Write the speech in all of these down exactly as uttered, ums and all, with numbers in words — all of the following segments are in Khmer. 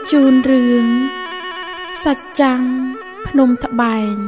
ជូនរឿងសច្ចាំងភ្នំត្បែង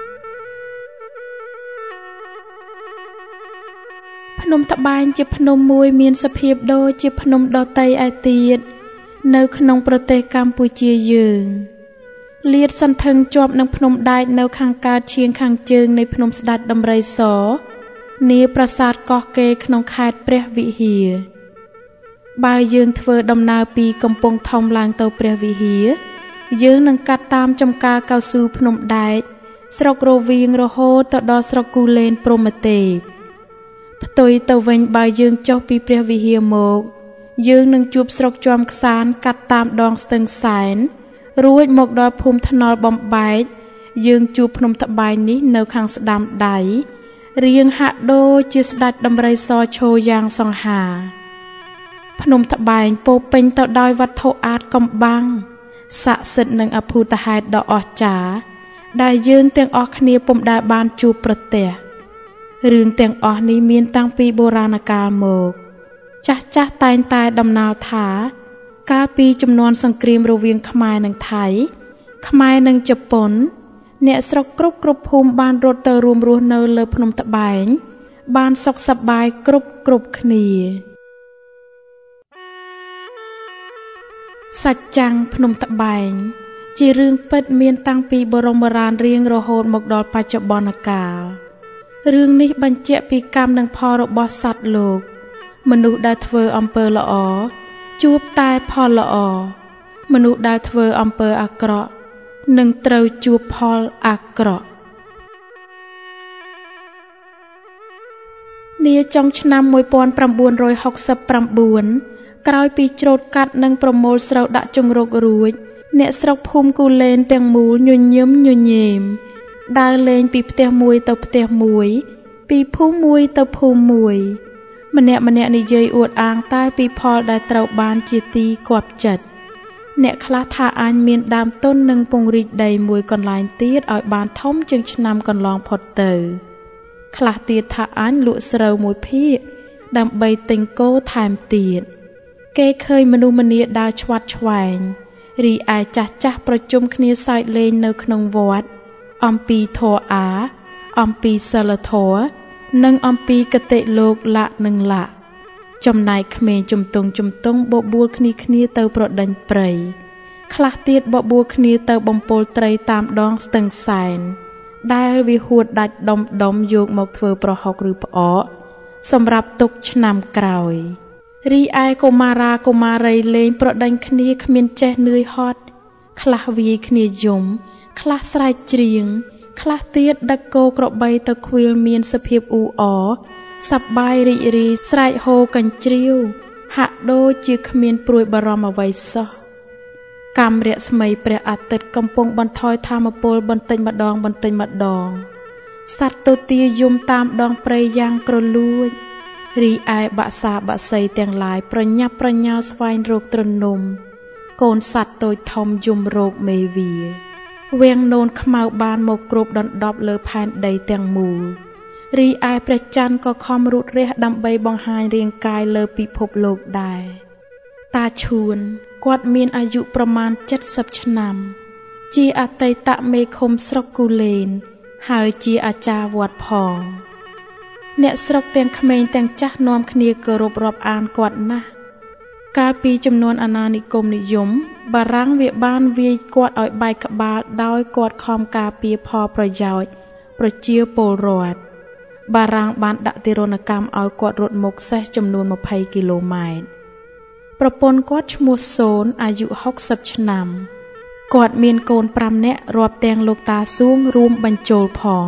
ភ្នំត្បែងជាភ្នំមួយមានសភាពដូចជាភ្នំដទៃឯទៀតនៅក្នុងប្រទេសកម្ពុជាយើងលាតសន្ធឹងជាប់នឹងភ្នំដែកនៅខាងកើតឈៀងខាងជើងនៃភ្នំស្ដេចដំរីសនាប្រាសាទកោះកេរក្នុងខេត្តព្រះវិហារបើយើងធ្វើដំណើរពីកំពង់ធំឡើងទៅព្រះវិហារយើងនឹងកាត់តាមចំការកៅស៊ូភ្នំដែកស្រុករវៀងរហូតទៅដល់ស្រុកគូលែនព្រហ្មទេពផ្ទុយទៅវិញបើយើងចុះពីព្រះវិហារមកយើងនឹងជួបស្រុកជាំខ្សានកាត់តាមដងស្ទឹងសែនរួចមកដល់ភូមិថ្នល់បំបែកយើងជួបភ្នំត្បែងនេះនៅខាងស្ដាំដៃរៀងហាក់ដូចជាស្ដេចដំរីសឈរយ៉ាងសង្ហាភ្នំត្បែងពោពេញទៅដោយវត្ថុអាថ៌កំបាំងស័ក្តិសិទ្ធិនិងអភូតហេតុដ៏អស្ចារ្យដែលយើងទាំងអស់គ្នាពុំដែលបានជួបប្រទះរឿងទាំងអស់នេះមានតាំងពីបុរាណកាលមកចាស់ចាស់តែងតែដំណាលថាកាលពីជំនាន់សង្គ្រាមរវាងខ្មែរនិងថៃខ្មែរនិងជប៉ុនអ្នកស្រុកគ្រប់គ្រប់ភូមិបានរត់ទៅរួមរស់នៅលើភ្នំត្បែងបានសុខសប្បាយគ្រប់គ្រប់គ្នាសច្ចាំងភ្នំត្បែងជារឿងពិតមានតាំងពីបរមបុរាណរៀងរហូតមកដល់បច្ចុប្បន្នកាលរឿងនេះបញ្ជាក់ពីកម្មនិងផលរបស់សត្វលោកមនុស្សដែលធ្វើអំពើល្អជួបតែផលល្អមនុស្សដែលធ្វើអំពើអាក្រក់នឹងត្រូវជួបផលអាក្រក់នាចុងឆ្នាំmột nghìn chín trăm sáu mươi chínក្រោយពីច្រូតកាត់និងប្រមូលស្រូវដាក់ជង្រុករួចអ្នកស្រុកភូមិគូលែនទាំងមូលញញឹមញញែមដើរលេងពីផ្ទះមួយទៅផ្ទះមួយពីភូមិមួយទៅភូមិមួយម្នាក់ម្នាក់និយាយអួតអាងតែពីផលដែលត្រូវបានជាទីគាប់ចិត្តអ្នកខ្លះថាអញមានដើមទុននិងពង្រីកដីមួយកន្លែងទៀតឲ្យបានធំជាងឆ្នាំកន្លងផុតទៅខ្លះទៀតថាអញលក់ស្រូវមួយភាគដើម្បីទិញគោថែមទៀតគេឃើញមនុស្សម្នាដើរឆ្វាត់ឆ្វែងរីឯចាស់ចាស់ប្រជុំគ្នាសើចលេងនៅក្នុងវត្តអំពីធម៌អាអំពីសិលធម៌និងអំពីគតិលោកលៈនិងលៈចំណែកក្មេងជំទង់ជំទង់បបួលគ្នាគ្នាទៅប្រដេញព្រៃខ្លះទៀតបបួលគ្នាទៅបំពុលត្រីតាមដងស្ទឹងសែនដែលវាហួតដាច់ដុំដុំយកមកធ្វើប្រហុកឬផ្អកសម្រាប់ទុកឆ្នាំក្រោយរីឯកុមារាកុមារីលេងប្រដេញគ្នាគ្មានចេះនឿយហត់ខ្លះវាយគ្នាយំខ្លះស្រែកច្រៀងខ្លះទៀតដឹកគោក្របីទៅខ្វៀលមានសភាពអ៊ូអរសប្បាយរីករាយស្រែកហូរកញ្ជ្រៀវហាក់ដូចជាគ្មានព្រួយបារម្ភអ្វីសោះកម្មរស្មីព្រះអាទិត្យកំពុងបន្ថយថាមពលបន្តិចម្ដងបន្តិចម្ដងសត្វទទាយំតាមដងព្រៃយ៉ាងក្រលួចរីឯបក្សាបក្សីទាំងឡាយប្រញាប់ប្រញាល់ស្វែងរកទ្រនំកូនសត្វតូចធំយំរោគមេវាវាំងនោនខ្មៅបានមកគ្របដណ្ដប់លើផែនដីទាំងមូលរីឯព្រះច័ន្ទក៏ខំរូតរះដើម្បីបង្ហាញរាងកាយលើពិភពលោកដែរតាឈួនគាត់មានអាយុប្រមាណเจ็ดสิบឆ្នាំជាអតីតមេឃុំស្រុកគូលែនហើយជាអាចារ្យវត្តផងអ្នកស្រុកទាំងក្មេងទាំងចាស់នាំគ្នាគោរពរាប់អានគាត់ណាស់កាលពីចំនួនអាណានិគមនិយមបារាំងវាបានវាយគាត់ឲ្យបែកក្បាលដោយគាត់ខំការពារផលប្រយោជន៍ប្រជាពលរដ្ឋបារាំងបានដាក់ទារុណកម្មឲ្យគាត់រត់មុខសេះចំនួនยี่สิบគីឡូម៉ែត្រប្រពន្ធគាត់ឈ្មោះសូនអាយុหกสิบឆ្នាំគាត់មានកូនប្រាំនាក់រាប់ទាំងលោកតាសួងរួមបញ្ចូលផង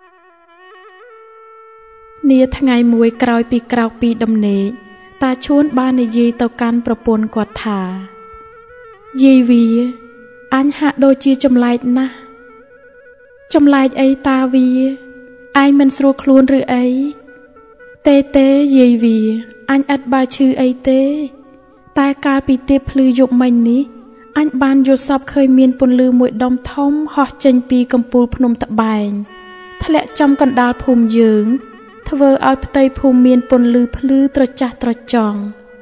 នាថ្ងៃមួយក្រោយពីក្រោកពីដំណេកតាឈួនបាននិយាយទៅកាន់ប្រពន្ធគាត់ថាយាយវាអញហាក់ដូចជាចម្លែកណាស់ចម្លែកអីតាវាឯងមិនស្រួលខ្លួនឬអីទេទេយាយវាអញអត់បើឈឺអីទេតែកាលពីទៀបភ្លឺយប់មិញនេះអញបានយល់សពឃើញមានពន្លឺមួយដុំធំហោះចេញពីកំពូលភ្នំត្បែងធ្លាក់ចំកណ្ដាលភូមិយើងធ្វើឲ្យផ្ទៃភូមិមានពន្លឺភ្លឺត្រចះត្រចង់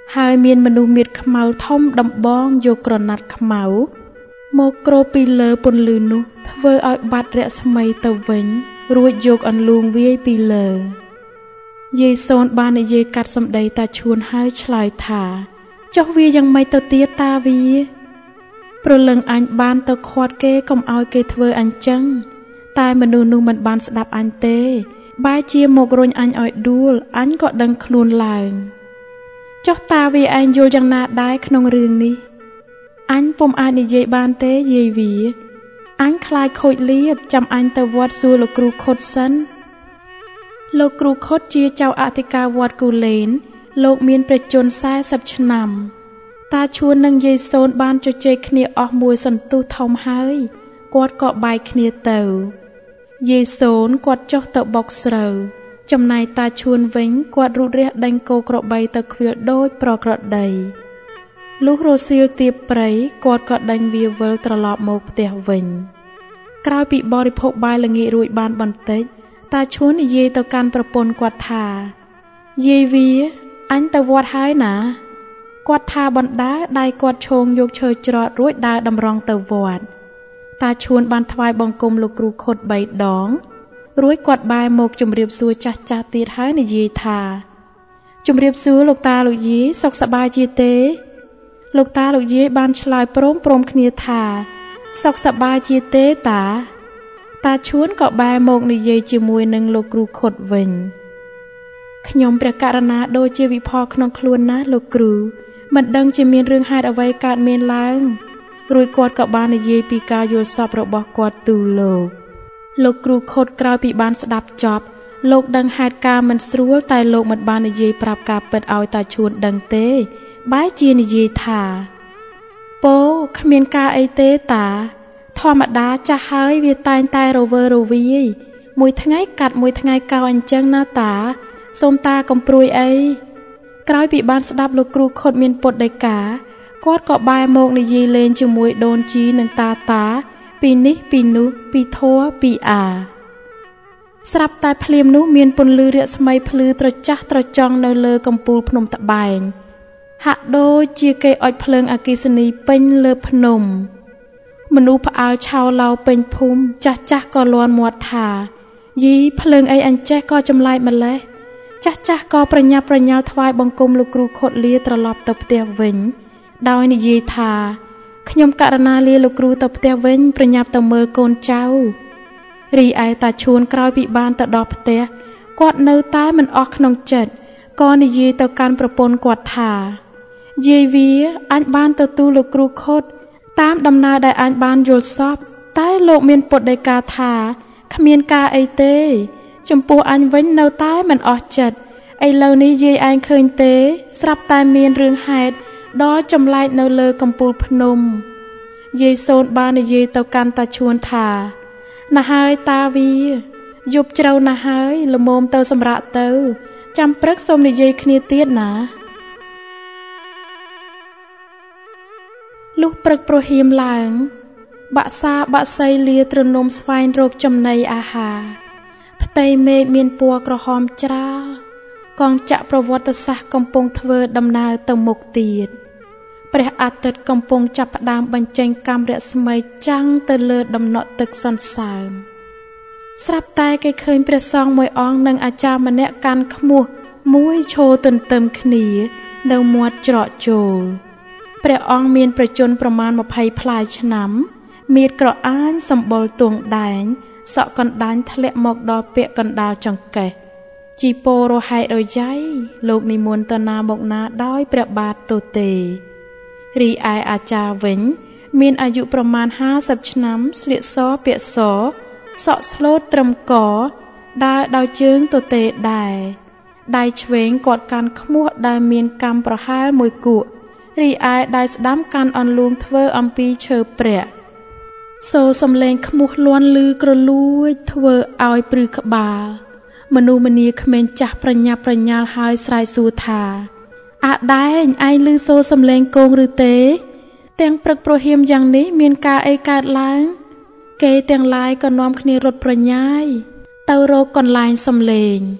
ហើយមានមនុស្សមៀតខ្មៅធំដំបងយកក្រណាត់ខ្មៅមកគ្របពីលើពន្លឺនោះធ្វើឲ្យបាត់រស្មីទៅវិញរួចយកអន្លូងវាយពីលើយាយសូនបាននិយាយកាត់សម្ដីតាឈួនហើយឆ្លើយថាចុះវាយ៉ាងម៉េចទៅទៀតតាវាព្រលឹងអញបានទៅខាត់គេកុំឲ្យគេធ្វើអញ្ចឹងតែមនុស្សនោះមិនបានស្ដាប់អញទេបែរជាមករុញអញឲ្យដួលអញក៏ដឹងខ្លួនឡើងចុះតាវាឯងយល់យ៉ាងណាដែរក្នុងរឿងនេះអញពុំអាចនិយាយបានទេយាយវាអញខ្លាចខូចលៀបចាំអញទៅវត្តសួរលោកគ្រូខុតសិនលោកគ្រូខុតជាចៅអធិការវត្តគូលែនលោកមានព្រះជន្មសែសិបឆ្នាំតាឈួននិងយាយសូនបានជជែកគ្នាអស់មួយសន្ទុះធំហើយគាត់ក៏បែកគ្នាទៅយាយសូនគាត់ចុះទៅបុកស្រូវចំណែកតាឈួនវិញគាត់រូតរះដេញគោក្របីទៅខ្វៀលដូចប្រក្រតីលុះរសៀលទៀបព្រៃគាត់ក៏ដេញវាវិលត្រឡប់មកផ្ទះវិញក្រោយពីបរិភោគបាយល្ងាចរួចបានបន្តិចតាឈួននិយាយទៅកាន់ប្រពន្ធគាត់ថាយាយវាអញទៅវត្តហើយណាគាត់ថាបណ្ដាដៃគាត់ឈោងយកឈើច្រត់រួចដើរតម្រង់ទៅវត្តតាឈួនបានថ្វាយបង្គំលោកគ្រូខុតបីដងរួចគាត់បែរមកជម្រាបសួរចាស់ចាស់ទៀតហើយនិយាយថាជម្រាបសួរលោកតាលោកយាយសុខសប្បាយជាទេលោកតាលោកយាយបានឆ្លើយព្រមព្រមគ្នាថាសុខសប្បាយជាទេតាតាឈួនក៏បែរមកនិយាយជាមួយនឹងលោកគ្រូខុតវិញខ្ញុំព្រះករណាដូចជាវិផលក្នុងខ្លួនណាលោកគ្រូមិនដឹងជាមានរឿងហេតុអ្វីកើតមានឡើងរួចគាត់ក៏បាននិយាយពីការយល់សប្តិរបស់គាត់ទូលលោកលោកគ្រូខុតក្រោយពីបានស្ដាប់ចប់លោកដឹងហេតុការមិនស្រួលតែលោកមិនបាននិយាយប្រាប់ការពិតឲ្យតាឈួនដឹងទេបែរជានិយាយថាពោគ្មានការអីទេតាធម្មតាចាស់ហើយវាតែងតែរវើរវាយមួយថ្ងៃកាត់មួយថ្ងៃកោអញ្ចឹងណាតាសូមតាកំព្រួយអីក្រោយពីបានស្ដាប់លោកគ្រូខុតមានពុតដីកាគាត់ក៏បែរមកនិយាយលេងជាមួយដូនជីនិងតាតាពីនេះពីនោះពីធัวពីអាស្រាប់តែភ្លាមនោះមានពន្លឺរស្មីភ្លឺត្រចះត្រចង់នៅលើកំពូលភ្នំត្បែងហាក់ដូចជាគេអុជភ្លើងអគ្គិសនីពេញលើភ្នំមនុស្សផ្អើលឆោឡោពេញភូមិចាស់ចាស់ក៏លាន់មាត់ថាយីភ្លើងអីអញ្ចេះក៏ចម្លែកម្លេះចាស់ចាស់ក៏ប្រញាប់ប្រញាល់ថ្វាយបង្គំលោកគ្រូខុតលាត្រឡប់ទៅផ្ទះវិញដោយនិយាយថាខ្ញុំករណាលាលោកគ្រូទៅផ្ទះវិញប្រញាប់ទៅមើលកូនចៅរីឯតាឈួនក្រោយពីបានទៅដល់ផ្ទះគាត់នៅតែមិនអស់ក្នុងចិត្តក៏និយាយទៅកាន់ប្រពន្ធគាត់ថាយាយវាអញបានទទួលលោកគ្រូខុតតាមដំណើរដែលអញបានយល់សពតែលោកមានពុតដីកាថាគ្មានការអីទេចំពោះអញវិញនៅតែមិនអស់ចិត្តឥឡូវនេះយាយឯងឃើញទេស្រាប់តែមានរឿងហេតុដ៏ចម្លែកនៅលើកំពូលភ្នំយាយសូនបាននិយាយទៅកាន់តាឈួនថាណាស់ហើយតាវាយប់ជ្រៅណាស់ហើយល្មមទៅសម្រាកទៅចាំព្រឹកសូមនិយាយគ្នាទៀតណាលុះព្រឹកប្រហៀមឡើងបាក់សាបាក់សីលាទ្រនំស្វែងរកចំណីអាហារផ្ទៃមេឃមានពណ៌ក្រហមច្រាលកងចក្រប្រវត្តិសាស្ត្រកំពុងធ្វើដំណើរទៅមុខទៀតព្រះអាទិត្យកំពុងចាប់ផ្ដើមបញ្ចេញកាំរស្មីចាំងទៅលើដំណក់ទឹកសន្សើមស្រាប់តែគេឃើញព្រះសង្ឃមួយអង្គនិងអាចារ្យម្នាក់កាន់ឃ្មោះមួយឈរទន្ទឹមគ្នានៅមាត់ច្រកចូលព្រះអង្គមានប្រជញ្ញប្រមាណម្ភៃផ្លាយឆ្នាំមៀតក្រអាញសម្បុរទងដែងសក់កណ្ដាញធ្លាក់មកដល់ពាក់កណ្ដាលចង្កេះជីពោរហែករយៃលោកនិមន្តទៅណាមកណាដោយព្រះបាទទទេរីឯអាចារ្យវិញមានអាយុប្រមាណห้าสิบឆ្នាំស្លៀកសពាក់សសក់ស្លូតត្រឹមកដើរដោយជើងទទេដែរដៃឆ្វេងគាត់កាន់ឃ្មោះដែលមានកាំប្រហែលមួយគក់រីឯដៃស្ដាំកាន់អន្លូងធ្វើអំពីឈើប្រាក់សូរសំឡេងឃ្មោះលាន់ឮក្រលួចធ្វើឲ្យព្រឺក្បាលមនុស្សម្នាក្មេងចាស់ប្រញាប់ប្រញាល់ហើយស្រែកសួរថាអាដែងឯងឮសូរសំឡេងគងឬទេទាំងព្រឹកប្រហៀមយ៉ាងនេះមានការអីកើតឡើងគេទាំងឡាយក៏នាំគ្នារត់ប្រញាយទៅរកកន្លែងសំឡេង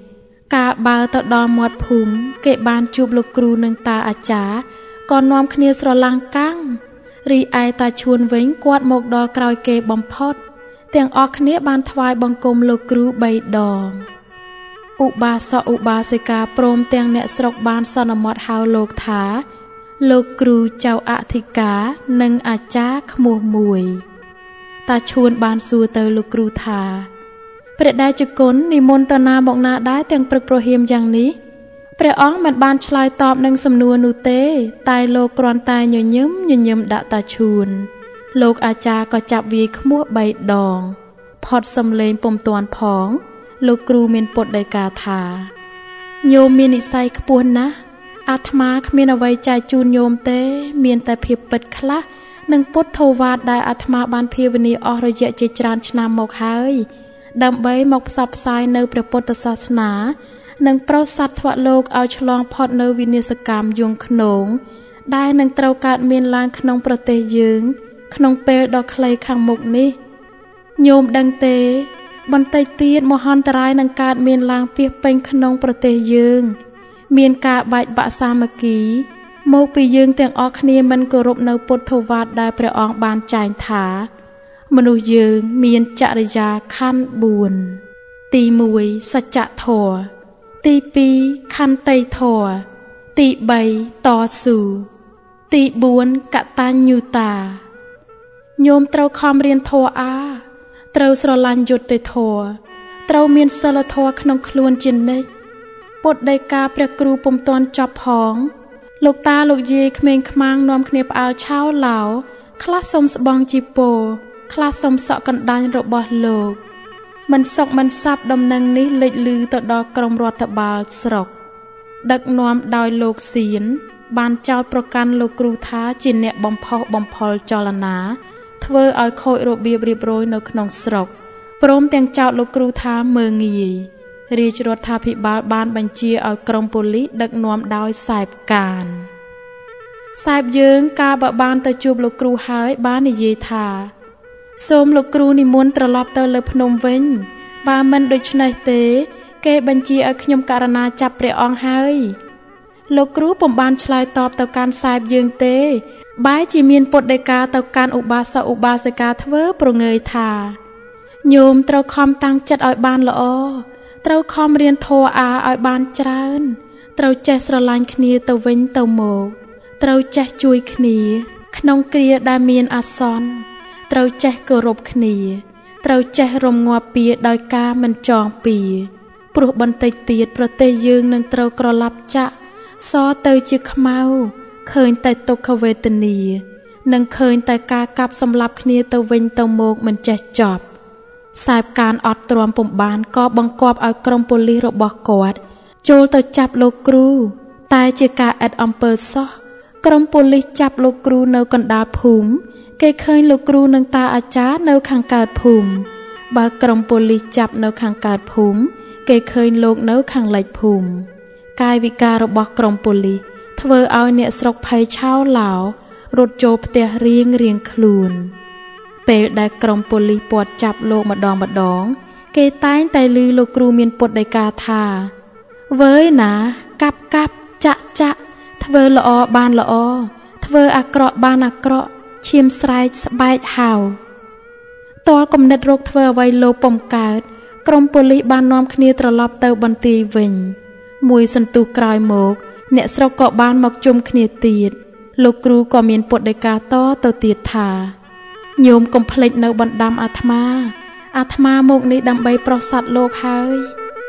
កាលបើទៅដល់មាត់ភូមិគេបានជួបលោកគ្រូនិងតាអាចារ្យក៏នាំគ្នាស្រឡាំងកាំងរីឯតាឈួនវិញគាត់មកដល់ក្រោយគេបំផុតទាំងអស់គ្នាបានថ្វាយបង្គំលោកគ្រូបីដងឧបាសកឧបាសិកាព្រមទាំងអ្នកស្រុកបានសន្មតហៅលោកថាលោកគ្រូចៅអធិការនិងអាចារ្យក្មួយមួយតាឈួនបានសួរទៅលោកគ្រូថាព្រះដេចគុណនិមន្តទៅណាមកណាដែរទាំងព្រឹកព្រហៀមយ៉ាងនេះព្រះអង្គមិនបានឆ្លើយតបនឹងសំណួរនោះទេតែលោកគ្រាន់តែញញឹមញញឹមដាក់តាឈួនលោកអាចារ្យក៏ចាប់វាយខ្មួសបីដងផុតសំឡេងពុំទាន់ផងលោកគ្រូមានពុតដីកាថាញោមមាននិស្ស័យខ្ពស់ណាស់អាត្មាគ្មានអ្វីចែកជូនញោមទេមានតែភាពពិតខ្លះនិងពុទ្ធោវាទដែលអាត្មាបានភាវនាអស់រយៈជាច្រើនឆ្នាំមកហើយដើម្បីមកផ្សព្វផ្សាយនៅព្រះពុទ្ធសាសនានិងប្រោសសត្វធ្វលោកឲ្យឆ្លងផុតនៅវិនាសកម្មយងខ្នងដែលនឹងត្រូវកើតមានឡើងក្នុងប្រទេសយើងក្នុងពេលដ៏ខ្លីខាងមុខនេះញោមដឹងទេបន្តិចទៀតមហន្តរាយនឹងកើតមានឡើងពាសពេញក្នុងប្រទេសយើងមានការបែកបាក់សាមគ្គីមកពីយើងទាំងអស់គ្នាមិនគោរពនៅពុទ្ធវាទដែលព្រះអង្គបានចែងថាមនុស្សយើងមានចរិយាខណ្ឌបួនទីមួយសច្ចធម៌ទីពីរខន្តីធម៌ទីបីតស៊ូទីបួនកតញ្ញូតាញោមត្រូវខំរៀនធម៌អាត្រូវស្រឡាញ់យុត្តិធម៌ត្រូវមានសិលធម៌ក្នុងខ្លួនជានិច្ចពុទ្ធដីកាព្រះគ្រូពុំទាន់ចប់ផងលោកតាលោកយាយក្មេងខ្មាំងនាំគ្នាផ្អើលឆោឡោខ្លះសុំស្បង់ជីពោខ្លះសុំសក់កណ្ដាញរបស់លោកមិនសុកមិនសាប់ដំណឹងនេះលេចលឺទៅដល់ក្រុមរដ្ឋបាលស្រុកដឹកនាំដោយលោកសៀនបានចោទប្រកាន់លោកគ្រូថាជាអ្នកបំផុសបំផុលចលនាធ្វើឲ្យខូចរបៀបរៀបរយនៅក្នុងស្រុកព្រមទាំងចោទលោកគ្រូថាមើងងាយរាជរដ្ឋាភិបាលបានបញ្ជាឲ្យក្រុមប៉ូលីសដឹកនាំដោយសែបកានសែបយើងកាលបើបានទៅជួបលោកគ្រូហើយបាននិយាយថាសូមលោកគ្រូនិមន្តត្រឡប់ទៅលើភ្នំវិញបើមិនដូច្នេះទេគេបញ្ជាឲ្យខ្ញុំករណាចាប់ព្រះអង្គហើយលោកគ្រូពុំបានឆ្លើយតបទៅកាន់សែបយើងទេបែរជាមានពុទ្ធដីកាទៅកាន់ឧបាសកឧបាសិកាធ្វើប្រងើយថាញោមត្រូវខំតាំងចិត្តឲ្យបានល្អត្រូវខំរៀនធម៌អាឲ្យបានច្រើនត្រូវចេះស្រឡាញ់គ្នាទៅវិញទៅមកត្រូវចេះជួយគ្នាក្នុងគ្រាដែលមានអាសន្នត្រូវចេះគោរពគ្នាត្រូវចេះរំងាប់ពៀដោយការមិនចងពៀព្រោះបន្តិចទៀតប្រទេសយើងនឹងត្រូវក្រឡាប់ចាក់សទៅជាខ្មៅឃើញតែទុក្ខវេទនានិងឃើញតែការកាប់សម្លាប់គ្នាទៅវិញទៅមកមិនចេះចប់សែបកានអត់ទ្រាំពុំបានក៏បង្គាប់ឲ្យក្រុមប៉ូលីសរបស់គាត់ចូលទៅចាប់លោកគ្រូតែជាការឥតអំពើសោះក្រុមប៉ូលីសចាប់លោកគ្រូនៅកណ្ដាលភូមិគេឃើញលោកគ្រូនិងតាអាចារ្យនៅខាងកើតភូមិបើក្រុមប៉ូលីសចាប់នៅខាងកើតភូមិគេឃើញលោកនៅខាងលិចភូមិកាយវិការរបស់ក្រុមប៉ូលីសធ្វើឲ្យអ្នកស្រុកភ័យឆោឡោរត់ចូលផ្ទះរៀងរៀងខ្លួនពេលដែលក្រុមប៉ូលីសពាត់ចាប់លោកម្ដងម្ដងគេតែងតែឮលោកគ្រូមានពុទ្ធដីកាថាវើយណាកាប់កាប់ចាក់ចាក់ធ្វើល្អបានល្អធ្វើអាក្រក់បានអាក្រក់ឈាមស្រែកស្បែកហៅតលគំនិតរោគធ្វើអ្វីលោកពុំកើតក្រុមប៉ូលីសបាននាំគ្នាត្រឡប់ទៅបន្ទាយវិញមួយសន្ទុះក្រោយមកអ្នកស្រុកក៏បានមកជុំគ្នាទៀតលោកគ្រូក៏មានពុទ្ធដីកាតទៅទៀតថាញោមកុំភ្លេចនៅបណ្ដាំអាត្មាអាត្មាមកនេះដើម្បីប្រោសសត្វលោកហើយ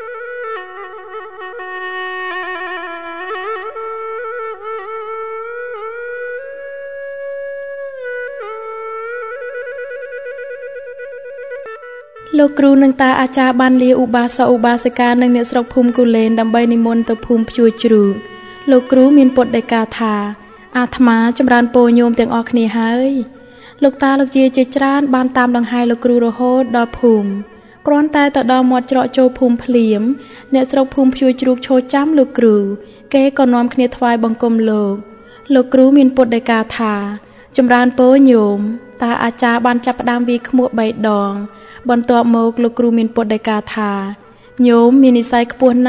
លោកគ្រូនិងតាអាចារ្យបានលាឧបាសកឧបាសិកានិងអ្នកស្រុកភូមិគូលែនដើម្បីនិមន្តទៅភូមិភ្ជួរជ្រូកលោកគ្រូមានពុទ្ធដីកាថាអាត្មាចម្រើនពរញោមទាំងអស់គ្នាហើយលោកតាលោកយាយជាច្រើនបានតាមដង្ហែលោកគ្រូរហូតដល់ភូមិគ្រាន់តែទៅដល់មាត់ច្រកចូលភូមិភ្លាមអ្នកស្រុកភូមិភ្ជួរជ្រូកឈរចាំលោកគ្រូគេក៏នាំគ្នាថ្វាយបង្គំលោកលោកគ្រូមានពុទ្ធដីកាថាចម្រើនពរញោមតាអាចារ្យបានចាប់ផ្ដើមវាយខ្មួសបីដងបន្ទាប់មកលោកគ្រូមានពុទ្ធដីកាថាញោមមាននិស្ស័យខ្ពស់ណាស់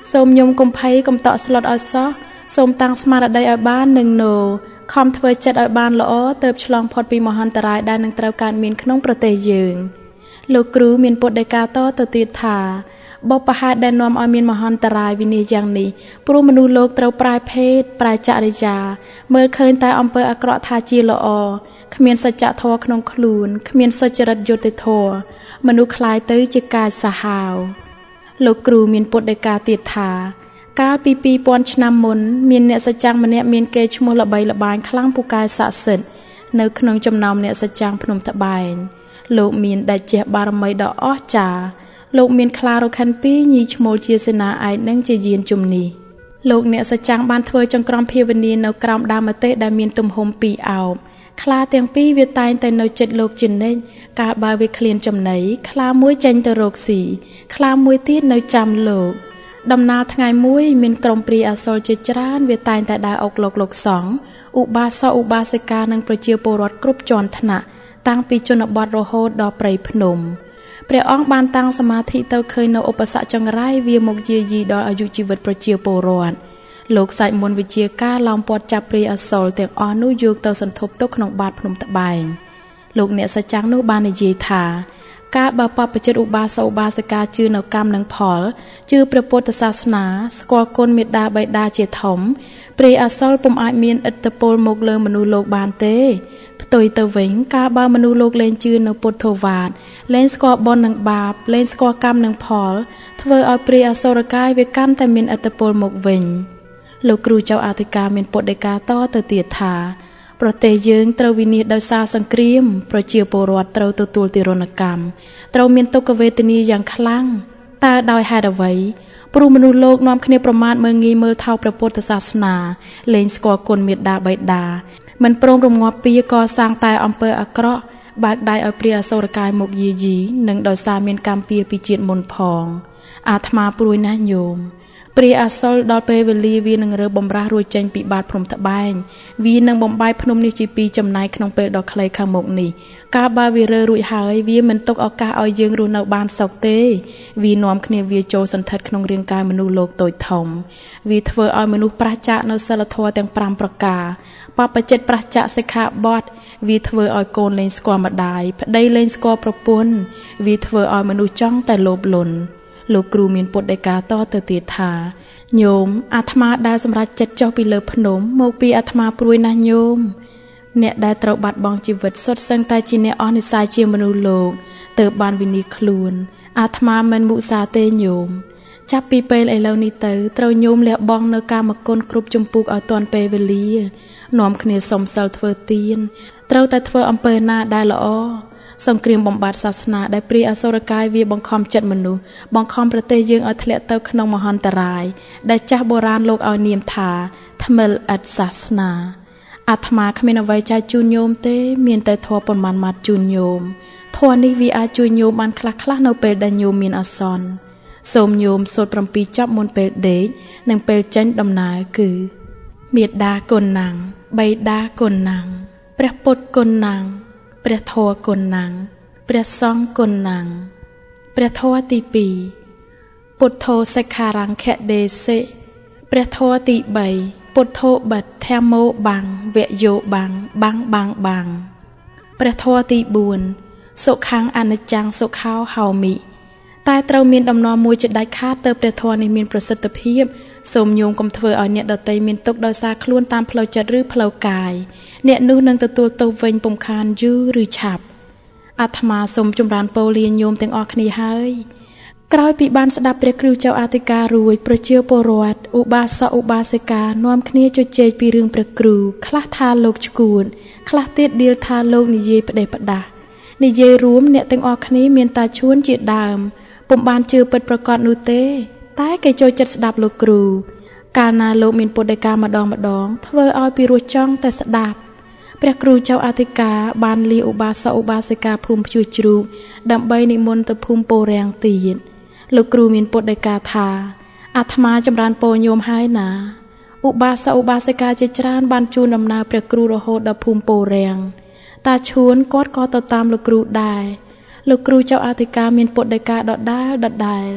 សូមញោមកុំភ័យកុំតក់ស្លុតឲ្យសោះសូមតាំងស្មារតីឲ្យបាននឹងណូខំធ្វើចិត្តឲ្យបានល្អទើបឆ្លងផុតពីមហន្តរាយដែលនឹងត្រូវកើតមានក្នុងប្រទេសយើងលោកគ្រូមានពុទ្ធដីកាតទៅទៀតថាបបហេតុដែលនាំឲ្យមានមហន្តរាយវិនាសយ៉ាងនេះព្រោះមនុស្សលោកត្រូវប្រែភេទប្រែចរិយាមើលឃើញតែអំពើអាក្រក់ថាជាល្អគ្មានសច្ចធម៌ក្នុងខ្លួនគ្មានសុចរិតយុត្តិធម៌មនុស្សคล้ายទៅជាកាយសាហាវលោកគ្រូមានពុទ្ធដីកាទៀតថាកាលពីពីរពាន់ឆ្នាំមុនមានអ្នកសច្ចាំងម្នាក់មានកេរ្តិ៍ឈ្មោះល្បីល្បាញខ្លាំងពូកែស័ក្តិសិទ្ធិនៅក្នុងចំណោមអ្នកសច្ចាំងភ្នំត្បែងលោកមានដេចជះបារមីដ៏អស្ចារ្យលោកមានខ្លារខិនពីរញីឈ្មោលជាសេនាឯកនិងជាយានជំនិះលោកអ្នកសច្ចាំងបានធ្វើចង្ក្រមភាវនានៅក្រោមដើមម្ទេសដែលមានទំហំពីរអោបខ្លាទាំងពីរវាតែងតែនៅជិតលោកជានិច្ចកាលបើវាឃ្លានចំណីខ្លាមួយចេញទៅរកស៊ីខ្លាមួយទៀតនៅចាំលោកដំណើរថ្ងៃមួយមានក្រុមព្រាយអសុរជាច្រើនវាតែងតែដើរអុកលោកលោកសង្ឃឧបាសកឧបាសិកានិងប្រជាពលរដ្ឋគ្រប់ជាន់ថ្នាក់តាំងពីជនបទរហូតដល់ព្រៃភ្នំព្រះអង្គបានតាំងសមាធិទៅឃើញនៅឧបសគ្គចង្រៃវាមកយាយីដល់អាយុជីវិតប្រជាពលរដ្ឋលោកសាច់មុនវិជាការឡោមព័ទ្ធចាប់ព្រាយអសុរទាំងអស់នោះយកទៅសន្ធប់ទុកក្នុងបាតភ្នំត្បែងលោកអ្នកសច្ចាំងនោះបាននិយាយថាកាលបើបព្វជិតឧបាសកឧបាសិកាជឿនៅកម្មនិងផលជឿព្រះពុទ្ធសាសនាស្គាល់គុណមេត្តាបិតាជាធំព្រាយអសុរពុំអាចមានឥទ្ធិពលមកលើមនុស្សលោកបានទេផ្ទុយទៅវិញកាលបើមនុស្សលោកលែងជឿនៅពុទ្ធវាទលែងស្គាល់បុណ្យនិងបាបលែងស្គាល់កម្មនិងផលធ្វើឲ្យព្រាយអសុរកាយវាកាន់តែមានឥទ្ធិពលមកវិញលោកគ្រូចៅអធិការមានពុទ្ធដីកាតទៅទៀតថាប្រទេសយើងត្រូវវិនាសដោយសារសង្គ្រាមប្រជាពលរដ្ឋត្រូវទទួលទារុណកម្មត្រូវមានទុក្ខវេទនាយ៉ាងខ្លាំងតើដោយហេតុអ្វីព្រោះមនុស្សលោកនាំគ្នាប្រមាថមើលងាយមើលថោកព្រះពុទ្ធសាសនាលែងស្គាល់គុណមេត្តាបិតាមិនព្រមរងាប់ពីកសាងតែអំពើអាក្រក់បើកដៃឲ្យព្រាយអសុរកាយមកយាយីនិងដោយសារមានកម្មពៀពីជាតិមុនផងអាត្មាព្រួយណាស់ញោមព្រាយអសុរដល់ពេលវេលាវានឹងរើបំរាស់រួចចេញពីបាតភ្នំត្បែងវានឹងបំបាយភ្នំនេះជាពីរចំណែកក្នុងពេលដ៏ខ្លីខាងមុខនេះកាលបើវារើរួចហើយវាមិនទុកឱកាសឲ្យយើងរស់នៅបានសុខទេវានាំគ្នាវាចូលសន្ធិដ្ឋក្នុងរាងកាយមនុស្សលោកតូចធំវាធ្វើឲ្យមនុស្សប្រឆាចនៅសិលធម៌ទាំងប្រាំប្រការបព្វជិតប្រឆាចសិក្ខាបទវាធ្វើឲ្យកូនលែងស្គាល់ម្ដាយប្តីលែងស្គាល់ប្រពន្ធវាធ្វើឲ្យមនុស្សចង់តែលោភលន់លោកគ្រូមានពុទ្ធដីកាតទៅទៀតថាញោមអាត្មាដែលសម្រេចចិត្តចុះពីលើភ្នំមកពីអាត្មាព្រួយណាស់ញោមអ្នកដែលត្រូវបាត់បង់ជីវិតសុទ្ធសឹងតែជាអ្នកអស់និស្ស័យជាមនុស្សលោកទើបបានវិនិច្ឆ័យខ្លួនអាត្មាមិនមុសាទេញោមចាប់ពីពេលឥឡូវនេះទៅត្រូវញោមលះបង់នៅកាមគុណគ្រប់ចម្ពោះឲ្យទាន់ពេលវេលានាំគ្នាសុំសិលធ្វើទានត្រូវតែធ្វើអំពើណាដែលល្អសង្គ្រាមបំបត្តិសាសនាដែលព្រាយអសុរកាយវាបង្ខំចិត្តមនុស្សបង្ខំប្រទេសយើងឲ្យធ្លាក់ទៅក្នុងមហន្តរាយដែលចាស់បុរាណលោកឲ្យនាមថាថ្មិលឥតសាសនាអាត្មាគ្មានអ្វីចែកជូនញោមទេមានតែធម៌ប៉ុន្មានម៉ាត់ជូនញោមធម៌នេះវាអាចជួយញោមបានខ្លះខ្លះនៅពេលដែលញោមមានអាសន្នសូមញោមសូត្រប្រាំពីរចប់មុនពេលដេកនិងពេលចេញដំណើរគឺមេត្តាគុណណាំងបិតាគុណណាំងព្រះពុទ្ធគុណណាំងព្រះធម៌គុណណាំងព្រះសង្ឃគុណណាំងព្រះធម៌ទីពីរពុទ្ធោសិក្ខារង្ខដេសិព្រះធម៌ទីបីពុទ្ធោបិទ្ធធម្មោបាំងវយោបាំងបាំងបាំងបាំងព្រះធម៌ទីបួនសុខੰអនិច្ចំសុខោហោមិតែត្រូវមានដំណរមួយជាដាច់ខាតទៅព្រះធម៌នេះមានប្រសិទ្ធភាពសូមញោមកុំធ្វើឲ្យអ្នកដទៃមានទុក្ខដោយសារខ្លួនតាមផ្លូវចិត្តឬផ្លូវកាយអ្នកនោះនឹងទទួលទោសវិញពុំខានយូរឬឆាប់អាត្មាសូមចម្រើនពរលាញោមទាំងអស់គ្នាហើយក្រោយពីបានស្ដាប់ព្រះគ្រូចៅអធិការរួចប្រជាពលរដ្ឋឧបាសកឧបាសិកានាំគ្នាជជែកពីរឿងព្រះគ្រូខ្លះថាលោកឈួតខ្លះទៀតដៀលថាលោកនិយាយផ្ដេសផ្ដាស់និយាយរួមអ្នកទាំងអស់គ្នាមានតាឈួនជាដើមពុំបានជឿពិតប្រាកដនោះទេតែគេចូលចិត្តស្ដាប់លោកគ្រូកាលណាលោកមានពុទ្ធដីកាម្ដងម្ដងធ្វើឲ្យពីរោះចង់តែស្ដាប់ព្រះគ្រូចៅអធិការបានលាឧបាសកឧបាសិកាភូមិភ្ជួរជ្រូកដើម្បីនិមន្តទៅភូមិពោរាំងទៀតលោកគ្រូមានពុទ្ធដីកាថាអាត្មាចម្រើនពរញោមហើយណាឧបាសកឧបាសិកាជាច្រើនបានជួនដំណើរព្រះគ្រូរហូតដល់ភូមិពោរាំងតាឈួនគាត់ក៏ទៅតាមលោកគ្រូដែរលោកគ្រូចៅអធិការមានពុទ្ធដីកាដដែលដដែល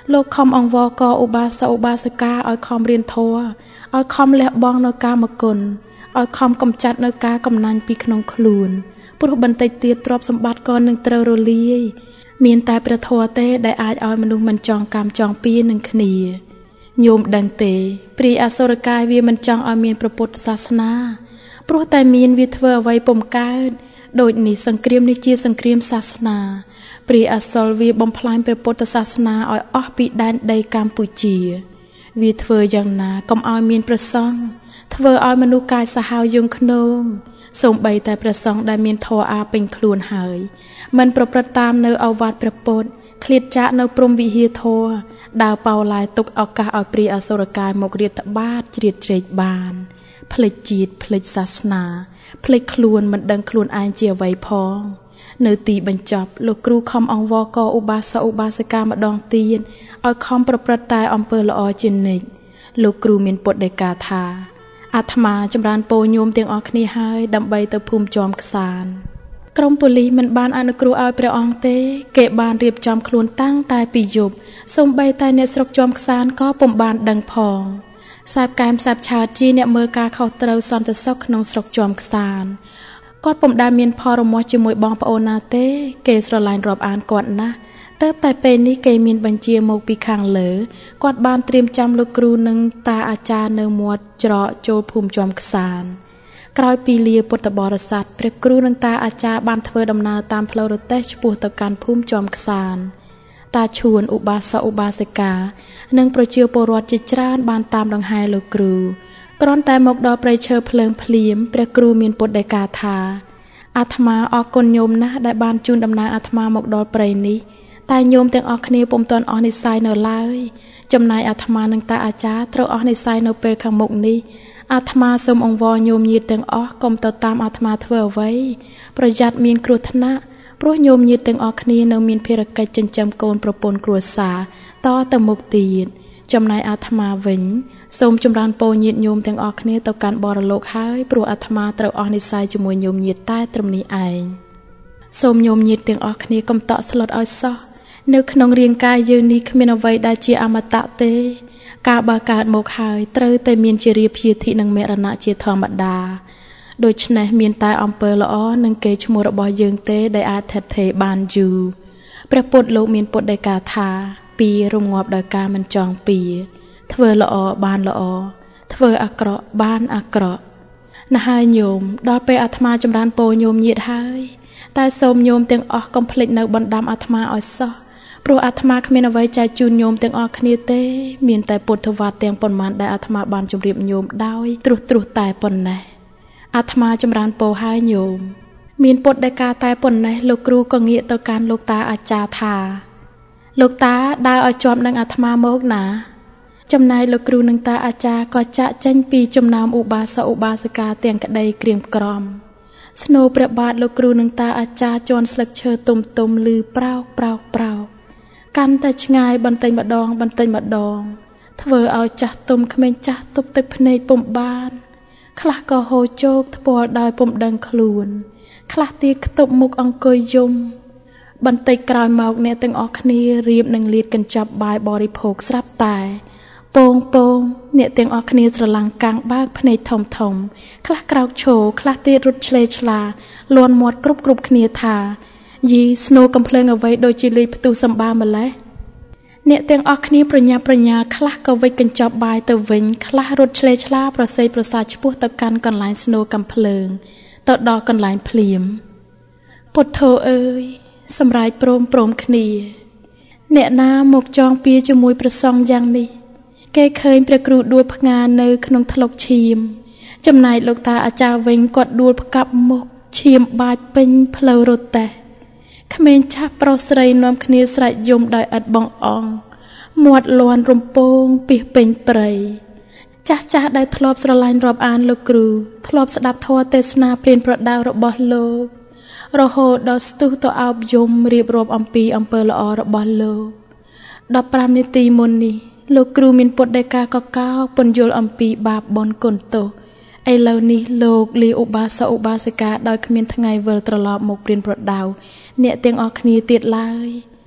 លោកខំអង្វរកឧបាសកឧបាសិកាឲ្យខំរៀនធម៌ឲ្យខំលះបង់នៅកាមគុណឲ្យខំកំចាត់នៅការកំណាញ់ពីក្នុងខ្លួនព្រោះបន្តិចទៀតទ្រព្យសម្បត្តិក៏នឹងត្រូវរលាយមានតែព្រះធម៌ទេដែលអាចឲ្យមនុស្សមិនចងកម្មចងពៀននឹងគ្នាញោមដឹងទេព្រាយអសុរកាយវាមិនចង់ឲ្យមានព្រះពុទ្ធសាសនាព្រោះតែមានវាធ្វើអ្វីពុំកើតដូចនេះសង្គ្រាមនេះជាសង្គ្រាមសាសនាព្រាយអសុរវាបំផ្លាញព្រះពុទ្ធសាសនាឲ្យអស់ពីដែនដីកម្ពុជាវាធ្វើយ៉ាងណាកុំឲ្យមានព្រះសង្ឃធ្វើឲ្យមនុស្សកាយសាហាវយងខ្នងសូម្បីតែព្រះសង្ឃដែលមានធម៌អាពេញខ្លួនហើយមិនប្រព្រឹត្តតាមនៅឱវាទព្រះពុទ្ធឃ្លាតចាកនៅព្រំវិហារធម៌ដើរប៉ោឡាយទុកឱកាសឲ្យព្រាយអសុរកាយមករៀបតបាតជ្រៀតជ្រែកបានភ្លេចជាតិភ្លេចសាសនាភ្លេចខ្លួនមិនដឹងខ្លួនឯងជាអ្វីផងនៅទីបញ្ចប់លោកគ្រូខំអង្វរកឧបាសកឧបាសិកាម្ដងទៀតឲ្យខំប្រព្រឹត្តតែអំពើល្អជានិច្ចលោកគ្រូមានពុទ្ធដីកាថាអាត្មាចម្រើនពរញោមទាំងអស់គ្នាហើយដើម្បីទៅភូមិជាំខ្សានក្រុមប៉ូលីសមិនបានអនុគ្រោះឲ្យព្រះអង្គទេគេបានរៀបចំខ្លួនតាំងតែពីយប់សូម្បីតែអ្នកស្រុកជាំខ្សានក៏ពុំបានដឹងផងសាបកែមសាបឆាតជាអ្នកមើលការខុសត្រូវសន្តិសុខក្នុងស្រុកជាំខ្សានគាត់ពុំដែលមានផលរមាស់ជាមួយបងប្អូនណាទេគេស្រឡាញ់រាប់អានគាត់ណាស់ទៅតែពេលនេះគេមានបញ្ជាមកពីខាងលើគាត់បានត្រៀមចាំលោកគ្រូនិងតាអាចារ្យនៅមាត់ច្រកចូលភូមិជាំខ្សានក្រោយពីលាពុទ្ធបរិស័ទព្រះគ្រូនិងតាអាចារ្យបានធ្វើដំណើរតាមផ្លូវរទេះឆ្ពោះទៅកាន់ភូមិជាំខ្សានតាឈួនឧបាសកឧបាសិកានិងប្រជាពលរដ្ឋជាច្រើនបានតាមដង្ហែលោកគ្រូគ្រាន់តែមកដល់ព្រៃឈើភ្លើងភ្លាមព្រះគ្រូមានពុទ្ធដីកាថាអាត្មាអរគុណញោមណាស់ដែលបានជូនដំណើរអាត្មាមកដល់ព្រៃនេះតែញោមទាំងអស់គ្នាពុំទាន់អស់និស្ស័យនៅឡើយចំណែកអាត្មានិងតាអាចារ្យត្រូវអស់និស្ស័យនៅពេលខាងមុខនេះអាត្មាសូមអង្វរញោមញាតិទាំងអស់កុំទៅតាមអាត្មាធ្វើអ្វីប្រយ័ត្នមានគ្រោះថ្នាក់ព្រោះញោមញាតិទាំងអស់គ្នានៅមានភារកិច្ចចិញ្ចឹមកូនប្រពន្ធគ្រួសារតទៅមុខទៀតចំណែកអាត្មាវិញសូមចម្រើនពរញាតិញោមទាំងអស់គ្នាទៅកាន់បរលោកហើយព្រោះអាត្មាត្រូវអស់និស្ស័យជាមួយញោមញាតិតែត្រឹមនេះឯងសូមញោមញាតិទាំងអស់គ្នាកុំតក់ស្លុតឲ្យសោះនៅក្នុងរាងកាយយើងនេះគ្មានអ្វីដែលជាអមតៈទេការបើកើតមកហើយត្រូវតែមានជារាព្យាធិនិងមរណៈជាធម្មតាដូច្នេះមានតែអំពើល្អនិងកេរ្តិ៍ឈ្មោះរបស់យើងទេដែលអាចថិតថេរបានយូរព្រះពុទ្ធលោកមានពុទ្ធដីកាថាពីររងាប់ដោយការមិនចងពៀធ្វើល្អបានល្អធ្វើអាក្រក់បានអាក្រក់ណាស់ហើយញោមដល់ពេលអាត្មាចម្រើនពរញោមញាតិហើយតែសូមញោមទាំងអស់កុំភ្លេចនៅបណ្ដាំអាត្មាឲ្យសោះព្រោះអាត្មាគ្មានអ្វីចែកជូនញោមទាំងអស់គ្នាទេមានតែពុទ្ធវត្តទាំងប៉ុន្មានដែលអាត្មាបានជម្រាបញោមដោយត្រួសត្រាសតែប៉ុណ្ណេះអាត្មាចម្រើនពរហើយញោមមានពុទ្ធដីកាតែប៉ុណ្ណេះលោកគ្រូក៏ងាកទៅកាន់លោកតាអាចារ្យថាលោកតាដើរឲ្យជាប់នឹងអាត្មាមកណាចំណែកលោកគ្រូនិងតាអាចារ្យក៏ចាក់ចេញពីចំណោមឧបាសកឧបាសិកាទាំងក្តីក្រៀមក្រំស្នូព្រះបាទលោកគ្រូនិងតាអាចារ្យជន់ស្លឹកឈើទុំទុំឮប្រោកប្រោកប្រោកកាន់តែឆ្ងាយបន្តិចម្ដងបន្តិចម្ដងធ្វើឲ្យចាស់ទុំក្មេងចាស់ទប់ទឹកភ្នែកពុំបានខ្លះក៏ហូរជោកថ្ពាល់ដោយពុំដឹងខ្លួនខ្លះទៀតខ្ទប់មុខអង្គុយយំបន្តិចក្រោយមកអ្នកទាំងអស់គ្នារៀបនឹងលាតកញ្ចប់បាយបរិភោគស្រាប់តែពងពងអ្នកទាំងអស់គ្នាស្រឡាំងកាំងបើកភ្នែកធំធំខ្លះក្រោកឈរខ្លះទៀតរត់ឆ្លេឆ្លាលន់មាត់គ្រប់គ្រប់គ្នាថាយីស្នូកំភ្លើងអ្វីដូចជាលីផ្ទុះសម្បាម្លេះអ្នកទាំងអស់គ្នាប្រញាប់ប្រញាល់ខ្លះក៏វិចកញ្ចប់បាយទៅវិញខ្លះរត់ឆ្លេឆ្លាប្រសេប្រសាឆ្ពោះទៅកាន់កន្លែងស្នូកំភ្លើងទៅដល់កន្លែងភ្លាមពុទ្ធោអើយសម្រេចព្រមព្រមគ្នាអ្នកណាមកចងពៀជាមួយព្រះសង្ឃយ៉ាងនេះគេឃើញព្រះគ្រូដួលផ្ងានៅក្នុងថ្លុកឈាមចំណែកលោកតាអាចារ្យវិញគាត់ដួលផ្កាប់មុខឈាមបាចពេញផ្លូវរទេះក្មេងឆាប់ប្រុសស្រីនាំគ្នាស្រែកយំដោយឥតបងអងមាត់លាន់រំពងពីពេញព្រៃចាស់ចាស់ដែលធ្លាប់ស្រឡាញ់រាប់អានលោកគ្រូធ្លាប់ស្ដាប់ធម៌ទេសនាព្រានប្រដៅរបស់លោករហូតដល់ស្ទុះទៅអោបយំរៀបរាប់អំពីអំពើល្អរបស់លោកដប់ប្រាំនាទីមុននេះលោកគ្រូមានពុទ្ធដីកាកកោពន្យល់អំពីបាបបុណ្យគុណទោសឥឡូវនេះលោកលាឧបាសកឧបាសិកាដោយគ្មានថ្ងៃវិលត្រឡប់មកព្រានប្រដៅអ្នកទាំងអស់គ្នាទៀតឡើយ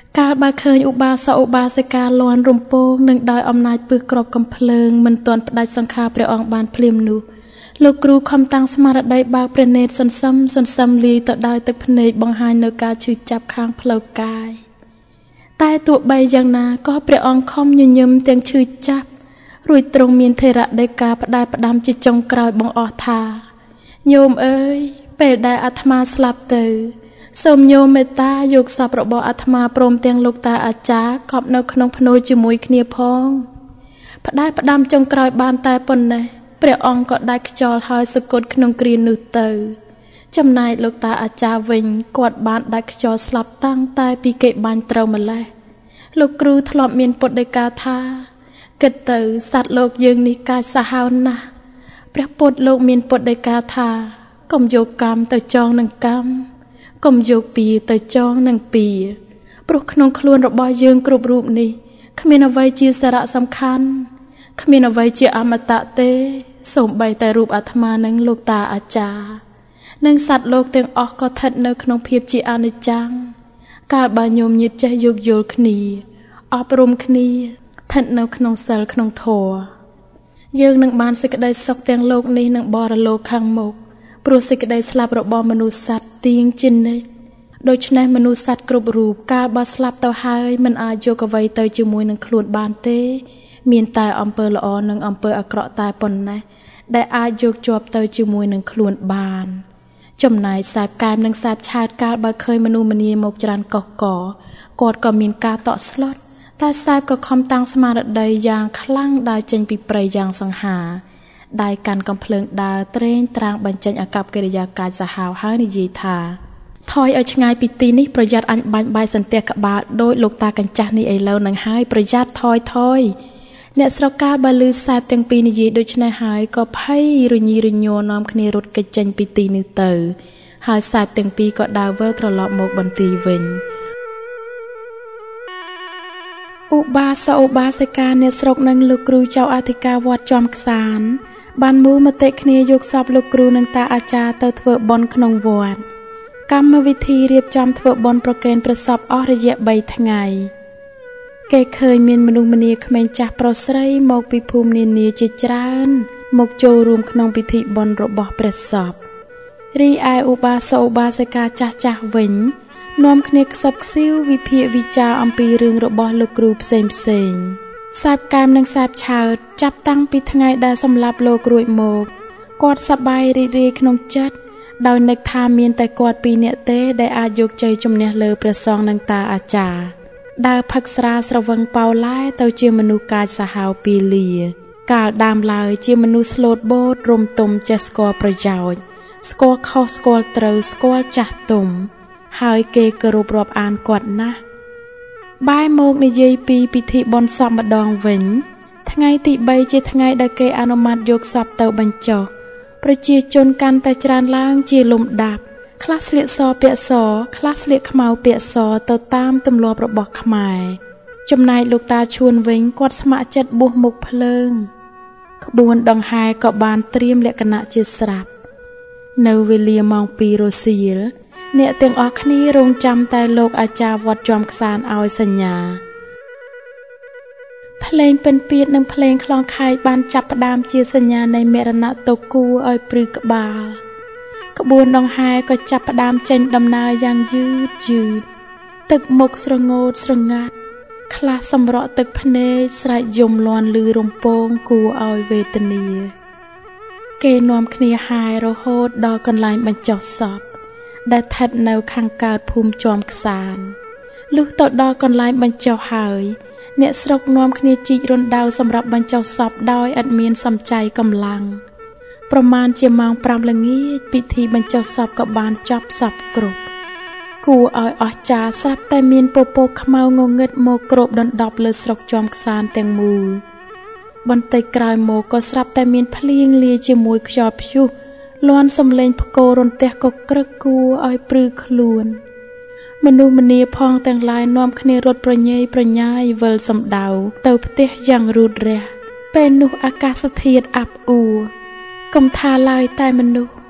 កាលបើឃើញឧបាសកឧបាសិកាលាន់រំពងនឹងដោយអំណាចពឹសក្របកំភ្លើងមិនទាន់ផ្ដាច់សង្ខារព្រះអង្គបានភ្លាមនោះលោកគ្រូខំតាំងស្មារតីបើកព្រះនេត្រសន្សឹមសន្សឹមលាយទៅដោយទឹកភ្នែកបង្ហាញនៅការឈឺចាប់ខាងផ្លូវកាយតែទោះបីយ៉ាងណាក៏ព្រះអង្គខំញញឹមទាំងឈឺចាប់រួចទ្រង់មានថេរដីកាផ្ដែផ្ដាំជាចុងក្រោយបង្អស់ថាញោមអើយពេលដែលអាត្មាស្លាប់ទៅសូមញោមមេត្តាយកសពរបស់អាត្មាព្រមទាំងលោកតាអាចារ្យកប់នៅក្នុងភ្នូរជាមួយគ្នាផងផ្ដែផ្ដាំចុងក្រោយបានតែប៉ុណ្ណេះព្រះអង្គក៏ដាច់ខ្យល់ហើយសគត់ក្នុងគ្រានោះទៅចំណែកលោកតាអាចារ្យវិញគាត់បានដាច់ខ្យល់ស្លាប់តាំងតែពីគេបាញ់ត្រូវម្លេះលោកគ្រូធ្លាប់មានពុទ្ធដីកាថាគិតទៅសត្វលោកយើងនេះកាចសាហាវណាស់ព្រះពុទ្ធលោកមានពុទ្ធដីកាថាកុំយកកម្មទៅចងនឹងកម្មកុំយកពៀទៅចងនឹងពៀព្រោះក្នុងខ្លួនរបស់យើងគ្រប់រូបនេះគ្មានអ្វីជាសារៈសំខាន់គ្មានអ្វីជាអមតៈទេសូម្បីតែរូបអាត្មានិងលោកតាអាចារ្យនិងសត្វលោកទាំងអស់ក៏ស្ថិតនៅក្នុងភាពជាអនិច្ចំកាលបើញោមញាតិចេះយោគយល់គ្នាអប់រំគ្នាស្ថិតនៅក្នុងសិលក្នុងធម៌យើងនឹងបានសេចក្តីសុខទាំងលោកនេះនិងបរលោកខាងមុខព្រោះសេចក្តីស្លាប់របស់មនុស្សសត្វទៀងជានិច្ចដូច្នេះមនុស្សសត្វគ្រប់រូបកាលបើស្លាប់ទៅហើយមិនអាចយកអ្វីទៅជាមួយនឹងខ្លួនបានទេមានតែអំពើល្អនិងអំពើអាក្រក់តែប៉ុណ្ណេះដែលអាចយកជាប់ទៅជាមួយនឹងខ្លួនបានចំណែកសែបកែមនិងសែបឆាតកាលបើឃើញមនុស្សម្នាមកច្រានកកកគាត់ក៏មានការតក់ស្លុតតែសែបក៏ខំតាំងស្មារតីយ៉ាងខ្លាំងដើរចេញពីព្រៃយ៉ាងសង្ហាដៃកាន់កំភ្លើងដើរត្រេងត្រាងបញ្ចេញអាកប្បកិរិយាកាចសាហាវហើយនិយាយថាថយឲ្យឆ្ងាយពីទីនេះប្រយ័ត្នអញបាញ់បាយសន្ទះក្បាលដោយលោកតាកញ្ចាស់នេះឥឡូវនឹងហើយប្រយ័ត្នថយថយអ្នកស្រុកកាលបើឮសែបទាំងពីរនិយាយដូច្នេះហើយក៏ភ័យរញីរញ័រនាំគ្នារត់គេចចេញពីទីនេះទៅហើយសែបទាំងពីរក៏ដើរវិលត្រឡប់មកបន្ទាយវិញឧបាសកឧបាសិកាអ្នកស្រុកនិងលោកគ្រូចៅអធិការវត្តជាំខ្សានបានមូលមតិគ្នាយកសពលោកគ្រូនិងតាអាចារ្យទៅធ្វើបុណ្យក្នុងវត្តកម្មវិធីរៀបចំធ្វើបុណ្យប្រគេនព្រះសពអស់រយៈបីថ្ងៃគេឃើញមានមនុស្សម្នាក្មេងចាស់ប្រុសស្រីមកពីភូមិនានាជាច្រើនមកចូលរួមក្នុងពិធីបុណ្យរបស់ព្រះសពរីឯឧបាសកឧបាសិកាចាស់ចាស់វិញនាំគ្នាខ្សឹបខ្សៀវវិភាគវិចារអំពីរឿងរបស់លោកគ្រូផ្សេងផ្សេងសែបកែមនិងសែបឆើតចាប់តាំងពីថ្ងៃដែលសម្លាប់លោករួចមកគាត់សប្បាយរីករាយក្នុងចិត្តដោយនឹកថាមានតែគាត់ពីរនាក់ទេដែលអាចយកជ័យជំនះលើព្រះសង្ឃនិងតាអាចារ្យដើរផឹកស្រាស្រវឹងប៉ោឡែទៅជាមនុស្សកាចសាហាវពីលាកាលដើមឡើយជាមនុស្សស្លូតបូតរំទុំចេះស្គាល់ប្រយោជន៍ស្គាល់ខុសស្គាល់ត្រូវស្គាល់ចាស់ទុំហើយគេគោរពរាប់អានគាត់ណាស់បែរមកនិយាយពីពិធីបុណ្យសពម្ដងវិញថ្ងៃទីបីជាថ្ងៃដែលគេអនុម័តយកសពទៅបញ្ចុះប្រជាជនកាន់តែច្រើនឡើងជាលំដាប់ខ្លះស្លៀកសពាក់សខ្លះស្លៀកខ្មៅពាក់សទៅតាមទម្លាប់របស់ខ្មែរចំណែកលោកតាឈួនវិញគាត់ស្ម័គ្រចិត្តបួសមុខភ្លើងក្បួនដង្ហែក៏បានត្រៀមលក្ខណៈជាស្រាប់នៅវេលាម៉ោងពីររសៀលអ្នកទាំងអស់គ្នារងចាំតែលោកអាចារ្យវត្តជាំខ្សានឲ្យសញ្ញាភ្លេងពិណពាទ្យនិងភ្លេងខ្លងខែកបានចាប់ផ្ដើមជាសញ្ញានៃមរណៈទុក្ខគួរឲ្យព្រឺក្បាលក្បួនដង្ហែក៏ចាប់ផ្ដើមចេញដំណើរយ៉ាងយឺតយឺតទឹកមុខស្រងោតស្រងាត់ខ្លះសម្រក់ទឹកភ្នែកស្រែកយំលាន់ឮរំពងគួរឲ្យវេទនាគេនាំគ្នាហែរហូតដល់កន្លែងបញ្ចុះសពដែលស្ថិតនៅខាងកើតភូមិជាំខ្សានលុះទៅដល់កន្លែងបញ្ចុះហើយអ្នកស្រុកនាំគ្នាជីករណ្ដៅសម្រាប់បញ្ចុះសពដោយឥតមានសំចៃកម្លាំងប្រមាណជាម៉ោងប្រាំល្ងាចពិធីបញ្ចុះសពក៏បានចប់សពគ្រប់គួរឲ្យអស្ចារ្យស្រាប់តែមានពពកខ្មៅងងឹតមកគ្របដណ្ដប់លើស្រុកជាំខ្សានទាំងមូលបន្តិចក្រោយមកក៏ស្រាប់តែមានភ្លៀងលាយជាមួយខ្យល់ព្យុះលាន់សំឡេងផ្គររន្ទះក៏ក្រឹកគួរឲ្យព្រឺខ្លួនមនុស្សម្នាផងទាំងឡាយនាំគ្នារត់ប្រញែកប្រញាយវិលសំដៅទៅផ្ទះយ៉ាងរូតរះពេលនោះអាកាសធាតុអាប់អួរកុំថាឡើយតែមនុស្ស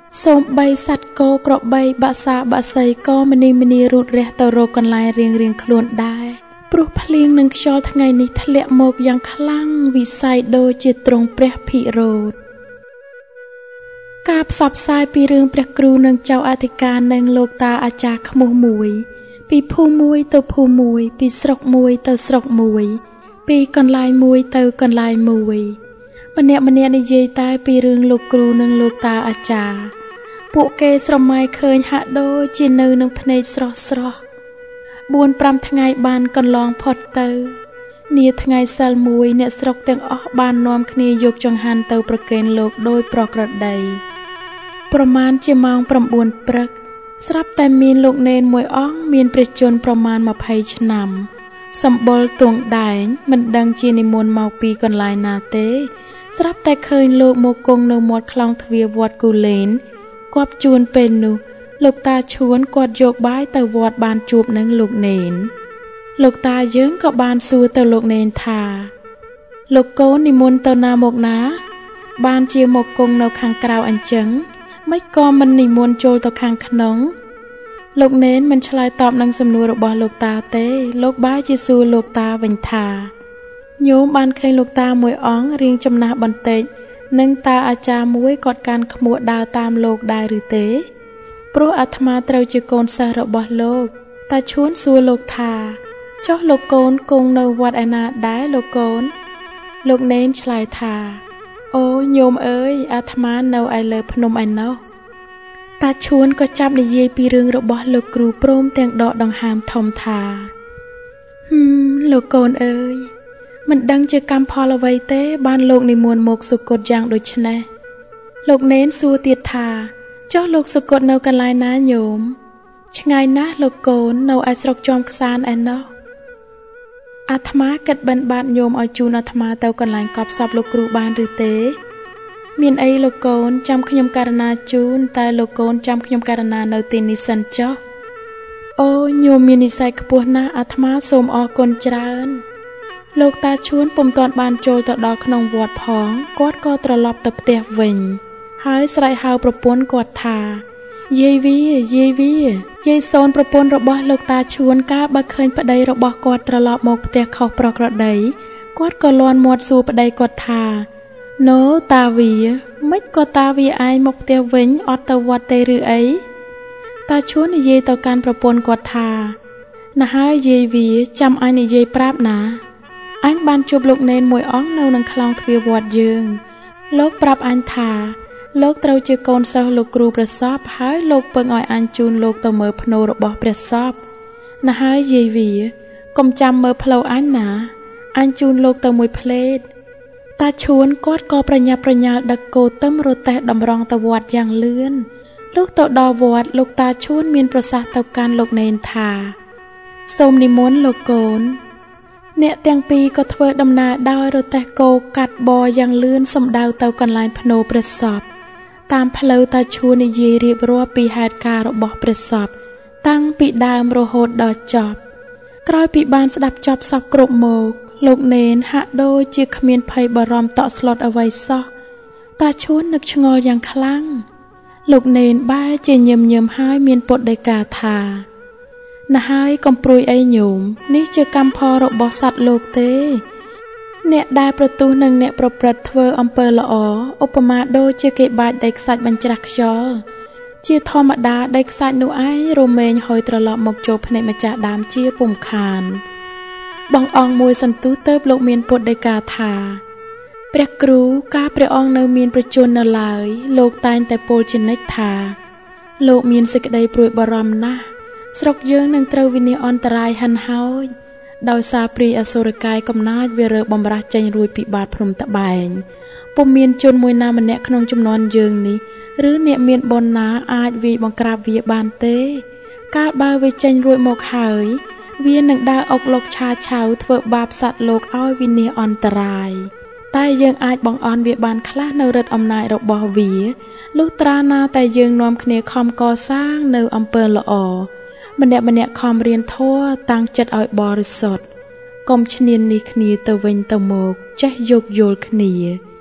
សូមបីសត្វគោក្របីបាក់សាបាក់សីក៏មនីមនីរូតរះទៅរកកន្លែងរៀងរៀងខ្លួនដែរព្រោះភ្លៀងនិងខ្យល់ថ្ងៃនេះធ្លាក់មកយ៉ាងខ្លាំងវិស័យដូចជាទ្រង់ព្រះភិរោធការផ្សព្វផ្សាយពីរឿងព្រះគ្រូនិងចៅអធិការនិងលោកតាអាចារ្យក្មួយមួយពីភូមិមួយទៅភូមិមួយពីស្រុកមួយទៅស្រុកមួយពីកន្លែងមួយទៅកន្លែងមួយម្នាក់ម្នាក់និយាយតែពីរឿងលោកគ្រូនិងលោកតាអាចារ្យពួកគេស្រមៃឃើញហាក់ដូចជានៅនឹងភ្នែកស្រស់ស្រស់បួនប្រាំថ្ងៃបានកន្លងផុតទៅនាថ្ងៃសិលមួយអ្នកស្រុកទាំងអស់បាននាំគ្នាយកចង្ហាន់ទៅប្រគេនលោកដោយប្រក្រតីប្រមាណជាម៉ោងប្រាំបួនព្រឹកស្រាប់តែមានលោកនេនមួយអង្គមានព្រះជន្មប្រមាណម្ភៃឆ្នាំសម្បុរទួងដែងមិនដឹងជានិមន្តមកពីកន្លែងណាទេស្រាប់តែឃើញលោកមកគង់នៅមាត់ខ្លោងទ្វារវត្តគូលែនគាត់ជួនពេលនោះលោកតាឈួនគាត់យកបាយទៅវត្តបានជួបនឹងលោកនេនលោកតាយើងក៏បានសួរទៅលោកនេនថាលោកកូននិមន្តទៅណាមកណាបានជាមកគង់នៅខាងក្រៅអញ្ចឹងមិនក៏មិននិមន្តចូលទៅខាងក្នុងលោកនេនមិនឆ្លើយតបនឹងសំណួររបស់លោកតាទេលោកបែរជាសួរលោកតាវិញថាញោមបានឃើញលោកតាមួយអង្គរៀងចំណាស់បន្តិចនិងតាអាចារ្យមួយគាត់កាន់ក្មួយដើរតាមលោកដែរឬទេព្រោះអាត្មាត្រូវជាកូនសិស្សរបស់លោកតាឈួនសួរលោកថាចុះលោកកូនគង់នៅវត្តឯណាដែរលោកកូនលោកនេនឆ្លើយថាអូញោមអើយអាត្មានៅឯលើភ្នំឯណោះតាឈួនក៏ចាប់និយាយពីរឿងរបស់លោកគ្រូព្រមទាំងដកដង្ហើមធំថាហឹមលោកកូនអើយមិនដឹងជាកម្មផលអ្វីទេបានលោកនិមន្តមកសុគតយ៉ាងដូចនេះលោកនេនសួរទៀតថាចុះលោកសុគតនៅកន្លែងណាញោមឆ្ងាយណាស់លោកកូននៅឯស្រុកជាំខ្សានឯណោះអាត្មាគិតបិណ្ឌបាតញោមឲ្យជូនអាត្មាទៅកន្លែងកប់សពលោកគ្រូបានឬទេមានអីលោកកូនចាំខ្ញុំករណាជូនតែលោកកូនចាំខ្ញុំករណានៅទីនេះសិនចុះអូញោមមាននិស្ស័យខ្ពស់ណាស់អាត្មាសូមអរគុណច្រើនលោកតាឈួនពុំទាន់បានចូលទៅដល់ក្នុងវត្តផងគាត់ក៏ត្រឡប់ទៅផ្ទះវិញហើយស្រែកហៅប្រពន្ធគាត់ថាយាយវីយាយវីយាយសូនប្រពន្ធរបស់លោកតាឈួនកាលបើឃើញប្តីរបស់គាត់ត្រឡប់មកផ្ទះខុសប្រក្រតីគាត់ក៏លាន់មាត់សួរប្តីគាត់ថាណូតាវីមិនក៏តាវីឯងមកផ្ទះវិញអត់ទៅវត្តទេឬអីតាឈួននិយាយទៅកាន់ប្រពន្ធគាត់ថាណាហើយយាយវីចាំអញនិយាយប្រាប់ណាអញបានជួបលោកនេនមួយអង្គនៅនឹងខ្លោងទ្វារវត្តយើងលោកប្រាប់អញថាលោកត្រូវជាកូនសិស្សលោកគ្រូព្រះសពហើយលោកពឹងឲ្យអញជូនលោកទៅមើលភ្នូររបស់ព្រះសពណាហើយយាយវីកុំចាំមើលផ្លូវអញណាអញជូនលោកទៅមួយផ្លេតតាឈួនគាត់ក៏ប្រញាប់ប្រញាល់ដឹកគោទឹមរទេះតម្រង់ទៅវត្តយ៉ាងលឿនលុះទៅដល់វត្តលោកតាឈួនមានប្រសាសន៍ទៅកាន់លោកនេនថាសូមនិមន្តលោកកូនអ្នកទាំងពីរក៏ធ្វើដំណើរដោយរទេះគោកាត់បរយ៉ាងលឿនសំដៅទៅកន្លែងភ្នូរព្រះសពតាមផ្លូវតាឈួននិយាយរៀបរាប់ពីហេតុការណ៍របស់ព្រះសពតាំងពីដើមរហូតដល់ចប់ក្រោយពីបានស្ដាប់ចប់សពគ្រប់មកលោកនេនហាក់ដូចជាគ្មានភ័យបារម្ភតក់ស្លុតអ្វីសោះតាឈួននឹកឆ្ងល់យ៉ាងខ្លាំងលោកនេនបែរជាញឹមញឹមហើយមានពុទ្ធដីកាថាណាហើយកំព្រួយអីញោមនេះជាកម្មផលរបស់សត្វលោកទេអ្នកដែលប្រទូសនឹងអ្នកប្រព្រឹត្តធ្វើអំពើល្អឧបមាដូចជាគេបាចដីខ្សាច់បញ្ច្រាស់ខ្យល់ជាធម្មតាដីខ្សាច់នោះឯងរមែងហុយត្រឡប់មកចូលភ្នែកម្ចាស់ដើមជាពុំខានបងអង្គមួយសន្ទុះទៅលោកមានពុទ្ធដីកាថាព្រះគ្រូកាលព្រះអង្គនៅមានប្រជជននៅឡើយលោកតែងតែពោលជានិច្ចថាលោកមានសេចក្តីព្រួយបារម្ភណាស់ស្រុកយើងនឹងត្រូវវិនាសអន្តរាយហិនហោចដោយសារព្រាយអសុរកាយកំណាចវារើបំរាស់ចេញរួចពីបាតភ្នំតបែងពុំមានជនមួយណាម្នាក់ក្នុងចំនួនយើងនេះឬអ្នកមានបុណ្យណាអាចវាយបង្ក្រាបវាបានទេកាលបើវាចេញរួចមកហើយវានឹងដើរអុកលុកឆាឆៅធ្វើបាបសត្វលោកឲ្យវិនាសអន្តរាយតែយើងអាចបង្អន់វាបានខ្លះនៅឫទ្ធិអំណាចរបស់វាលុះត្រាណាតែយើងនាំគ្នាខំកសាងនៅអំពើល្អម្នាក់ម្នាក់ខំរៀនធម៌តាំងចិត្តឲ្យបរិសុទ្ធកុំឈ្នាននេះគ្នាទៅវិញទៅមកចេះយោគយល់គ្នា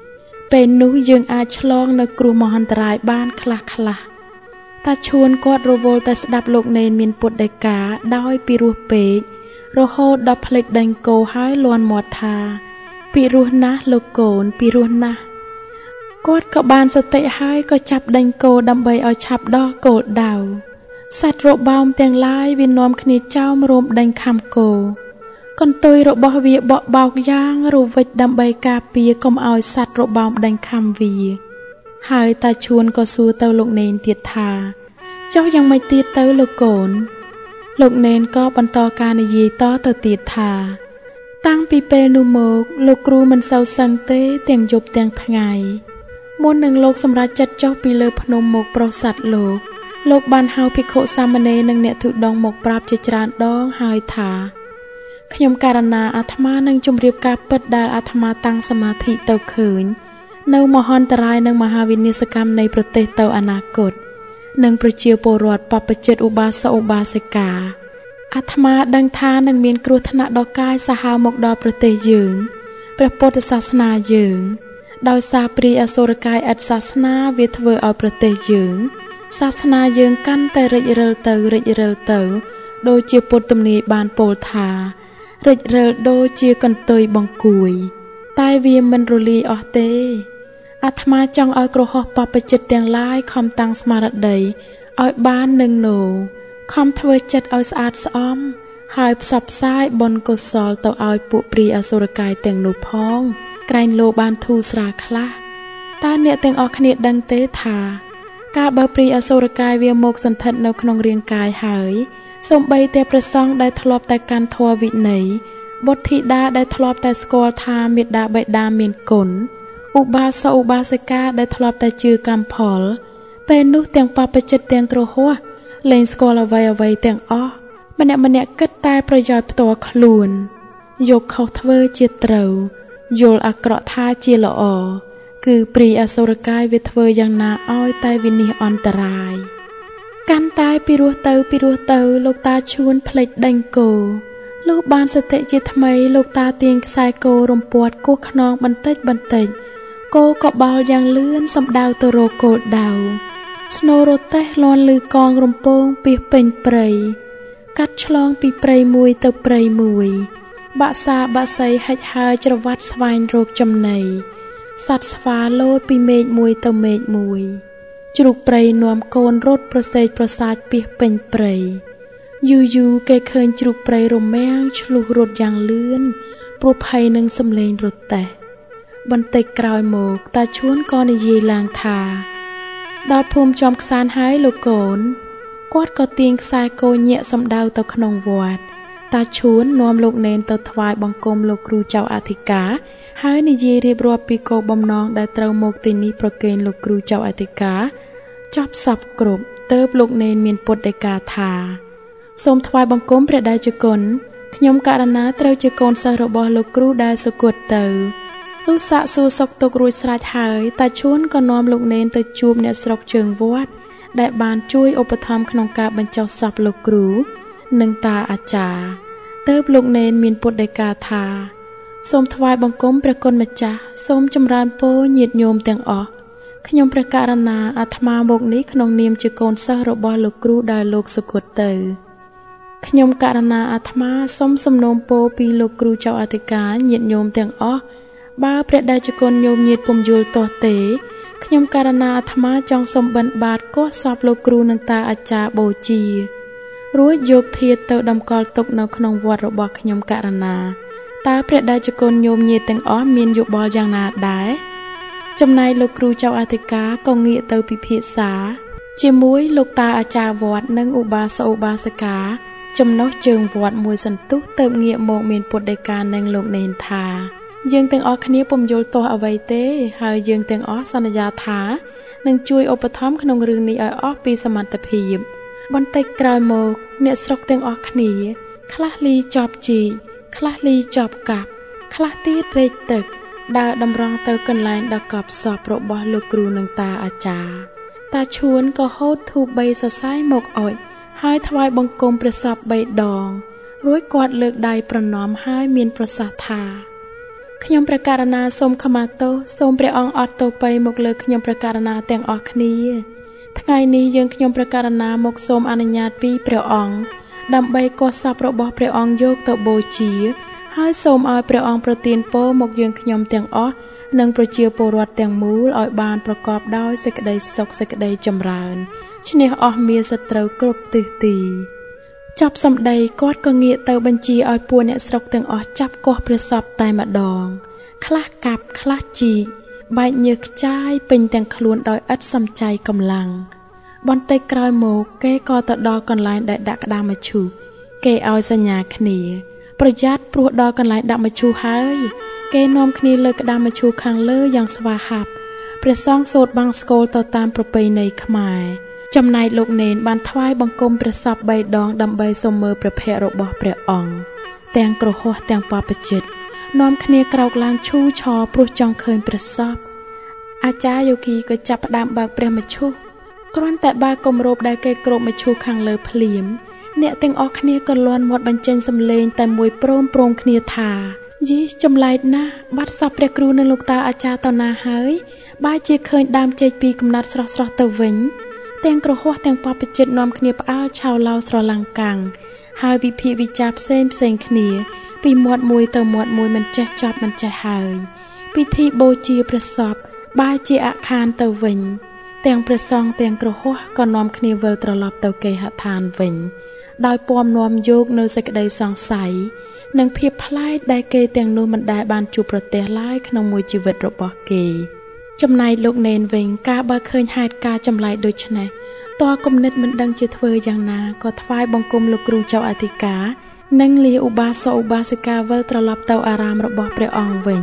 ពេលនោះយើងអាចឆ្លងនៅគ្រោះមហន្តរាយបានខ្លះខ្លះតាឈួនគាត់រវល់តែស្ដាប់លោកនេនមានពុទ្ធដីកាដោយពីរោះពេករហូតដល់ភ្លេចដេញគោហើយលាន់មាត់ថាពីរោះណាស់លោកកូនពីរោះណាស់គាត់ក៏បានសតិហើយក៏ចាប់ដេញគោដើម្បីឲ្យឆាប់ដោះគោលដៅសត្វរបោមទាំងឡាយវានាំគ្នាចោមរោមដេញខំគោកន្ទុយរបស់វាបក់បោកយ៉ាងរវិចដើម្បីការពារកុំឲ្យសត្វរបោមដេញខំវាហើយតាឈួនក៏សួរទៅលោកនេនទៀតថាចុះយ៉ាងម៉េចទៀតទៅលោកកូនលោកនេនក៏បន្តការនិយាយតទៅទៀតថាតាំងពីពេលនោះមកលោកគ្រូមិនសូវសឹងទេទាំងយប់ទាំងថ្ងៃមុននឹងលោកសម្រេចចិត្តចុះពីលើភ្នំមកប្រសាទលោកលោកបានហៅភិក្ខុសាមណេរនិងអ្នកទុដងមកប្រាប់ជាច្រើនដងហើយថាខ្ញុំករណាអាត្មានឹងជម្រាបការពិតដែលអាត្មាតាំងសមាធិទៅឃើញនៅមហន្តរាយនិងមហាវិនាសកម្មនៃប្រទេសទៅអនាគតនិងប្រជាពលរដ្ឋបព្វជិតឧបាសកឧបាសិកាអាត្មាដឹងថានឹងមានគ្រោះថ្នាក់ដល់កាយសាហាវមកដល់ប្រទេសយើងព្រះពុទ្ធសាសនាយើងដោយសារព្រាយអសុរកាយឥតសាសនាវាធ្វើឲ្យប្រទេសយើងសាសនាយើងកាន់តែរិចរិលទៅរិចរិលទៅដូចជាពុទ្ធទំនាយបានពោលថារិចរិលដូចជាកន្ទុយបង្គួយតែវាមិនរលាយអស់ទេអាត្មាចង់ឲ្យគ្រហស្ថបព្វជិតទាំងឡាយខំតាំងស្មារតីឲ្យបាននឹងណូខំធ្វើចិត្តឲ្យស្អាតស្អំហើយផ្សព្វផ្សាយបុណ្យកុសលទៅឲ្យពួកព្រាយអសុរកាយទាំងនោះផងក្រែងលោបានធូរស្រាលខ្លះតើអ្នកទាំងអស់គ្នាដឹងទេថាកាលបើព្រាយអសុរកាយវាមកសន្ធិដ្ឋនៅក្នុងរាងកាយហើយសូម្បីតែព្រះសង្ឃដែលធ្លាប់តែកាន់ធម៌វិន័យបុត្រធីតាដែលធ្លាប់តែស្គាល់ថាមេដាបេដាមានគុណឧបាសកឧបាសិកាដែលធ្លាប់តែជឿកម្មផលពេលនោះទាំងបព្វជិតទាំងគ្រហស្ថលែងស្គាល់អ្វីអ្វីទាំងអស់ម្នាក់ម្នាក់គិតតែប្រយោជន៍ផ្ទាល់ខ្លួនយកខុសធ្វើជាត្រូវយល់អាក្រក់ថាជាល្អគឺព្រាយអសុរកាយវាធ្វើយ៉ាងណាឲ្យតែវិនិច្ឆ័យអន្តរាយកាន់តែពីរោះទៅពីរោះទៅលោកតាឈួនភ្លេចដេញគោលុះបានសតិជាថ្មីលោកតាទាញខ្សែគោរំពាត់គោះខ្នងបន្តិចបន្តិចគោក៏បោលយ៉ាងលឿនសំដៅទៅរកគោលដៅស្នូររទេះលាន់ឮកងរំពងពីពេញព្រៃកាត់ឆ្លងពីព្រៃមួយទៅព្រៃមួយបាក់សាបាក់សីហិចហើរច្រវាត់ស្វែងរកចំណីសត្វស្វាលោតពីមេឃមួយទៅមេឃមួយជ្រូកព្រៃនាំកូនរត់ប្រសេកប្រសាចពីពេញព្រៃយូរយូរគេឃើញជ្រូកព្រៃរមាំងឆ្លុះរត់យ៉ាងលឿនព្រោះភ័យនឹងសំឡេងរទេះបន្តិចក្រោយមកតាឈួនក៏និយាយឡើងថាដល់ភូមិចំខ្សានហើយលោកកូនគាត់ក៏ទាញខ្សែគោញាក់សំដៅទៅក្នុងវត្តតាឈួននាំលោកនេនទៅថ្វាយបង្គំលោកគ្រូចៅអធិការហើយនិយាយរៀបរាប់ពីគោលបំណងដែលត្រូវមកទីនេះប្រគេនលោកគ្រូចៅអធិការចប់សពគ្រប់ទើបលោកនេនមានពុទ្ធដីកាថាសូមថ្វាយបង្គំព្រះតេជគុណខ្ញុំករណាត្រូវជាកូនសិស្សរបស់លោកគ្រូដែលសុគតទៅលុះសាកសួរសុខទុក្ខរួចស្រេចហើយតាឈួនក៏នាំលោកនេនទៅជួបអ្នកស្រុកជើងវត្តដែលបានជួយឧបត្ថម្ភក្នុងការបញ្ចុះសពលោកគ្រូនិងតាអាចារ្យទើបលោកនេនមានពុទ្ធដីកាថាសូមថ្វាយបង្គំព្រះគុណម្ចាស់សូមចម្រើនពរញាតិញោមទាំងអស់ខ្ញុំព្រះករណាអាត្មាមកនេះក្នុងនាមជាកូនសិស្សរបស់លោកគ្រូដែលលោកសុគតទៅខ្ញុំករណាអាត្មាសូមសំណូមពរពីលោកគ្រូចៅអធិការញាតិញោមទាំងអស់បើព្រះតេជគុណញោមញាតិពុំយល់ទាស់ទេខ្ញុំករណាអាត្មាចង់សូមបិណ្ឌបាតកោះសពលោកគ្រូនិងតាអាចារ្យបូជារួចយកធាតុទៅតម្កល់ទុកនៅក្នុងវត្តរបស់ខ្ញុំករណាតើព្រះតេជគុណញោមញាតិទាំងអស់មានយោបល់យ៉ាងណាដែរចំណែកលោកគ្រូចៅអធិការក៏ងាកទៅពិភាក្សាជាមួយលោកតាអាចារ្យវត្តនិងឧបាសកឧបាសិកាចំណុះជើងវត្តមួយសន្ទុះទៅងាកមកមានពុទ្ធដីកានឹងលោកនេនថាយើងទាំងអស់គ្នាពុំយល់ទាស់អ្វីទេហើយយើងទាំងអស់សន្យាថានឹងជួយឧបត្ថម្ភក្នុងរឿងនេះឲ្យអស់ពីសមត្ថភាពបន្តិចក្រោយមកអ្នកស្រុកទាំងអស់គ្នាខ្លះលីចប់ជីខ្លះលីចប់កាប់ខ្លះទៀតរែកទឹកដើរតម្រង់ទៅកន្លែងដល់កប់សពរបស់លោកគ្រូនិងតាអាចារ្យតាឈួនក៏ហូតធូបបីសរសៃមកអុជហើយថ្វាយបង្គំព្រះសពបីដងរួចគាត់លើកដៃប្រណម្យហើយមានប្រសាសន៍ថាខ្ញុំព្រះករុណាសូមខមាទោសសូមព្រះអង្គអត់ទោសបីមកលើខ្ញុំព្រះករុណាទាំងអស់គ្នាថ្ងៃនេះយើងខ្ញុំព្រះករុណាមកសូមអនុញ្ញាតពីព្រះអង្គដើម្បីកោះសពរបស់ព្រះអង្គយកទៅបូជាហើយសូមឲ្យព្រះអង្គប្រទានពរមកយើងខ្ញុំទាំងអស់និងប្រជាពលរដ្ឋទាំងមូលឲ្យបានប្រកបដោយសេចក្តីសុខសេចក្តីចម្រើនឈ្នះអស់មារសត្រូវគ្រប់ទិសទីចប់សម្ដីគាត់ក៏ងាកទៅបញ្ជាឲ្យពួកអ្នកស្រុកទាំងអស់ចាប់កោះព្រះសពតែម្ដងខ្លះកាប់ខ្លះជីកបែកញើសខ្ចាយពេញទាំងខ្លួនដោយឥតសំចៃកម្លាំងបន្តិចក្រោយមកគេក៏ទៅដល់កន្លែងដែលដាក់ក្តាមមឈូសគេឲ្យសញ្ញាគ្នាប្រយ័ត្នព្រោះដល់កន្លែងដាក់មឈូសហើយគេនាំគ្នាលើក្តាមមឈូសខាងលើយ៉ាងស្វាហាប់ព្រះសង្ឃសូត្របង្សកូលទៅតាមប្រពៃណីខ្មែរចំណែកលោកនេនបានថ្វាយបង្គំព្រះសពបីដងដើម្បីសូមមើលព្រះភ័ក្ត្ររបស់ព្រះអង្គទាំងក្រហោះទាំងបព្វជិតនាំគ្នាក្រោកឡើងឈូឆរព្រោះចង់ឃើញព្រះសពអាចារ្យយោគីក៏ចាប់ផ្ដើមបើកព្រះមឈូសគ្រាន់តែបើកគម្របដែលគេគ្របមឈូសខាងលើភ្លាមអ្នកទាំងអស់គ្នាក៏លាន់មាត់បញ្ចេញសំឡេងតែមួយព្រមព្រងគ្នាថាយីចម្លែកណាស់បាត់សពព្រះគ្រូនិងលោកតាអាចារ្យតណាហើយបើជាឃើញដើមចេកពីកំណាត់ស្រស់ស្រស់ទៅវិញទាំងក្រហោះទាំងបព្វជិតនាំគ្នាផ្អើលឆៅឡោស្រឡំកាំងហើយវិភាគវិចារផ្សេងផ្សេងគ្នាពីមាត់មួយទៅមាត់មួយមិនចេះចប់មិនចេះហើយពិធីបូជាព្រះសពបែរជាអខានទៅវិញទាំងព្រះសង្ឃទាំងក្រហោះក៏នាំគ្នាវិលត្រឡប់ទៅគេហដ្ឋានវិញដោយពំនាំយកនៅសេចក្តីសង្ស័យនិងភាពប្លែកដែលគេទាំងនោះមិនដែលបានជួបប្រទះឡើយក្នុងមួយជីវិតរបស់គេចំណែកលោកនេនវិញការបើឃើញហេតុការចម្លែកដូចនេះតើគំនិតមិនដឹងជាធ្វើយ៉ាងណាក៏ថ្វាយបង្គំលោកគ្រូចៅអធិការនិងលាឧបាសកឧបាសិកាវិលត្រឡប់ទៅអារាមរបស់ព្រះអង្គវិញ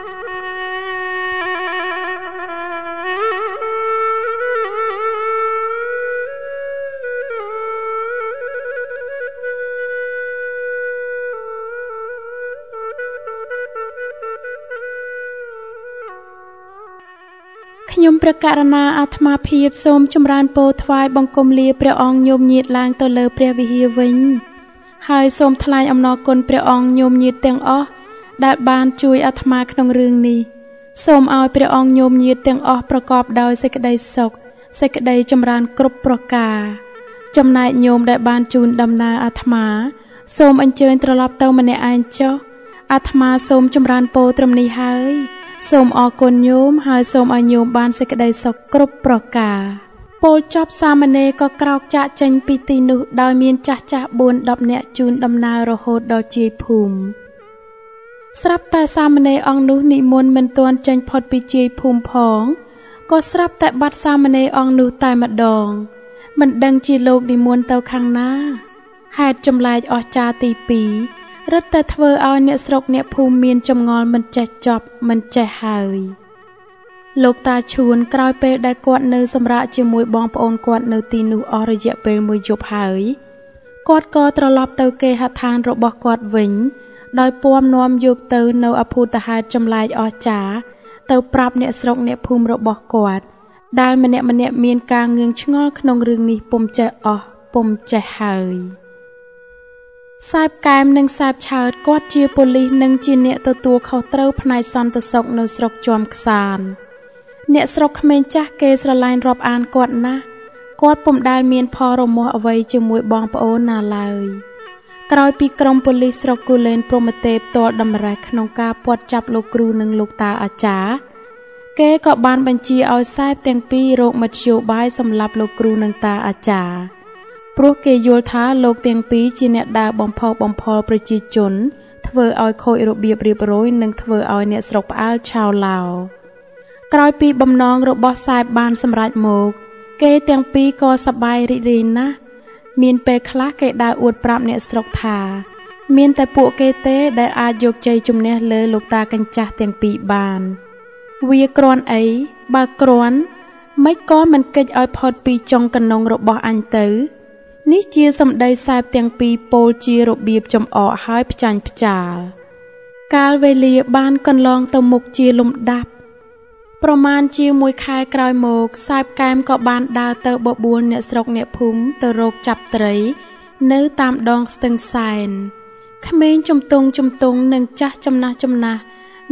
ខ្ញុំព្រះករុណាអាត្មាភាពសូមចម្រើនពរថ្វាយបង្គំលាព្រះអង្គញោមញាតឡើងទៅលើព្រះវិហារវិញហើយសូមថ្លែងអំណរគុណព្រះអង្គញោមញាតទាំងអស់ដែលបានជួយអាត្មាក្នុងរឿងនេះសូមឲ្យព្រះអង្គញោមញាតទាំងអស់ប្រកបដោយសេចក្តីសុខសេចក្តីចម្រើនគ្រប់ប្រការចំណែកញោមដែលបានជូនដំណើរអាត្មាសូមអញ្ជើញត្រឡប់ទៅម្នាក់ឯងចុះអាត្មាសូមចម្រើនពរត្រឹមនេះហើយសូមអរគុណញោមហើយសូមឲ្យញោមបានសេចក្តីសុខគ្រប់ប្រការពលចប់សាមណេរក៏ក្រោកចាកចេញពីទីនោះដោយមានចាស់ចាស់ បួនដប់ នាក់ជូនដំណើររហូតដល់ជាយភូមិស្រាប់តែសាមណេរអង្គនោះនិមន្តមិនទាន់ចេញផុតពីជាយភូមិផងក៏ស្រាប់តែបាត់សាមណេរអង្គនោះតែម្ដងមិនដឹងជាលោកនិមន្តទៅខាងណាហេតុចម្លែកអស្ចារ្យទីពីររឹតតែធ្វើឲ្យអ្នកស្រុកអ្នកភូមិមានចម្ងល់មិនចេះចប់មិនចេះហើយលោកតាឈួនក្រោយពេលដែលគាត់នៅសម្រាកជាមួយបងប្អូនគាត់នៅទីនោះអស់រយៈពេលមួយយប់ហើយគាត់ក៏ត្រឡប់ទៅគេហដ្ឋានរបស់គាត់វិញដោយពំនាំយកទៅនៅអភូតហេតុចម្លែកអស្ចារ្យទៅប្រាប់អ្នកស្រុកអ្នកភូមិរបស់គាត់ដែលម្នាក់ម្នាក់មានការងឿងឆ្ងល់ក្នុងរឿងនេះពុំចេះអស់ពុំចេះហើយសែបកែមនិងសែបឆើតគាត់ជាប៉ូលីសនិងជាអ្នកទទួលខុសត្រូវផ្នែកសន្តិសុខនៅស្រុកជាំខ្សានអ្នកស្រុកក្មេងចាស់គេស្រឡាញ់រាប់អានគាត់ណាស់គាត់ពុំដែលមានផលរមាស់អ្វីជាមួយបងប្អូនណាឡើយក្រោយពីក្រុមប៉ូលីសស្រុកគូលែនព្រហ្មទេពផ្ទាល់ដំណេះក្នុងការពាត់ចាប់លោកគ្រូនិងលោកតាអាចារ្យគេក៏បានបញ្ជាឲ្យសែបទាំងពីររកមធ្យោបាយសម្លាប់លោកគ្រូនិងតាអាចារ្យព្រោះគេយល់ថាលោកទាំងពីរជាអ្នកដើរបំផុសបំផុលប្រជាជនធ្វើឲ្យខូចរបៀបរៀបរយនិងធ្វើឲ្យអ្នកស្រុកផ្អើលឆៅឡោក្រោយពីបំណងរបស់សែបបានសម្រេចមកគេទាំងពីរក៏សប្បាយរីករាយណាស់មានពេលខ្លះគេដើរអួតប្រាប់អ្នកស្រុកថាមានតែពួកគេទេដែលអាចយកជ័យជំនះលើលោកតាកញ្ចាស់ទាំងពីរបានវាគ្រាន់អីបើគ្រាន់មិនក៏មិនកិច្ចឲ្យផុតពីចុងកណ្ដុងរបស់អញទៅនេះជាសម្ដីសែបទាំងពីរពោលជារបៀបចំអកហើយផ្ចាញ់ផ្ចាលកាលវេលាបានកន្លងទៅមុខជាលំដាប់ប្រមាណជាមួយខែក្រោយមកសែបកែមក៏បានដើរទៅបបួលអ្នកស្រុកអ្នកភូមិទៅរកចាប់ត្រីនៅតាមដងស្ទឹងសែនក្មេងជំទង់ជំទង់និងចាស់ចំណាស់ចំណាស់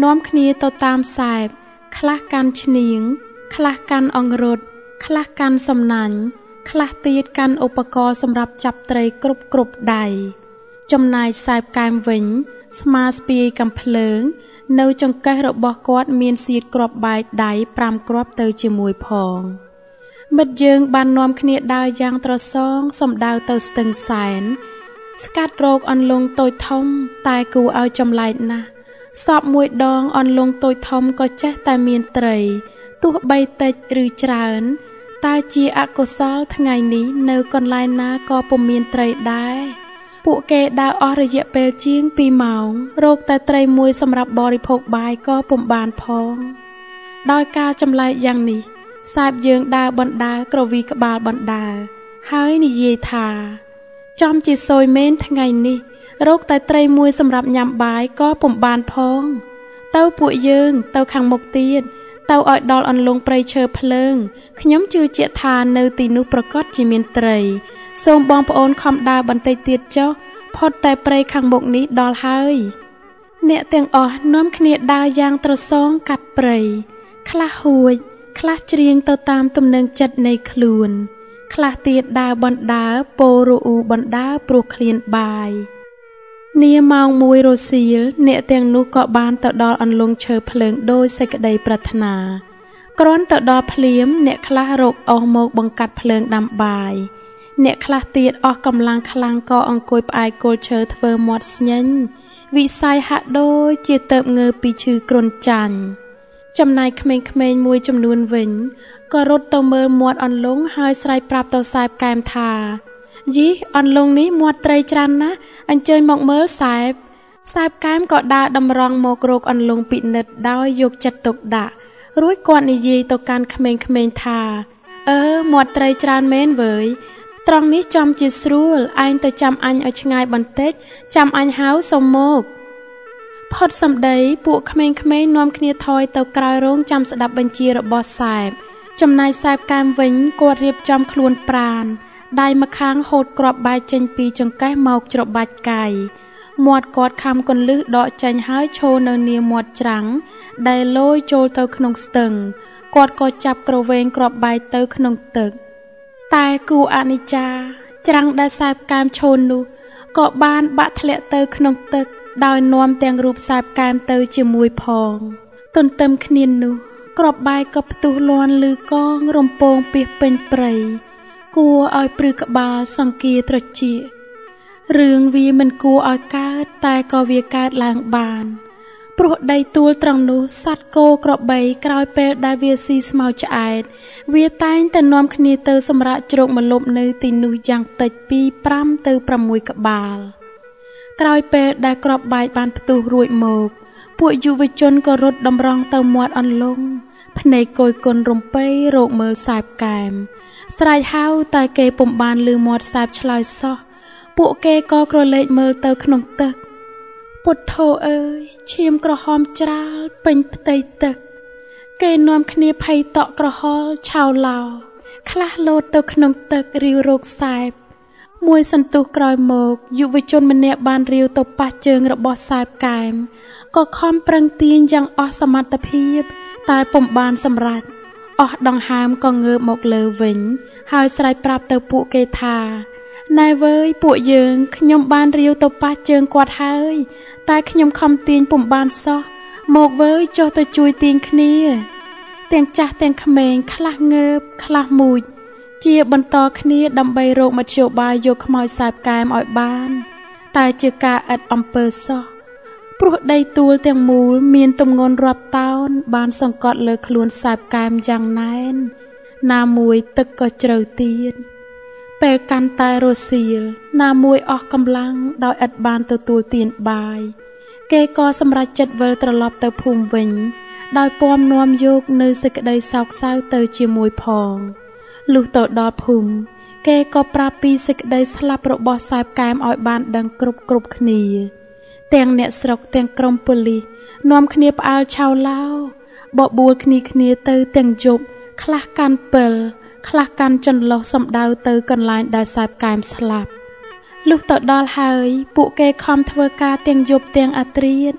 នាំគ្នាទៅតាមសែបខ្លះកាន់ឈ្នៀងខ្លះកាន់អង្រុតខ្លះកាន់សំណាញ់ខ្លះទៀតកាន់ឧបករណ៍សម្រាប់ចាប់ត្រីគ្រប់គ្រប់ដៃចំណែកសែបកែមវិញស្មាស្ពាយកំភ្លើងនៅចង្កេះរបស់គាត់មានសៀតគ្រាប់បែកដៃប្រាំគ្រាប់ទៅជាមួយផងមិត្តយើងបាននាំគ្នាដើរយ៉ាងត្រសងសំដៅទៅស្ទឹងសែនស្កាត់រោគអន្លង់តូចធំតែគួរឲ្យចម្លែកណាស់សពមួយដងអន្លង់តូចធំក៏ចេះតែមានត្រីទោះបីតិចឬច្រើនតែជាអកុសលថ្ងៃនេះនៅកន្លែងណាក៏ពុំមានត្រីដែរពួកគេដើរអស់រយៈពេលជាងពីរម៉ោងរកតែត្រីមួយសម្រាប់បរិភោគបាយក៏ពុំបានផងដោយការចម្លែកយ៉ាងនេះសែបយើងដើរបណ្ដើរក្រវីក្បាលបណ្ដើរហើយនិយាយថាចំជាសយមែនថ្ងៃនេះរកតែត្រីមួយសម្រាប់ញ៉ាំបាយក៏ពុំបានផងទៅពួកយើងទៅខាងមុខទៀតទៅឲ្យដល់អន្លង់ព្រៃឈើភ្លើងខ្ញុំជឿជាក់ថានៅទីនោះប្រកាសជាមានត្រីសូមបងប្អូនខំដើរបន្តិចទៀតចុះផុតតែព្រៃខាងមុខនេះដល់ហើយអ្នកទាំងអស់នាំគ្នាដើរយ៉ាងត្រសងកាត់ព្រៃខ្លះហួចខ្លះច្រៀងទៅតាមទំនឹងចិត្តនៃខ្លួនខ្លះទៀតដើរបណ្ដើរពោរអ៊ូបណ្ដើរព្រោះឃ្លានបាយនាម៉ោងមួយរសៀលអ្នកទាំងនោះក៏បានទៅដល់អន្លង់ឈើភ្លើងដោយសេចក្តីប្រាថ្នាគ្រាន់ទៅដល់ភ្លាមអ្នកខ្លះរកអស់មកបង្កាត់ភ្លើងដាំបាយអ្នកខ្លះទៀតអស់កម្លាំងខ្លាំងក៏អង្គុយផ្អែកគល់ឈើធ្វើមាត់ស្ញែងវិស័យហាក់ដូចជាទៅងើពីឈឺគ្រុនចាញ់ចំណែកក្មេងៗមួយចំនួនវិញក៏រត់ទៅមើលមាត់អន្លង់ហើយស្រែកប្រាប់ទៅសែបកែមថាយីអន្លង់នេះមាត់ត្រីច្រើនណាស់អញ្ជើញមកមើលសែបសែបកែមក៏ដើរតម្រង់មករកអន្លង់ពិនិត្យដោយយកចិត្តទុកដាក់រួចគាត់និយាយទៅកាន់ក្មេងៗថាអឺមាត់ត្រីច្រើនមែនវើយត្រង់នេះចំជាស្រួលឯងទៅចាំអញឲ្យឆ្ងាយបន្តិចចាំអញហៅសុំមកផុតសម្ដីពួកក្មេងៗនាំគ្នាថយទៅក្រោយរោងចាំស្ដាប់បញ្ជារបស់សែបចំណែកសែបកែមវិញគាត់រៀបចំខ្លួនប្រានដៃម្ខាងហូតគ្រាប់បាយចេញពីចង្កេះមកច្របាច់កាយមាត់គាត់ខំកន្លឹះដកចេញហើយឈរនៅនាមាត់ច្រាំងដែលលយចូលទៅក្នុងស្ទឹងគាត់ក៏ចាប់ក្រវែងគ្រាប់បាយទៅក្នុងទឹកតែគួរអនិច្ចាច្រាំងដែលសែបកែមឈរនោះក៏បានបាក់ធ្លាក់ទៅក្នុងទឹកដោយនាំទាំងរូបសែបកែមទៅជាមួយផងទន្ទឹមគ្នានោះគ្រាប់បាយក៏ផ្ទុះលាន់ឮកងរំពងពាសពេញព្រៃគួរឲ្យព្រឺក្បាលសង្គាត្រជារឿងវាមិនគួរឲ្យកើតតែក៏វាកើតឡើងបានព្រោះដីទួលត្រង់នោះសត្វគោក្របីក្រោយពេលដែលវាស៊ីស្មៅឆ្អែតវាតែងតែនាំគ្នាទៅសម្រាកជ្រកមកលប់នៅទីនោះយ៉ាងតិចពីប្រាំទៅប្រាំមួយក្បាលក្រោយពេលដែលគ្រាប់បាយបានផ្ទុះរួចមកពួកយុវជនក៏រត់តម្រង់ទៅមាត់អន្លង់ភ្នែកគយគន់រំពៃរកមើលសែបកែមស្រែកហៅតែគេពុំបានឮមាត់សែបឆ្លើយសោះពួកគេក៏ក្រឡេកមើលទៅក្នុងទឹកពុទ្ធោអើយឈាមក្រហមច្រាលពេញផ្ទៃទឹកគេនាំគ្នាភ័យតក់ក្រហល់ឆៅឡោខ្លះលោតទៅក្នុងទឹករាវរកសែបមួយសន្ទុះក្រោយមកយុវជនម្នាក់បានរាវទៅប៉ះជើងរបស់សែបកែមក៏ខំប្រឹងទាញយ៉ាងអស់សមត្ថភាពតែពុំបានសម្រេចអស់ដង្ហើមក៏ងើបមកលើវិញហើយស្រែកប្រាប់ទៅពួកគេថាណែវើយពួកយើងខ្ញុំបានរាវទៅប៉ះជើងគាត់ហើយតែខ្ញុំខំទាញពុំបានសោះមកវើយចុះទៅជួយទាញគ្នាទាំងចាស់ទាំងក្មេងខ្លះងើបខ្លះមូចជាបន្តគ្នាដើម្បីរកមធ្យោបាយយកខ្មោចសែបកែមឲ្យបានតែជាការឥតអំពើសោះព្រោះដីទួលទាំងមូលមានទម្ងន់រាប់តោនបានសង្កត់លើខ្លួនសែបកែមយ៉ាងណែនណាមួយទឹកក៏ជ្រៅទៀតពេលកាន់តែរសៀលណាមួយអស់កម្លាំងដោយឥតបានទទួលទានបាយគេក៏សម្រេចចិត្តវិលត្រឡប់ទៅភូមិវិញដោយពំនាំយកនៅសេចក្តីសោកសៅទៅជាមួយផងលុះទៅដល់ភូមិគេក៏ប្រាប់ពីសេចក្តីស្លាប់របស់សែបកែមឲ្យបានដឹងគ្រប់គ្រប់គ្នាទាំងអ្នកស្រុកទាំងក្រុមប៉ូលីសនាំគ្នាផ្អើលឆៅឡោបបួលគ្នាគ្នាទៅទាំងយប់ខ្លះកាន់ពិលខ្លះកាន់ចន្លោះសំដៅទៅកន្លែងដែលសែបកែមស្លាប់លុះទៅដល់ហើយពួកគេខំធ្វើការទាំងយប់ទាំងអាធ្រាត្រ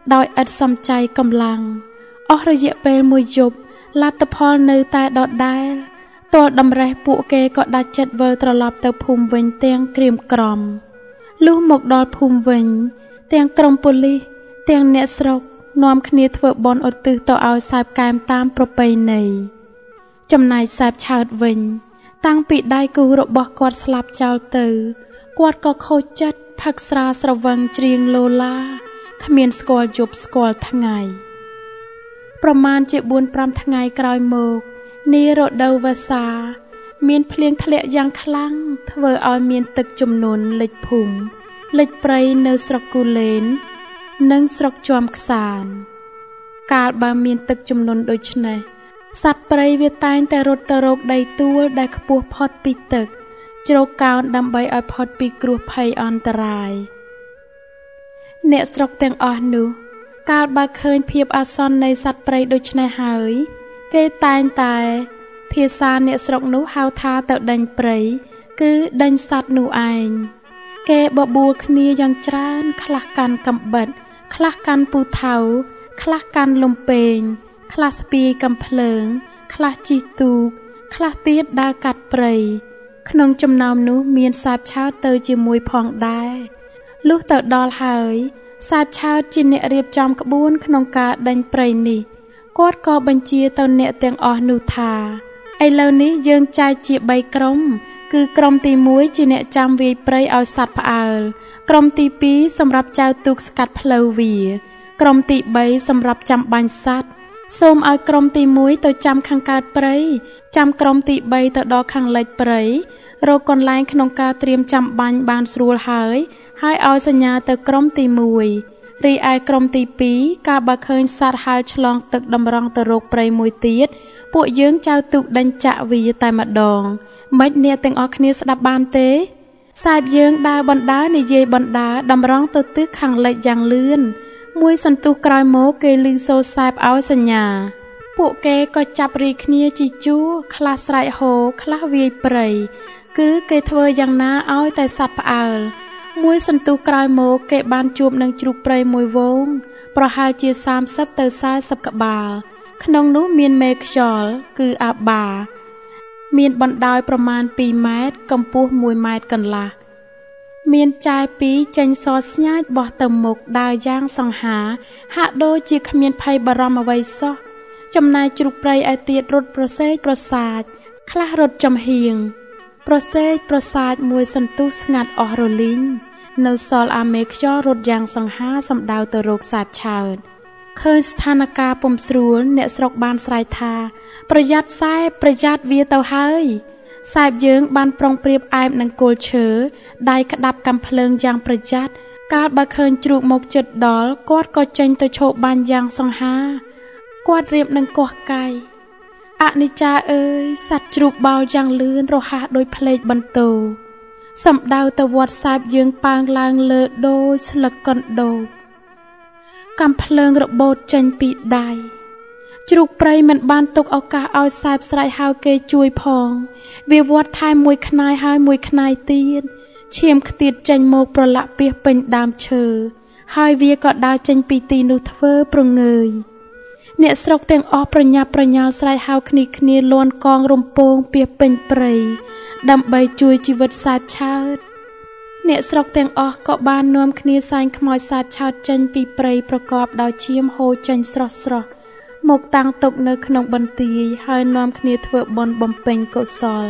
ដោយឥតសំចៃកម្លាំងអស់រយៈពេលមួយយប់លទ្ធផលនៅតែដដែលទាល់ដំរេះពួកគេក៏ដាច់ចិត្តវិលត្រឡប់ទៅភូមិវិញទាំងក្រៀមក្រំលុះមកដល់ភូមិវិញទាំងក្រុមប៉ូលីសទាំងអ្នកស្រុកនាំគ្នាធ្វើបុណ្យឧទ្ទិសទៅឲ្យសែបកែមតាមប្រពៃណីចំណែកសែបឆើតវិញតាំងពីដៃគូរបស់គាត់ស្លាប់ចោលទៅគាត់ក៏ខូចចិត្តផឹកស្រាស្រវឹងច្រៀងឡូឡាគ្មានស្គាល់យប់ស្គាល់ថ្ងៃប្រមាណជាបួនប្រាំថ្ងៃក្រោយមកនារដូវវស្សាមានភ្លៀងធ្លាក់យ៉ាងខ្លាំងធ្វើឲ្យមានទឹកជំនន់លិចភូមិលិចព្រៃនៅស្រុកគូលែននិងស្រុកជាំខ្សានកាលបើមានទឹកជំនន់ដូចនេះសត្វព្រៃវាតែងតែរត់ទៅរកដីទួលដែលខ្ពស់ផុតពីទឹកជ្រកកោនដើម្បីឲ្យផុតពីគ្រោះភ័យអន្តរាយអ្នកស្រុកទាំងអស់នោះកាលបើឃើញភាពអាសន្ននៃសត្វព្រៃដូចនេះហើយគេតែងតែភាសាអ្នកស្រុកនោះហៅថាទៅដេញព្រៃគឺដេញសត្វនោះឯងគេបបួលគ្នាយ៉ាងច្រើនខ្លះកាន់កំបិតខ្លះកាន់ពូថៅខ្លះកាន់លំពែងខ្លះស្ពាយកំភ្លើងខ្លះជិះទូកខ្លះទៀតដើរកាត់ព្រៃក្នុងចំណោមនោះមានសត្វឆើតទៅជាមួយផងដែរលុះទៅដល់ហើយសត្វឆើតជាអ្នករៀបចំក្បួនក្នុងការដេញព្រៃនេះគាត់ក៏បញ្ជាទៅអ្នកទាំងអស់នោះថាឥឡូវនេះយើងចែកជាបីក្រុមគឺក្រុមទីមួយជាអ្នកចាំវាយព្រៃឲ្យសត្វផ្អើលក្រុមទីពីរសម្រាប់ចែវទូកស្កាត់ផ្លូវវាក្រុមទីបីសម្រាប់ចាំបាញ់សត្វសូមឲ្យក្រុមទីមួយទៅចាំខាងកើតព្រៃចាំក្រុមទីបីទៅដល់ខាងលិចព្រៃរកកន្លែងក្នុងការត្រៀមចាំបាញ់បានស្រួលហើយហើយឲ្យសញ្ញាទៅក្រុមទីមួយរីឯក្រុមទីពីរកាលបើឃើញសត្វហើរឆ្លងទឹកតម្រង់ទៅរកព្រៃមួយទៀតពួកយើងចៅទូកដេញចាក់វាតែម្ដងមិនអ្នកទាំងអស់គ្នាស្ដាប់បានទេសែបយើងដើរបណ្ដើរនិយាយបណ្ដើរតម្រង់ទៅទិសខាងលិចយ៉ាងលឿនមួយសន្ទុះក្រោយមកគេឮសូរសែបឲ្យសញ្ញាពួកគេក៏ចាប់រីគ្នាជីជួរខ្លះស្រែកហូរខ្លះវាយព្រៃគឺគេធ្វើយ៉ាងណាឲ្យតែសត្វផ្អើលមួយសន្ទុះក្រោយមកគេបានជួបនឹងជ្រូកព្រៃមួយវងប្រហែលជាសាមសិបទៅសែសិបក្បាលក្នុងនោះមានមេខ្យល់គឺអាបាមានបណ្ដោយប្រមាណពីរម៉ែត្រកម្ពស់មួយម៉ែត្រកន្លះមានចាយពីរចេញសស្ញាចបោះទៅមុខដើរយ៉ាងសង្ហាហាក់ដូចជាគ្មានភ័យបារម្ភអ្វីសោះចំណែកជ្រូកព្រៃឯទៀតរត់ប្រសេកប្រសាចខ្លះរត់ចំហៀងប្រសេកប្រសាចមួយសន្ទុះស្ងាត់អស់រលីងនៅសល់អាមេខ្យល់រត់យ៉ាងសង្ហាសំដៅទៅរកសត្វឆើតឃើញស្ថានភាពពុំស្រួលអ្នកស្រុកបានស្រែកថាប្រយ័ត្នសែបប្រយ័ត្នវាទៅហើយសែបយើងបានប្រុងប្រៀបអែបនឹងគល់ឈើដៃក្តាប់កាំភ្លើងយ៉ាងប្រយ័ត្នកាលបើឃើញជ្រូកមកជិតដល់គាត់ក៏ចេញទៅឈប់បាញ់យ៉ាងសង្ហាគាត់រៀបនឹងកោះកាយអនិច្ចាអើយសត្វជ្រូកបោលយ៉ាងលឿនរហ័សដោយភ្លេចបន្ទោសំដៅទៅវត្តសែបយើងប៉ើងឡើងលើដូចស្លឹកកណ្ដូបកាំភ្លើងរបូតចេញពីដៃជ្រូកព្រៃមិនបានទុកឱកាសឲ្យសែបស្រែកហៅគេជួយផងវាវត្តថែមមួយខ្នាយហើយមួយខ្នាយទៀតឈាមខ្ទាតចេញមកប្រឡាក់ពាសពេញដើមឈើហើយវាក៏ដើរចេញពីទីនោះធ្វើប្រងើយអ្នកស្រុកទាំងអស់ប្រញាប់ប្រញាល់ស្រែកហៅគ្នាគ្នាលាន់កងរំពងពាសពេញព្រៃដើម្បីជួយជីវិតសត្វឆើតអ្នកស្រុកទាំងអស់ក៏បាននាំគ្នាសែងខ្មោចសត្វឆើតចេញពីព្រៃប្រកបដោយឈាមហូរចេញស្រស់ស្រស់មកតាំងទុកនៅក្នុងបន្ទាយហើយនាំគ្នាធ្វើបុណ្យបំពេញកុសល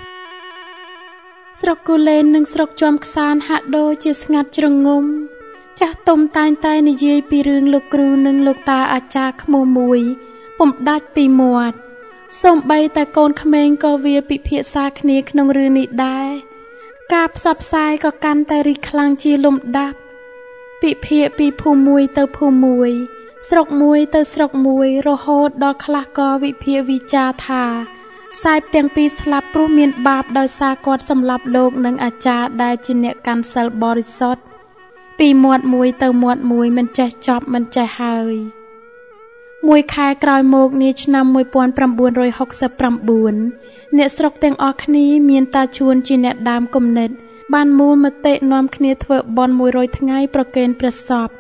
ស្រុកគូលែននិងស្រុកជាំខ្សានហាក់ដូចជាស្ងាត់ជ្រងំចាស់ទុំតែងតែនិយាយពីរឿងលោកគ្រូនិងលោកតាអាចារ្យក្មួយមួយពុំដាច់ពីមាត់សូម្បីតែកូនក្មេងក៏វាពិភាក្សាគ្នាក្នុងរឿងនេះដែរការផ្សព្វផ្សាយក៏កាន់តែរីកខ្លាំងជាលំដាប់ពិភាក្សាពីភូមិមួយទៅភូមិមួយស្រុកមួយទៅស្រុកមួយរហូតដល់ខ្លះក៏វិភាគវិចារថាសែបទាំងពីរស្លាប់ព្រោះមានបាបដោយសារគាត់សម្លាប់លោកនិងអាចារ្យដែលជាអ្នកកាន់សិលបរិសុទ្ធពីមាត់មួយទៅមាត់មួយមិនចេះចប់មិនចេះហើយមួយខែក្រោយមកនាឆ្នាំmột nghìn chín trăm sáu mươi chínអ្នកស្រុកទាំងអស់គ្នាមានតាជួនជាអ្នកដើមគំនិតបានមូលមតិនាំគ្នាធ្វើបុណ្យមួយរយថ្ងៃប្រគេនព្រះសព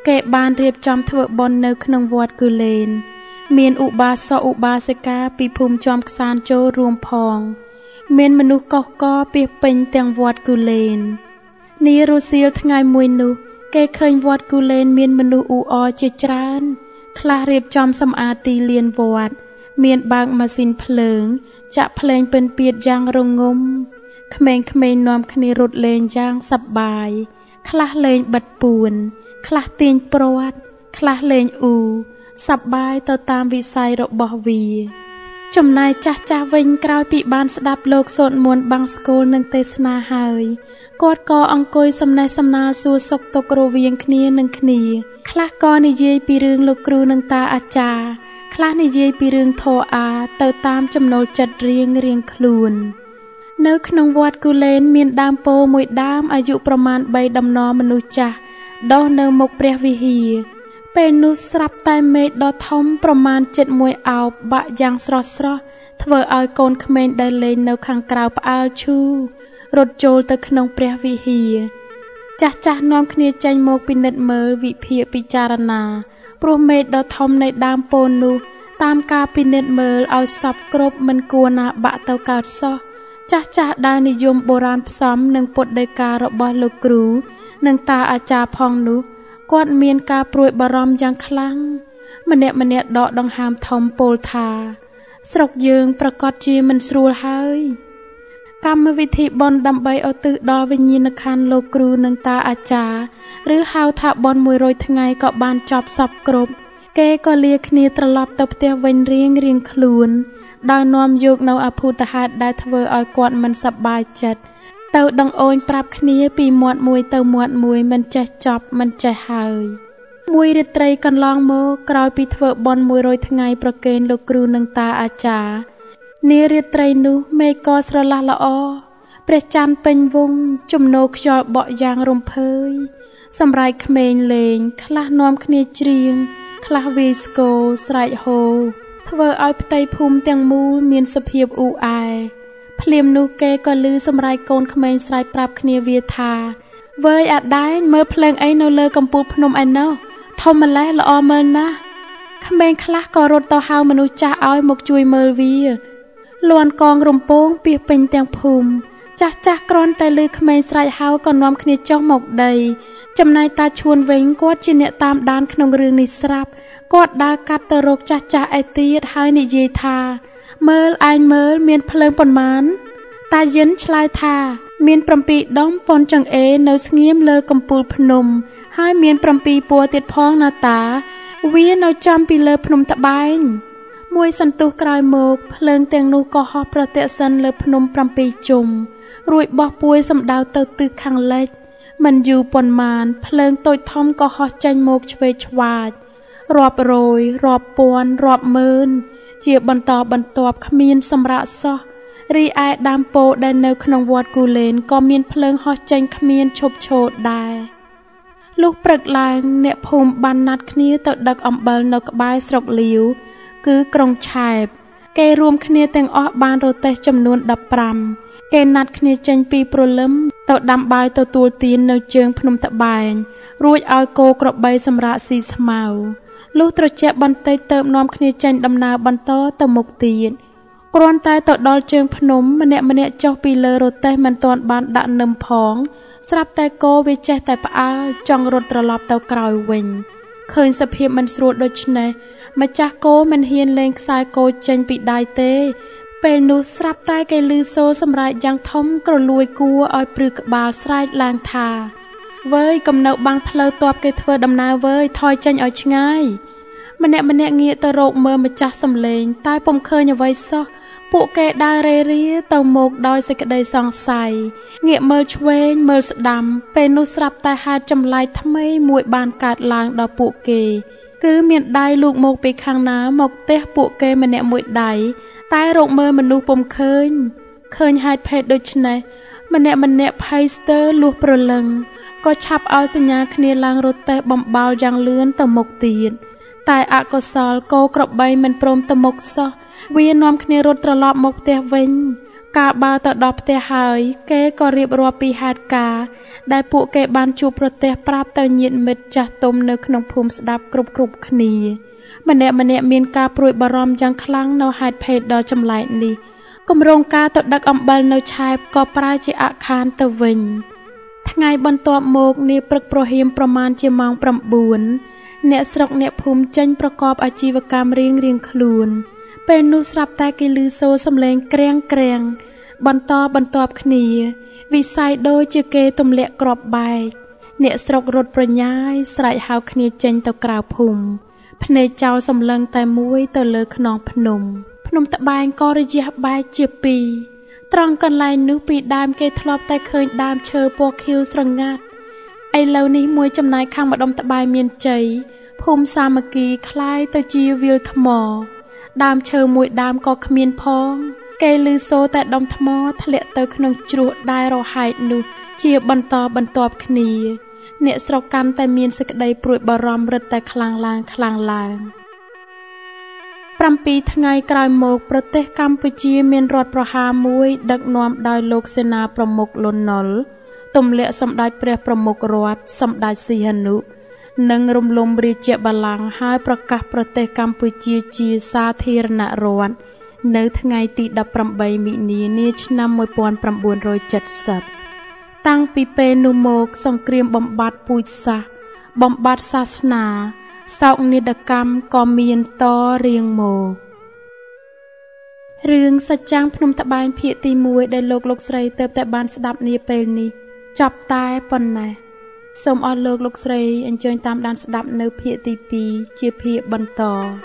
គេបានរៀបចំធ្វើបុណ្យនៅក្នុងវត្តគូលែនមានឧបាសកឧបាសិកាពីភូមិជាំខ្សានចូលរួមផងមានមនុស្សកុះកពាសពេញទាំងវត្តគូលែននារសៀលថ្ងៃមួយនោះគេឃើញវត្តគូលែនមានមនុស្សអ៊ូអរជាច្រើនខ្លះរៀបចំសម្អាតទីលានវត្តមានបើកម៉ាស៊ីនភ្លើងចាក់ភ្លេងពិណពាទ្យយ៉ាងរងំក្មេងៗនាំគ្នារត់លេងយ៉ាងសប្បាយខ្លះលេងបិទពួនខ្លះទាញព្រាត់ខ្លះលេងអ៊ូសប្បាយទៅតាមវិស័យរបស់វាចំណែកចាស់ចាស់វិញក្រោយពីបានស្ដាប់លោកសូត្រមន្តបង្សុកូលនិងទេសនាហើយគាត់ក៏អង្គុយសំណេះសំណាលសួរសុខទុក្ខរវាងគ្នានឹងគ្នាខ្លះក៏និយាយពីរឿងលោកគ្រូនិងតាអាចារ្យខ្លះនិយាយពីរឿងធម៌អាទៅតាមចំណូលចិត្តរៀងរៀងខ្លួននៅក្នុងវត្តគូលែនមានដើមពោធិ៍មួយដើមអាយុប្រមាណបីដំណរមនុស្សចាស់ដុះនៅមុខព្រះវិហារពេលនោះស្រាប់តែមេឃដ៏ធំប្រមាណជិតមួយអោបបាក់យ៉ាងស្រស់ស្រស់ធ្វើឲ្យកូនក្មេងដែលលេងនៅខាងក្រៅផ្អើលឈូរត់ចូលទៅក្នុងព្រះវិហារចាស់ចាស់នាំគ្នាចេញមកពិនិត្យមើលវិភាគពិចារណាព្រោះមេឃដ៏ធំនៃដើមពោធិ៍នោះតាមការពិនិត្យមើលឲ្យសពគ្រប់មិនគួរណាបាក់ទៅកើតសោះចាស់ចាស់ដែលនិយមបុរាណផ្សំនឹងពុទ្ធដីការបស់លោកគ្រូនិងតាអាចារ្យផងនោះគាត់មានការព្រួយបារម្ភយ៉ាងខ្លាំងម្នាក់ម្នាក់ដកដង្ហើមធំពោលថាស្រុកយើងប្រកាសជាមិនស្រួលហើយកម្មវិធីបុណ្យដើម្បីឧទ្ទិសដល់វិញ្ញាណក្ខន្ធលោកគ្រូនិងតាអាចារ្យឬហៅថាបុណ្យមួយរយថ្ងៃក៏បានចប់សពគ្រប់គេក៏លាគ្នាត្រឡប់ទៅផ្ទះវិញរៀងរៀងខ្លួនដោយនាំយកនៅអភូតហេតុដែលធ្វើឲ្យគាត់មិនសប្បាយចិត្តទៅដងអូនប្រាប់គ្នាពីមាត់មួយទៅមាត់មួយមិនចេះចប់មិនចេះហើយមួយរាត្រីកន្លងមកក្រោយពីធ្វើបុណ្យមួយរយថ្ងៃប្រគេនលោកគ្រូនិងតាអាចារ្យនារាត្រីនោះមេឃក៏ស្រឡះល្អព្រះច័ន្ទពេញវងជំនោរខ្យល់បក់យ៉ាងរំភើយសម្រែកក្មេងលេងខ្លះនាំគ្នាច្រៀងខ្លះវាយស្គរស្រែកហ៊ោធ្វើឲ្យផ្ទៃភូមិទាំងមូលមានសភាពអ៊ូអែភ្លាមនោះគេក៏ឮសម្រែកកូនក្មេងស្រែកប្រាប់គ្នាវាថាវើយអាដែងមើលភ្លើងអីនៅលើកំពូលភ្នំឯណោះធំម្លេះល្អមើលណាស់ក្មេងខ្លះក៏រត់ទៅហៅមនុស្សចាស់ឲ្យមកជួយមើលវាលន់កងរំពងពាសពេញទាំងភូមិចាស់ចាស់គ្រាន់តែឮក្មេងស្រែកហៅក៏នាំគ្នាចុះមកដីចំណែកតាឈួនវិញគាត់ជាអ្នកតាមដានក្នុងរឿងនេះស្រាប់គាត់ដើរកាត់ទៅរកចាស់ចាស់ឯទៀតហើយនិយាយថាមើលឯងមើលមានភ្លើងប៉ុន្មានតាយិនឆ្លើយថាមានប្រាំពីរដុំប៉ុនចង្អេរនៅស្ងៀមលើកំពូលភ្នំហើយមានប្រាំពីរពណ៌ទៀតផងណាតាវានៅចំពីលើភ្នំត្បែងមួយសន្ទុះក្រោយមកភ្លើងទាំងនោះក៏ហោះប្រទក្សិណលើភ្នំប្រាំពីរជុំរួចបោះពួយសំដៅទៅទិសខាងលិចមិនយូរប៉ុន្មានភ្លើងតូចធំក៏ហោះចេញមកឆ្វេងឆ្វាចរាប់រយរាប់ពាន់រាប់ម៉ឺនជាបន្តបន្ទាប់គ្មានសម្រាប់សោះរីឯដើមពោធិ៍ដែលនៅក្នុងវត្តគូលែនក៏មានភ្លើងហោះចេញគ្មានឈប់ឈរដែរលុះព្រឹកឡើងអ្នកភូមិបានណាត់គ្នាទៅដឹកអំបិលនៅក្បែរស្រុកលាវគឺក្រុងឆែបគេរួមគ្នាទាំងអស់បានរទេះចំនួនដប់ប្រាំគេណាត់គ្នាចេញពីព្រលឹមទៅដាំបាយទទួលទាននៅជើងភ្នំត្បែងរួចឲ្យគោក្របីសម្រាប់ស៊ីស្មៅលុះត្រជាក់បន្តិចទៅនាំគ្នាចេញដំណើរបន្តទៅមុខទៀតគ្រាន់តែទៅដល់ជើងភ្នំម្នាក់ម្នាក់ចុះពីលើរទេះមិនទាន់បានដាក់នឹមផងស្រាប់តែគោវាចេះតែផ្អើលចង់រត់ត្រឡប់ទៅក្រោយវិញឃើញសភាពមិនស្រួលដូច្នេះម្ចាស់គោមិនហ៊ានលែងខ្សែគោចេញពីដៃទេពេលនោះស្រាប់តែគេឮសូរសម្រែកយ៉ាងធំក្រលួយគួរឲ្យព្រឺក្បាលស្រែកឡើងថាវើយកំនៅបាំងផ្លូវតបគេធ្វើដំណើរវើយថយចេញឲ្យឆ្ងាយម្នាក់ម្នាក់ងាកទៅរកមើលម្ចាស់សំឡេងតែពុំឃើញអ្វីសោះពួកគេដើររេរាទៅមកដោយសេចក្តីសង្ស័យងាកមើលឆ្វេងមើលស្ដាំពេលនោះស្រាប់តែហេតុចម្លែកថ្មីមួយបានកើតឡើងដល់ពួកគេគឺមានដៃលូកមកពីខាងណាមកផ្ទះពួកគេម្នាក់មួយដៃតែរកមើលមនុស្សពុំឃើញឃើញហេតុភេទដូច្នេះម្នាក់ម្នាក់ភ័យស្ទើរលួសព្រលឹងក៏ឆាប់ឲ្យសញ្ញាគ្នាឡើងរទេះបំបោលយ៉ាងលឿនទៅមុខទៀតតែអកុសលគោក្របីមិនព្រមទៅមុខសោះវានាំគ្នារត់ត្រឡប់មកផ្ទះវិញកាលបើទៅដល់ផ្ទះហើយគេក៏រៀបរាប់ពីហេតុការណ៍ដែលពួកគេបានជួបប្រទះប្រាប់ទៅញាតិមិត្តចាស់ទុំនៅក្នុងភូមិស្ដាប់គ្រប់គ្រប់គ្នាម្នាក់ម្នាក់មានការព្រួយបារម្ភយ៉ាងខ្លាំងនៅហេតុភេទដ៏ចម្លែកនេះគម្រោងការទៅដឹកអំបិលនៅឆែបក៏ប្រែជាអខានទៅវិញថ្ងៃបន្ទាប់មកនាព្រឹកព្រហៀមប្រមាណជាម៉ោងប្រាំបួនអ្នកស្រុកអ្នកភូមិចេញប្រកបអាជីវកម្មរៀងរៀងខ្លួនពេលនោះស្រាប់តែគេឮសូរសំឡេងក្រាំងក្រាំងបន្តបន្ទាប់គ្នាវិស័យដូចជាគេទម្លាក់គ្រាប់បែកអ្នកស្រុករត់ប្រញាយស្រែកហៅគ្នាចេញទៅក្រៅភូមិភ្នែកចោលសម្លឹងតែមួយទៅលើខ្នងភ្នំភ្នំត្បែងក៏រយះបែកជាពីរត្រង់កន្លែងនោះពីដើមគេធ្លាប់តែឃើញដើមឈើពណ៌ខៀវស្រងាត់ឥឡូវនេះមួយចំណែកខាងម្ដុំត្បែងមានជ័យភូមិសាមគ្គីคล้ายទៅជាវាលថ្មដើមឈើមួយដើមក៏គ្មានផងគេឮសូរតែដុំថ្មធ្លាក់ទៅក្នុងជ្រោះដែលរហែកនោះជាបន្តបន្ទាប់គ្នាអ្នកស្រុកកាន់តែមានសេចក្តីព្រួយបារម្ភរឹតតែខ្លាំងឡើងខ្លាំងឡើងប្រាំពីរថ្ងៃក្រោយមកប្រទេសកម្ពុជាមានរដ្ឋប្រហារមួយដឹកនាំដោយលោកសេនាប្រមុខលន់ នល់ទម្លាក់សម្ដេចព្រះប្រមុខរដ្ឋសម្ដេចសីហនុនិងរំលំរាជបល្ល័ង្កហើយប្រកាសប្រទេសកម្ពុជាជាសាធារណរដ្ឋនៅថ្ងៃទីដប់ប្រាំបីមិនិនាឆ្នាំមួយពាន់ប្រាំបួនរយចិតសិបតាំងពីពេលនោះមកសង្គ្រាមបំបត្តិពូជសាសន៍បំបត្តិសាសនាសោកនាដកម្មក៏មានតរៀងមករឿងសច្ចាំងភ្នំត្បែងភាគទីមួយដែលលោកលោកស្រីទើបតែបានស្ដាប់នាពេលនេះចប់តែប៉ុណ្ណេះសូមអរលោកលោកស្រីអញ្ជើញតាមដានស្ដាប់នៅភាគទីពីរជាភាគបន្ត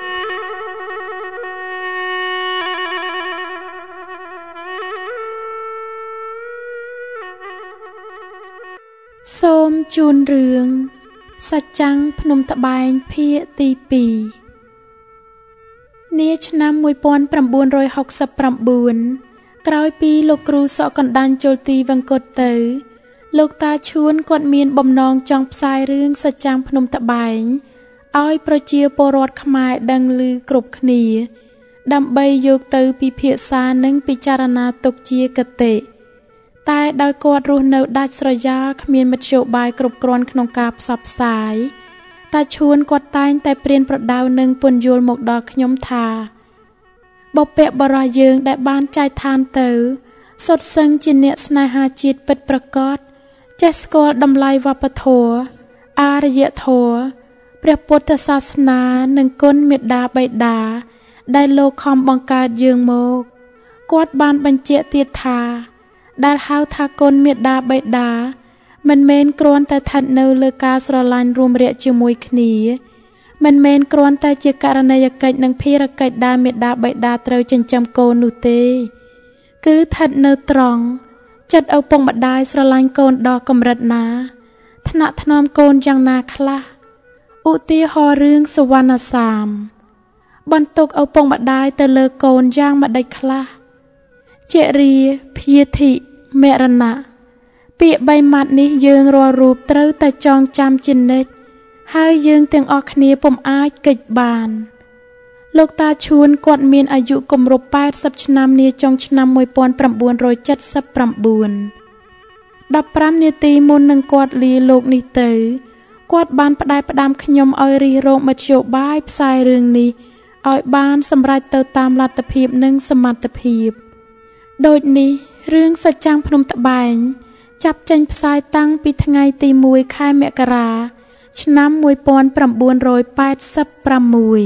សូមជូនរឿងសច្ចាំងភ្នំត្បែងភាគទីពីរនាឆ្នាំមួយពាន់ប្រាំបួនរយហុកសិបប្រាំបួនក្រោយពីលោកគ្រូសក់កណ្ដាញចូលទីវង្គតទៅលោកតាឈួនគាត់មានបំណងចង់ផ្សាយរឿងសច្ចាំងភ្នំត្បែងឲ្យប្រជាពលរដ្ឋខ្មែរដឹងឮគ្រប់គ្នាដើម្បីយកទៅពិភាក្សានិងពិចារណាទុកជាគតិតែដោយគាត់រស់នៅដាច់ស្រយាលគ្មានមធ្យោបាយគ្រប់គ្រាន់ក្នុងការផ្សព្វផ្សាយតាឈួនគាត់តែងតែព្រានប្រដៅនិងពន្យល់មកដល់ខ្ញុំថាបុព្វបុរសយើងដែលបានចែកឋានទៅសុទ្ធសឹងជាអ្នកស្នេហាជាតិពិតប្រាកដចេះស្គាល់តម្លៃវប្បធម៌អារ្យធម៌ព្រះពុទ្ធសាសនានិងគុណមេត្តាបិតាដែលលោកខំបង្កើតយើងមកគាត់បានបញ្ជាក់ទៀតថាដែលហៅថាគុណមេត្តាបិតាមិនមែនគ្រាន់តែស្ថិតនៅលើការស្រឡាញ់រួមរយៈជាមួយគ្នាមិនមែនគ្រាន់តែជាករណីយកិច្ចនិងភារកិច្ចដែលមេត្តាបិតាត្រូវចិញ្ចឹមកូននោះទេគឺស្ថិតនៅត្រង់ចិត្តឪពុកម្ដាយស្រឡាញ់កូនដល់កម្រិតណាថ្នាក់ថ្នមកូនយ៉ាងណាខ្លះឧទាហរណ៍រឿងសវណ្ណសាមបន្ទុកឪពុកម្ដាយទៅលើកូនយ៉ាងម្ដេចខ្លះជរាព្យាធិមរណៈពាក្យបីម៉ាត់នេះយើងរាល់រូបត្រូវតែចងចាំជានិច្ចហើយយើងទាំងអស់គ្នាពុំអាចគេចបានលោកតាឈួនគាត់មានអាយុគម្រប់ប៉ែតសិបឆ្នាំនាចុងឆ្នាំមួយពាន់ប្រាំបួនរយចិតសិបប្រាំបួនដប់ប្រាំនាទីមុននឹងគាត់លាលោកនេះទៅគាត់បានផ្ដែផ្ដាំខ្ញុំឲ្យរិះរោងមធ្យោបាយផ្សាយរឿងនេះឲ្យបានសម្រេចទៅតាមលទ្ធភាពនិងសមត្ថភាពដូចនេះរឿងសច្ចាំងភ្នំត្បែងចាប់ចេញផ្សាយតាំងពីថ្ងៃទីមួយខែមករាឆ្នាំមួយពាន់ប្រាំបួនរយប៉ែតសិបប្រាំមួយ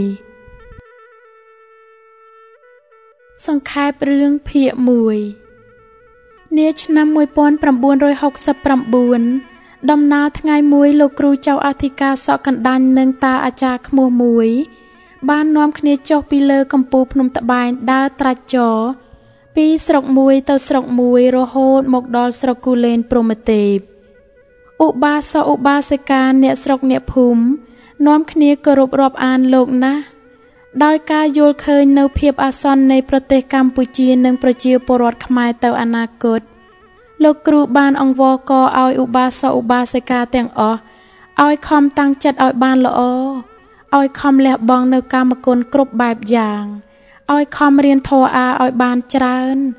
សង្ខេបរឿងភាគមួយនាឆ្នាំមួយពាន់ប្រាំបួនរយហុកសិបប្រាំបួនដំណើរថ្ងៃមួយលោកគ្រូចៅអធិការសក់កណ្ដាញនិងតាអាចារ្យក្មួយមួយបាននាំគ្នាចុះពីលើកំពូលភ្នំត្បែងដើរត្រាច់ចរពីស្រុកមួយទៅស្រុកមួយរហូតមកដល់ស្រុកគូលែនព្រហ្មទេពឧបាសកឧបាសិកាអ្នកស្រុកអ្នកភូមិនាំគ្នាគោរពរាប់អានលោកណាស់ដោយការយល់ឃើញនៅភាពអាសន្ននៃប្រទេសកម្ពុជានិងប្រជាពលរដ្ឋខ្មែរទៅអនាគតលោកគ្រូបានអង្វរករឲ្យឧបាសកឧបាសិកាទាំងអស់ឲ្យខំតាំងចិត្តឲ្យបានល្អឲ្យខំលះបង់នៅកាមគុណគ្រប់បែបយ៉ាងឲ្យខំរៀនធម៌អាឲ្យបានច្រើន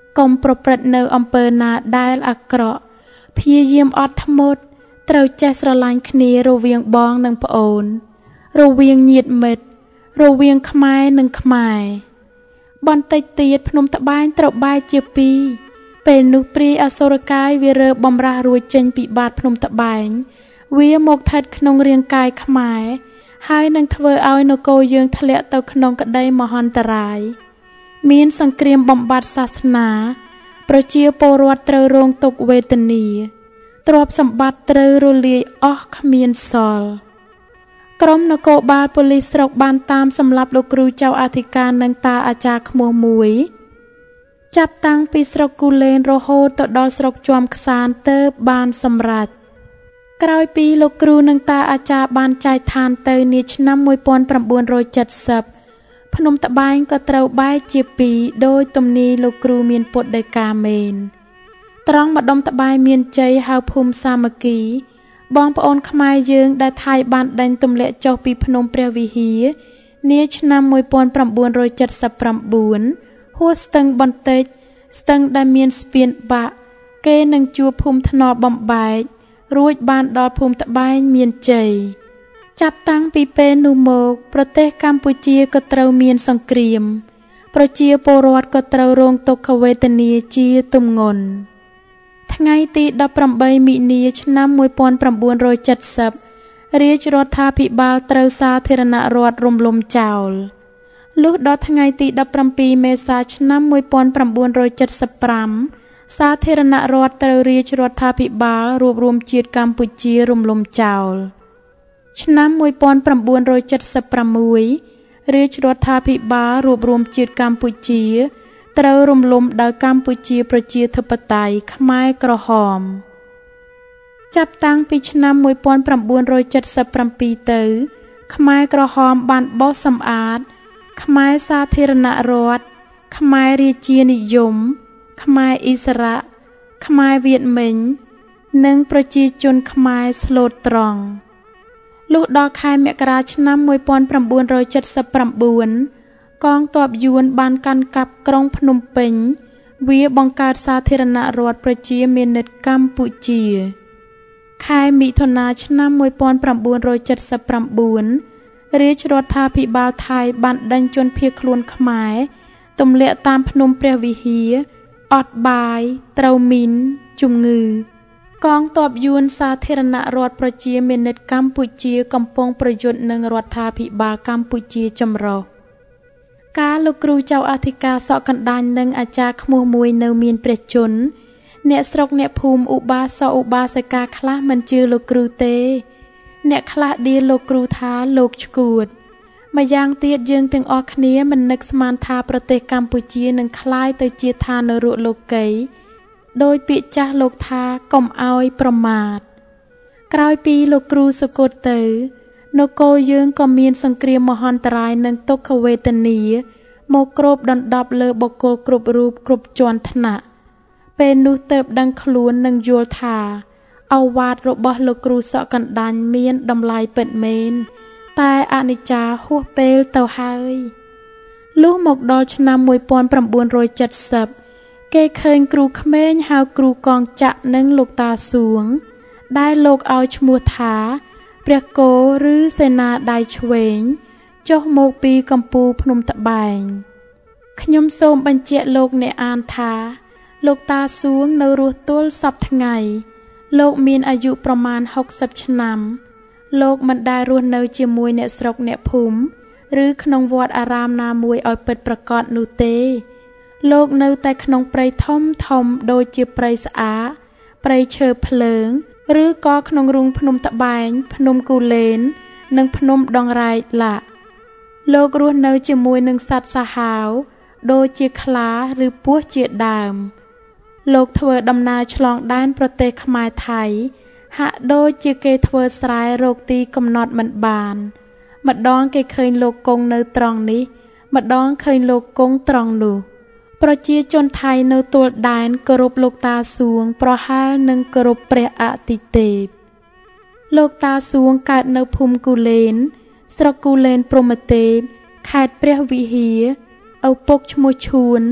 កុំប្រព្រឹត្តនៅអំពើណាដែលអាក្រក់ព្យាយាមអត់ធ្មត់ត្រូវចេះស្រឡាញ់គ្នារវាងបងនិងប្អូនរវាងញាតិមិត្តរវាងខ្មែរនិងខ្មែរបន្តិចទៀតភ្នំត្បែងត្រូវបែកជាពីរពេលនោះព្រាយអសុរកាយវារើបំរាស់រួចចេញពីបាតភ្នំត្បែងវាមកស្ថិតក្នុងរាងកាយខ្មែរហើយនឹងធ្វើឲ្យនគរយើងធ្លាក់ទៅក្នុងក្តីមហន្តរាយមានសង្គ្រាមបំបត្តិសាសនាប្រជាពលរដ្ឋត្រូវរងទុក្ខវេទនាទ្រព្យសម្បត្តិត្រូវរលាយអស់គ្មានសល់ក្រុមនគរបាលប៉ូលីសស្រុកបានតាមសម្លាប់លោកគ្រូចៅអធិការនិងតាអាចារ្យក្មួយមួយចាប់តាំងពីស្រុកគូលែនរហូតទៅដល់ស្រុកជាំខ្សានទើបបានសម្រេចក្រោយពីលោកគ្រូនិងតាអាចារ្យបានចែកឋានទៅនាឆ្នាំmột nghìn chín trăm七mươiភ្នំត្បែងក៏ត្រូវបែកជាពីរដោយទំនីលោកគ្រូមានពុទ្ធដីកាមែនត្រង់ម្ដុំត្បែងមានជ័យហៅភូមិសាមគ្គីបងប្អូនខ្មែរយើងដែលថៃបានដេញទម្លាក់ចុះពីភ្នំព្រះវិហារនាឆ្នាំmột nghìn chín trăm bảy mươi chínហួសស្ទឹងបន្តិចស្ទឹងដែលមានស្ពានបាក់គេនឹងជួបភូមិថ្នល់បំបែករួចបានដល់ភូមិត្បែងមានជ័យចាប់តាំងពីពេលនោះមកប្រទេសកម្ពុជាក៏ត្រូវមានសង្គ្រាមប្រជាពលរដ្ឋក៏ត្រូវរងទុក្ខវេទនាជាទម្ងន់ថ្ងៃទីដប់ប្រាំបីមិនិនាឆ្នាំmột nghìn chín trăm七mươiរាជរដ្ឋាភិបាលត្រូវសាធារណរដ្ឋរំលំចោលលុះដល់ថ្ងៃទីដប់ប្រាំពីរមេសាឆ្នាំmột nghìn chín trăm bảy mươi lămសាធារណរដ្ឋត្រូវរាជរដ្ឋាភិបាលរួបរวมជាតិកម្ពុជារំលំចោលឆ្នាំmột nghìn chín trăm bảy mươi sáuរាជរដ្ឋាភិបាលរួបរวมជាតិកម្ពុជាត្រូវរំលំដោយកម្ពុជាប្រជាធិបតេយ្យខ្មែរក្រហមចាប់តាំងពីឆ្នាំmột nghìn chín trăm bảy mươi bảyទៅខ្មែរក្រហមបានបោសសម្អាតខ្មែរសាធារណរដ្ឋខ្មែររាជានិយមខ្មែរអ៊ីស្រាអែលខ្មែរវៀតមិញនិងប្រជាជនខ្មែរស្លូតត្រង់លុះដល់ខែមករាឆ្នាំmột nghìn chín trăm bảy mươi chínកងទ័ពយួនបានកាន់កាប់ក្រុងភ្នំពេញវាបង្កើតសាធារណរដ្ឋប្រជាមានិតកម្ពុជាខែមិថុនាឆ្នាំmột nghìn chín trăm bảy mươi chínរាជរដ្ឋាភិបាលថៃបានដេញជនភៀសខ្លួនខ្មែរទម្លាក់តាមភ្នំព្រះវិហារអត់បាយត្រូវមីនជំងឺកងទ័ពយួនសាធារណរដ្ឋប្រជាមានិតកម្ពុជាកំពុងប្រយុទ្ធនឹងរដ្ឋាភិបាលកម្ពុជាចម្រុះការលោកគ្រូចៅអធិការសក់កណ្ដាញនិងអាចារ្យក្មួយមួយនៅមានព្រះជន្មអ្នកស្រុកអ្នកភូមិឧបាសកឧបាសិកាខ្លះមិនជឿលោកគ្រូទេអ្នកខ្លះដៀលលោកគ្រូថាលោកឈួតម្យ៉ាងទៀតយើងទាំងអស់គ្នាមិននឹកស្មានថាប្រទេសកម្ពុជានឹងคล้ายទៅជាឋាននរកលោកីដោយពាក្យចាស់លោកថាកុំអោយប្រមាទក្រោយពីលោកគ្រូសុគតទៅនគរយើងក៏មានសង្គ្រាមមហន្តរាយនិងទុក្ខវេទនាមកគ្របដណ្ដប់លើបុគ្គលគ្រប់រូបគ្រប់ជាន់ថ្នាក់ពេលនោះទើបដឹងខ្លួននិងយល់ថាឱវាទរបស់លោកគ្រូសក់កណ្ដាញមានតម្លៃពិតមែនតែអនិច្ចាហួសពេលទៅហើយលុះមកដល់ឆ្នាំmột nghìn chín trăm bảy mươiគេឃើញគ្រូក្មេងហៅគ្រូកងចាក់និងលោកតាសួងដែលលោកឲ្យឈ្មោះថាព្រះគោឬសេនាដៃឆ្វេងចុះមកពីកំពូលភ្នំត្បែងខ្ញុំសូមបញ្ជាក់លោកអ្នកអានថាលោកតាសួងនៅរស់ទល់សពថ្ងៃលោកមានអាយុប្រមាណหกสิบឆ្នាំលោកមិនដែលរស់នៅជាមួយអ្នកស្រុកអ្នកភូមិឬក្នុងវត្តអារាមណាមួយឲ្យពិតប្រាកដនោះទេលោកនៅតែក្នុងព្រៃធំធំដូចជាព្រៃស្អាព្រៃឈើភ្លើងឬក៏ក្នុងរូងភ្នំត្បែងភ្នំគូលែននិងភ្នំដងរែកឡាក់លោករស់នៅជាមួយនឹងសត្វសាហាវដូចជាខ្លាឬពស់ជាដើមលោកធ្វើដំណើរឆ្លងដែនប្រទេសខ្មែរថៃហាក់ដូចជាគេធ្វើស្រែរកទីកំណត់មិនបានម្ដងគេឃើញលោកគង់នៅត្រង់នេះម្ដងឃើញលោកគង់ត្រង់នោះប្រជាជនថៃនៅទួលដែនគោរពលោកតាសួងប្រហែលនឹងគោរពព្រះអាទិទេពលោកតាសួងកើតនៅភូមិគូលែនស្រុកគូលែនព្រហ្មទេពខេត្តព្រះវិហារឪពុកឈ្មោះឈួន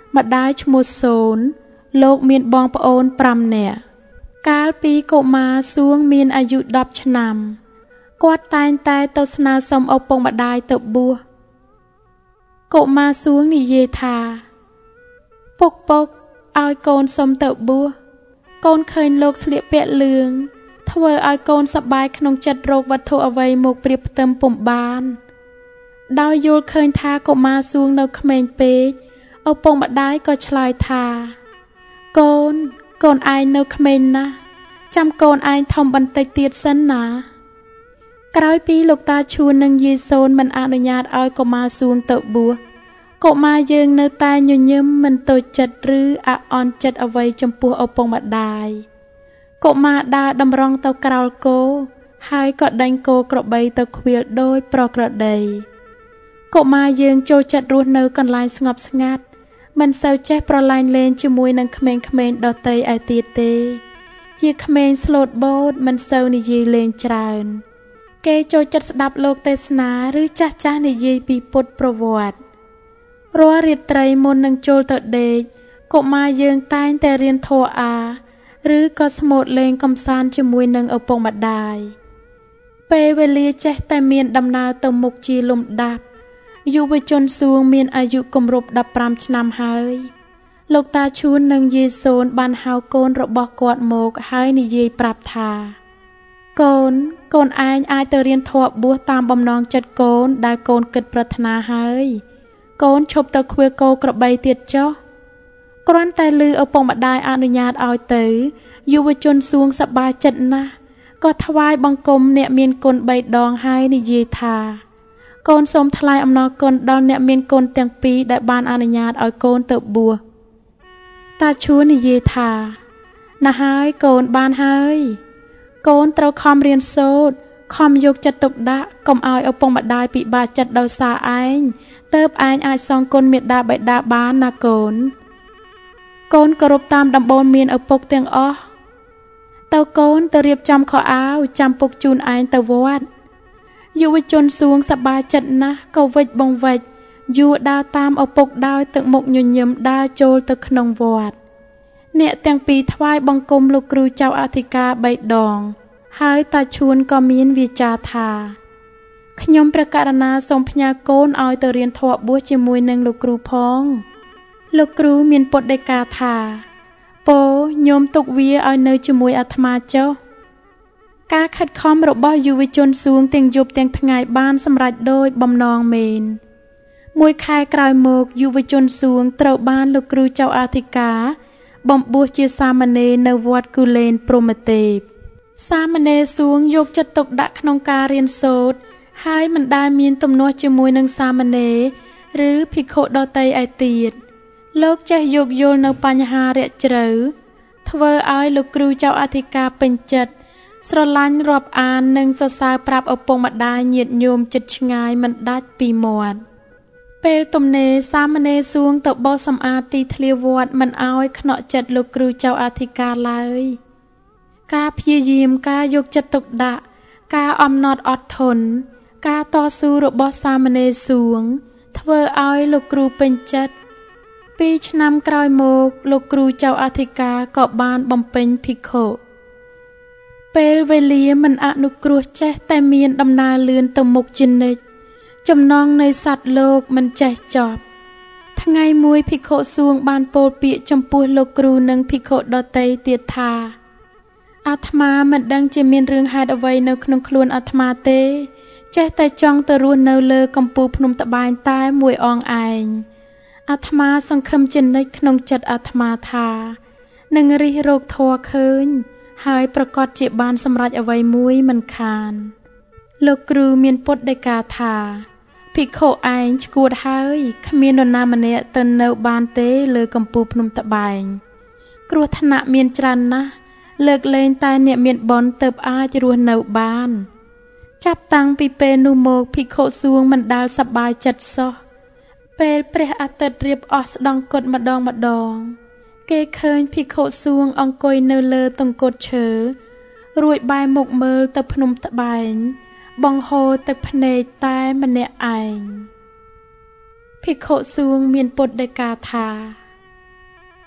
ម្ដាយឈ្មោះសូនលោកមានបងប្អូនប្រាំនាក់កាលពីកុមារសួងមានអាយុដប់ឆ្នាំគាត់តែងតែទៅស្នើសុំឪពុកម្ដាយទៅបួសកុមារសួងនិយាយថាពុកពុកឲ្យកូនសុំទៅបួសកូនឃើញលោកស្លៀកពាក់លឿងធ្វើឲ្យកូនសប្បាយក្នុងចិត្តរកវត្ថុអ្វីមកប្រៀបផ្ទឹមពុំបានដោយយល់ឃើញថាកុមារសួងនៅក្មេងពេកឪពុកម្ដាយក៏ឆ្លើយថាកូនកូនឯងនៅក្មេងណាស់ចាំកូនឯងធំបន្តិចទៀតសិនណាក្រោយពីលោកតាឈួននិងយាយសូនមិនអនុញ្ញាតឲ្យកុមារសួងទៅបួសកុមារយើងនៅតែញញឹមមិនតូចចិត្តឬអាក់អន់ចិត្តអ្វីចំពោះឪពុកម្ដាយកុមារដើរតម្រង់ទៅក្រោលគោហើយក៏ដេញគោក្របីទៅខ្វៀលដោយប្រក្រតីកុមារយើងចូលចិត្តរស់នៅកន្លែងស្ងប់ស្ងាត់មិនសូវចេះប្រឡែងលេងជាមួយនឹងក្មេងៗដទៃឯទៀតទេជាក្មេងស្លូតបូតមិនសូវនិយាយលេងច្រើនគេចូលចិត្តស្ដាប់លោកទេសនាឬចាស់ចាស់និយាយពីពុទ្ធប្រវត្តិរាល់រាត្រីមុននឹងចូលទៅដេកកុមារយើងតែងតែរៀនធម៌អាឬក៏ស្មូតលេងកម្សាន្តជាមួយនឹងឪពុកម្ដាយពេលវេលាចេះតែមានដំណើរទៅមុខជាលំដាប់យុវជនសួងមានអាយុគម្រប់ដប់ប្រាំឆ្នាំហើយលោកតាឈួននិងយាយសូនបានហៅកូនរបស់គាត់មកហើយនិយាយប្រាប់ថាកូនកូនឯងអាចទៅរៀនធម៌បួសតាមបំណងចិត្តកូនដែលកូនគិតប្រាថ្នាហើយកូនឈប់ទៅខ្វៀលគោក្របីទៀតចុះគ្រាន់តែឮឪពុកម្ដាយអនុញ្ញាតឲ្យទៅយុវជនសួងសប្បាយចិត្តណាស់ក៏ថ្វាយបង្គំអ្នកមានគុណបីដងហើយនិយាយថាកូនសូមថ្លែងអំណរគុណដល់អ្នកមានគុណទាំងពីរដែលបានអនុញ្ញាតឲ្យកូនទៅបួសតាឈួននិយាយថាណាស់ហើយកូនបានហើយកូនត្រូវខំរៀនសូត្រខំយកចិត្តទុកដាក់កុំឲ្យឪពុកម្ដាយពិបាកចិត្តដោយសារឯងទើបឯងអាចសងគុណមេត្តាបិតាបានណាកូនកូនគោរពតាមដំបូន្មានឪពុកទាំងអស់ទៅកូនទៅរៀបចំខោអាវចាំពុកជូនឯងទៅវត្តយុវជនសួងសប្បាយចិត្តណាស់ក៏វិច្ចបងវិច្ចយួរដើរតាមឪពុកដោយទឹកមុខញញឹមដើរចូលទៅក្នុងវត្តអ្នកទាំងពីរថ្វាយបង្គំលោកគ្រូចៅអធិការបីដងហើយតាឈួនក៏មានវាចាថាខ្ញុំព្រះករុណាសូមផ្ញើកូនឲ្យទៅរៀនធម៌បួសជាមួយនឹងលោកគ្រូផងលោកគ្រូមានពុតដីកាថាពោញោមទុកវាឲ្យនៅជាមួយអាត្មាចុះការខិតខំរបស់យុវជនសួងទាំងយប់ទាំងថ្ងៃបានសម្រេចដោយបំណងមែនមួយខែក្រោយមកយុវជនសួងត្រូវបានលោកគ្រូចៅអធិការបំបួសជាសាមណេរនៅវត្តគូលែនព្រហ្មទេពសាមណេរសួងយកចិត្តទុកដាក់ក្នុងការរៀនសូត្រហើយមិនដែលមានទំនាស់ជាមួយនឹងសាមណេរឬភិក្ខុដទៃឯទៀតលោកចេះយោគយល់នៅបញ្ហារាក់ជ្រៅធ្វើឲ្យលោកគ្រូចៅអធិការពេញចិត្តស្រឡាញ់រាប់អាននិងសរសើរប្រាប់ឪពុកម្ដាយញាតិញោមចិត្តឆ្ងាយមិនដាច់ពីមាត់ពេលទំនេរសាមណេរសួងទៅបោសសម្អាតទីធ្លាវត្តមិនឲ្យខ្នក់ចិត្តលោកគ្រូចៅអធិការឡើយការព្យាយាមការយកចិត្តទុកដាក់ការអំណត់អត់ធន់ការតស៊ូរបស់សាមណេរសួងធ្វើឲ្យលោកគ្រូពេញចិត្តពីរឆ្នាំក្រោយមកលោកគ្រូចៅអធិការក៏បានបំពេញភិក្ខុពេលវេលាមិនអនុគ្រោះចេះតែមានដំណើរលឿនទៅមុខជានិច្ចចំណងនៃសត្វលោកមិនចេះចប់ថ្ងៃមួយភិក្ខុសួងបានពោលពាក្យចំពោះលោកគ្រូនិងភិក្ខុដទៃទៀតថាអាត្មាមិនដឹងជាមានរឿងហេតុអ្វីនៅក្នុងខ្លួនអាត្មាទេចេះតែចង់ទៅរស់នៅលើកំពូលភ្នំត្បែងតែមួយអងឯងអាត្មាសង្ឃឹមជានិច្ចក្នុងចិត្តអាត្មាថានឹងរិះរកធម៌ឃើញហើយប្រកាសជាបានសម្រេចអ្វីមួយមិនខានលោកគ្រូមានពុតដីកាថាភិក្ខុឯងឈួតហើយគ្មាននរណាម្នាក់ទៅនៅបានទេលើកំពូលភ្នំត្បែងគ្រោះថ្នាក់មានច្រើនណាស់លើកលែងតែអ្នកមានបុណ្យទើបអាចរស់នៅបានចាប់តាំងពីពេលនោះមកភិក្ខុសួងមិនដាល់សប្បាយចិត្តសោះពេលព្រះអាទិត្យរៀបអស់ស្ដង់គត់ម្ដងម្ដងគេឃើញភិក្ខុសួងអង្គុយនៅលើទង្គតឈើរួចបែរមុខមើលទៅភ្នំត្បែងបង្ហូរទឹកភ្នែកតែម្នាក់ឯងភិក្ខុសួងមានពុតដីកាថា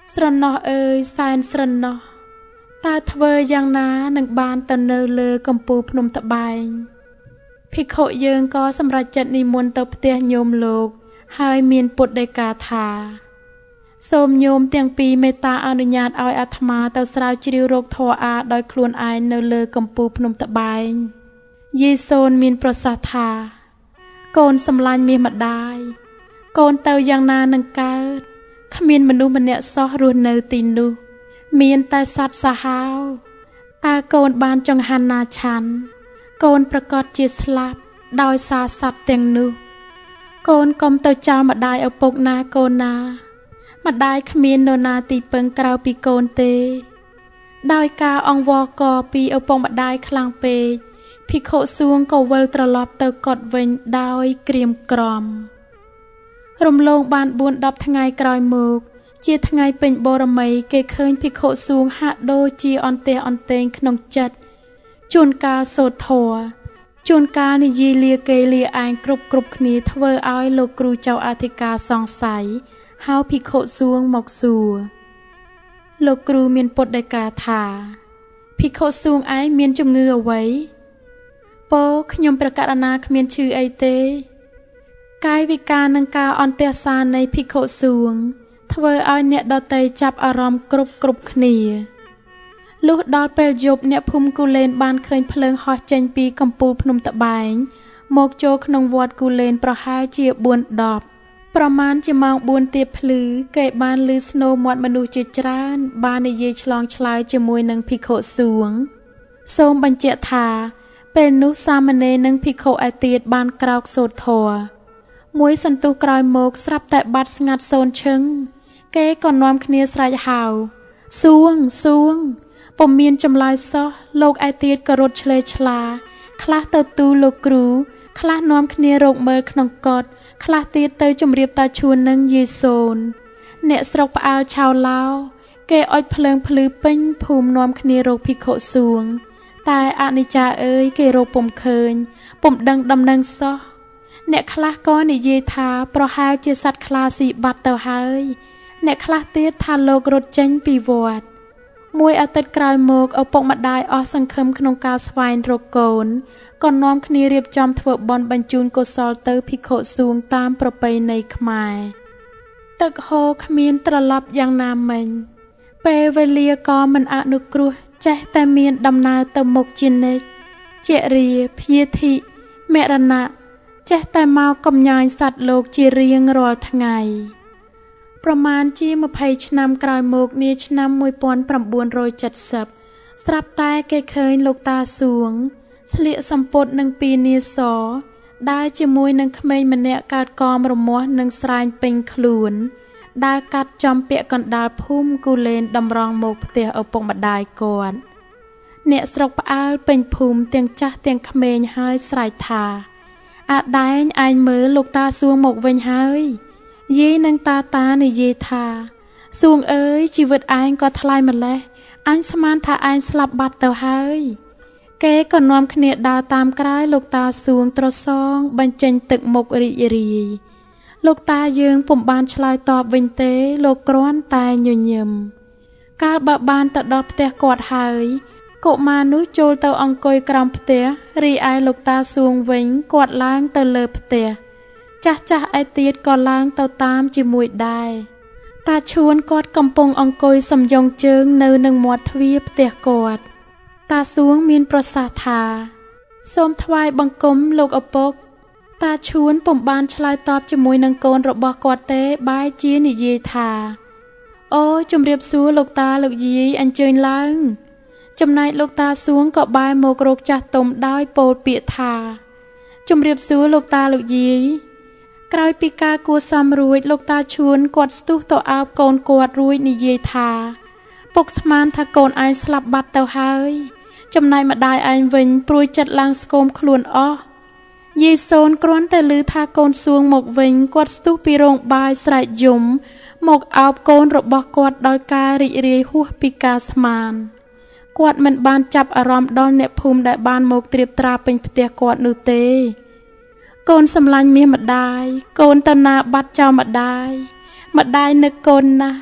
ស្រណោះអើយសែនស្រណោះតើធ្វើយ៉ាងណានឹងបានទៅនៅលើកំពូលភ្នំត្បែងភិក្ខុយើងក៏សម្រេចចិត្តនិមន្តទៅផ្ទះញោមលោកហើយមានពុទ្ធដីកាថាសូមញោមទាំងពីរមេត្តាអនុញ្ញាតឲ្យអាត្មាទៅស្រាវជ្រាវរកធម៌អាដោយខ្លួនឯងនៅលើកំពូលភ្នំត្បែងយេសូនមានប្រសាសន៍ថាកូនសម្លាញ់មាសម្ដាយកូនទៅយ៉ាងណានឹងកើតគ្មានមនុស្សម្នាក់សោះរស់នៅទីនោះមានតែសត្វសាហាវតើកូនបានចង្ហាន់ណាឆាន់កូនប្រកាសជាស្លាប់ដោយសារសត្វទាំងនោះកូនកុំទៅចោលម្ដាយឪពុកណាកូនណាម្ដាយគ្មាននរណាទីពឹងក្រៅពីកូនទេដោយការអង្វរករពីឪពុកម្ដាយខ្លាំងពេកភិក្ខុសួងក៏វិលត្រឡប់ទៅកុដិវិញដោយក្រៀមក្រំរំលងបានបួនដប់ថ្ងៃក្រោយមកជាថ្ងៃពេញបូរមីគេឃើញភិក្ខុសួងហាក់ដូចជាអន្ទះអន្ទែងក្នុងចិត្តជួនកាលសូត្រធម៌ជួនកាលនិយាយលាគេលាឯងគ្រប់គ្រប់គ្នាធ្វើឲ្យលោកគ្រូចៅអធិការសង្ស័យហៅភិក្ខុសួងមកសួរលោកគ្រូមានពុទ្ធដីកាថាភិក្ខុសួងឯងមានជំងឺអ្វីពោខ្ញុំប្រកាសណាគ្មានឈឺអីទេកាយវិការនឹងការអន្ទះសានៃភិក្ខុសួងធ្វើឲ្យអ្នកដទៃចាប់អារម្មណ៍គ្រប់គ្រប់គ្នាលុះដល់ពេលយប់អ្នកភូមិគូលែនបានឃើញភ្លើងហោះចេញពីកំពូលភ្នំត្បែងមកចូលក្នុងវត្តគូលែនប្រហែលជាបួនដប់ប្រមាណជាម៉ោងបួនទៀបភ្លឺគេបានឮស្នូរមាត់មនុស្សជាច្រើនបាននិយាយឆ្លងឆ្លើយជាមួយនឹងភិក្ខុសួងសូមបញ្ជាក់ថាពេលនោះសាមណេរនិងភិក្ខុឯទៀតបានក្រោកសូត្រធម៌មួយសន្ទុះក្រោយមកស្រាប់តែបាត់ស្ងាត់សូន្យឈឹងគេក៏នាំគ្នាស្រែកហៅសួងសួងពុំមានចម្លើយសោះលោកឯទៀតក៏រត់ឆ្លេឆ្លាខ្លះទៅទូលលោកគ្រូខ្លះនាំគ្នារកមើលក្នុងកុដិខ្លះទៀតទៅជម្រាបតាឈួននិងយេសូនអ្នកស្រុកផ្អើលឆៅឡោគេអុជភ្លើងភ្លឺពេញភូមិនាំគ្នារកភិក្ខុសួងតែអនិច្ចាអើយគេរកពុំឃើញពុំដឹងដំណឹងសោះអ្នកខ្លះក៏និយាយថាប្រហែលជាសត្វខ្លាស៊ីបាត់ទៅហើយអ្នកខ្លះទៀតថាលោករត់ចេញពីវត្តមួយអាទិត្យក្រោយមកឪពុកម្ដាយអស់សង្ឃឹមក្នុងការស្វែងរកកូនក៏នាំគ្នារៀបចំធ្វើបុណ្យបញ្ជូនកុសលទៅភិក្ខុសួងតាមប្រពៃណីខ្មែរទឹកហូរគ្មានត្រឡប់យ៉ាងណាមិញពេលវេលាក៏មិនអនុគ្រោះចេះតែមានដំណើរទៅមុខជានិច្ចជារាភៀធិមរណៈចេះតែមកកំញាញសត្វលោកជារៀងរាល់ថ្ងៃប្រមាណជាម្ភៃឆ្នាំក្រោយមកនាឆ្នាំមួយពាន់ប្រាំបួនរយเจ็ดสิบស្រាប់តែគេឃើញលោកតាសួងស្លៀកសំពត់នឹងពីនាសដើរជាមួយនឹងក្មេងម្នាក់កើតកមរមាស់និងស្រែងពេញខ្លួនដើរកាត់ចំពាក់កណ្ដាលភូមិគូលែនតម្រង់មកផ្ទះឪពុកម្ដាយគាត់អ្នកស្រុកផ្អើលពេញភូមិទាំងចាស់ទាំងក្មេងហើយស្រែកថាអាដែងឯងមើលលោកតាសួងមកវិញហើយយាយនិងតាតានិយាយថាសួងអើយជីវិតឯងក៏ថ្លៃម្លេះអញស្មានថាឯងស្លាប់បាត់ទៅហើយគេក៏នាំគ្នាដើរតាមក្រោយលោកតាសួងត្រសងបញ្ចេញទឹកមុខរីករាយលោកតាយើងពុំបានឆ្លើយតបវិញទេលោកគ្រាន់តែញញឹមកាលបើបានទៅដល់ផ្ទះគាត់ហើយកុមារនោះចូលទៅអង្គុយក្រោមផ្ទះរីឯលោកតាសួងវិញគាត់ឡើងទៅលើផ្ទះចាស់ចាស់ឯទៀតក៏ឡើងទៅតាមជាមួយដែរតាឈួនគាត់កំពុងអង្គុយសំយងជើងនៅនឹងមាត់ទ្វារផ្ទះគាត់តាសួងមានប្រសាសន៍ថាសូមថ្វាយបង្គំលោកឪពុកតាឈួនពុំបានឆ្លើយតបជាមួយនឹងកូនរបស់គាត់ទេបែរជានិយាយថាអូជំរាបសួរលោកតាលោកយាយអញ្ជើញឡើងចំណែកលោកតាសួងក៏បែរមករកចាស់ទុំដោយពោលពាក្យថាជំរាបសួរលោកតាលោកយាយក្រោយពីការគួសមរួចលោកតាឈួនគាត់ស្ទុះទៅអោបកូនគាត់រួចនិយាយថាពុកស្មានថាកូនឯងស្លាប់បាត់ទៅហើយចំណែកម្ដាយឯងវិញព្រួយចិត្តឡើងស្គមខ្លួនអស់យាយសូនគ្រាន់តែឮថាកូនសួងមកវិញគាត់ស្ទុះពីរោងបាយស្រែកយំមកអោបកូនរបស់គាត់ដោយការរីករាយហួសពីការស្មានគាត់មិនបានចាប់អារម្មណ៍ដល់អ្នកភូមិដែលបានមកត្រៀបត្រាពេញផ្ទះគាត់នោះទេកូនសម្លាញ់មាសម្ដាយកូនទៅណាបាត់ចោលម្ដាយម្ដាយនឹកកូនណាស់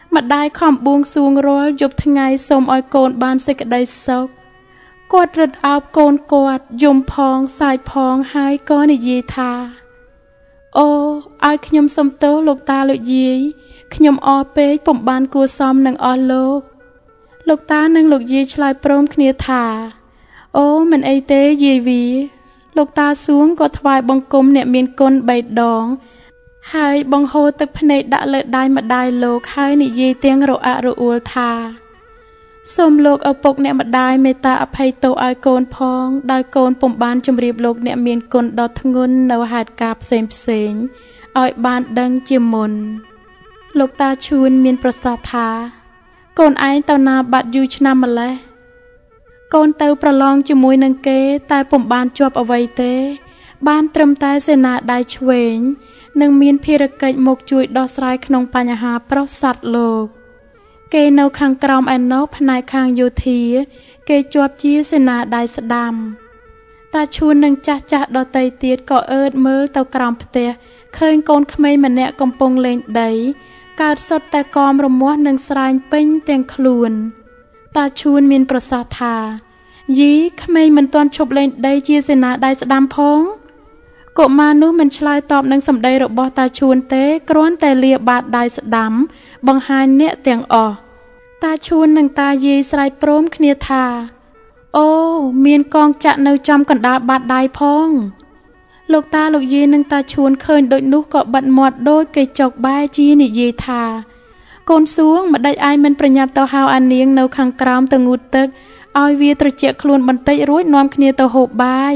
ម្ដាយខំបួងសួងរាល់យប់ថ្ងៃសូមឲ្យកូនបានសេចក្តីសុខគាត់រត់អោបកូនគាត់យំផងសាយផងហើយក៏និយាយថាអូឲ្យខ្ញុំសុំទោសលោកតាលោកយាយខ្ញុំអរពេកពុំបានគួរសមនឹងអស់លោកលោកតានិងលោកយាយឆ្លើយព្រមគ្នាថាអូមិនអីទេយាយវីលោកតាសួងក៏ថ្វាយបង្គំអ្នកមានគុណបីដងហើយបង្ហូរទឹកភ្នែកដាក់លើដៃម្ដាយលោកហើយនិយាយទាំងរអាក់រអួលថាសូមលោកឪពុកអ្នកម្ដាយមេត្តាអភ័យទោសឲ្យកូនផងដោយកូនពុំបានជម្រាបលោកអ្នកមានគុណដ៏ធ្ងន់នៅហេតុការណ៍ផ្សេងផ្សេងឲ្យបានដឹងជាមុនលោកតាឈួនមានប្រសាសន៍ថាកូនឯងទៅណាបាត់យូរឆ្នាំម្ល៉េះកូនទៅប្រឡងជាមួយនឹងគេតែពុំបានជាប់អ្វីទេបានត្រឹមតែសេនាដៃឆ្វេងនឹងមានភារកិច្ចមកជួយដោះស្រាយក្នុងបញ្ហាប្រុសសត្វលោកគេនៅខាងក្រោមឯណោះផ្នែកខាងយោធាគេជាប់ជាសេនាដៃស្ដាំតាឈួននឹងចាស់ចាស់ដតីទៀតក៏អើតមើលទៅក្រោមផ្ទះឃើញកូនក្មេងម្នាក់កំពុងលេងដីកើតសុទ្ធតែកមរមាស់និងស្រែងពេញទាំងខ្លួនតាឈួនមានប្រសាសន៍ថាយីក្មេងមិនទាន់ឈប់លេងដីជាសេនាដៃស្ដាំផងកុមារនោះមិនឆ្លើយតបនឹងសម្ដីរបស់តាឈួនទេគ្រាន់តែលាបាតដៃស្ដាំបង្ហាញអ្នកទាំងអស់តាឈួននិងតាយាយស្រែកព្រមគ្នាថាអូមានកងចាក់នៅចំកណ្ដាលបាតដៃផងលោកតាលោកយាយនិងតាឈួនឃើញដូចនោះក៏បិទមាត់ដូចគេចុកបែជានិយាយថាកូនសួងម្ដេចឯងមិនប្រញាប់ទៅហៅអានាងនៅខាងក្រោមទៅងូតទឹកឲ្យវាត្រជាក់ខ្លួនបន្តិចរួចនាំគ្នាទៅហូបបាយ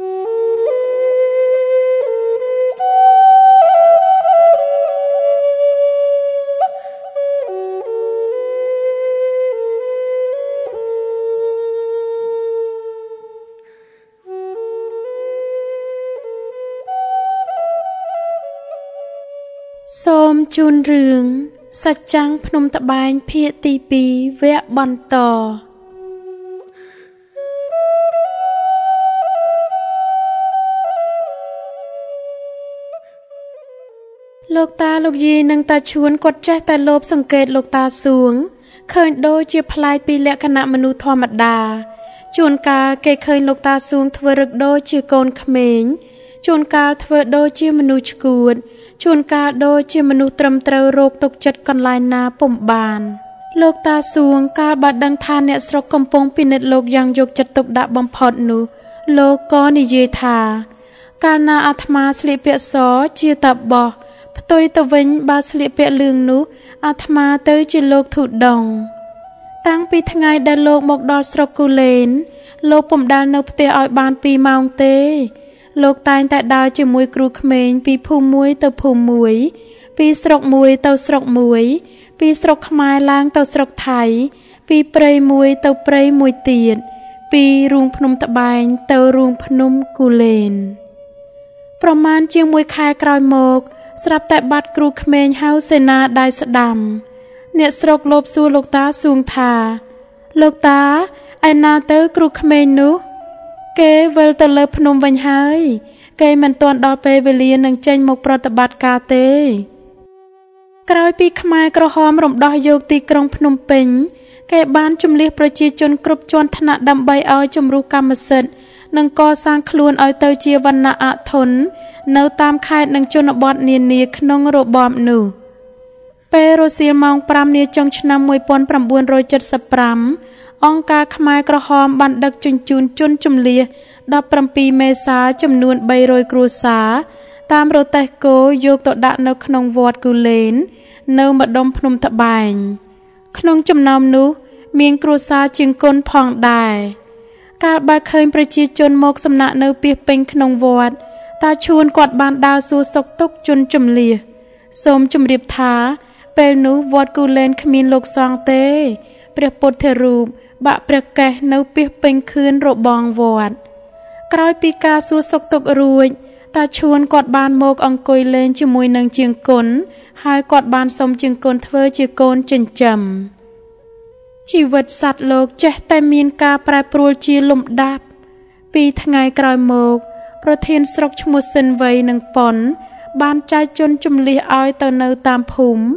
សូមជូនរឿងសច្ចាំងភ្នំត្បែងភាគទីពីរវគ្គបន្តលោកតាលោកយាយនិងតាឈួនគាត់ចេះតែលោភសង្កេតលោកតាសួងឃើញដូចជាប្លែកពីលក្ខណៈមនុស្សធម្មតាជួនកាលគេឃើញលោកតាសួងធ្វើរឹកដូចជាកូនក្មេងជួនកាលធ្វើដូចជាមនុស្សឆ្កួតជួនកាលដូចជាមនុស្សត្រឹមត្រូវរោគទុកចិត្តកន្លែងណាពុំបានលោកតាសួងកាលបើដឹងថាអ្នកស្រុកកំពុងពិនិត្យលោកយ៉ាងយកចិត្តទុកដាក់បំផុតនោះលោកក៏និយាយថាកាលណាអាត្មាស្លៀកពាក់សជាតាបោះផ្ទុយទៅវិញបើស្លៀកពាក់លឿងនោះអាត្មាទៅជាលោកធុដងតាំងពីថ្ងៃដែលលោកមកដល់ស្រុកគូលែនលោកពុំដែលនៅផ្ទះឲ្យបានពីរម៉ោងទេលោកតែងតែដើរជាមួយគ្រូក្មេងពីភូមិមួយទៅភូមិមួយពីស្រុកមួយទៅស្រុកមួយពីស្រុកខ្មែរឡើងទៅស្រុកថៃពីព្រៃមួយទៅព្រៃមួយទៀតពីរូងភ្នំត្បែងទៅរូងភ្នំគូលែនប្រមាណជាងមួយខែក្រោយមកស្រាប់តែបាត់គ្រូក្មេងហៅសេនាដៃស្ដាំអ្នកស្រុកលោបសួរលោកតាសួងថាលោកតាឯណាទៅគ្រូក្មេងនោះគេវិលទៅលើភ្នំវិញហើយគេមិនទាន់ដល់ពេលវេលានឹងចេញមកប្រតិបត្តិការទេក្រោយពីខ្មែរក្រហមរំដោះយកទីក្រុងភ្នំពេញគេបានជំលះប្រជាជនគ្រប់ជាន់ថ្នាក់ដើម្បីឲ្យជំរុះកម្មសិទ្ធិនិងកសាងខ្លួនឲ្យទៅជាវណ្ណៈអធននៅតាមខេត្តនិងជនបទនានាក្នុងរបបនោះពេលរសៀលម៉ោងប្រាំនាចុងឆ្នាំmột nghìn chín trăm七十五អង្គការខ្មែរក្រហមបានដឹកជញ្ជូនជនជំនះដប់ប្រាំពីរមេសាចំនួនបីរយគ្រួសារតាមរទេះគោយកទៅដាក់នៅក្នុងវត្តគូលែននៅម្ដុំភ្នំត្បែងក្នុងចំណោមនោះមានគ្រួសារជាងគុណផងដែរកាលបើឃើញប្រជាជនមកសំណាក់នៅពាសពេញក្នុងវត្តតាឈួនគាត់បានដើរសួរសុខទុក្ខជនជំនះសូមជម្រាបថាពេលនោះវត្តគូលែនគ្មានលោកសង្ឃទេព្រះពុទ្ធរូបបាក់ព្រះកេសនៅពាសពេញខឿនរបងវត្តក្រោយពីការសួរសុខទុក្ខរួចតាឈួនគាត់បានមកអង្គុយលេងជាមួយនឹងជាងគុណហើយគាត់បានសុំជាងគុណធ្វើជាកូនចិញ្ចឹមជីវិតសត្វលោកចេះតែមានការប្រែប្រួលជាលំដាប់ពីថ្ងៃក្រោយមកប្រធានស្រុកឈ្មោះសិនវៃនិងប៉ុនបានចែកជនជំនះឲ្យទៅនៅតាមភូមិ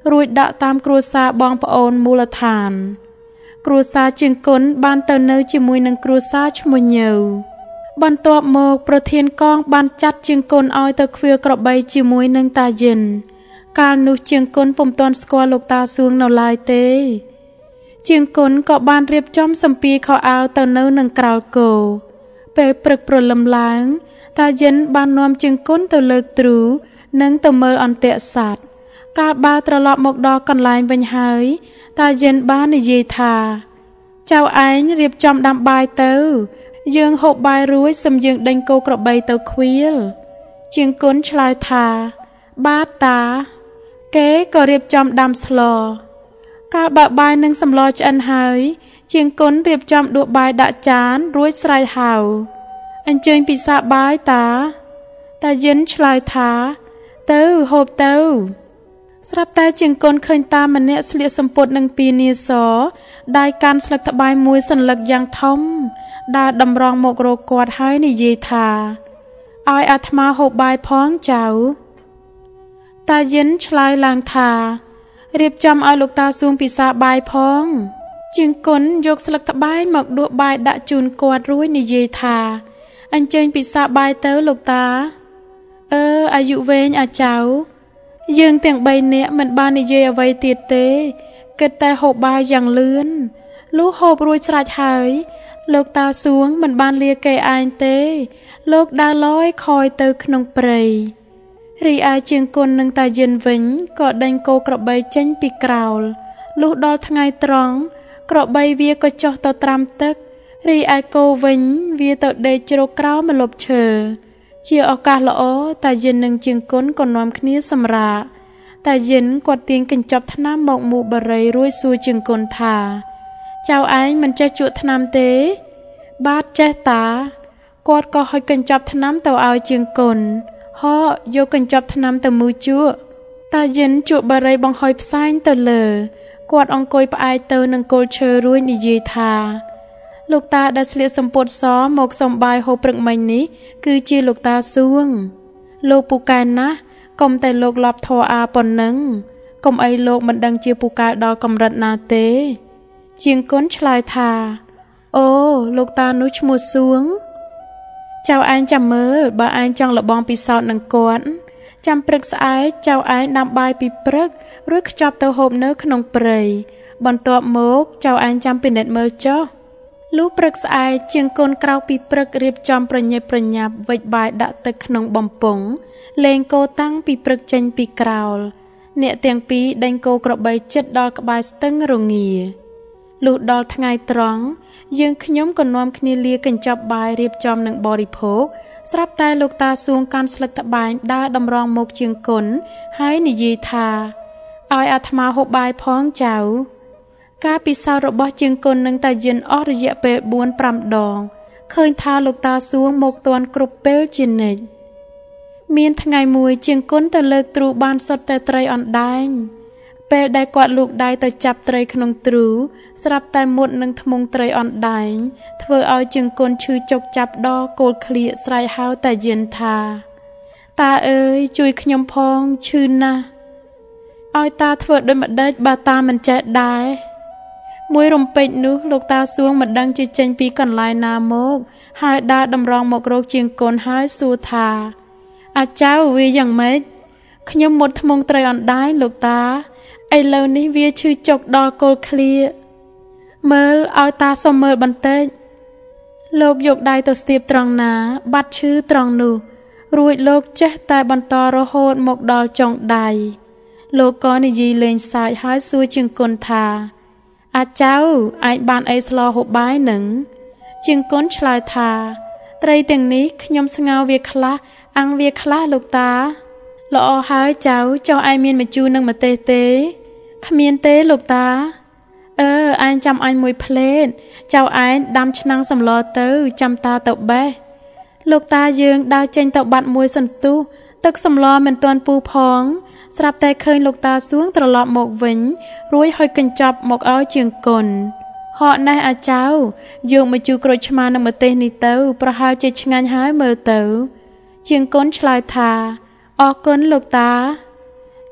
រួចដាក់តាមគ្រួសារបងប្អូនមូលដ្ឋានគ្រួសារជាងគុណបានទៅនៅជាមួយនឹងគ្រួសារឈ្មោះញើបន្ទាប់មកប្រធានកងបានចាត់ជាងគុណឲ្យទៅឃ្វាលក្របីជាមួយនឹងតាយិនកាលនោះជាងគុណពុំទាន់ស្គាល់លោកតាសួងនៅឡើយទេជាងគុណក៏បានរៀបចំសម្ពាយខោអាវទៅនៅនឹងក្រោលគោពេលព្រឹកព្រលឹមឡើងតាយិនបាននាំជាងគុណទៅលើកទ្រូនិងទៅមើលអន្ទាក់សត្វកាលបើត្រឡប់មកដល់កន្លែងវិញហើយតាយិនបាននិយាយថាចៅឯងរៀបចំដាំបាយទៅយើងហូបបាយរួចសឹមយើងដេញគោក្របីទៅឃ្វាលជាងគុណឆ្លើយថាបាទតាគេក៏រៀបចំដាំស្លកាលបើបាយនឹងសម្លឆ្អិនហើយជាងគុណរៀបចំដួសបាយដាក់ចានរួចស្រែកហៅអញ្ជើញពិសាបាយតាតាយិនឆ្លើយថាទៅហូបទៅស្រាប់តែជាងគុណឃើញតាម្នាក់ស្លៀកសំពត់នឹងពានាសដៃកាន់ស្លឹកត្បាញមួយសន្លឹកយ៉ាងធំដើរតម្រង់មករកគាត់ហើយនិយាយថាឲ្យអាត្មាហូបបាយផងចៅតាយិនឆ្លើយឡើងថារៀបចំឲ្យលោកតាសួងពិសាបាយផងជាងគុណយកស្លឹកត្បាញមកដួសបាយដាក់ជូនគាត់រួចនិយាយថាអញ្ជើញពិសាបាយទៅលោកតាអឺអាយុវែងអាចៅយើងទាំងបីនាក់មិនបាននិយាយអ្វីទៀតទេគិតតែហូបបាយយ៉ាងលឿនលុះហូបរួចស្រេចហើយលោកតាសួងមិនបានលាគេឯងទេលោកដើរលយខយទៅក្នុងព្រៃរីឯជាងគុណនិងតាយិនវិញក៏ដេញគោក្របីចេញពីក្រោលលុះដល់ថ្ងៃត្រង់ក្របីវាក៏ចុះទៅត្រាំទឹករីឯគោវិញវាទៅដេកជ្រកក្រោមម្លប់ឈើជាឱកាសល្អតាយិននិងជាងគុណក៏នាំគ្នាសម្រាកតាយិនគាត់ទាញកញ្ចប់ថ្នាំមកមូបរិយរួចសួរជាងគុណថាចៅឯងមិនចេះជក់ថ្នាំទេបាទចេះតាគាត់ក៏ហុចកញ្ចប់ថ្នាំទៅឲ្យជាងគុណហោយកកញ្ចប់ថ្នាំទៅមូជក់តាយិនជក់បរិយបង្ហុយផ្សែងទៅលើគាត់អង្គុយផ្អែកទៅនឹងគល់ឈើរួចនិយាយថាលោកតាដែលស្លៀកសំពត់សមកសំបាយហូបព្រឹកមិញនេះគឺជាលោកតាសួងលោកពូកែណាស់កុំតែលោកលប់ធေါ်អាប៉ុណ្ណឹងកុំអីលោកមិនដឹងជាពូកែដល់កម្រិតណាទេជាងគុណឆ្លើយថាអូលោកតានោះឈ្មោះសួងចៅឯងចាំមើលបើឯងចង់លបងពិសោធន៍នឹងគាត់ចាំព្រឹកស្អែកចៅឯងដាំបាយពីព្រឹករួចខ្ចប់ទៅហូបនៅក្នុងព្រៃបន្ទាប់មកចៅឯងចាំពិនិត្យមើលចុះលុះព្រឹកស្អែកជាងគុណក្រោកពីព្រឹករៀបចំប្រញាប់ប្រញាប់វិចបាយដាក់ទឹកក្នុងបំពង់លេងគោតាំងពីព្រឹកចេញពីក្រោលអ្នកទាំងពីរដេញគោក្របីជិតដល់ក្បែរស្ទឹងរងាលុះដល់ថ្ងៃត្រង់យើងខ្ញុំក៏នាំគ្នាលាកញ្ចប់បាយរៀបចំនឹងបរិភោគស្រាប់តែលោកតាសួងកាន់ស្លឹកត្បាញដើរតម្រង់មកជាងគុណហើយនិយាយថាឲ្យអាត្មាហូបបាយផងចៅការពិសោធន៍របស់ជាងគុណនឹងតាយិនអស់រយៈពេលបួនប្រាំដងឃើញថាលោកតាសួងមកទាន់គ្រប់ពេលជានិច្ចមានថ្ងៃមួយជាងគុណទៅលើកទ្រូបានសុទ្ធតែត្រីអណ្ដែងពេលដែលគាត់លូកដៃទៅចាប់ត្រីក្នុងទ្រូស្រាប់តែមុតនឹងធ្មង់ត្រីអណ្ដែងធ្វើឲ្យជាងគុណឈឺចុកចាប់ដល់គោលក្លៀកស្រែកហៅតាយិនថាតាអើយជួយខ្ញុំផងឈឺណាស់ឲ្យតាធ្វើដូចម្ដេចបើតាមិនចេះដែរមួយរំពេចនោះលោកតាសួងមិនដឹងជាចេញពីកន្លែងណាមកហើយដើរតម្រង់មករកជាងគុណហើយសួរថាអាចៅវាយ៉ាងម៉េចខ្ញុំមុតធ្មង់ត្រីអណ្ដែងលោកតាឥឡូវនេះវាឈឺចុកដល់គល់ឃ្លៀកមើលឲ្យតាសុំមើលបន្តិចលោកយកដៃទៅស្ទាបត្រង់ណាបាត់ឈឺត្រង់នោះរួចលោកចេះតែបន្តរហូតមកដល់ចុងដៃលោកក៏និយាយលេងសើចហើយសួរជាងគុណថាអាចៅឯងបានអីស្លហូបបាយនឹងជាងគុណឆ្លើយថាត្រីទាំងនេះខ្ញុំស្ងោរវាខ្លះអាំងវាខ្លះលោកតាល្អហើយចៅចុះឯងមានម្ជូរនិងម្ទេសទេគ្មានទេលោកតាអឺឯងចាំអញមួយផ្លេតចៅឯងដាំឆ្នាំងសម្លទៅចាំតាទៅបេះលោកតាយើងដើរចេញទៅបាត់មួយសន្ទុះទឹកសម្លមិនទាន់ពុះផងស្រាប់តែឃើញលោកតាសួងត្រឡប់មកវិញរួចហុចកញ្ចប់មកឲ្យជាងគុណហកណេះអាចៅយកម្ជូរក្រូចឆ្មានិងម្ទេសនេះទៅប្រហែលជាឆ្ងាញ់ហើយមើលទៅជាងគុណឆ្លើយថាអរគុណលោកតា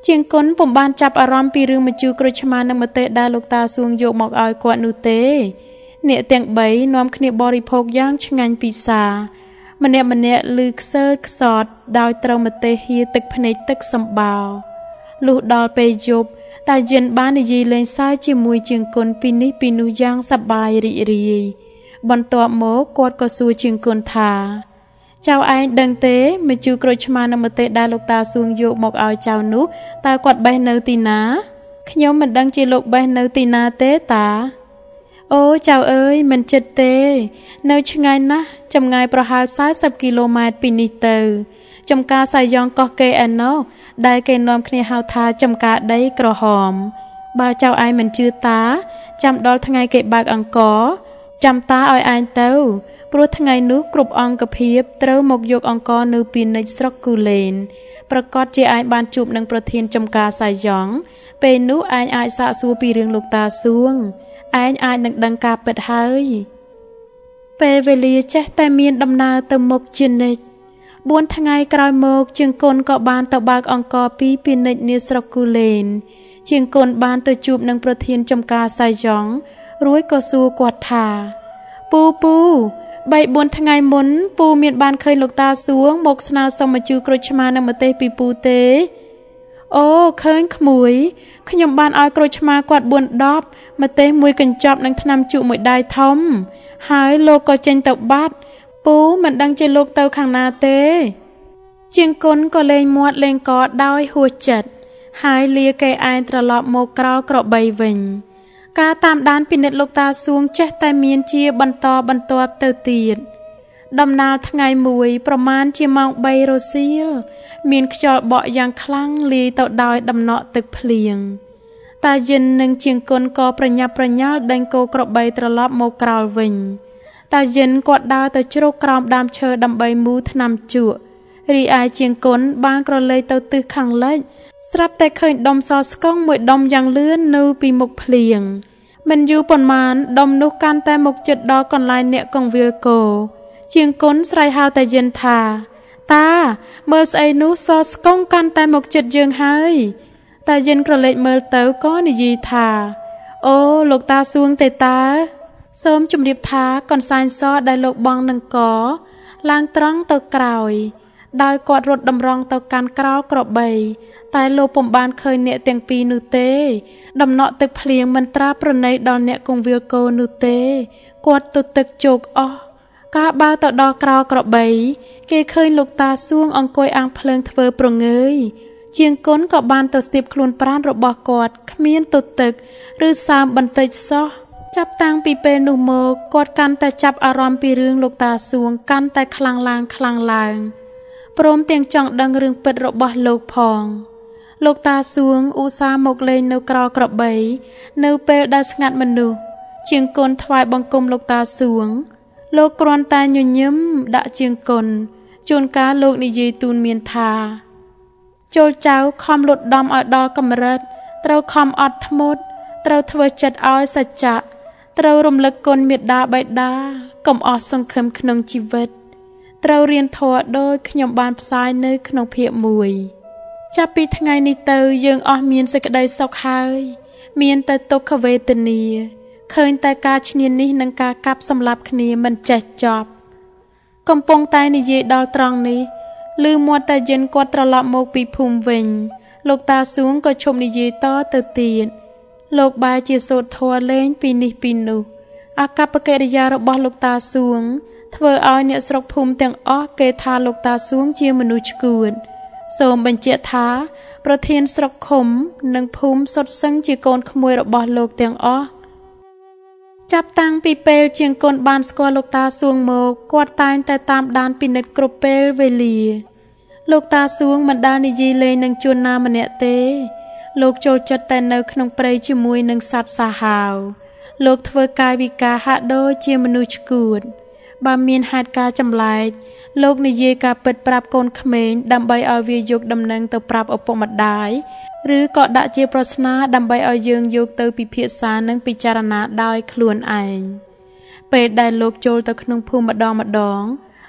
ជាងគុណពុំបានចាប់អារម្មណ៍ពីរឿងម្ជូរក្រូចឆ្មានិងម្ទេសដែលលោកតាសួងយកមកឲ្យគាត់នោះទេអ្នកទាំងបីនាំគ្នាបរិភោគយ៉ាងឆ្ងាញ់ពិសាម្នាក់ម្នាក់ឮខ្សើខ្សត់ដោយត្រូវម្ទេសហៀទឹកភ្នែកទឹកសម្បោរលុះដល់ពេលយប់តាយិនបាននិយាយលេងសើចជាមួយជាងគុណពីនេះពីនោះយ៉ាងសប្បាយរីករាយបន្ទាប់មកគាត់ក៏សួរជាងគុណថាចៅឯងដឹងទេម្ជូរក្រូចឆ្មានិងម្ទេសដែលលោកតាសួងយកមកឲ្យចៅនោះតើគាត់បេះនៅទីណាខ្ញុំមិនដឹងជាលោកបេះនៅទីណាទេតាអូចៅអើយមិនចិត្តទេនៅឆ្ងាយណាស់ចម្ងាយប្រហែលសែសិបគីឡូម៉ែត្រពីនេះទៅចំការសាយ៉ងកោះកេឯណោះដែលគេនាំគ្នាហៅថាចំការដីក្រហមបើចៅឯងមិនជឿតាចាំដល់ថ្ងៃគេបើកអង្គរចាំតាឲ្យឯងទៅព្រោះថ្ងៃនោះគ្រប់អង្គភាពត្រូវមកយកអង្គរនៅពីនិចស្រុកគូលែនប្រកាសជាឯងបានជួបនឹងប្រធានចំការសាយ៉ងពេលនោះឯងអាចសាកសួរពីរឿងលោកតាសួងឯងអាចនឹងដឹងការពិតហើយពេលវេលាចេះតែមានដំណើរទៅមុខជានិច្ចបួនថ្ងៃក្រោយមកជាងគុណក៏បានទៅបើកអង្គរពីពីនិចនាស្រុកគូលែនជាងគុណបានទៅជួបនឹងប្រធានចំការសាយ៉ងរួចក៏សួរគាត់ថាពូពូបីបួនថ្ងៃមុនពូមានបានឃើញលោកតាសួងមកស្នើសុំម្ជូរក្រូចឆ្មានិងម្ទេសពីពូទេអូឃើញក្មួយខ្ញុំបានឲ្យក្រូចឆ្មាគាត់បួនដប់ម្ទេសមួយកញ្ចប់និងថ្នាំជក់មួយដៃធំហើយលោកក៏ចេញទៅបាត់ពូមិនដឹងជាលោកទៅខាងណាទេជាងគុណក៏លេងមាត់លេងកដោយហួសចិត្តហើយលាគេឯងត្រឡប់មកក្រោលក្របីវិញការតាមដានពិនិត្យលោកតាសួងចេះតែមានជាបន្តបន្ទាប់ទៅទៀតដំណើរថ្ងៃមួយប្រមាណជាម៉ោងបីរសៀលមានខ្យល់បក់យ៉ាងខ្លាំងលាយទៅដោយដំណក់ទឹកភ្លៀងតាយិននិងជាងគុណក៏ប្រញាប់ប្រញាល់ដេញគោក្របីត្រឡប់មកក្រោលវិញតាយិនគាត់ដើរទៅជ្រកក្រោមដើមឈើដើម្បីមូលថ្នាំជក់រីឯជាងគុណបានក្រឡេកទៅទិសខាងលិចស្រាប់តែឃើញដុំសស្កុងមួយដុំយ៉ាងលឿននៅពីមុខភ្លៀងមិនយូរប៉ុន្មានដុំនោះកាន់តែមកជិតដល់កន្លែងអ្នកកងវិលគោជាងគុណស្រែកហៅតាយិនថាតាមើលស្អីនោះសស្កុងកាន់តែមកជិតយើងហើយតាយិនក្រឡេកមើលទៅក៏និយាយថាអូលោកតាសួងទេតាសូមជម្រាបថាកន្សែងសដែលលោកបងនឹងកឡើងត្រង់ទៅក្រោយដោយគាត់រត់តម្រង់ទៅកាន់ក្រោលក្របីតែលោកពុំបានឃើញអ្នកទាំងពីរនោះទេដំណក់ទឹកភ្លៀងមិនត្រាប្រណីដល់អ្នកគង្វាលគោនោះទេគាត់ទៅទឹកជោកអស់កាលបើទៅដល់ក្រោលក្របីគេឃើញលោកតាសួងអង្គុយអាំងភ្លើងធ្វើប្រងើយជាងគុណក៏បានទៅស្ទាបខ្លួនប្រាណរបស់គាត់គ្មានទៅទឹកឬសើមបន្តិចសោះចាប់តាំងពីពេលនោះមកគាត់កាន់តែចាប់អារម្មណ៍ពីរឿងលោកតាសួងកាន់តែខ្លាំងឡើងខ្លាំងឡើងព្រមទាំងចង់ដឹងរឿងពិតរបស់លោកផងលោកតាសួងឧស្សាហ៍មកលេងនៅក្រោលក្របីនៅពេលដែលស្ងាត់មនុស្សជាងគុណថ្វាយបង្គំលោកតាសួងលោកគ្រាន់តែញញឹមដាក់ជាងគុណជួនកាលលោកនិយាយទូនមានថាចូលចៅខំលត់ដំឲ្យដល់កម្រិតត្រូវខំអត់ធ្មត់ត្រូវធ្វើចិត្តឲ្យសច្ចៈត្រូវរំលឹកគុណមេត្តាបិតាកុំអស់សង្ឃឹមក្នុងជីវិតត្រូវរៀនធម៌ដោយខ្ញុំបានផ្សាយនៅក្នុងភាគមួយចាប់ពីថ្ងៃនេះទៅយើងអស់មានសេចក្តីសុខហើយមានតែទុក្ខវេទនាឃើញតែការឈ្នានីសនិងការកាប់សម្លាប់គ្នាមិនចេះចប់កំពុងតែនិយាយដល់ត្រង់នេះឮមាត់តាយិនគាត់ត្រឡប់មកពីភូមិវិញលោកតាសួងក៏ឈប់និយាយតទៅទៀតលោកបែរជាសូត្រធម៌លេងពីនេះពីនោះអាកប្បកិរិយារបស់លោកតាសួងធ្វើឲ្យអ្នកស្រុកភូមិទាំងអស់គេថាលោកតាសួងជាមនុស្សឆ្កួតសូមបញ្ជាក់ថាប្រធានស្រុកឃុំនិងភូមិសុទ្ធសឹងជាកូនក្មួយរបស់លោកទាំងអស់ចាប់តាំងពីពេលជាងគុណបានស្គាល់លោកតាសួងមកគាត់តែងតែតាមដានពិនិត្យគ្រប់ពេលវេលាលោកតាសួងមិនដែលនិយាយលេងនឹងជួនណាម្នាក់ទេលោកចូលចិត្តតែនៅក្នុងព្រៃជាមួយនឹងសត្វសាហាវលោកធ្វើកាយវិការហាក់ដូចជាមនុស្សឆ្កួតបើមានហេតុការចម្លែកលោកនិយាយការពិតប្រាប់កូនក្មេងដើម្បីឲ្យវាយកដំណឹងទៅប្រាប់ឪពុកម្ដាយឬក៏ដាក់ជាប្រស្នាដើម្បីឲ្យយើងយកទៅពិភាក្សានិងពិចារណាដោយខ្លួនឯងពេលដែលលោកចូលទៅក្នុងភូមិម្ដងម្ដង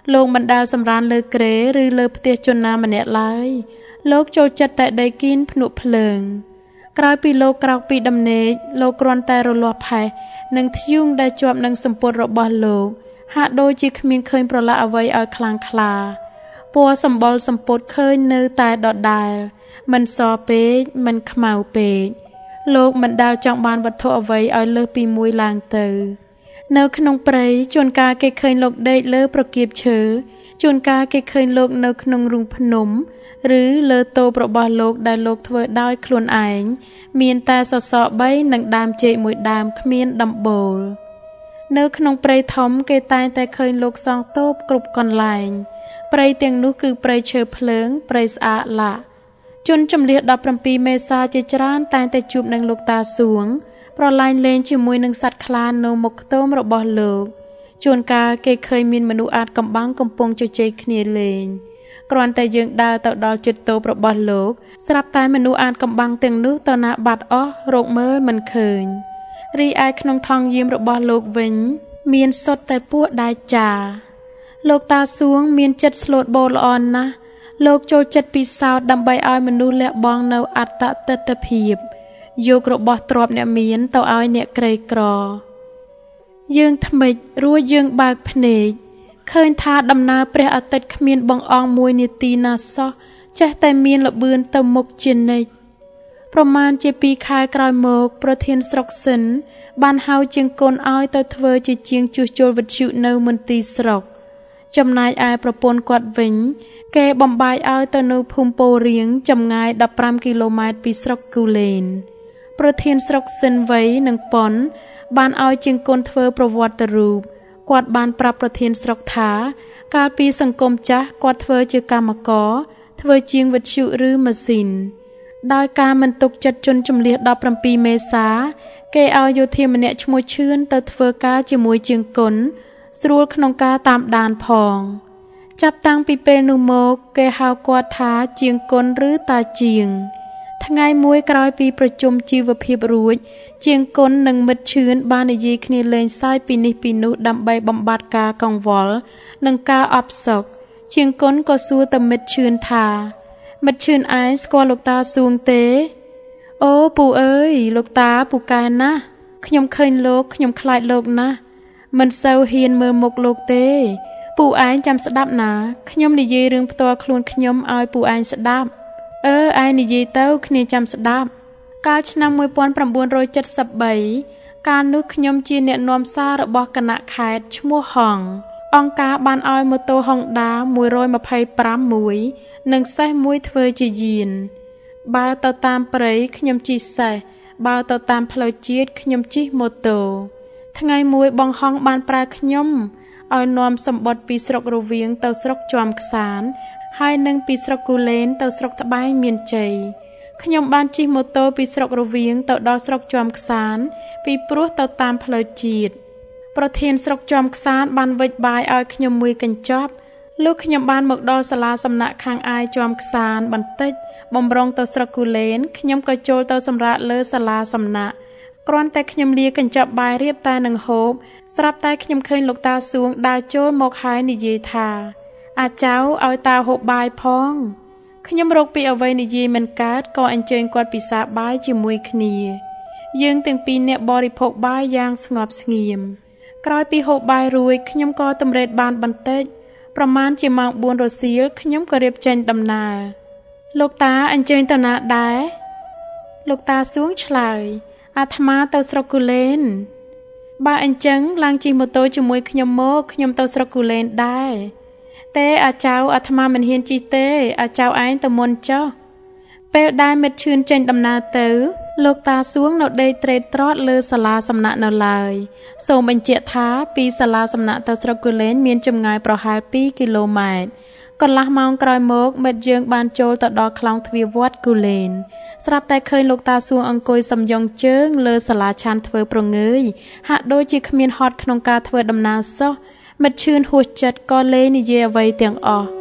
លោកមិនដែលសម្រានលើក្រេឬលើផ្ទះជនណាម្នាក់ឡើយលោកចូលចិត្តតែដីគីនភ្នក់ភ្លើងក្រោយពីលោកក្រោកពីដំណេកលោកគ្រាន់តែរលាស់ផេះនិងធ្យូងដែលជាប់នឹងសម្ពុតរបស់លោកហាក់ដូចជាគ្មានឃើញប្រឡាក់អ្វីឲ្យខ្លាំងក្លាពណ៌សម្បុរសម្ពុតឃើញនៅតែដដែលមិនសពេកមិនខ្មៅពេកលោកមិនដែលចង់បានវត្ថុអ្វីឲ្យលើសពីមួយឡើងទៅនៅក្នុងព្រៃជួនកាលគេឃើញលោកដេកលើប្រកៀបឈើជួនកាលគេឃើញលោកនៅក្នុងរូងភ្នំឬលើតូបរបស់លោកដែលលោកធ្វើដោយខ្លួនឯងមានតែសសរបីនិងដើមចេកមួយដើមគ្មានដំបូលនៅក្នុងព្រៃធំគេតែងតែឃើញលោកសង់តូបគ្រប់កន្លែងព្រៃទាំងនោះគឺព្រៃឈើភ្លើងព្រៃស្អាតឡាក់ជនចម្លៀសដប់ប្រាំពីរមេសាជាច្រើនតែងតែជួបនឹងលោកតាសួងប្រឡាញ់លេងជាមួយនឹងសត្វខ្លានៅមុខខ្ទមរបស់លោកជួនកាលគេឃើញមានមនុស្សអាចកំបាំងកំពុងជជែកគ្នាលេងគ្រាន់តែយើងដើរទៅដល់ជិតតូបរបស់លោកស្រាប់តែមនុស្សអាចកំបាំងទាំងនោះទៅណាបាត់អស់រកមើលមិនឃើញរីឯក្នុងថង់យាមរបស់លោកវិញមានសុទ្ធតែពួកដាច់ចាលោកតាសួងមានចិត្តស្លូតបូតល្អណាស់លោកចូលចិត្តពិសោធន៍ដើម្បីឲ្យមនុស្សលះបង់នៅអត្តទិដ្ឋភាពយករបស់ទ្រព្យអ្នកមានទៅឲ្យអ្នកក្រីក្រយើងថ្មិចរួចយើងបើកភ្នែកឃើញថាដំណើរព្រះអាទិត្យគ្មានបងអងមួយនាទីណាសោះចេះតែមានលបឿនទៅមុខជានិច្ចប្រមាណជាពីរខែក្រោយមកប្រធានស្រុកសិនបានហៅជាងកូនឲ្យទៅធ្វើជាជាងជួសជុលវិទ្យុនៅមន្ទីរស្រុកចំណែកឯប្រពន្ធគាត់វិញគេបំបាយឲ្យទៅនៅភូមិពោរៀងចម្ងាយដប់ប្រាំគីឡូម៉ែត្រពីស្រុកគូលែនប្រធានស្រុកសិនវ័យនិងប៉ុនបានឲ្យជាងកូនធ្វើប្រវត្តិរូបគាត់បានប្រាប់ប្រធានស្រុកថាកាលពីសង្គមចាស់គាត់ធ្វើជាកម្មករធ្វើជាងវិទ្យុឬម៉ាស៊ីនដោយការមិនទុកចិត្តជនចម្លៀសដប់ប្រាំពីរមេសាគេឲ្យយោធាម្នាក់ឈ្មោះឈឿនទៅធ្វើការជាមួយជាងគុណស្រួលក្នុងការតាមដានផងចាប់តាំងពីពេលនោះមកគេហៅគាត់ថាជាងគុណឬតាជាងថ្ងៃមួយក្រោយពីប្រជុំជីវភាពរួចជាងគុណនិងមិត្តឈឿនបាននិយាយគ្នាលេងសើចពីនេះពីនោះដើម្បីបំបត្តិការកង្វល់និងការអផ្សុកជាងគុណក៏សួរទៅមិត្តឈឿនថាមិត្តឈឿនឯងស្គាល់លោកតាសួងទេអូពូអើយលោកតាពូកែណាស់ខ្ញុំឃើញលោកខ្ញុំខ្លាចលោកណាស់មិនសូវហ៊ានមើលមុខលោកទេពូឯងចាំស្ដាប់ណាខ្ញុំនិយាយរឿងផ្ទាល់ខ្លួនខ្ញុំឲ្យពូឯងស្ដាប់អឺឯងនិយាយទៅគ្នាចាំស្ដាប់កាលឆ្នាំមួយពាន់ប្រាំបួនរយចិតសិបបីកាលនោះខ្ញុំជាអ្នកនាំសាររបស់គណៈខេត្តឈ្មោះហងអង្គការបានឲ្យម៉ូតូ Honda មួយរយម្ភៃប្រាំមួយនិងសេះមួយធ្វើជាយានបើទៅតាមព្រៃខ្ញុំជិះសេះបើទៅតាមផ្លូវជាតិខ្ញុំជិះម៉ូតូថ្ងៃមួយបងហងបានប្រើខ្ញុំឲ្យនាំសម្បត្តិពីស្រុករវៀងទៅស្រុកជាំខ្សានហើយនឹងពីស្រុកគូលែនទៅស្រុកត្បែងមានជ័យខ្ញុំបានជិះម៉ូតូពីស្រុករវៀងទៅដល់ស្រុកជាំខ្សានពីព្រោះទៅតាមផ្លូវជាតិប្រធានស្រុកជាំខ្សានបានវិចបាយឲ្យខ្ញុំមួយកញ្ចប់លុះខ្ញុំបានមកដល់សាលាសំណាក់ខាងអាយជាំខ្សានបន្តិចបំរុងទៅស្រុកគូលែនខ្ញុំក៏ចូលទៅសម្រាកលើសាលាសំណាក់គ្រាន់តែខ្ញុំលាកញ្ចប់បាយរៀបតែនឹងហូបស្រាប់តែខ្ញុំឃើញលោកតាសួងដើរចូលមកហើយនិយាយថាអាចៅឲ្យតាហូបបាយផងខ្ញុំរកពីអ្វីនិយាយមិនកើតក៏អញ្ជើញគាត់ពិសាបាយជាមួយគ្នាយើងទាំងពីរនាក់បរិភោគបាយយ៉ាងស្ងប់ស្ងៀមក្រោយពីហូបបាយរួចខ្ញុំក៏តម្រេតបានបន្តិចប្រមាណជាម៉ោងបួនរសៀលខ្ញុំក៏រៀបចេញដំណើរលោកតាអញ្ជើញទៅណាដែរលោកតាសួងឆ្លើយអាត្មាទៅស្រុកគូលែនបើអញ្ចឹងឡើងជិះម៉ូតូជាមួយខ្ញុំមកខ្ញុំទៅស្រុកគូលែនដែរទេអាចៅអាត្មាមិនហ៊ានជិះទេអាចៅឯងទៅមុនចុះពេលដែលមិត្តឈឿនចេញដំណើរទៅលោកតាសួងនៅដេកត្រេកត្រត់លើសាលាសំណាក់នៅឡើយសូមបញ្ជាក់ថាពីសាលាសំណាក់ទៅស្រុកគូលែនមានចម្ងាយប្រហែលពីរគីឡូម៉ែត្រកន្លះម៉ោងក្រោយមកមិត្តយើងបានចូលទៅដល់ខ្លោងទ្វារវត្តគូលែនស្រាប់តែឃើញលោកតាសួងអង្គុយសំយងជើងលើសាលាឆាន់ធ្វើប្រងើយហាក់ដូចជាគ្មានហត់ក្នុងការធ្វើដំណើរសោះមិត្តឈឿនហួសចិត្តក៏លេងនិយាយអ្វីទាំងអស់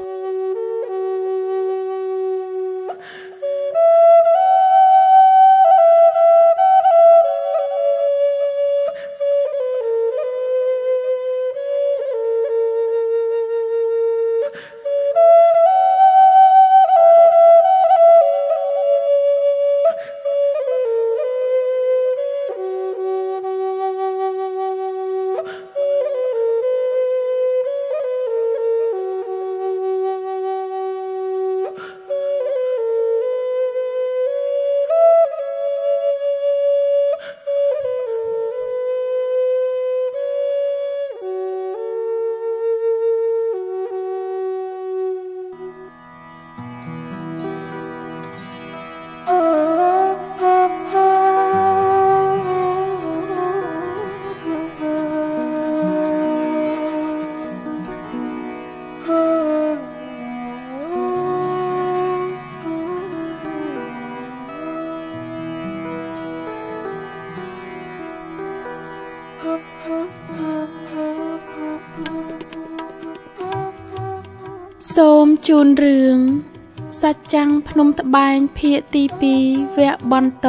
សូមជូនរឿងសច្ចាំងភ្នំត្បែងភាគទីពីរវគ្គបន្ត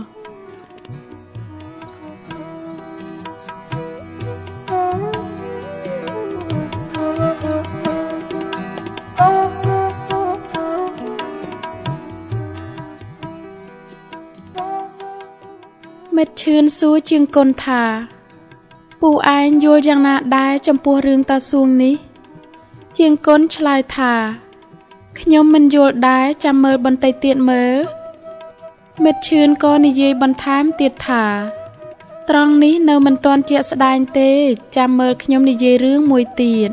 មិត្តឈឿនសួរជាងគុណថាពូឯងយល់យ៉ាងណាដែរចំពោះរឿងតាសួងនេះជាងគុណឆ្លើយថាខ្ញុំមិនយល់ដែរចាំមើលបន្តិចទៀតមើលមិត្តឈឿនក៏និយាយបន្ថែមទៀតថាត្រង់នេះនៅមិនទាន់ជាក់ស្ដែងទេចាំមើលខ្ញុំនិយាយរឿងមួយទៀត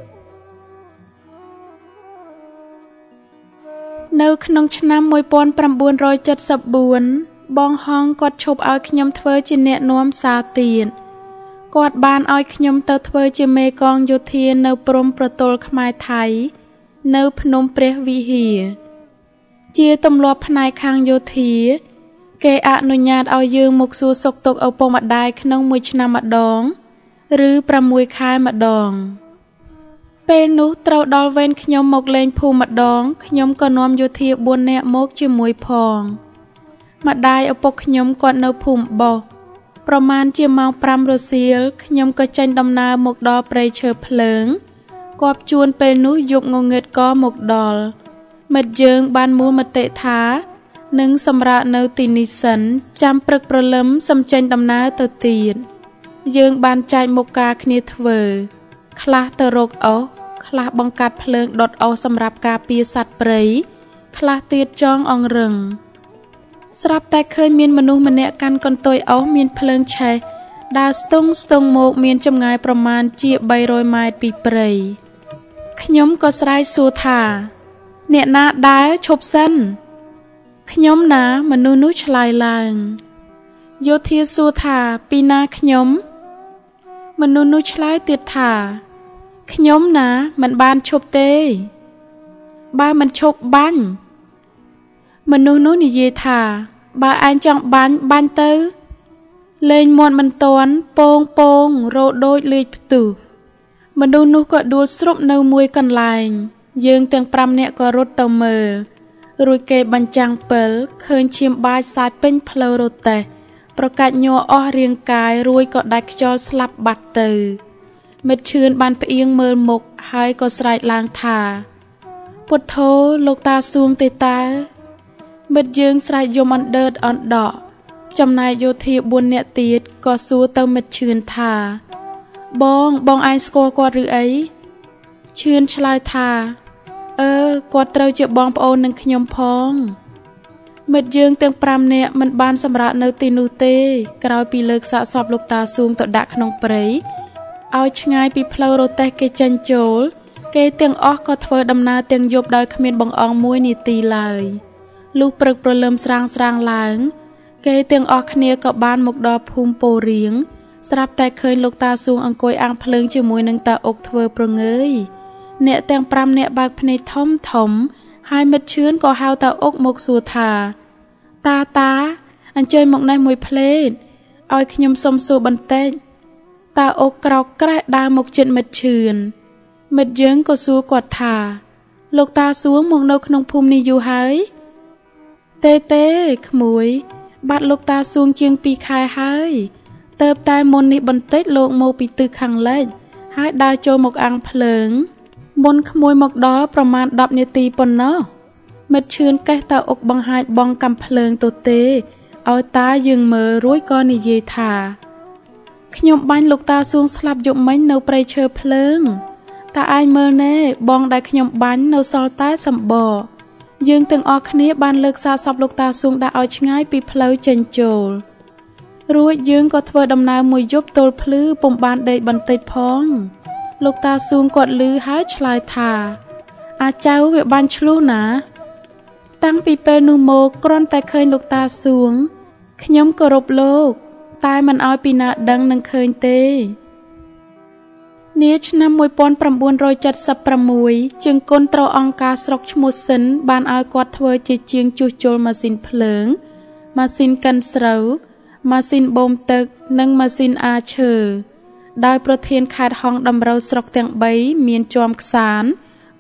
នៅក្នុងឆ្នាំmột nghìn chín trăm七十四បងហងគាត់ឈប់ឲ្យខ្ញុំធ្វើជាអ្នកនាំសារទៀតគាត់បានឲ្យខ្ញុំទៅធ្វើជាមេកងយោធានៅព្រំប្រទល់ខ្មែរថៃនៅភ្នំព្រះវិហារជាទម្លាប់ផ្នែកខាងយោធាគេអនុញ្ញាតឲ្យយើងមកសួរសុខទុក្ខឪពុកម្ដាយក្នុងមួយឆ្នាំម្ដងឬប្រាំមួយខែម្ដងពេលនោះត្រូវដល់វេនខ្ញុំមកលេងភូមិម្ដងខ្ញុំក៏នាំយោធាបួននាក់មកជាមួយផងម្ដាយឪពុកខ្ញុំគាត់នៅភូមិបោះប្រមាណជាម៉ោងប្រាំរសៀលខ្ញុំក៏ចេញដំណើរមកដល់ព្រៃឈើភ្លើងគាត់ជួនពេលនោះយប់ងងឹតក៏មកដល់មិត្តយើងបានមូលមតិថានឹងសម្រាកនៅទីនេះសិនចាំព្រឹកព្រលឹមសំចេញដំណើរទៅទៀតយើងបានចែកមុខការគ្នាធ្វើខ្លះទៅរកអុសខ្លះបង្កាត់ភ្លើងដុតអុសសម្រាប់ការពារសត្វព្រៃខ្លះទៀតចងអង្រឹងស្រាប់តែឃើញមានមនុស្សម្នាក់កាន់កន្ទុយអុសមានភ្លើងឆេះដើរស្ទង់ស្ទង់មកមានចម្ងាយប្រមាណជាបីរយម៉ែត្រពីព្រៃខ្ញុំក៏ស្រែកសួរថាអ្នកណាដែរឈប់សិនខ្ញុំណាមនុស្សនោះឆ្លើយឡើងយោធាសួរថាពីណាខ្ញុំមនុស្សនោះឆ្លើយទៀតថាខ្ញុំណាមិនបានឈប់ទេបើមិនឈប់បាញ់មនុស្សនោះនិយាយថាបើឯងចង់បាញ់បាញ់ទៅលេងមាត់មិនតាន់ពងពងរោដូចលេខផ្ទុះមនុស្សនោះក៏ដួលស្រុបនៅមួយកន្លែងយើងទាំងប្រាំនាក់ក៏រត់ទៅមើលរួចគេបញ្ចាំងពិលឃើញឈាមបាយសាយពេញផ្លូវរទេះប្រកាច់ញ័រអស់រាងកាយរួចក៏ដាច់ខ្យល់ស្លាប់បាត់ទៅមិត្តឈឿនបានផ្អៀងមើលមុខហើយក៏ស្រែកឡើងថាពុទ្ធោលោកតាសួងទេតើមិត្តយើងស្រែកយំអណ្ដើតអណ្ដក់ចំណែកយោធាបួននាក់ទៀតក៏សួរទៅមិត្តឈឿនថាបងបងឯងស្គាល់គាត់ឬអីឈឿនឆ្លើយថាអឺគាត់ត្រូវជាបងប្អូននឹងខ្ញុំផងមិត្តយើងទាំងប្រាំនាក់មិនបានសម្រាកនៅទីនោះទេក្រោយពីលើកសាកសពលោកតាសួងទៅដាក់ក្នុងព្រៃឲ្យឆ្ងាយពីផ្លូវរទេះគេចេញចូលគេទាំងអស់ក៏ធ្វើដំណើរទាំងយប់ដោយគ្មានបង្អង់មួយនាទីឡើយលុះព្រឹកព្រលឹមស្រាងស្រាងឡើងគេទាំងអស់គ្នាក៏បានមកដល់ភូមិពោរៀងស្រាប់តែឃើញលោកតាសួងអង្គុយអាំងភ្លើងជាមួយនឹងតាអុកធ្វើប្រងើយអ្នកទាំងប្រាំនាក់បើកភ្នែកធំធំហើយមិត្តឈឿនក៏ហៅតាអុកមកសួរថាតាតាអញ្ជើញមកនេះមួយភ្លេតឲ្យខ្ញុំសុំសួរបន្តិចតាអុកក្រោកក្រែកដើរមកជិតមិត្តឈឿនមិត្តយើងក៏សួរគាត់ថាលោកតាសួងមកនៅក្នុងភូមិនេះយូរហើយទេទេក្មួយបាត់លោកតាសួងជាងពីរខែហើយទៅតែមុននេះបន្តិចលោកមកពីទិសខាងលិចហើយដើរចូលមកអាំងភ្លើងមុនក្មួយមកដល់ប្រមាណដប់នាទីប៉ុណ្ណោះមិត្តឈឿនកេះតាអុកបង្ហាញបងកំភ្លើងទៅទេឲ្យតាយើងមើលរួចក៏និយាយថាខ្ញុំបាញ់លោកតាសួងស្លាប់យប់មិញនៅព្រៃឈើភ្លើងតាឯងមើលណែបងដែលខ្ញុំបាញ់នៅសល់តែសម្បកយើងទាំងអស់គ្នាបានលើកសារសពលោកតាសួងដាក់ឲ្យឆ្ងាយពីផ្លូវចេញចូលរួចយើងក៏ធ្វើដំណើរមួយយប់ទល់ភ្លឺពុំបានដេកបន្តិចផងលោកតាសួងគាត់ឮហើយឆ្លើយថាអាចៅវាបាញ់ឆ្លុះណាតាំងពីពេលនោះមកគ្រាន់តែឃើញលោកតាសួងខ្ញុំគោរពលោកតែមិនឲ្យពីណាដឹងនឹងឃើញទេនាឆ្នាំmột nghìn chín trăm bảy mươi sáuជាងគុណត្រូវអង្គការស្រុកឈ្មោះសិនបានឲ្យគាត់ធ្វើជាជាងជួសជុលម៉ាស៊ីនភ្លើងម៉ាស៊ីនកិនស្រូវម៉ាស៊ីនបូមទឹកនិងម៉ាស៊ីនអាឈើដោយប្រធានខេត្តហងដំរូវស្រុកទាំងបីមានជាំខ្សាន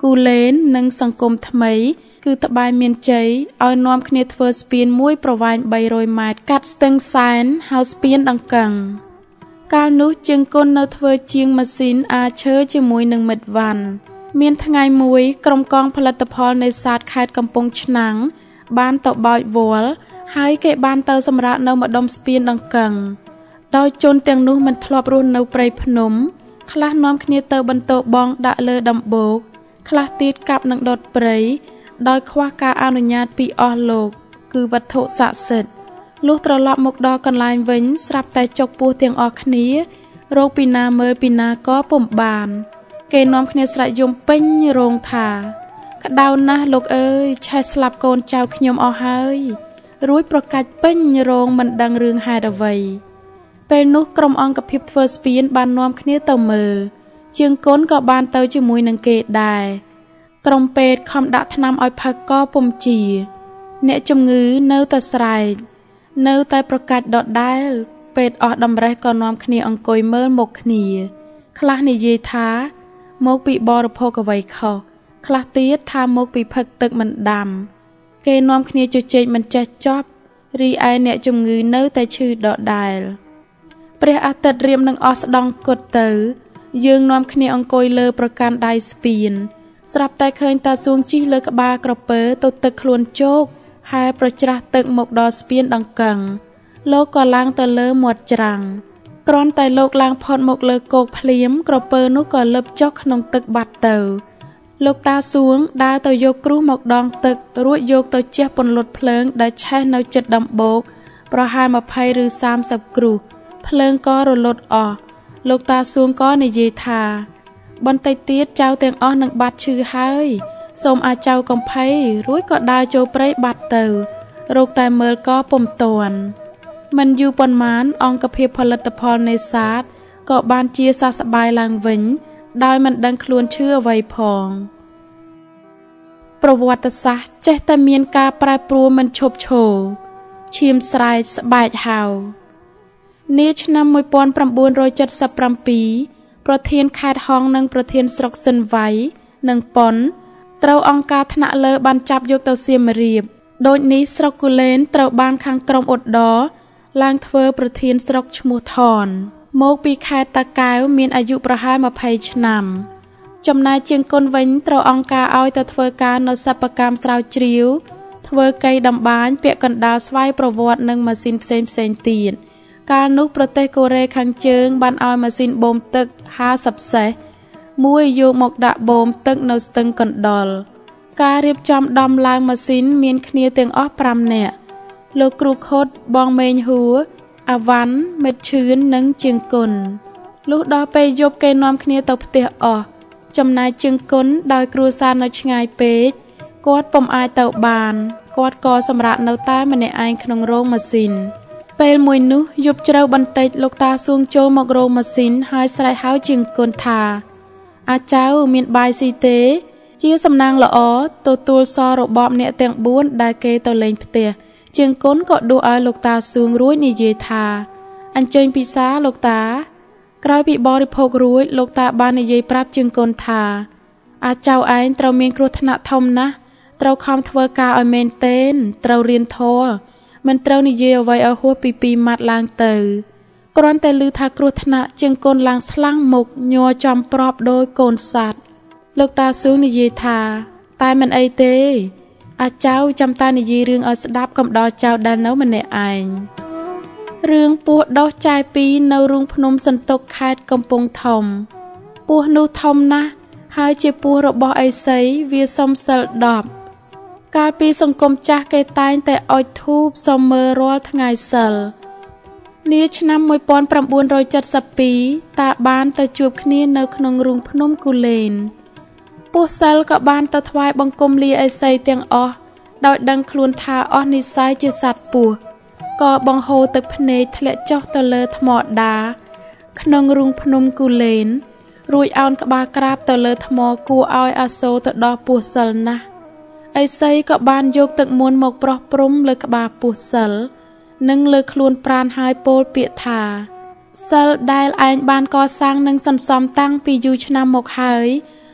គូលែននិងសង្គមថ្មីគឺត្បែយមានជ័យឲ្យនាំគ្នាធ្វើស្ពានមួយប្រវែងបីរយម៉ែត្រកាត់ស្ទឹងសែនហៅស្ពានដង្កឹងកាលនោះជាងគុននៅធ្វើជាងម៉ាស៊ីនអាឈើជាមួយនឹងមិត្តវ៉ាន់មានថ្ងៃមួយក្រុមកងផលិតផលនេសាទខេត្តកំពង់ឆ្នាំងបានទៅបោចវល់ហើយគេបានទៅសម្រាកនៅម្ដុំស្ពានដង្កឹងដោយជនទាំងនោះមិនធ្លាប់រស់នៅព្រៃភ្នំខ្លះនាំគ្នាទៅបន្ទោបងដាក់លើដំបូកខ្លះទៀតកាប់នឹងដុតព្រៃដោយខ្វះការអនុញ្ញាតពីអស់លោកគឺវត្ថុស័ក្តិសិទ្ធិលុះត្រឡប់មកដល់កន្លែងវិញស្រាប់តែចុកពោះទាំងអស់គ្នារោគពីណាមើលពីណាក៏ពុំបានគេនាំគ្នាស្រែកយំពេញរោងថាក្តៅណាស់លោកអើយឆេះស្លាប់កូនចៅខ្ញុំអស់ហើយរួចប្រកាច់ពេញរោងមិនដឹងរឿងហេតុអ្វីពេលនោះក្រុមអង្គភាពធ្វើស្ពានបាននាំគ្នាទៅមើលជាងគុនក៏បានទៅជាមួយនឹងគេដែរក្រុមពេទ្យខំដាក់ថ្នាំឲ្យផឹកក៏ពុំជាអ្នកជំងឺនៅតែស្រែកនៅតែប្រកាច់ដដែលពេទ្យអស់តម្រេះក៏នាំគ្នាអង្គុយមើលមុខគ្នាខ្លះនិយាយថាមកពីបរិភោគអ្វីខុសខ្លះទៀតថាមកពីផឹកទឹកមិនដាំគេនាំគ្នាជជែកមិនចេះចប់រីឯអ្នកជំងឺនៅតែឈឺដដែលព្រះអាទិត្យរៀមនឹងអស់ស្ដង់គត់ទៅយើងនាំគ្នាអង្គុយលើប្រកាន់ដៃស្ពានស្រាប់តែឃើញតាសួងជិះលើក្បាលក្រពើទៅទឹកខ្លួនជោកហែប្រច្រាស់ទឹកមកដល់ស្ពានដង្កឹងលោកក៏ឡើងទៅលើមាត់ច្រាំងគ្រាន់តែលោកឡើងផុតមកលើគោកភ្លាមក្រពើនោះក៏លឹបចុះក្នុងទឹកបាត់ទៅលោកតាសួងដើរទៅយកគ្រូមកដងទឹករួចយកទៅជះពន្លត់ភ្លើងដែលឆេះនៅជិតដំបូកប្រហែលម្ភៃឬសាមសិបគ្រូភ្លើងក៏រលត់អស់លោកតាសួងក៏និយាយថាបន្តិចទៀតចៅទាំងអស់នឹងបាត់ឈឺហើយសូមអាចៅកំភៃរួចក៏ដើរចូលព្រៃបាត់ទៅរោគតែមើលក៏ពុំទាន់មិនយូរប៉ុន្មានអង្គភាពផលិតផលនេសាទក៏បានជាសះស្បើយឡើងវិញដោយមិនដឹងខ្លួនឈឺអ្វីផងប្រវត្តិសាស្ត្រចេះតែមានការប្រែប្រួលមិនឈប់ឈរឈាមស្រែកស្បែកហៅនាឆ្នាំmột nghìn chín trăm七十七ប្រធានខេត្តហងនិងប្រធានស្រុកសិនវៃនិងប៉ុនត្រូវអង្គការថ្នាក់លើបានចាប់យកទៅសៀមរាបដូចនេះស្រុកគូលែនត្រូវបានខាងក្រុមឧត្តរឡើងធ្វើប្រធានស្រុកឈ្មោះថនមកពីខេត្តតាកែវមានអាយុប្រហែលម្ភៃឆ្នាំចំណែកជាងគុនវិញត្រូវអង្គការឲ្យទៅធ្វើការនៅសិប្បកម្មស្រាវជ្រាវធ្វើកៃតម្បាញពាក់កណ្ដាលស្វ័យប្រវត្តិនិងម៉ាស៊ីនផ្សេងផ្សេងទៀតកាលនោះប្រទេសកូរ៉េខាងជើងបានឲ្យម៉ាស៊ីនបូមទឹកห้าสิบសេះមួយយកមកដាក់បូមទឹកនៅស្ទឹងកណ្ដុរការរៀបចំដំឡើងម៉ាស៊ីនមានគ្នាទាំងអស់ប្រាំនាក់លោកគ្រូខុតបងមេងហួរអាវ៉ាន់មិត្តឈឿននិងជាងគុនលុះដល់ពេលយប់គេនាំគ្នាទៅផ្ទះអស់ចំណែកជាងគុនដោយគ្រួសារនៅឆ្ងាយពេកគាត់ពុំអាចទៅបានគាត់ក៏សម្រាកនៅតែម្នាក់ឯងក្នុងរោងម៉ាស៊ីនពេលមួយនោះយប់ជ្រៅបន្តិចលោកតាសួងចូលមករោងម៉ាស៊ីនហើយស្រែកហៅជាងគុនថាអាចៅមានបាយស៊ីទេជាសំណាងល្អទទួលសរបបអ្នកទាំងបួនដែលគេទៅលេងផ្ទះជាងគុនក៏ដួសឲ្យលោកតាសួងរួចនិយាយថាអញ្ជើញពិសាលោកតាក្រោយពីបរិភោគរួចលោកតាបាននិយាយប្រាប់ជាងគុនថាអាចៅឯងត្រូវមានគ្រោះថ្នាក់ធំណាស់ត្រូវខំធ្វើការឲ្យមែនទែនត្រូវរៀនធម៌មិនត្រូវនិយាយអ្វីឲ្យហួសពីពីរម៉ាត់ឡើងទៅគ្រាន់តែឮថាគ្រោះថ្នាក់ជាងគុនឡើងស្លាំងមុខញ័រចំប្របដោយកូនសត្វលោកតាសួងនិយាយថាតែមិនអីទេអាចៅចាំតែនិយាយរឿងឲ្យស្ដាប់កុំដល់ចៅដែលនៅម្នាក់ឯងរឿងពស់ដោះចាយពីរនៅរូងភ្នំសន្ទុកខេត្តកំពង់ធំពស់នោះធំណាស់ហើយជាពស់របស់អេសីវាសុំសិលដប់កាលពីសង្គមចាស់គេតែងតែអុជធូបសុំមើលរាល់ថ្ងៃសិលនាឆ្នាំmột nghìn chín trăm bảy mươi haiតាបានទៅជួបគ្នានៅក្នុងរូងភ្នំគូលែនពស់សិលក៏បានទៅថ្វាយបង្គំលាអេសីទាំងអស់ដោយដឹងខ្លួនថាអស់និស្ស័យជាសត្វពស់ក៏បង្ហូរទឹកភ្នែកធ្លាក់ចុះទៅលើថ្មដាក្នុងរូងភ្នំគូលែនរួចអោនក្បាលក្រាបទៅលើថ្មគួរឲ្យអាសូរទៅដល់ពស់សិលណាស់អេសីក៏បានយកទឹកមន្តមកប្រោះព្រំលើក្បាលពស់សិលនិងលើខ្លួនប្រាណហើយពោលពាក្យថាសិលដែលឯងបានកសាងនិងសន្សំតាំងពីយូរឆ្នាំមកហើយ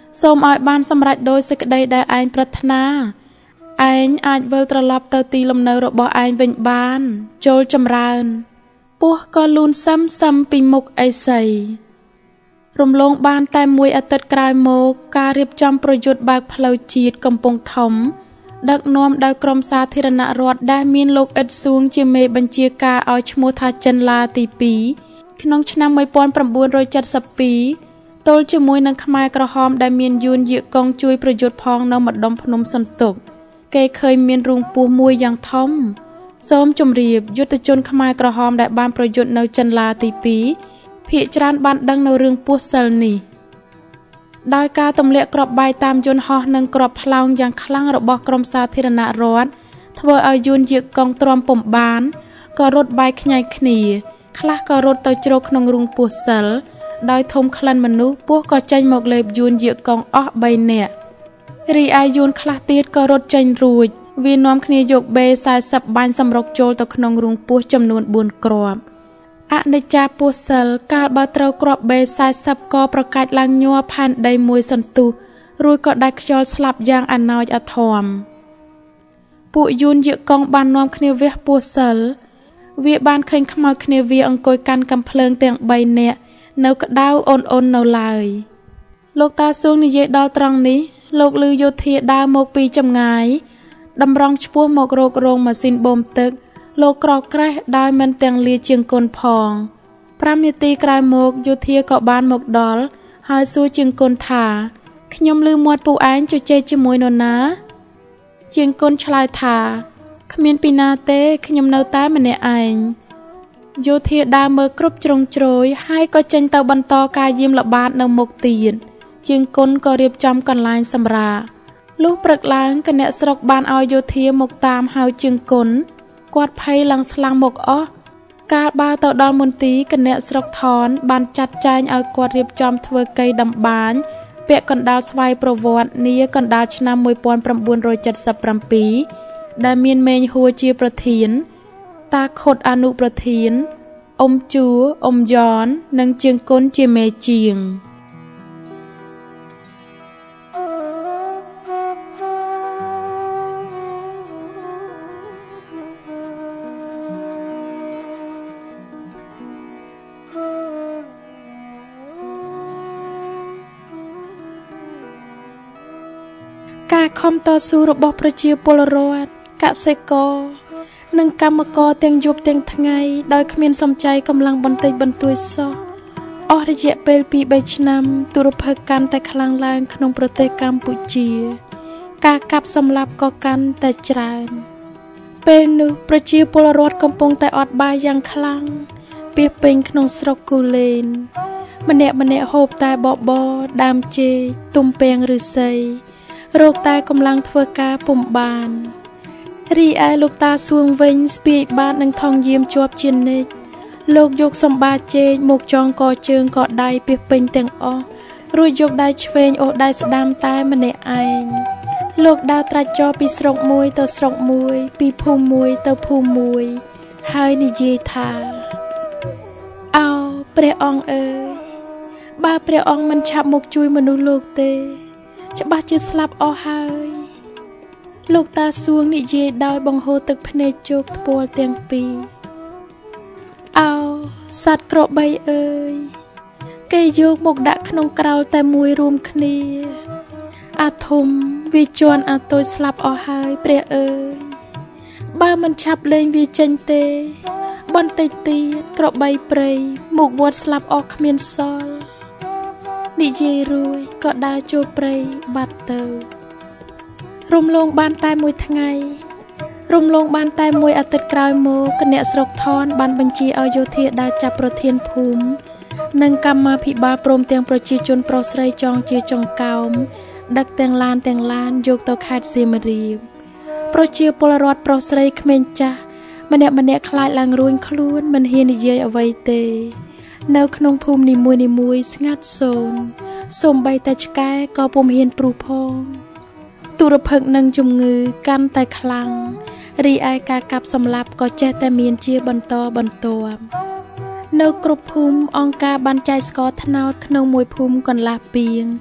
សូមឲ្យបានសម្រេចដោយសេចក្តីដែលឯងប្រាថ្នាឯងអាចវិលត្រឡប់ទៅទីលំនៅរបស់ឯងវិញបានចូលចម្រើនពស់ក៏លូនសឹមសឹមពីមុខឥសីរំលងបានតែមួយអាទិត្យក្រោយមកការរៀបចំប្រយុទ្ធបើកផ្លូវជាតិកំពុងធំដឹកនាំដោយក្រមសាធារណរដ្ឋដែលមានលោកអ៊ិតសួងជាមេបញ្ជាការឲ្យឈ្មោះថាចិនឡាទីពីរក្នុងឆ្នាំmột nghìn chín trăm bảy mươi haiទល់ជាមួយនឹងខ្មែរក្រហមដែលមានយួនយាកុងជួយប្រយុទ្ធផងនៅម្ដុំភ្នំសន្ទុកគេឃើញមានរូងពស់មួយយ៉ាងធំសូមជម្រាបយុទ្ធជនខ្មែរក្រហមដែលបានប្រយុទ្ធនៅចិនឡាទីពីរភាគច្រើនបានដឹងនៅរឿងពស់សិលនេះដោយការទម្លាក់គ្រាប់បែកតាមយន្តហោះនិងគ្រាប់ផ្លោងយ៉ាងខ្លាំងរបស់ក្រមសាធារណរដ្ឋធ្វើឲ្យយួនយាកុងទ្រាំពុំបានក៏រត់បែកខ្ញែកគ្នាខ្លះក៏រត់ទៅជ្រកក្នុងរូងពស់សិលដោយធំក្លិនមនុស្សពស់ក៏ចេញមកលេបយួនយាកុងអស់បីនាក់រីឯយួនខ្លះទៀតក៏រត់ចេញរួចវានាំគ្នាយកបេស40បាញ់សម្រុកចូលទៅក្នុងរូងពស់ចំនួនបួនគ្រាប់អនិច្ចាពស់សិលកាលបើត្រូវគ្រាប់បេ40ក៏ប្រកាច់ឡើងញ័រផែនដីមួយសន្ទុះរួចក៏ដាច់ខ្យល់ស្លាប់យ៉ាងអណោចអធមពួកយួនយាកុងបាននាំគ្នាវះពស់សិលវាបានឃើញខ្មោចគ្នាវាអង្គុយកាន់កាំភ្លើងទាំងបីនាក់នៅក្តៅអូនអូននៅឡើយលោកតាសួងនិយាយដល់ត្រង់នេះលោកឮយោធាដើរមកពីចម្ងាយតម្រង់ឆ្ពោះមករករោងម៉ាស៊ីនបូមទឹកលោកក្រក្រេះដោយមិនទាំងលាជាងគុណផង5នាទីក្រោយមកយោធាក៏បានមកដល់ហើយសួរជាងគុណថាខ្ញុំឮមាត់ពូឯងជជែកជាមួយនរណាជាងគុណឆ្លើយថាគ្មានពីណាទេខ្ញុំនៅតែម្នាក់ឯងយោធាដើរមើលគ្រប់ជ្រុងជ្រោយហើយក៏ចេញទៅបន្តការយាមល្បាតនៅមុខទៀតជាងគុណក៏រៀបចំកន្លែងសម្រាកលុះព្រឹកឡើងគណៈស្រុកបានឲ្យយោធាមកតាមហៅជាងគុណគាត់ភ័យឡើងស្លាំងមកអស់កាលបើទៅដល់មន្ទីរគណៈស្រុកថនបានចាត់ចែងឲ្យគាត់រៀបចំធ្វើកៃដំបានពាក់កណ្ដាលស្វ័យប្រវត្តិនាកណ្ដាលឆ្នាំmột nghìn chín trăm bảy mươi bảyដែលមានមេញហួរជាប្រធានតាខុតអនុប្រធានអ៊ំជួអ៊ំយ៉ននិងជាងគុណជាមេជាងការខំតស៊ូរបស់ប្រជាពលរដ្ឋកសិករនិងកម្មករទាំងយប់ទាំងថ្ងៃដោយគ្មានសំចៃកម្លាំងបន្តិចបន្តួចសោះអស់រយៈពេលពីរបីឆ្នាំទុរភិក្សកាន់តែខ្លាំងឡើងក្នុងប្រទេសកម្ពុជាការកាប់សម្លាប់ក៏កាន់តែច្រើនពេលនោះប្រជាពលរដ្ឋកំពុងតែអត់បាយយ៉ាងខ្លាំងពាសពេញក្នុងស្រុកគូលែនម្នាក់ម្នាក់ហូបតែបបរដើមចេកទំពាំងឫស្សីរោគតែកម្លាំងធ្វើការពុំបានរីឯលោកតាសួងវិញស្ពាយបាតនឹងថងយាមជាប់ជានិច្ចលោកយកសម្បាជែកមកចងកជើងកដៃពាសពេញទាំងអស់រួចយកដៃឆ្វេងអូសដៃស្ដាំតែម្នាក់ឯងលោកដើរត្រាច់ចរពីស្រុកមួយទៅស្រុកមួយពីភូមិមួយទៅភូមិមួយហើយនិយាយថាអោព្រះអង្គអើយបើព្រះអង្គមិនឆាប់មកជួយមនុស្សលោកទេច្បាស់ជាស្លាប់អស់ហើយលោកតាសួងនិយាយដោយបង្ហូរទឹកភ្នែកជោកថ្ពាល់ទាំងពីរអោសត្វក្របីអើយគេយកមកដាក់ក្នុងក្រោលតែមួយរួមគ្នាអាធំវាជន់អាតូចស្លាប់អស់ហើយព្រះអើយបើមិនឆាប់លេងវាចេញទេបន្តិចទៀតក្របីព្រៃមកវត្តស្លាប់អស់គ្មានសល់និយាយរួចក៏ដើរចូលព្រៃបាត់ទៅរំលងបានតែមួយថ្ងៃរំលងបានតែមួយអាទិត្យក្រោយមកគណៈស្រុកថនបានបញ្ជាឲ្យយោធាដើរចាប់ប្រធានភូមិនិងកម្មាភិបាលព្រមទាំងប្រជាជនប្រុសស្រីចងជាចង្កោមដឹកទាំងឡានទាំងឡានយកទៅខេត្តសៀមរាបប្រជាពលរដ្ឋប្រុសស្រីក្មេងចាស់ម្នាក់ម្នាក់ខ្លាចឡើងរួញខ្លួនមិនហ៊ាននិយាយអ្វីទេនៅក្នុងភូមិនីមួយនីមួយស្ងាត់សូន្យសូម្បីតែឆ្កែក៏ពុំហ៊ានព្រុសផងទុរភិក្សនិងជំងឺកាន់តែខ្លាំងរីឯការកាប់សម្លាប់ក៏ចេះតែមានជាបន្តបន្ទាប់នៅគ្រប់ភូមិអង្គការបានចែកស្ករត្នោតក្នុងមួយភូមិកន្លះពីង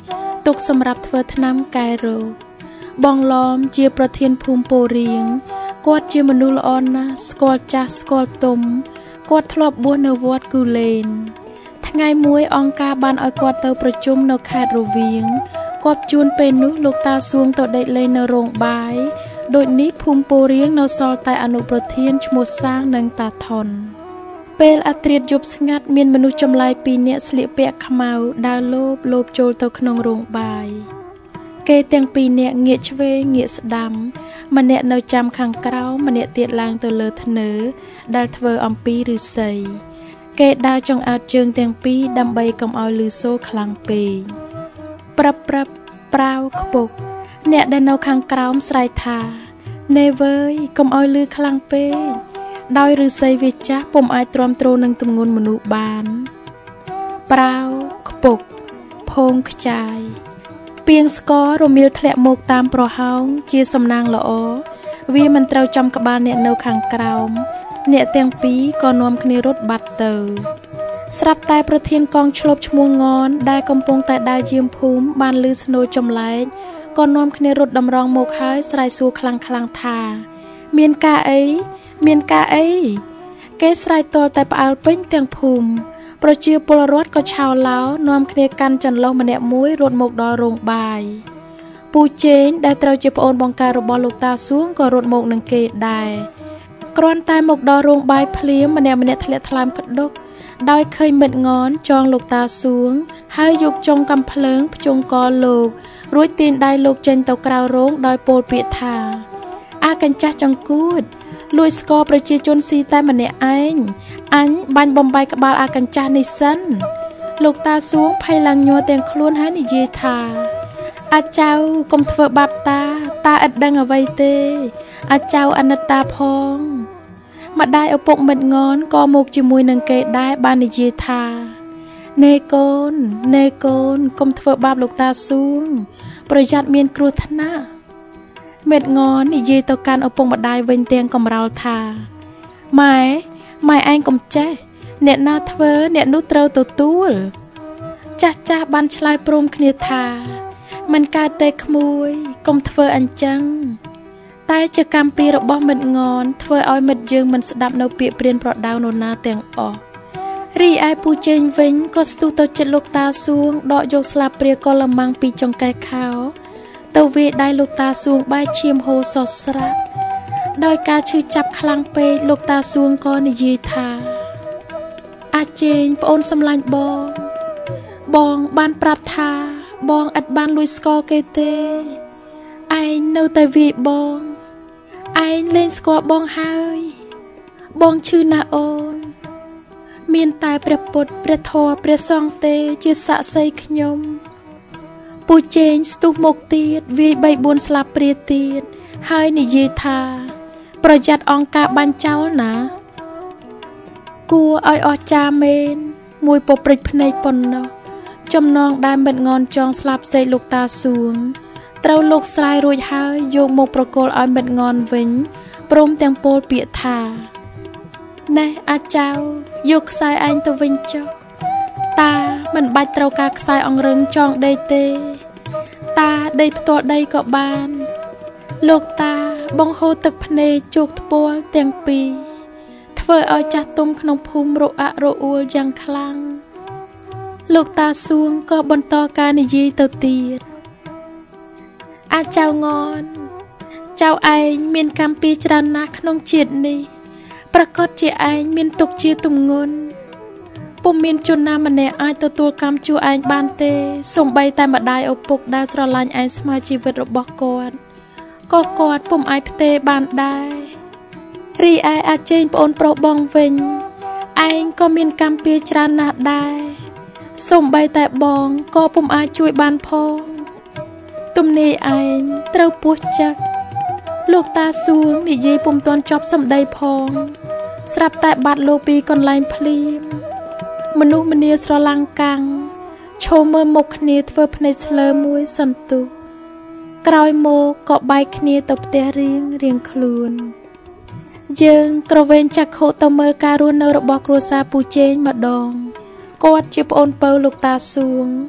ទុកសម្រាប់ធ្វើថ្នាំកែរោគបងឡំជាប្រធានភូមិពោរៀងគាត់ជាមនុស្សល្អណាស់ស្គាល់ចាស់ស្គាល់ទុំគាត់ធ្លាប់បួសនៅវត្តគូលែនថ្ងៃមួយអង្គការបានឲ្យគាត់ទៅប្រជុំនៅខេត្តរវៀងគាត់ជួនពេលនោះលោកតាសួងទៅដេកលេងនៅរោងបាយដូចនេះភូមិពោរៀងនៅសល់តែអនុប្រធានឈ្មោះសាងនិងតាថនពេលអត្រាតយប់ស្ងាត់មានមនុស្សចម្លែកពីរនាក់ស្លៀកពាក់ខ្មៅដើរលោបលោបចូលទៅក្នុងរោងបាយគេទាំងពីរនាក់ងាកឆ្វេងងាកស្ដាំម្នាក់នៅចាំខាងក្រោមម្នាក់ទៀតឡើងទៅលើធ្នើដែលធ្វើអំពីឫស្សីគេដើរចង្អើតជើងទាំងពីរដើម្បីកុំឲ្យលឺសូរខ្លាំងពេកប្រាប់ប្រាប់ប្រាវខ្ពុកអ្នកដែលនៅខាងក្រោមស្រែកថាណែវើយកុំឲ្យលឺខ្លាំងពេកដោយឫស្សីវាចាស់ពុំអាចទ្រាំទ្រនឹងទម្ងន់មនុស្សបានប្រាវខ្ពុកភងខ្ចាយពីងស្កររមៀលធ្លាក់មកតាមប្រហោងជាសំណាងល្អវាមិនត្រូវចំក្បាលអ្នកនៅខាងក្រោមអ្នកទាំងពីរក៏នាំគ្នារត់បាត់ទៅស្រាប់តែប្រធានកងឆ្លប់ឈ្មោះងនដែលកំពុងតែដើរយាមភូមិបានឮស្នូរចម្លែកក៏នាំគ្នារត់តម្រង់មកហើយស្រែកសួរខ្លាំងខ្លាំងថាមានការអីមានការអីគេស្រែកទាល់តែផ្អើលពេញទាំងភូមិប្រជាពលរដ្ឋក៏ឆោឡោនាំគ្នាកាន់ចន្លុះម្នាក់មួយរត់មកដល់រោងបាយពូជេងដែលត្រូវជាប្អូនបង្ការរបស់លោកតាសួងក៏រត់មកនឹងគេដែរគ្រាន់តែមកដល់រោងបាយភ្លាមម្នាក់ម្នាក់ធ្លាក់ថ្លើមក្ដុកដោយឃើញមិត្តងនចងលោកតាសួងហើយយកចុងកំភ្លើងភ្ជង់កលោករួចទាញដៃលោកចេញទៅក្រៅរោងដោយពោលពាក្យថាអាកញ្ចាស់ចង្កួតលួចស្គរប្រជាជនស៊ីតែម្នាក់ឯងអញបាញ់បំបីក្បាលអាកញ្ចាស់នេះសិនលោកតាសួងភ័យឡើងញ័រទាំងខ្លួនហើយនិយាយថាអាចៅកុំធ្វើបាបតាតាឥតដឹងអ្វីទេអាចៅអនិច្តាផងម្ដាយឪពុកមិត្តងនក៏មកជាមួយនឹងគេដែរបាននិយាយថាណែកូនណែកូនកុំធ្វើបាបលោកតាសួងប្រយ័ត្នមានគ្រោះថ្នាក់មិត្តងននិយាយទៅកាន់ឪពុកម្ដាយវិញទាំងកំរោលថាម៉ែម៉ែឯងកុំចេះអ្នកណាធ្វើអ្នកនោះត្រូវទទួលចាស់ចាស់បានឆ្លើយព្រមគ្នាថាមិនកើតទេក្មួយកុំធ្វើអញ្ចឹងតែជាកម្មពីរបស់មិត្តងនធ្វើឲ្យមិត្តយើងមិនស្ដាប់នៅពាក្យព្រានប្រដៅនរណាទាំងអស់រីឯពូជេងវិញក៏ស្ទុះទៅចិត្តលោកតាសួងដកយកស្លាបព្រាកលម៉ាំងពីចង្កេះខោទៅវាយដៃលោកតាសួងបែរឈាមហូរសស្រាក់ដោយការឈឺចាប់ខ្លាំងពេកលោកតាសួងក៏និយាយថាអាចជេងប្អូនសម្លាញ់បងបងបានប្រាប់ថាបងឥតបានលួចស្គរគេទេឯងនៅតែវាយបងឯងលេងស្គាល់បងហើយបងឈឺណាស់អូនមានតែព្រះពុទ្ធព្រះធម៌ព្រះសង្ឃទេជាសាក្សីខ្ញុំពូជេងស្ទុះមកទៀតវាយបីបួនស្លាបព្រាទៀតហើយនិយាយថាប្រយ័ត្នអង្គការបាញ់ចោលណាគួរឲ្យអស់ចាមែនមួយពព្រិចភ្នែកប៉ុណ្ណោះចំណងដែលមិត្តងនចងស្លាប់សេកលោកតាសួងត្រូវលោកស្រាយរួចហើយយកមកប្រគល់ឲ្យមិត្តងនវិញព្រមទាំងពោលពាក្យថាណែអាចៅយកខ្សែឯងទៅវិញចុះតាមិនបាច់ត្រូវការខ្សែអង្រឹងចងដេកទេតាដេកផ្ទាល់ដីក៏បានលោកតាបងហូរទឹកភ្នែកជោគថ្ពាល់ទាំងពីរធ្វើឲ្យចាស់ទុំក្នុងភូមិរអាក់រអួលយ៉ាងខ្លាំងលោកតាសួងក៏បន្តការនិយាយទៅទៀតអាចៅងនចៅឯងមានកម្មពីច្រើនណាស់ក្នុងជាតិនេះប្រកាសជាឯងមានទុកជាទម្ងន់ពុំមានជនណាម្នាក់អាចទទួលកម្មជួឯងបានទេសូម្បីតែម្ដាយឪពុកដែលស្រឡាញ់ឯងស្មើជីវិតរបស់គាត់ក៏គាត់ពុំអាចផ្ទេរបានដែររីឯអាចជេងប្អូនប្រុសបងវិញឯងក៏មានកម្មពីច្រើនណាស់ដែរសូម្បីតែបងក៏ពុំអាចជួយបានផងទំនេរឯងត្រូវពោះចឹកលោកតាសួងនិយាយពុំទាន់ចប់សម្ដីផងស្រាប់តែបាត់លោពីកន្លែងភ្លាមមនុស្សម្នាស្រឡាំងកាំងឈោមើលមុខគ្នាធ្វើភ្នែកស្លើមួយសន្ទុះក្រោយមកក៏បែកគ្នាទៅផ្ទះរៀងរៀងខ្លួនយើងក្រវែងចាក់ខោទៅមើលការរស់នៅរបស់គ្រួសារពូជេងម្ដងគាត់ជាប្អូនពៅលោកតាសួង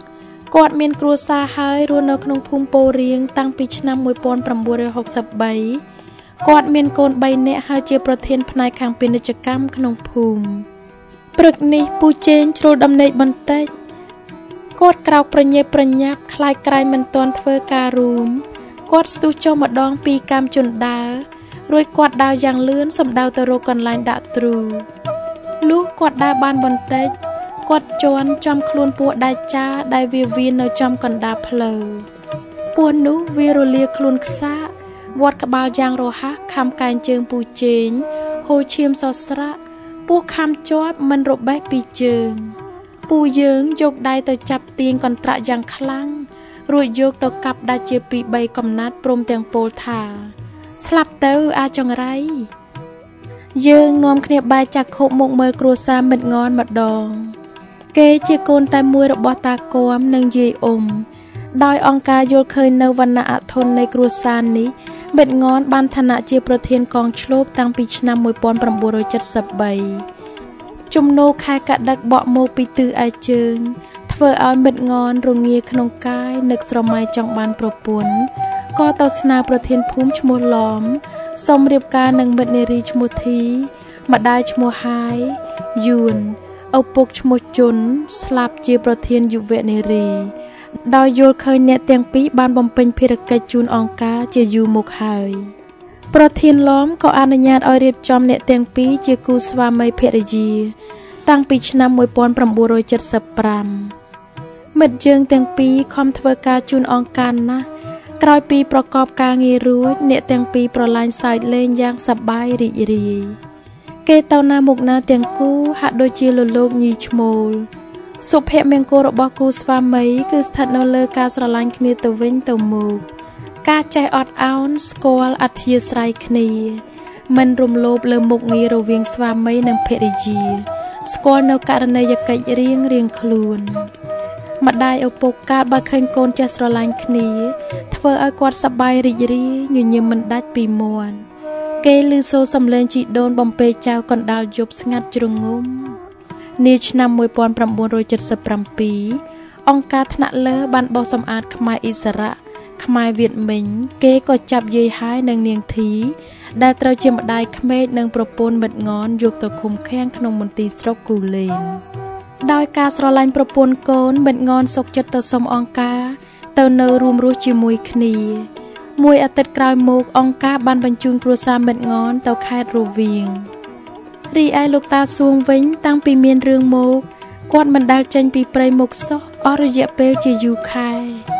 គាត់មានគ្រួសារហើយរស់នៅក្នុងភូមិពោធិ៍រៀងតាំងពីឆ្នាំmột nghìn chín trămหกสิบสามគាត់មានកូនបីនាក់ហើយជាប្រធានផ្នែកខាងពាណិជ្ជកម្មក្នុងភូមិព្រឹកនេះពូជេងជ្រុលដំណេកបន្តិចគាត់ក្រោកប្រញេប្រញាប់ខ្លាចក្រែងមិនទាន់ធ្វើការរួមគាត់ស្ទុះចុះម្ដងពីកាមជន់ដើររួចគាត់ដើរយ៉ាងលឿនសំដៅទៅរកកន្លែងដាក់ទ្រូលុះគាត់ដើរបានបន្តិចគាត់ជន់ចំខ្លួនពស់ដែកចាដែលវាវៀននៅចំកណ្ដាលផ្លូវពស់នោះវារលាខ្លួនខ្សាកវត្តក្បាលយ៉ាងរហ័សខំកែងជើងពូជេងហូរឈាមសស្រាក់ពស់ខំជាប់មិនរបេះពីជើងពូយើងយកដៃទៅចាប់ទាញកន្ត្រាក់យ៉ាងខ្លាំងរួចយកទៅកាប់ដាច់ជាពីរបីកំណាត់ព្រមទាំងពោលថាស្លាប់ទៅអាចង្រៃយើងនាំគ្នាបែរចាក់ខុបមកមើលគ្រួសារមិត្តងន់ម្ដងគេជាកូនតែមួយរបស់តាគំនិងយាយអ៊ុំដោយអង្គការយល់ឃើញនៅវណ្ណៈអធននៃគ្រួសារនេះមិត្តងន់បានឋានៈជាប្រធានកងឆ្លូបតាំងពីឆ្នាំmột nghìn chín trăm bảy mươi baជំនោរខែកដឹកបក់មកពីទិសឯជើងធ្វើឲ្យមិត្តងន់រងាក្នុងកាយនឹកស្រមៃចង់បានប្រពន្ធក៏ទៅស្នើប្រធានភូមិឈ្មោះឡំសូមរៀបការនឹងមិត្តនារីឈ្មោះធីម្ដាយឈ្មោះហាយយួនឪពុកឈ្មោះជុនស្លាប់ជាប្រធានយុវនារីដោយយល់ឃើញអ្នកទាំងពីរបានបំពេញភារកិច្ចជូនអង្គការជាយូរមកហើយប្រធានឡំក៏អនុញ្ញាតឲ្យរៀបចំអ្នកទាំងពីរជាគូស្វាមីភរិយាតាំងពីឆ្នាំmột nghìn chín trăm bảy mươi lămមិត្តយើងទាំងពីរខំធ្វើការជូនអង្គការណាស់ក្រោយពីប្រកបការងាររួចអ្នកទាំងពីរប្រឡាញ់សើចលេងយ៉ាងសប្បាយរីករាយគេទៅណាមុខណាទាំងគូហាក់ដូចជាលលោកញីឈ្មោលសុភមង្គលរបស់គូស្វាមីគឺស្ថិតនៅលើការស្រឡាញ់គ្នាទៅវិញទៅមកការចេះអត់ឱនស្គាល់អធ្យាស្រ័យគ្នាមិនរំលោភលើមុខងាររវាងស្វាមីនិងភរិយាស្គាល់នៅករណីយកិច្ចរៀងរៀងខ្លួនម្ដាយឪពុកកាលបើឃើញកូនចេះស្រឡាញ់គ្នាធ្វើឲ្យគាត់សប្បាយរីករាយញញឹមមិនដាច់ពីមាត់គេឮសូរសំឡេងជីដូនបំពេចៅកណ្ដាលយប់ស្ងាត់ជ្រងំនាឆ្នាំmột nghìn chín trăm bảy mươi bảyអង្គការថ្នាក់លើបានបោះសម្អាតខ្មែរអិសរៈខ្មែរវៀតមិញគេក៏ចាប់យាយហាយនិងនាងធីដែលត្រូវជាម្ដាយក្មេកនិងប្រពន្ធមិត្តងន់យកទៅឃុំឃាំងក្នុងមន្ទីរស្រុកគូលែនដោយការស្រឡាញ់ប្រពន្ធកូនមិត្តងន់សុកចិត្តទៅសុំអង្គការទៅនៅរួមរស់ជាមួយគ្នាមួយអាទិត្យក្រោយមកអង្គការបានបញ្ជូនគ្រួសារមិត្តងន់ទៅខេត្តរវៀងរីឯលោកតាសួងវិញតាំងពីមានរឿងមកគាត់មិនដែលចេញពីព្រៃមុខសោះអស់រយៈពេលជាយូរខែ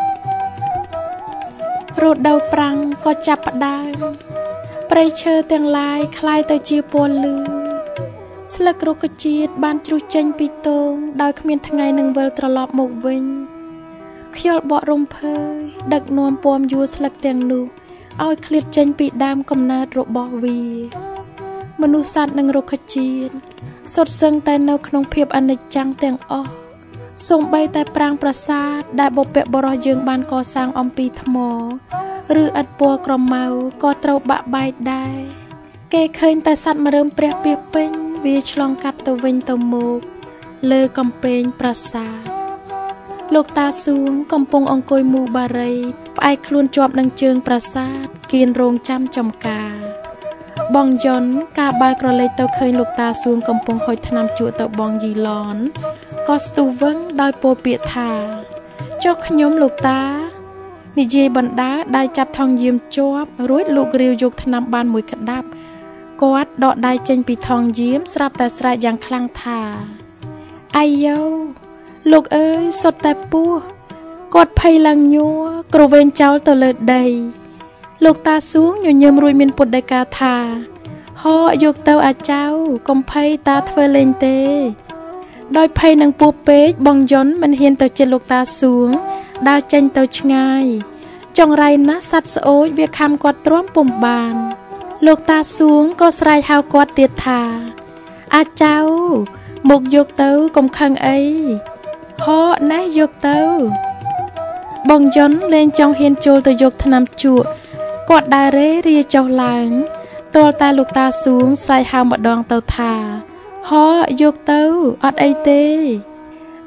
រដូវប្រាំងក៏ចាប់ផ្ដើមព្រៃឈើទាំងឡាយคล้ายទៅជាពណ៌លឿងស្លឹករុក្ខជាតិបានជ្រុះចេញពីទងដោយគ្មានថ្ងៃនឹងវិលត្រឡប់មកវិញខ្យល់បក់រំភើយដឹកនាំពំយួរស្លឹកទាំងនោះឲ្យឃ្លាតចេញពីដើមកំណើតរបស់វាមនុស្សសត្វនិងរុក្ខជាតិសុទ្ធសឹងតែនៅក្នុងភាពអនិច្ចំទាំងអស់សូម្បីតែប្រាង្គប្រាសាទដែលបុព្វបុរសយើងបានកសាងអំពីថ្មឬឥដ្ឋពណ៌ក្រមៅក៏ត្រូវបាក់បែកដែរគេឃើញតែសត្វម្រើមព្រះពាសពេញវាឆ្លងកាត់ទៅវិញទៅមកលើកំពែងប្រាសាទលោកតាសួងកំពុងអង្គុយមូបារីផ្អែកខ្លួនជាប់នឹងជើងប្រាសាទគៀនរងចាំចំការបងយ៉នការបើក្រឡេកទៅឃើញលោកតាសួងកំពុងហុចថ្នាំជក់ទៅបងយីឡនក៏ស្ទុះវឹងដោយពោលពាក្យថាចុះខ្ញុំលោកតានិយាយបណ្ដាដៃចាប់ថងយាមជាប់រួចលោករាវយកថ្នាំបានមួយក្តាប់គាត់ដកដៃចេញពីថងយាមស្រាប់តែស្រែកយ៉ាងខ្លាំងថាអាយយោលោកអើយសុទ្ធតែពស់គាត់ភ័យឡើងញ័រគ្រវែងចោលទៅលើដីលោកតាសួងញញឹមរួចមានពុតដីកាថាហោយកទៅអាចៅកុំភ័យតាធ្វើលេងទេដោយភ័យនឹងពស់ពេកបងយ៉នមិនហ៊ានទៅជិតលោកតាសួងដើរចេញទៅឆ្ងាយចង្រៃណាស់សត្វស្អូចវាខំគាត់ទ្រាំពុំបានលោកតាសួងក៏ស្រែកហៅគាត់ទៀតថាអាចៅមកយកទៅកុំខឹងអីហោណែយកទៅបងយ៉នលេងចង់ហ៊ានចូលទៅយកថ្នាំជក់គាត់ដើររេរាចុះឡើងទាល់តែលោកតាសួងស្រែកហៅម្ដងទៅថាហោយកទៅអត់អីទេ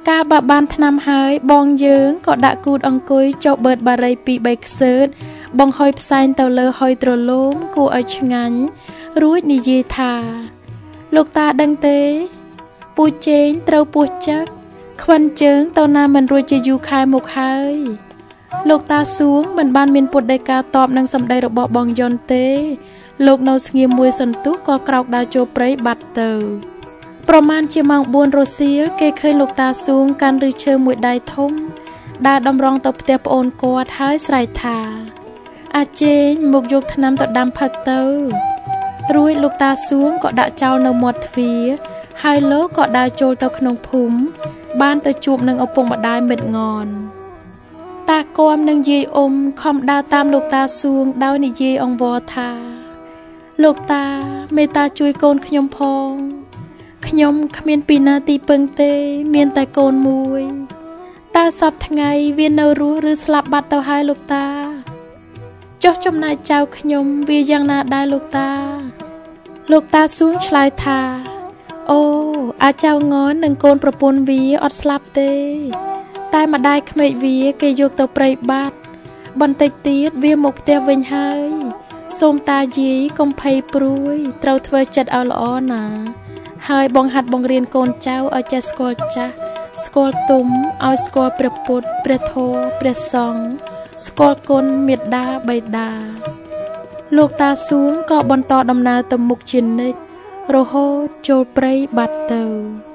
កាលបើបានថ្នាំហើយបងយើងក៏ដាក់គូតអង្គុយចុះបឺតបារីពីបីខ្សើតបងហុយផ្សែងទៅលើហុយត្រឡូមគួរឲ្យឆ្ងាញ់រួចនិយាយថាលោកតាដឹងទេពូជេងត្រូវពោះចឹកខ្វិនជើងទៅណាមិនរួចជាយូរខែមកហើយលោកតាសួងមិនបានមានពុតដីកាតបនឹងសម្ដីរបស់បងយន់ទេលោកនៅស្ងៀមមួយសន្ទុះក៏ក្រោកដើរចូលព្រៃបាត់ទៅប្រមាណជាម៉ោងបួនរសៀលគេឃើញលោកតាសួងកាន់ឫសឈើមួយដៃធំដើរតម្រង់ទៅផ្ទះប្អូនគាត់ហើយស្រែកថាអាជេងមកយកថ្នាំទៅដាំផឹកទៅរួចលោកតាសួងក៏ដាក់ចោលនៅមាត់ទ្វារហើយលោកក៏ដើរចូលទៅក្នុងភូមិបានទៅជួបនឹងឪពុកម្ដាយមិត្តងនតាគំនិងយាយអ៊ុំខំដើរតាមលោកតាសួងដោយនិយាយអង្វរថាលោកតាមេត្តាជួយកូនខ្ញុំផងខ្ញុំគ្មានពីណាទីពឹងទេមានតែកូនមួយតើសពថ្ងៃវានៅរស់ឬស្លាប់បាត់ទៅហើយលោកតាចុះចំណាយចៅខ្ញុំវាយ៉ាងណាដែរលោកតាលោកតាសួងឆ្លើយថាអូអាចៅងននិងកូនប្រពន្ធវាអត់ស្លាប់ទេតែម្ដាយក្មេកវាគេយកទៅព្រៃបាត់បន្តិចទៀតវាមកផ្ទះវិញហើយសូមតាយាយកុំភ័យព្រួយត្រូវធ្វើចិត្តឲ្យល្អណាហើយបងហាត់បងរៀនកូនចៅឲ្យចេះស្គាល់ចាស់ស្គាល់ទុំឲ្យស្គាល់ព្រះពុទ្ធព្រះធម៌ព្រះសង្ឃស្គាល់គុណមេត្តាបិតាលោកតាសួងក៏បន្តដំណើរទៅមុខជានិច្ចរហូតចូលព្រៃបាត់ទៅ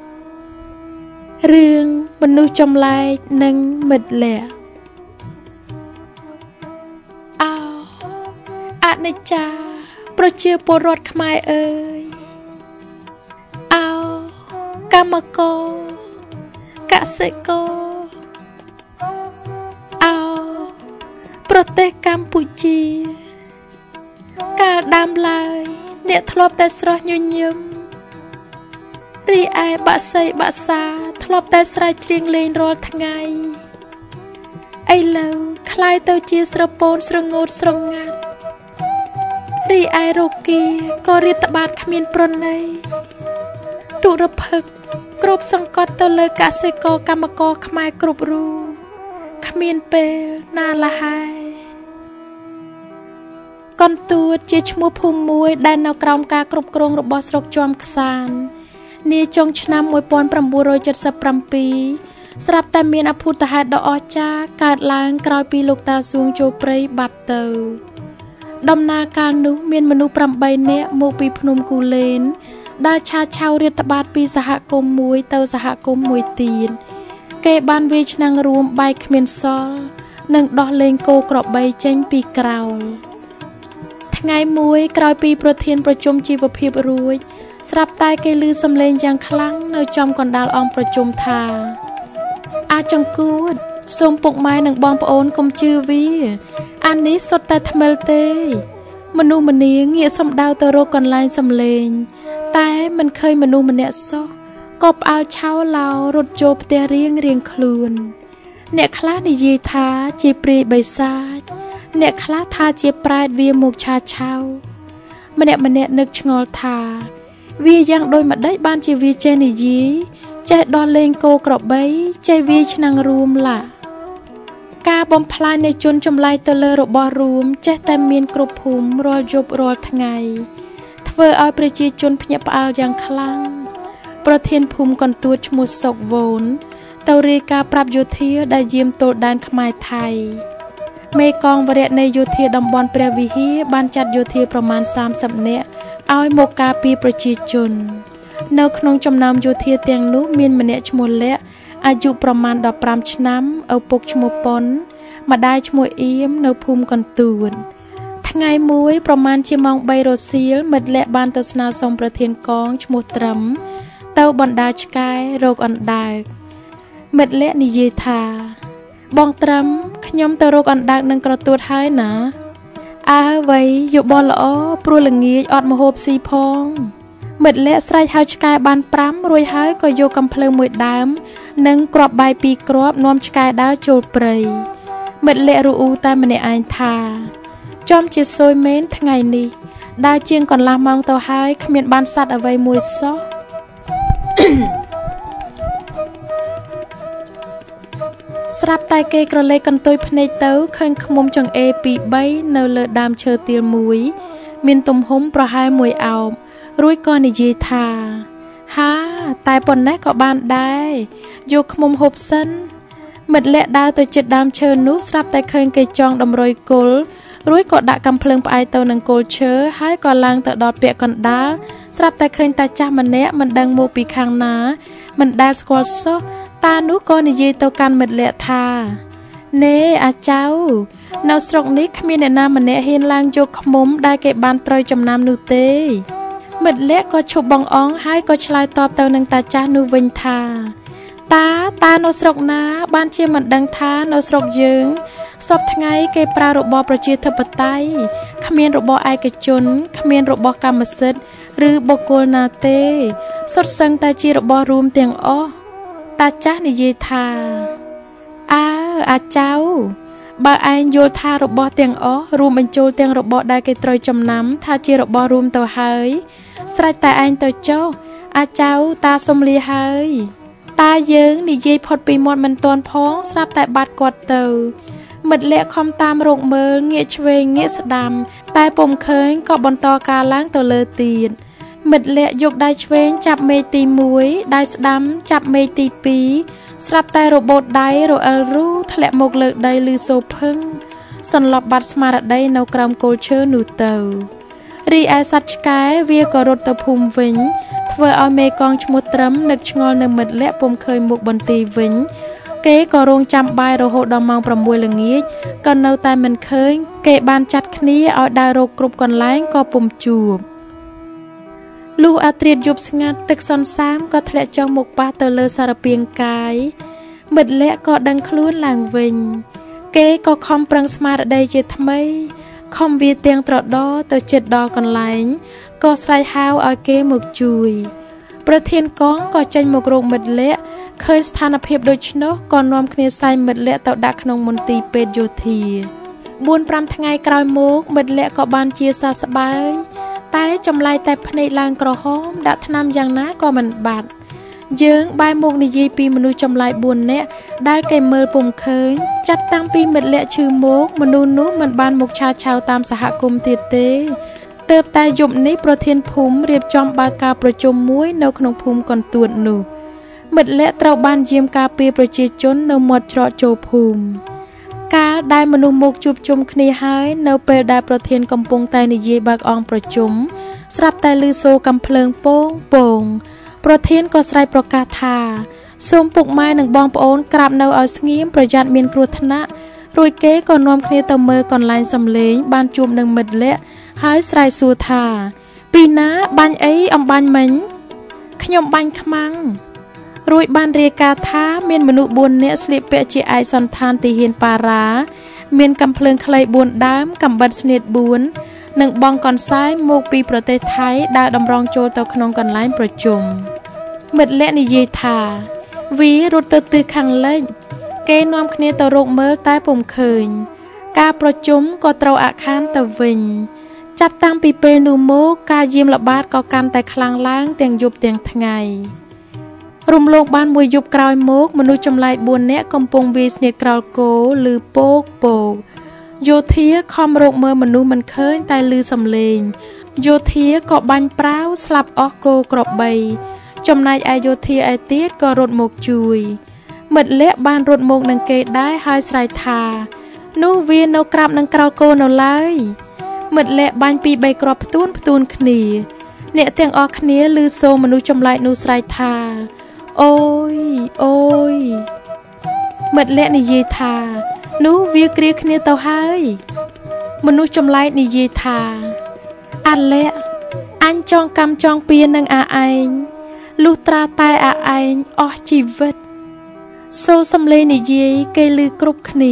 រឿងមនុស្សចម្លែកនិងមិត្តលាក់អោអនិច្ចាប្រជាពលរដ្ឋខ្មែរអើយអោកម្មករកសិករអោប្រទេសកម្ពុជាកាលដើមឡើយអ្នកធ្លាប់តែស្រស់ញញឹមរីឯបាក់សីបាក់សាធ្លាប់តែស្រែកច្រៀងលេងរាល់ថ្ងៃឥឡូវคล้ายទៅជាស្រពោនស្រងូតស្រងាត់រីឯរោគាក៏រាតត្បាតគ្មានប្រណីទុរភិក្សគ្រប់សង្កត់ទៅលើកសិករកម្មករខ្មែរគ្រប់រូបគ្មានពេលណាលហែកន្ទួតជាឈ្មោះភូមិមួយដែលនៅក្រោមការគ្រប់គ្រងរបស់ស្រុកជាំខ្សាននាចុងឆ្នាំmột nghìn chín trăm七十bảyស្រាប់តែមានអភូតហេតុដ៏អស្ចារ្យកើតឡើងក្រោយពីលោកតាសួងចូលព្រៃបាត់ទៅដំណើរការនោះមានមនុស្សប្រាំបីនាក់មកពីភ្នំគូលែនដែលឆាឆៅរាតត្បាតពីសហគមន៍មួយទៅសហគមន៍មួយទៀតគេបានវាយឆ្នាំងរួមបែកគ្មានសល់និងដោះលែងគោក្របីចេញពីក្រោលថ្ងៃមួយក្រោយពីប្រធានប្រជុំជីវភាពរួចស្រាប់តែគេឮសំឡេងយ៉ាងខ្លាំងនៅចំកណ្ដាលអង្គប្រជុំថាអាចង្គួតសូមពុកម៉ែនិងបងប្អូនកុំជឿវាអានេះសុទ្ធតែថ្មិលទេមនុស្សម្នាងាកសំដៅទៅរកកន្លែងសំឡេងតែមិនឃើញមនុស្សម្នាក់សោះក៏ផ្អើលឆោឡោរត់ចូលផ្ទះរៀងរៀងខ្លួនអ្នកខ្លះនិយាយថាជាព្រាយបិសាចអ្នកខ្លះថាជាប្រែតវាមកឆាឆៅម្នាក់ម្នាក់នឹកឆ្ងល់ថាវាយ៉ាងដូចម្ដេចបានជាវាចេះនិយាយចេះដោះលែងគោក្របីចេះវាយឆ្នាំងរួមឡាការបំផ្លាញនៃជនចម្លែកទៅលើរបស់រួមចេះតែមានគ្រប់ភូមិរាល់យប់រាល់ថ្ងៃធ្វើឲ្យប្រជាជនភ្ញាក់ផ្អើលយ៉ាងខ្លាំងប្រធានភូមិកន្ទួតឈ្មោះសុកវូនទៅរាយការណ៍ប្រាប់យោធាដែលយាមទល់ដែនខ្មែរថៃមេកងវរៈនៃយោធាតំបន់ព្រះវិហារបានចាត់យោធាប្រមាណសាមសិបនាក់ឲ្យមកការពារប្រជាជននៅក្នុងចំណោមយោធាទាំងនោះមានម្នាក់ឈ្មោះលក្ខអាយុប្រមាណដប់ប្រាំឆ្នាំឪពុកឈ្មោះប៉ុនម្ដាយឈ្មោះអៀមនៅភូមិកន្ទួតថ្ងៃមួយប្រមាណជាម៉ោងបីរសៀលមិត្តលក្ខបានទៅស្នើសុំប្រធានកងឈ្មោះត្រឹមទៅបណ្ដាឆ្កែរោគអណ្ដើកមិត្តលក្ខនិយាយថាបងត្រឹមខ្ញុំទៅរកអណ្ដើកនឹងក្រទួតហើយណាអើវ៉ៃយោបល់ល្អព្រោះល្ងាចអត់មហូបស៊ីផងមិត្តលក្ខស្រែកហៅឆ្កែបានប្រាំរួចហើយក៏យកកំភ្លើងមួយដើមនិងគ្រាប់បាយពីរគ្រាប់នាំឆ្កែដើរចូលព្រៃមិត្តលក្ខរអ៊ូតែម្នាក់ឯងថាចំជាសួយមែនថ្ងៃនេះដើរជាងកន្លះម៉ោងទៅហើយគ្មានបានសัตว์អ្វីមួយសោះស្រាប់តែគេក្រឡេកកន្ទុយភ្នែកទៅឃើញឃ្មុំចង្អេរពីរបីនៅលើដើមឈើទាលមួយមានទំហំប្រហែលមួយអោបរួចក៏និយាយថាហាតែប៉ុណ្ណេះក៏បានដែរយកឃ្មុំហូបសិនមិត្តលាក់ដើរទៅជិតដើមឈើនោះស្រាប់តែឃើញគេចងតម្រុយគល់រួចក៏ដាក់កាំភ្លើងផ្អែកទៅនឹងគល់ឈើហើយក៏ឡើងទៅដល់ពាក់កណ្ដាលស្រាប់តែឃើញតាចាស់ម្នាក់មិនដឹងមកពីខាងណាមិនដែលស្គាល់សោះតានោះក៏និយាយទៅកាន់មិត្តលាក់ថាណែអាចៅនៅស្រុកនេះគ្មានអ្នកណាម្នាក់ហ៊ានឡើងយកឃ្មុំដែលគេបានត្រូវចំណាំនោះទេមិត្តលាក់ក៏ឈប់បងអងហើយក៏ឆ្លើយតបទៅនឹងតាចាស់នោះវិញថាតាតានៅស្រុកណាបានជាមិនដឹងថានៅស្រុកយើងសពថ្ងៃគេប្រើរបបប្រជាធិបតេយ្យគ្មានរបបឯកជនគ្មានរបបកម្មសិទ្ធិឬបុគ្គលណាទេសុទ្ធសឹងតែជារបបរួមទាំងអស់តាចាស់និយាយថាអើអាចៅបើឯងយល់ថារបបទាំងអស់រួមបញ្ចូលទាំងរបបដែលគេត្រូវចំណាំថាជារបបរួមទៅហើយស្រេចតែឯងទៅចុះអាចៅតាសុំលាហើយតាយើងនិយាយផុតពីមាត់មិនទាន់ផងស្រាប់តែបាត់គាត់ទៅមិត្តលាក់ខំតាមរកមើលងាកឆ្វេងងាកស្ដាំតែពុំឃើញក៏បន្តការឡើងទៅលើទៀតមិត្តលាក់យកដៃឆ្វេងចាប់មេឃទីមួយដៃស្ដាំចាប់មេឃទីពីរស្រាប់តែរបូតដៃរអិលរូធ្លាក់មកលើដីលឺសូរភឹងសន្លប់បាត់ស្មារតីនៅក្រោមគល់ឈើនោះទៅរីឯសត្វឆ្កែវាក៏រត់ទៅភូមិវិញធ្វើឲ្យមេកងឈ្មោះត្រឹមនឹកឆ្ងល់នៅមិត្តលាក់ពុំឃើញមុខបន្ទីវិញគេក៏រងចាំបាយរហូតដល់ម៉ោងប្រាំមួយល្ងាចក៏នៅតែមិនឃើញគេបានចាត់គ្នាឲ្យដើររកគ្រប់កន្លែងក៏ពុំជួបលុះអាត្រៀតយប់ស្ងាត់ទឹកសន្សាមក៏ធ្លាក់ចុះមកប៉ះទៅលើសារពាង្គកាយមិត្តលាក់ក៏ដឹងខ្លួនឡើងវិញគេក៏ខំប្រឹងស្មារតីជាថ្មីខំវាទាំងត្រដរទៅជិតដល់កន្លែងក៏ស្រែកហៅឲ្យគេមកជួយប្រធានកងក៏ចេញមករកមិត្តលាក់ឃើញស្ថានភាពដូច្នោះក៏នាំគ្នាសែងមិត្តលាក់ទៅដាក់ក្នុងមន្ទីរពេទ្យយោធាបួនប្រាំថ្ងៃក្រោយមកមិត្តលាក់ក៏បានជាសះស្បើយតែចម្លែកតែភ្នែកឡើងក្រហមដាក់ថ្នាំយ៉ាងណាក៏មិនបាត់យើងបែរមុខនិយាយពីមនុស្សចម្លែកបួននាក់ដែលគេមើលពុំឃើញចាប់តាំងពីមិត្តលាក់ឈឺមកមនុស្សនោះមិនបានមកឆាឆៅតាមសហគមន៍ទៀតទេទើបតែយប់នេះប្រធានភូមិរៀបចំបើកការប្រជុំមួយនៅក្នុងភូមិកន្ទួតនោះមិត្តលាក់ត្រូវបានយាមការពារប្រជាជននៅមាត់ច្រកចូលភូមិកាលដែលមនុស្សមកជួបជុំគ្នាហើយនៅពេលដែលប្រធានកំពុងតែនិយាយបើកអង្គប្រជុំស្រាប់តែឮសូរកាំភ្លើងពងពងប្រធានក៏ស្រែកប្រកាសថាសូមពុកម៉ែនិងបងប្អូនក្រាបនៅឲ្យស្ងៀមប្រយ័ត្នមានគ្រោះថ្នាក់រួចគេក៏នាំគ្នាទៅមើលកន្លែងសំឡេងបានជួបនឹងមិត្តលាក់ហើយស្រែកសួរថាពីណាបាញ់អីអំបាញ់មិញខ្ញុំបាញ់ខ្មាំងរួចបានរាយការណ៍ថាមានមនុស្សបួននាក់ស្លៀកពាក់ជាឯកសណ្ឋានទាហានប៉ារ៉ាមានកាំភ្លើងខ្លីបួនដើមកាំបិតស្នៀតបួននិងបងកនសាយមកពីប្រទេសថៃដើរតម្រង់ចូលទៅក្នុងកន្លែងប្រជុំមិត្តលាក់និយាយថាវារត់ទៅទិសខាងលិចគេនាំគ្នាទៅរកមើលតែពុំឃើញការប្រជុំក៏ត្រូវអាក់ខានទៅវិញចាប់តាំងពីពេលនោះមកការយាមល្បាតក៏កាន់តែខ្លាំងឡើងទាំងយប់ទាំងថ្ងៃរំលងបានមួយយប់ក្រោយមកមនុស្សចម្លែកបួននាក់កំពុងវាយស្នៀតក្រោលគោឬពកពកយោធាខំរកមើលមនុស្សមិនឃើញតែឮសំឡេងយោធាក៏បាញ់ប្រាវស្លាប់អស់គោក្របីចំណែកឯយោធាឯទៀតក៏រត់មកជួយមិត្តលាក់បានរត់មកនឹងគេដែរហើយស្រែកថានោះវានៅក្រាបនឹងក្រោលគោនៅឡើយមិត្តលាក់បាញ់ពីបីគ្រាប់ផ្ទួនផ្ទួនគ្នាអ្នកទាំងអស់គ្នាឮសូរមនុស្សចម្លែកនោះស្រែកថាអូយអូយមិត្តលាក់និយាយថានោះវាគ្រាគ្នាទៅហើយមនុស្សចម្លែកនិយាយថាអាលាក់អញចងកម្មចងពៀននឹងអាឯងលុះត្រាតែអាឯងអស់ជីវិតសូរសំឡេងនិយាយគេឮគ្រប់គ្នា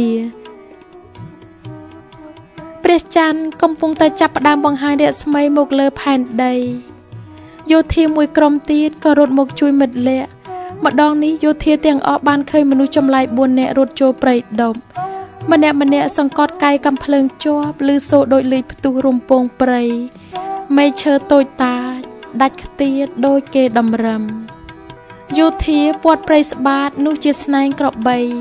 ព្រះច័ន្ទកំពុងតែចាប់ផ្ដើមបង្ហាញរស្មីមកលើផែនដីយោធាមួយក្រុមទៀតក៏រត់មកជួយមិត្តលាក់ម្ដងនេះយោធាទាំងអស់បានឃើញមនុស្សចម្លែកបួននាក់រត់ចូលព្រៃដុបម្នាក់ម្នាក់សង្កត់កាយកំភ្លើងជាប់ឮសូរដូចលេខផ្ទុះរំពងព្រៃមេឈើតូចតាចដាច់ខ្ទាតដូចគេតម្រឹមយោធាពាត់ព្រៃស្បាតនោះជាស្នែងក្របី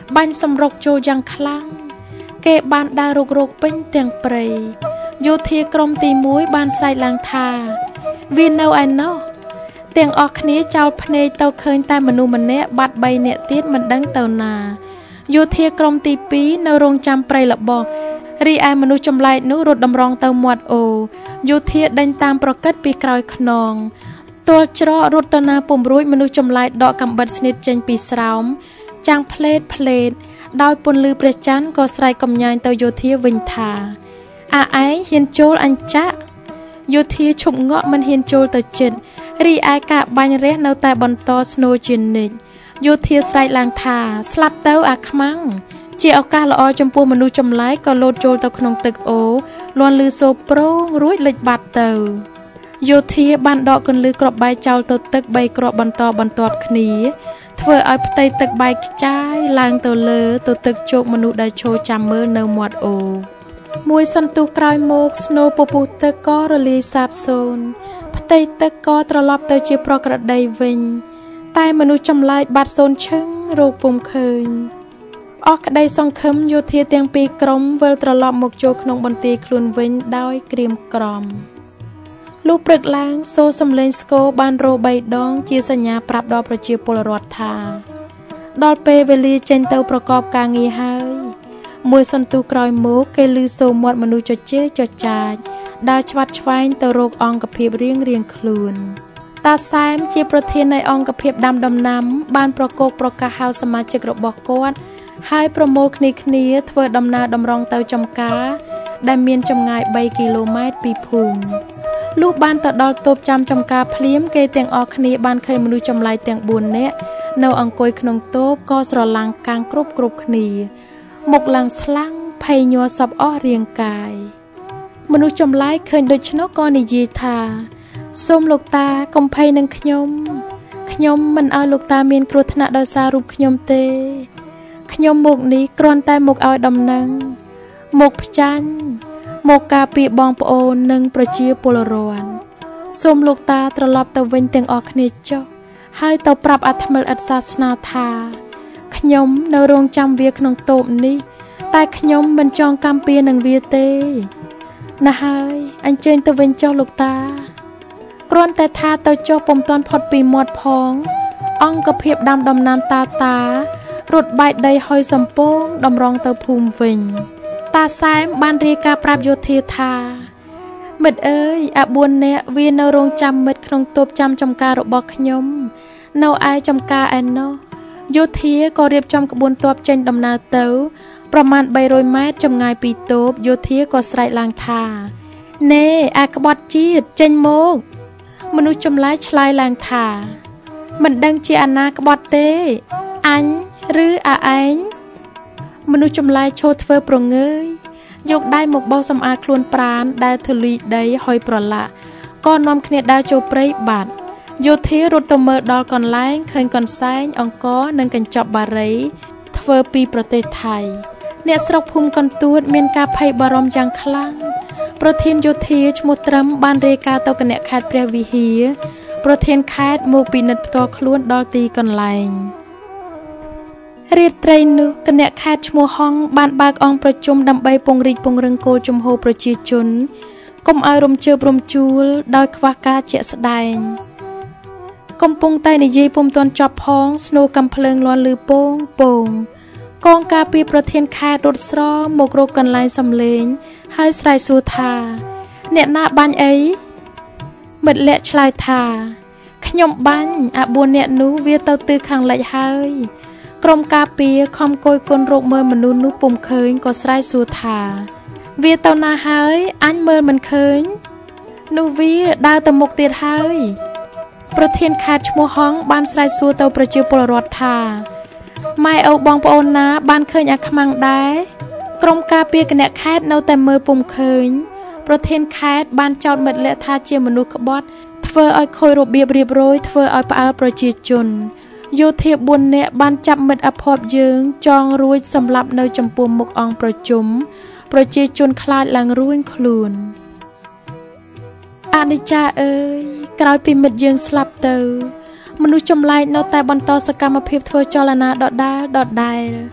បាញ់សម្រុកចូលយ៉ាងខ្លាំងគេបានដើររុករកពេញទាំងព្រៃយោធាក្រុមទីមួយបានស្រែកឡើងថាវានៅឯណោះទាំងអស់គ្នាចោលភ្នែកទៅឃើញតែមនុស្សម្នាក់បាត់បីនាក់ទៀតមិនដឹងទៅណាយោធាក្រុមទីពីរនៅរងចាំព្រៃល្បោះរីឯមនុស្សចម្លែកនោះរត់តម្រង់ទៅមាត់អូយោធាដេញតាមប្រកិតពីក្រោយខ្នងទាល់ច្រករត់ទៅណាពុំរួចមនុស្សចម្លែកដកកាំបិតស្នៀតចេញពីស្រោមចាំងផ្លេតផ្លេតដោយពន្លឺព្រះច័ន្ទក៏ស្រែកកំញាញទៅយោធាវិញថាអាឯងហ៊ានចូលអញ្ចាក់យោធាឈប់ងក់មិនហ៊ានចូលទៅជិតរីឯការបាញ់រះនៅតែបន្តស្នូជានិច្ចយោធាស្រែកឡើងថាស្លាប់ទៅអាខ្មាំងជាឱកាសល្អចំពោះមនុស្សចម្លែកក៏លោតចូលទៅក្នុងទឹកអូលាន់លឺសូរប្រងរួចលិចបាត់ទៅយោធាបានដកកន្លឺគ្រាប់បែកចោលទៅទឹកបីគ្រាប់បន្តបន្ទាប់គ្នាធ្វើឲ្យផ្ទៃទឹកបែកខ្ចាយឡើងទៅលើទៅទឹកជោគមនុស្សដែលឈរចាំមើលនៅមាត់អូមួយសន្ទុះក្រោយមកស្នូពពុះទឹកក៏រលាយសាបសូន្យផ្ទៃទឹកក៏ត្រឡប់ទៅជាប្រក្រតីវិញតែមនុស្សចម្លែកបាត់សូន្យឈឹងរកពុំឃើញអស់ក្តីសង្ឃឹមយោធាទាំងពីរក្រុមវិលត្រឡប់មកចូលក្នុងបន្ទាយខ្លួនវិញដោយក្រៀមក្រំលុះព្រឹកឡើងសូរសំឡេងស្គរបានរោបីដងជាសញ្ញាប្រាប់ដល់ប្រជាពលរដ្ឋថាដល់ពេលវេលាចេញទៅប្រកបការងារហើយមួយសន្ទុះក្រោយមកគេឮសូរមាត់មនុស្សជជែកចចាចដើរឆ្វាត់ឆ្វែងទៅរកអង្គភាពរៀងរៀងខ្លួនតាសែមជាប្រធាននៃអង្គភាពដាំដំណាំបានប្រកោកប្រកាសហៅសមាជិករបស់គាត់ហើយប្រមូលគ្នាគ្នាធ្វើដំណើរតម្រង់ទៅចំការដែលមានចម្ងាយបីគីឡូម៉ែត្រពីភូមិលុះបានទៅដល់តូបចាំចំការភ្លាមគេទាំងអស់គ្នាបានឃើញមនុស្សចម្លែកទាំងបួននាក់នៅអង្គុយក្នុងតូបក៏ស្រឡាំងកាំងគ្រប់គ្រប់គ្នាមុខឡើងស្លាំងភ័យញ័រសពអស់រាងកាយមនុស្សចម្លែកឃើញដូច្នោះក៏និយាយថាសូមលោកតាកុំភ័យនឹងខ្ញុំខ្ញុំមិនឲ្យលោកតាមានគ្រោះថ្នាក់ដោយសាររូបខ្ញុំទេខ្ញុំមកនេះគ្រាន់តែមកឲ្យដំណឹងមកផ្ចាញ់មកការពារបងប្អូននិងប្រជាពលរដ្ឋសូមលោកតាត្រឡប់ទៅវិញទាំងអស់គ្នាចុះហើយទៅប្រាប់អាត្មិលឥតសាសនាថាខ្ញុំនៅរងចាំវាក្នុងតូបនេះតែខ្ញុំមិនចង់កម្មពៀនឹងវាទេណាហើយអញ្ជើញទៅវិញចុះលោកតាគ្រាន់តែថាទៅចុះពុំទាន់ផុតពីមាត់ផងអង្គភាពដាំដំណាំតាតារត់បែកដីហុយសំពងតម្រង់ទៅភូមិវិញតាសែមបានរាយការណ៍ប្រាប់យោធាថាមិត្តអើយអាបួននាក់វានៅរងចាំមិត្តក្នុងតូបចាំចំការរបស់ខ្ញុំនៅឯចំការឯណោះយោធាក៏រៀបចំក្បួនទ័ពចេញដំណើរទៅប្រមាណបីរយម៉ែត្រចម្ងាយពីតូបយោធាក៏ស្រែកឡើងថាណែអាក្បត់ជាតិចេញមកមនុស្សចម្លែកឆ្លើយឡើងថាមិនដឹងជាអាណាក្បត់ទេអញឬអាឯងមនុស្សចម្លែកឈរធ្វើប្រងើយយកដៃមកបោសសម្អាតខ្លួនប្រាណដែលធូលីដីហុយប្រឡាក់ក៏នាំគ្នាដើរចូលព្រៃបាត់យោធារត់ទៅមើលដល់កន្លែងឃើញកន្សែងអង្គរនិងកញ្ចប់បារីធ្វើពីប្រទេសថៃអ្នកស្រុកភូមិកន្ទួតមានការភ័យបារម្ភយ៉ាងខ្លាំងប្រធានយោធាឈ្មោះត្រឹមបានរាយការណ៍ទៅគណៈខេត្តព្រះវិហារប្រធានខេត្តមកពិនិត្យផ្ទាល់ខ្លួនដល់ទីកន្លែងរាត្រីនោះគណៈខេត្តឈ្មោះហងបានបើកអង្គប្រជុំដើម្បីពង្រីកពង្រឹងគោលជំហរប្រជាជនកុំឲ្យរំជើបរំជួលដោយខ្វះការជាក់ស្ដែងកំពុងតែនិយាយពុំទាន់ចប់ផងស្នូកំភ្លើងលាន់លឺពងពងកងការពីប្រធានខេត្តរត់ស្រមករកកន្លែងសំឡេងហើយស្រែកសួរថាអ្នកណាបាញ់អីមិត្តលក្ខឆ្លើយថាខ្ញុំបាញ់អាបួនអ្នកនោះវាទៅទិសខាងលិចហើយក្រុមការពីខំគយគុណរកមើលមនុស្សនោះពុំឃើញក៏ស្រែកសួរថាវាទៅណាហើយអញមើលមិនឃើញនោះវាដើរទៅមុខទៀតហើយប្រធានខេត្តឈ្មោះហងបានស្រែកសួរទៅប្រជាពលរដ្ឋថាម៉ែឪបងប្អូនណាបានឃើញអាខ្មាំងដែរក្រុមការពារគណៈខេត្តនៅតែមើលពុំឃើញប្រធានខេត្តបានចោទមិត្តលក្ខថាជាមនុស្សក្បត់ធ្វើឲ្យខូចរបៀបរៀបរយធ្វើឲ្យផ្អើលប្រជាជនយោធាបួននាក់បានចាប់មិត្តអភ័ព្វយើងចងរួចសម្លាប់នៅចំពោះមុខអង្គប្រជុំប្រជាជនខ្លាចឡើងរួញខ្លួនអនិច្ចាអើយក្រោយពីមិត្តយើងស្លាប់ទៅមនុស្សចម្លែកនៅតែបន្តសកម្មភាពធ្វើចលនាដដែលដដែល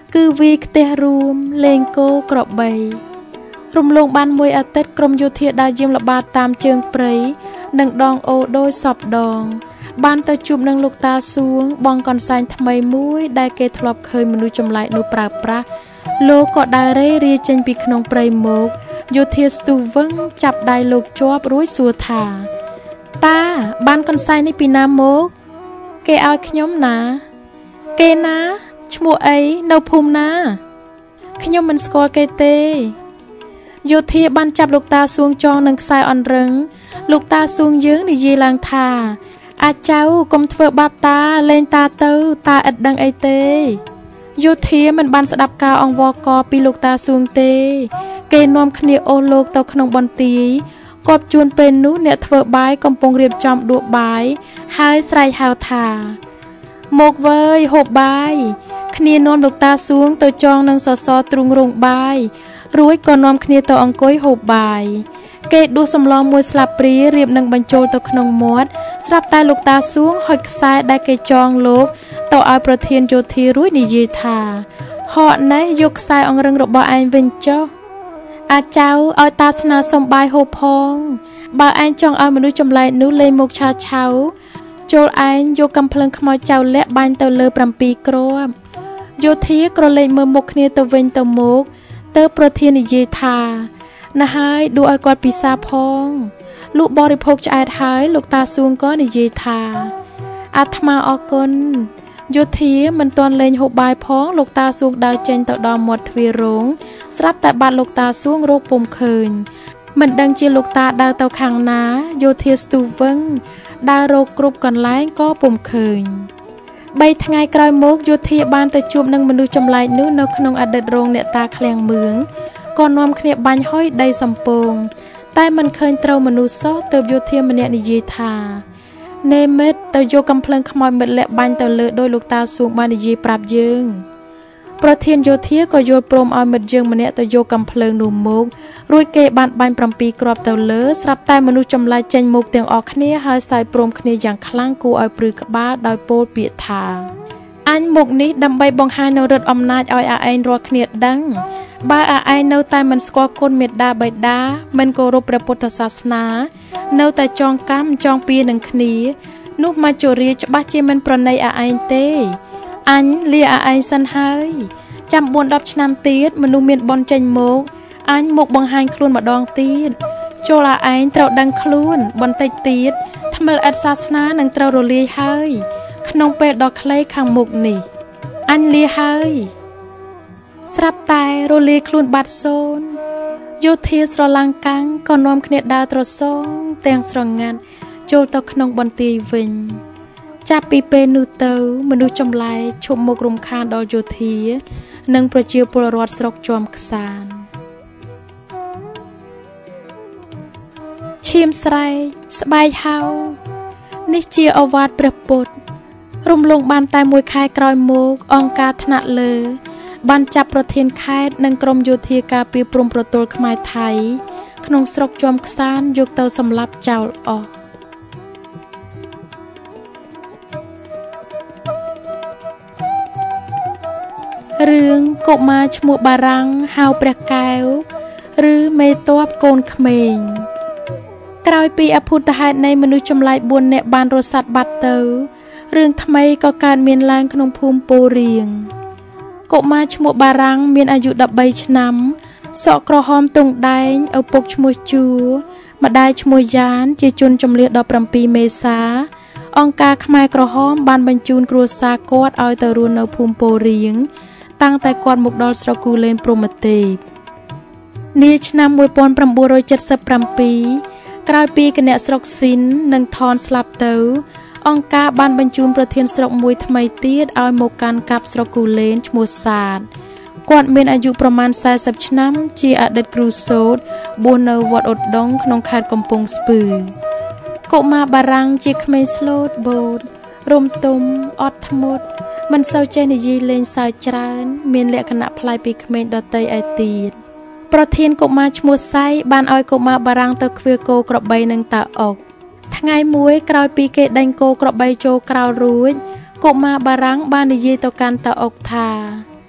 គឺវាខ្ទះរួមលេងគោក្របីរំលងបានមួយអាទិត្យក្រុមយោធាដើរយាមល្បាតតាមជើងព្រៃនិងដងអូដោយសពដងបានទៅជួបនឹងលោកតាសួងបងកន្សែងថ្មីមួយដែលគេធ្លាប់ឃើញមនុស្សចម្លែកនោះប្រើប្រាស់លោកក៏ដើររេរាចេញពីក្នុងព្រៃមកយោធាស្ទុះវឹងចាប់ដៃលោកជាប់រួចសួរថាតាបានកន្សែងនេះពីណាមកគេឲ្យខ្ញុំណាគេណាឈ្មោះអីនៅភូមិណាខ្ញុំមិនស្គាល់គេទេយោធាបានចាប់លោកតាសួងចងនឹងខ្សែអន្រឹងលោកតាសួងយើងនិយាយឡើងថាអាចៅកុំធ្វើបាបតាលេងតាទៅតាឥតដឹងអីទេយោធាមិនបានស្ដាប់ការអង្វរករពីលោកតាសួងទេគេនាំគ្នាអូសលោកទៅក្នុងបន្ទាយគប់ជួនពេលនោះអ្នកធ្វើបាយកំពុងរៀបចំដួសបាយហើយស្រែកហៅថាមកវើយហូបបាយគ្នានាំលោកតាសួងទៅចងនឹងសសរទ្រូងរោងបាយរួចក៏នាំគ្នាទៅអង្គុយហូបបាយគេដួសសម្លមួយស្លាបព្រារៀបនឹងបញ្ចូលទៅក្នុងមាត់ស្រាប់តែលោកតាសួងហុចខ្សែដែលគេចងលោកទៅឲ្យប្រធានយោធារួចនិយាយថាហកនេះយកខ្សែអង្រឹងរបស់ឯងវិញចុះអាចៅឲ្យតាស្នើសុំបាយហូបផងបើឯងចង់ឲ្យមនុស្សចម្លែកនោះលេងមុខឆាឆៅចូលឯងយកកំភ្លើងខ្មោចចៅលាក់បាញ់ទៅលើប្រាំពីរគ្រាប់យោធាក្រឡេកមើលមុខគ្នាទៅវិញទៅមកទៅប្រធាននិយាយថាណាហើយដួសឲ្យគាត់ពិសាផងលក់បរិភោគឆ្អែតហើយលោកតាសួងក៏និយាយថាអាត្មាអរគុណយោធាមិនទាន់លេងហូបបាយផងលោកតាសួងដើរចេញទៅដល់មាត់ទ្វាររោងស្រាប់តែបាត់លោកតាសួងរកពុំឃើញមិនដឹងជាលោកតាដើរទៅខាងណាយោធាស្ទុះវឹងដើររកគ្រប់កន្លែងក៏ពុំឃើញបីថ្ងៃក្រោយមកយោធាបានទៅជួបនឹងមនុស្សចម្លែកនោះនៅក្នុងអតីតរោងអ្នកតាឃ្លាំងមឿងក៏នាំគ្នាបាញ់ហុយដីសំពងតែមិនឃើញត្រូវមនុស្សសោះទើបយោធាម្នាក់និយាយថានេមិតទៅយកកំភ្លើងខ្មោចមិត្តលាក់បាញ់ទៅលើដោយលោកតាសួងបាននិយាយប្រាប់យើងប្រធានយោធាក៏យល់ព្រមឲ្យមិត្តយើងម្នាក់ទៅយកកំភ្លើងនោះមករួចគេបានបាញ់ប្រាំពីរគ្រាប់ទៅលើស្រាប់តែមនុស្សចម្លែកចេញមុខទាំងអស់គ្នាហើយសើចព្រមគ្នាយ៉ាងខ្លាំងគួរឲ្យព្រឺក្បាលដោយពោលពាក្យថាអញមុខនេះដើម្បីបង្ហាញនូវឫទ្ធិអំណាចឲ្យអាឯងរាល់គ្នាដឹងបើអាឯងនៅតែមិនស្គាល់គុណមេត្តាបិតាមិនគោរពព្រះពុទ្ធសាសនានៅតែចងកម្មចងពៀនឹងគ្នានោះមកជរាច្បាស់ជាមិនប្រណីអាឯងទេអញលាអាឯងសិនហើយចាំបួនដប់ឆ្នាំទៀតមនុស្សមានបនចេញមកអញមកបង្ហាញខ្លួនម្ដងទៀតចូលអាឯងត្រូវដឹងខ្លួនបន្តិចទៀតថ្មិលឥតសាសនានឹងត្រូវរលាយហើយក្នុងពេលដ៏ខ្លីខាងមុខនេះអញលាហើយស្រាប់តែរលាយខ្លួនបាត់សូន្យយោធាស្រឡាំងកាំងក៏នាំគ្នាដើរត្រសងទាំងស្រងាត់ចូលទៅក្នុងបន្ទាយវិញចាប់ពីពេលនោះទៅមនុស្សចម្លែកឈប់មករំខានដល់យោធានិងប្រជាពលរដ្ឋស្រុកជាំខ្សានឈាមស្រែកស្បែកហៅនេះជាឱវាទព្រះពុទ្ធរំលងបានតែមួយខែក្រោយមកអង្គការថ្នាក់លើបានចាប់ប្រធានខេត្តនិងក្រុមយោធាការពារព្រំប្រទល់ខ្មែរថៃក្នុងស្រុកជាំខ្សានយកទៅសម្លាប់ចោលអស់រឿងកុមារឈ្មោះបារាំងហៅព្រះកែវឬមេតបកូនក្មេងក្រោយពីអភូតហេតុនៃមនុស្សចម្លែកបួននាក់បានរត់សត្វបាត់ទៅរឿងថ្មីក៏កើតមានឡើងក្នុងភូមិពោរៀងកុមារឈ្មោះបារាំងមានអាយុដប់បីឆ្នាំសក់ក្រហមទង់ដែងឪពុកឈ្មោះជួម្ដាយឈ្មោះយ៉ានជាជនចម្លៀសដប់ប្រាំពីរមេសាអង្គការខ្មែរក្រហមបានបញ្ជូនគ្រួសារគាត់ឲ្យទៅរស់នៅភូមិពោរៀងតាំងតែគាត់មកដល់ស្រុកគូលែនព្រហ្មទេពនាឆ្នាំmột nghìn chín trăm bảy mươi bảyក្រោយពីគណៈស្រុកស៊ីននិងថនស្លាប់ទៅអង្គការបានបញ្ជូនប្រធានស្រុកមួយថ្មីទៀតឲ្យមកកាន់កាប់ស្រុកគូលែនឈ្មោះសាទគាត់មានអាយុប្រមាណสี่สิบឆ្នាំជាអតីតគ្រូសូត្របួសនៅវត្តឧដុង្គក្នុងខេត្តកំពង់ស្ពឺកុមារបារាំងជាក្មេងស្លូតបូតរំទុំអត់ធ្មត់មិនសូវចេះនិយាយលេងសើចច្រើនមានលក្ខណៈប្លែកពីក្មេងដទៃឯទៀតប្រធានកុមារឈ្មោះសៃបានឲ្យកុមារបារាំងទៅឃ្វាលគោក្របីនឹងតាអុកថ្ងៃមួយក្រោយពីគេដេញគោក្របីចូលក្រោលរួចកុមារបារាំងបាននិយាយទៅកាន់តាអុកថា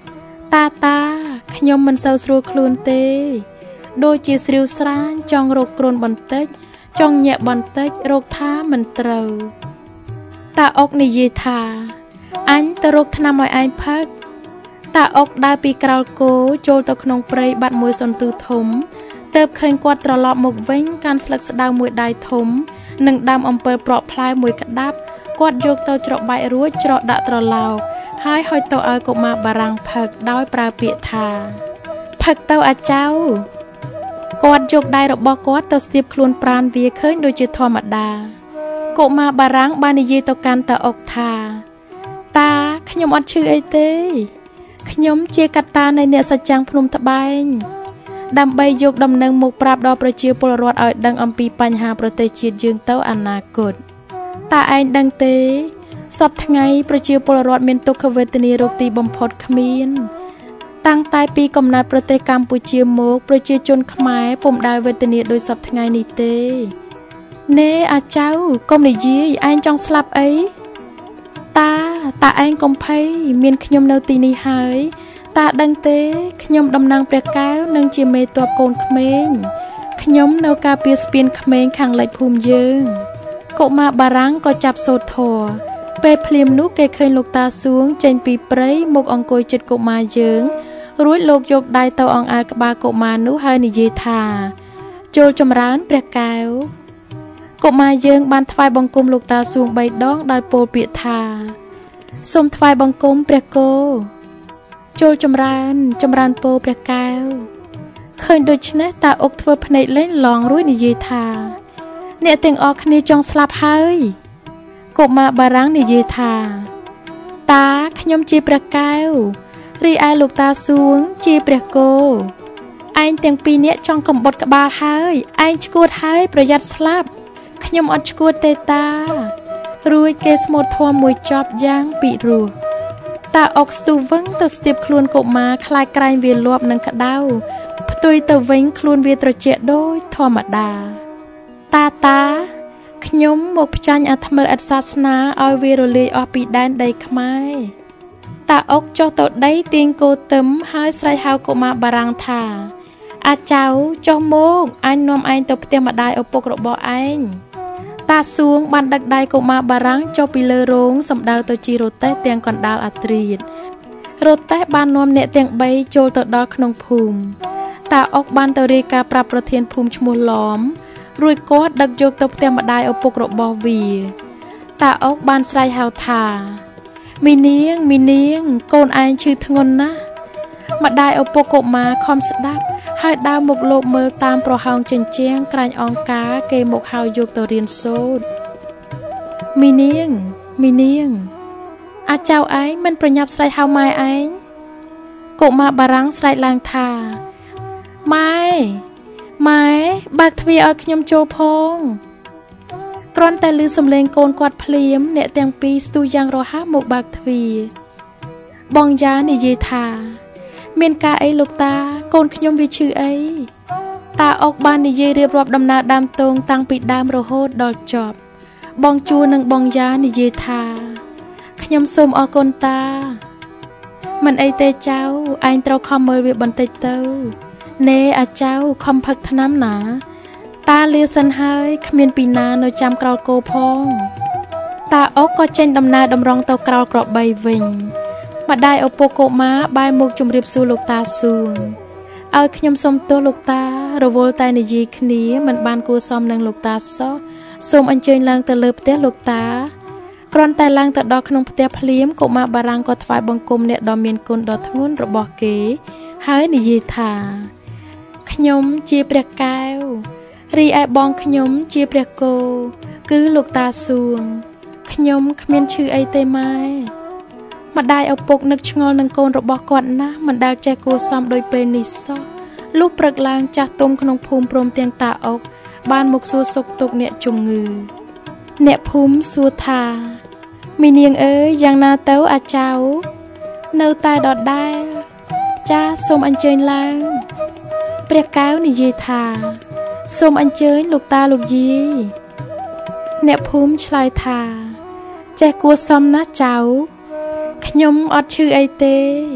តាតាខ្ញុំមិនសូវស្រួលខ្លួនទេដូចជាស្រាវស្រាញចង់រកគ្រុនបន្តិចចង់ញាក់បន្តិចរកថាមិនត្រូវតាអុកនិយាយថាអញទៅរកថ្នាំឲ្យឯងផឹកតាអុកដើរពីក្រោលគោចូលទៅក្នុងព្រៃបាត់មួយសន្ទូធំទើបឃើញគាត់ត្រឡប់មកវិញកាន់ស្លឹកស្តៅមួយដៃធំនិងដាំអំពិលប្រក់ផ្លែមួយក្តាប់គាត់យកទៅច្របាច់រួចច្រកដាក់ត្រឡោកហើយហុចទៅឲ្យកុមារបារាំងផឹកដោយប្រើពាក្យថាផឹកទៅអាចៅគាត់យកដៃរបស់គាត់ទៅស្ទាបខ្លួនប្រានវាឃើញដូចជាធម្មតាកុមារបារាំងបាននិយាយទៅកាន់តាអុកថាតាខ្ញុំអត់ឈឺអីទេខ្ញុំជាកត្តានៃអ្នកសច្ចាំងភ្នំត្បែងដើម្បីយកដំណឹងមកប្រាប់ដល់ប្រជាពលរដ្ឋឲ្យដឹងអំពីបញ្ហាប្រទេសជាតិយើងទៅអនាគតតាឯងដឹងទេសពថ្ងៃប្រជាពលរដ្ឋមានទុក្ខវេទនារោគទីបំផុតគ្មានតាំងតែពីកំណើតប្រទេសកម្ពុជាមកប្រជាជនខ្មែរពុំដែលវេទនាដោយសពថ្ងៃនេះទេណែអាចៅកុំនិយាយឯងចង់ស្លាប់អីតាតាឯងកុំភ័យមានខ្ញុំនៅទីនេះហើយតាដឹងទេខ្ញុំតំណាងព្រះកែវនិងជាមេទ័ពកូនក្មេងខ្ញុំនៅការពារស្ពានក្មេងខាងលិចភូមិយើងកុមារបារាំងក៏ចាប់សូត្រធរពេលភ្លាមនោះគេឃើញលោកតាសួងចេញពីព្រៃមកអង្គុយជិតកុមារយើងរួចលោកយកដៃទៅអង្អែលក្បាលកុមារនោះហើយនិយាយថាចូលចម្រើនព្រះកែវកុមារយើងបានថ្វាយបង្គំលោកតាសួងបីដងដោយពោលពាក្យថាសូមថ្វាយបង្គំព្រះគោចូលចម្រើនចម្រើនពោព្រះកែវឃើញដូច្នេះតាអុកធ្វើភ្នែកលេងឡងរួចនិយាយថាអ្នកទាំងអស់គ្នាចង់ស្លាប់ហើយកុមារបារាំងនិយាយថាតាខ្ញុំជាព្រះកែវរីឯលោកតាសួងជាព្រះគោឯងទាំងពីរនាក់ចង់កំបុតក្បាលហើយឯងឈួតហើយប្រយ័ត្នស្លាប់ខ្ញុំអត់ឈួតទេតារួចគេស្មូតធំមួយចប់យ៉ាងពីរោះតាអុកស្ទុះវឹងទៅស្ទាបខ្លួនកុមារខ្លាចក្រែងវាលាប់នឹងក្តៅផ្ទុយទៅវិញខ្លួនវាត្រជាក់ដូចធម្មតាតាតាខ្ញុំមកផ្ចាញ់អាថ្មិលឥតសាសនាឲ្យវារលាយអស់ពីដែនដីខ្មែរតាអុកចុះទៅដីទាញគោទឹមហើយស្រែកហៅកុមារបារាំងថាអាចៅចុះមកអញនាំឯងទៅផ្ទះម្ដាយឪពុករបស់ឯងតាសួងបានដឹកដៃកុមារបារាំងចុះពីលើរោងសម្ដៅទៅជីរទេះទាំងកណ្ដាលអាត្រៀតរទេះបាននាំអ្នកទាំងបីចូលទៅដល់ក្នុងភូមិតាអុកបានទៅរាយការណ៍ប្រាប់ប្រធានភូមិឈ្មោះឡំរួចគាត់ដឹកយកទៅផ្ទះម្ដាយឪពុករបស់វាតាអុកបានស្រែកហៅថាមីនាងមីនាងកូនឯងឈឺធ្ងន់ណាស់ម្ដាយឪពុកកុមារខំស្ដាប់ហើយដើរមកលបមើលតាមប្រហោងចិញ្ចៀងក្រាញ់អង្ការគេមកហៅយកទៅរៀនសូត្រមីនាងមីនាងអាចៅឯងមិនប្រញាប់ស្រែកហៅម៉ែឯងកុមារបារាំងស្រែកឡើងថាម៉ែម៉ែបើកទ្វារឲ្យខ្ញុំចូលផងគ្រាន់តែឮសំឡេងកូនគាត់ភ្លាមអ្នកទាំងពីរស្ទុះយ៉ាងរហ័សមកបើកទ្វារបងយ៉ានិយាយថាមានការអីលោកតាកូនខ្ញុំវាឈឺអីតាអុកបាននិយាយរៀបរាប់ដំណើរដើមតោងតាំងពីដើមរហូតដល់ចប់បងជួននិងបងយ៉ានិយាយថាខ្ញុំសូមអរគុណតាមិនអីទេចៅឯងត្រូវខំមើលវាបន្តិចទៅណែអាចៅខំផឹកថ្នាំណាតាលាសិនហើយគ្មានពីណានៅចាំក្រោលគោផងតាអុកក៏ចេញដំណើរតម្រង់ទៅក្រោលក្របីវិញម្ដាយឪពុកកុមារបែរមុខជម្រាបសួរលោកតាសួងឲ្យខ្ញុំសុំទោសលោកតារវល់តែនិយាយគ្នាមិនបានគួរសមនឹងលោកតាសោះសូមអញ្ជើញឡើងទៅលើផ្ទះលោកតាគ្រាន់តែឡើងទៅដល់ក្នុងផ្ទះភ្លាមកុមារបារាំងក៏ថ្វាយបង្គំអ្នកដ៏មានគុណដ៏ធ្ងន់របស់គេហើយនិយាយថាខ្ញុំជាព្រះកែវរីឯបងខ្ញុំជាព្រះគោគឺលោកតាសួងខ្ញុំគ្មានឈឺអីទេម៉ែម្ដាយឪពុកនឹកឆ្ងល់នឹងកូនរបស់គាត់ណាស់មិនដែលចេះគួរសមដោយពេលនេះសោះលុះព្រឹកឡើងចាស់ទុំក្នុងភូមិព្រមទាំងតាអុកបានមកសួរសុខទុក្ខអ្នកជំងឺអ្នកភូមិសួរថាមីនាងអើយយ៉ាងណាទៅអាចៅនៅតែដដែលចាសូមអញ្ជើញឡើងព្រះកែវនិយាយថាសូមអញ្ជើញលោកតាលោកយាយអ្នកភូមិឆ្លើយថាចេះគួរសមណាស់ចៅខ្ញុំអត់ឈឺអីទេ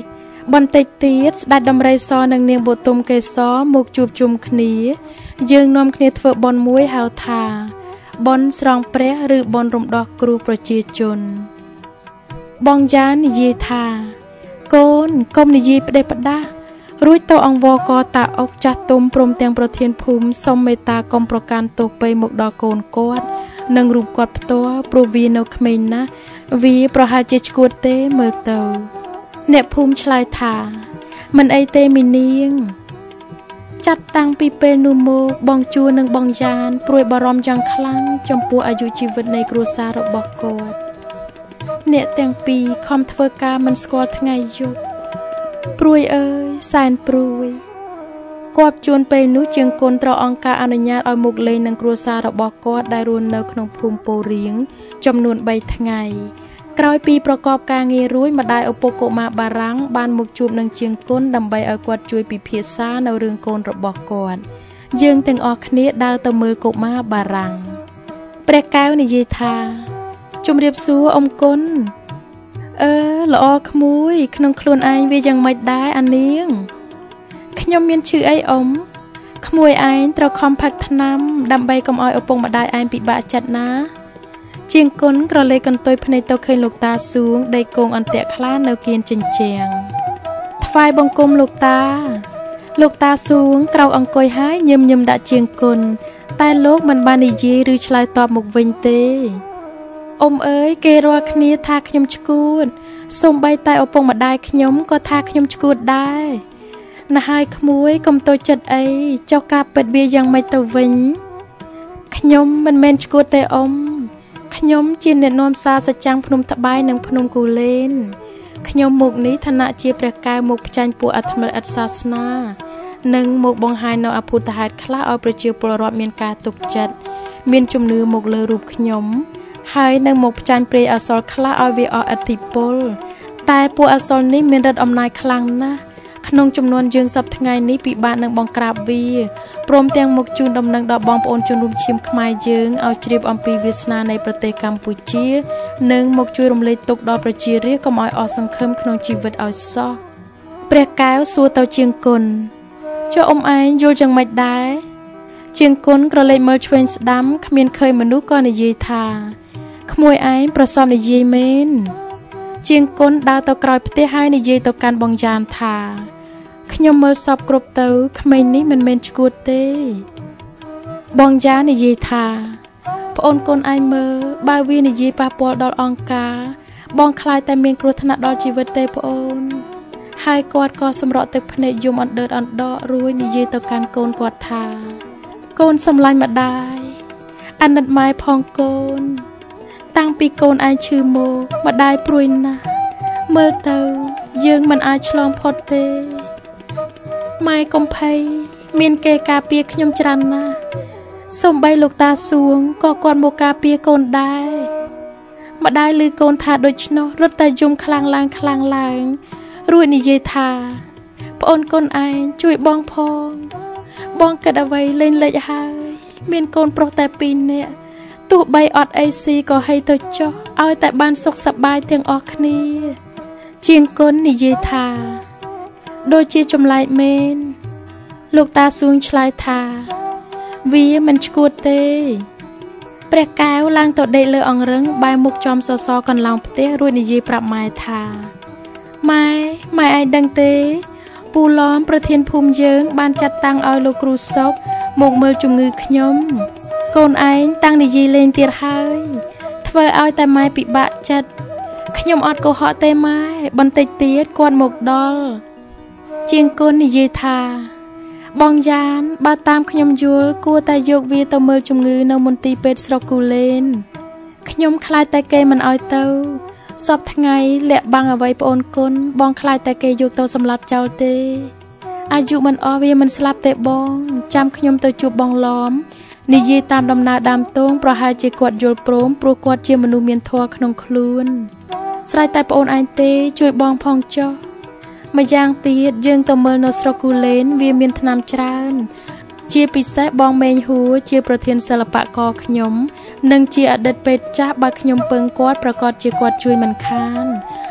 បន្តិចទៀតស្ដេចដំរីសនិងនាងបទុមកេសរមកជួបជុំគ្នាយើងនាំគ្នាធ្វើបុណ្យមួយហៅថាបុណ្យស្រង់ព្រះឬបុណ្យរំដោះគ្រោះប្រជាជនបងយ៉ាននិយាយថាកូនកុំនិយាយផ្ដេសផ្ដាស់រួចទៅអង្វរកតាអុកចាស់ទុំព្រមទាំងប្រធានភូមិសុំមេត្តាកុំប្រកាន់ទោសពៃមកដល់កូនគាត់និងរូបគាត់ផ្ទាល់ព្រោះវានៅក្មេងណាស់វាប្រហែលជាឈួតទេមើលទៅអ្នកភូមិឆ្លើយថាមិនអីទេមីនាងចាត់តាំងពីពេលនោះមកបងជួននិងបងយ៉ានព្រួយបារម្ភយ៉ាងខ្លាំងចំពោះអាយុជីវិតនៃគ្រួសាររបស់គាត់អ្នកទាំងពីរខំធ្វើការមិនស្គាល់ថ្ងៃយប់ព្រួយអើយសែនព្រួយគាត់ជួនពេលនោះជាងគុណត្រូវអង្គការអនុញ្ញាតឲ្យមកលេងនឹងគ្រួសាររបស់គាត់ដែលរស់នៅក្នុងភូមិពោរៀងចំនួនបីថ្ងៃក្រោយពីប្រកបការងាររួចម្ដាយឪពុកកុមារបារាំងបានមកជួបនឹងជាងគុណដើម្បីឲ្យគាត់ជួយពិភាក្សានៅរឿងកូនរបស់គាត់យើងទាំងអស់គ្នាដើរទៅមើលកុមារបារាំងព្រះកែវនិយាយថាជំរាបសួរអ៊ំគុណអឺល្អក្មួយក្នុងខ្លួនឯងវាយ៉ាងម៉េចដែរអានាងខ្ញុំមានឈឺអីអ៊ំក្មួយឯងត្រូវខំផឹកថ្នាំដើម្បីកុំឲ្យឪពុកម្ដាយឯងពិបាកចិត្តណាជាងគុណក្រឡេកកន្ទុយភ្នែកទៅឃើញលោកតាសួងដេកគង់អន្ទាក់ខ្លានៅគៀនជញ្ជាំងថ្វាយបង្គំលោកតាលោកតាសួងក្រោកអង្គុយហើយញឹមញឹមដាក់ជាងគុណតែលោកមិនបាននិយាយឬឆ្លើយតបមកវិញទេអ៊ំអើយគេរាល់គ្នាថាខ្ញុំឈួតសូម្បីតែឪពុកម្ដាយខ្ញុំក៏ថាខ្ញុំឈួតដែរណាស់ហើយក្មួយកុំតូចចិត្តអីចុះការពិតវាយ៉ាងម៉េចទៅវិញខ្ញុំមិនមែនឈួតទេអ៊ំខ្ញុំជាអ្នកនាំសារសច្ចាំងភ្នំត្បែងនិងភ្នំគូលែនខ្ញុំមកនេះឋានៈជាព្រះកែវមកផ្ចាញ់ពួកអធិមិត្តឥតសាសនានិងមកបង្ហាញនៅអភូតហេតុខ្លះឲ្យប្រជាពលរដ្ឋមានការទុកចិត្តមានជំនឿមកលើរូបខ្ញុំហើយនឹងមកផ្ចាញ់ព្រាយអសរខ្លះឲ្យវាអស់ឥទ្ធិពលតែពួកអសរនេះមានឫទ្ធិអំណាចខ្លាំងណាស់ក្នុងចំនួនយើងសប្តាហ៍ថ្ងៃនេះពិបាកនឹងបង្ក្រាបវាព្រមទាំងមកជូនដំណឹងដល់បងប្អូនជនរួមឈាមខ្មែរយើងឲ្យជ្រាបអំពីវាសនានៃប្រទេសកម្ពុជានិងមកជួយរំលែកទុក្ខដល់ប្រជារាស្ត្រកុំឲ្យអស់សង្ឃឹមក្នុងជីវិតឲ្យសោះព្រះកែវសួរទៅជាងគុណចុះអ៊ំឯងយល់យ៉ាងម៉េចដែរជាងគុណក្រឡេកមើលឆ្វេងស្ដាំគ្មានឃើញមនុស្សក៏និយាយថាក្មួយឯងប្រសំនិយាយមែនជាងគុណដើរទៅក្រោយផ្ទះហើយនិយាយទៅកាន់បងយ៉ានថាខ្ញុំមើលសពគ្រប់ទៅក្មេងនេះមិនមែនឈួតទេបងយ៉ានិយាយថាប្អូនកូនឯងមើលបើវានិយាយប៉ះពាល់ដល់អង្គការបងខ្លាចតែមានគ្រោះថ្នាក់ដល់ជីវិតទេប្អូនហើយគាត់ក៏សម្រក់ទឹកភ្នែកយំអណ្ដើតអណ្ដោករួចនិយាយទៅកាន់កូនគាត់ថាកូនសម្លាញ់ម្ដាយអាណិតម៉ែផងកូនតាំងពីកូនឯងឈឺមកម្ដាយព្រួយណាស់មើលទៅយើងមិនអាចឆ្លងផុតទេម៉ែកុំភ័យមានគេការពារខ្ញុំច្រើនណាស់សូម្បីលោកតាសួងក៏គាត់មកការពារកូនដែរម្ដាយឮកូនថាដូច្នោះរត់តែយំខ្លាំងឡើងខ្លាំងឡើងរួចនិយាយថាប្អូនកូនឯងជួយបងផងបងគិតអ្វីលេងលេចហើយមានកូនប្រុសតែពីរនាក់ទោះបីអត់អីស៊ីក៏ហីទៅចុះឲ្យតែបានសុខសប្បាយទាំងអស់គ្នាជាងគុណនិយាយថាដូចជាចម្លែកមែនលោកតាសួងឆ្លើយថាវាមិនឈួតទេព្រះកែវឡើងទៅដេកលើអង្រឹងបែរមុខចំសសរកន្លងផ្ទះរួចនិយាយប្រាប់ម៉ែថាម៉ែម៉ែឯងដឹងទេពូឡំប្រធានភូមិយើងបានចាត់តាំងឲ្យលោកគ្រូសុកមកមើលជំងឺខ្ញុំកូនឯងតាំងនិយាយលេងទៀតហើយធ្វើឲ្យតែម៉ែពិបាកចិត្តខ្ញុំអត់កុហកទេម៉ែបន្តិចទៀតគាត់មកដល់ជាងគុណនិយាយថាបងយ៉ានបើតាមខ្ញុំយល់គួរតែយកវាទៅមើលជំងឺនៅមន្ទីរពេទ្យស្រុកគូលែនខ្ញុំខ្លាចតែគេមិនឲ្យទៅសពថ្ងៃលាក់បាំងអ្វីប្អូនគុណបងខ្លាចតែគេយកទៅសម្លាប់ចោលទេអាយុមិនអស់វាមិនស្លាប់ទេបងចាំខ្ញុំទៅជួបបងឡំនិយាយតាមដំណើរដើមតងប្រហែលជាគាត់យល់ព្រមព្រោះគាត់ជាមនុស្សមានធម៌ក្នុងខ្លួនស្រេចតែប្អូនឯងទេជួយបងផងចុះម្យ៉ាងទៀតយើងទៅមើលនៅស្រុកគូលែនវាមានថ្នាំច្រើនជាពិសេសបងម៉េងហួរជាប្រធានសិល្បករខ្ញុំនិងជាអតីតពេទ្យចាស់បើខ្ញុំពឹងគាត់ប្រកាសជាគាត់ជួយមិនខាន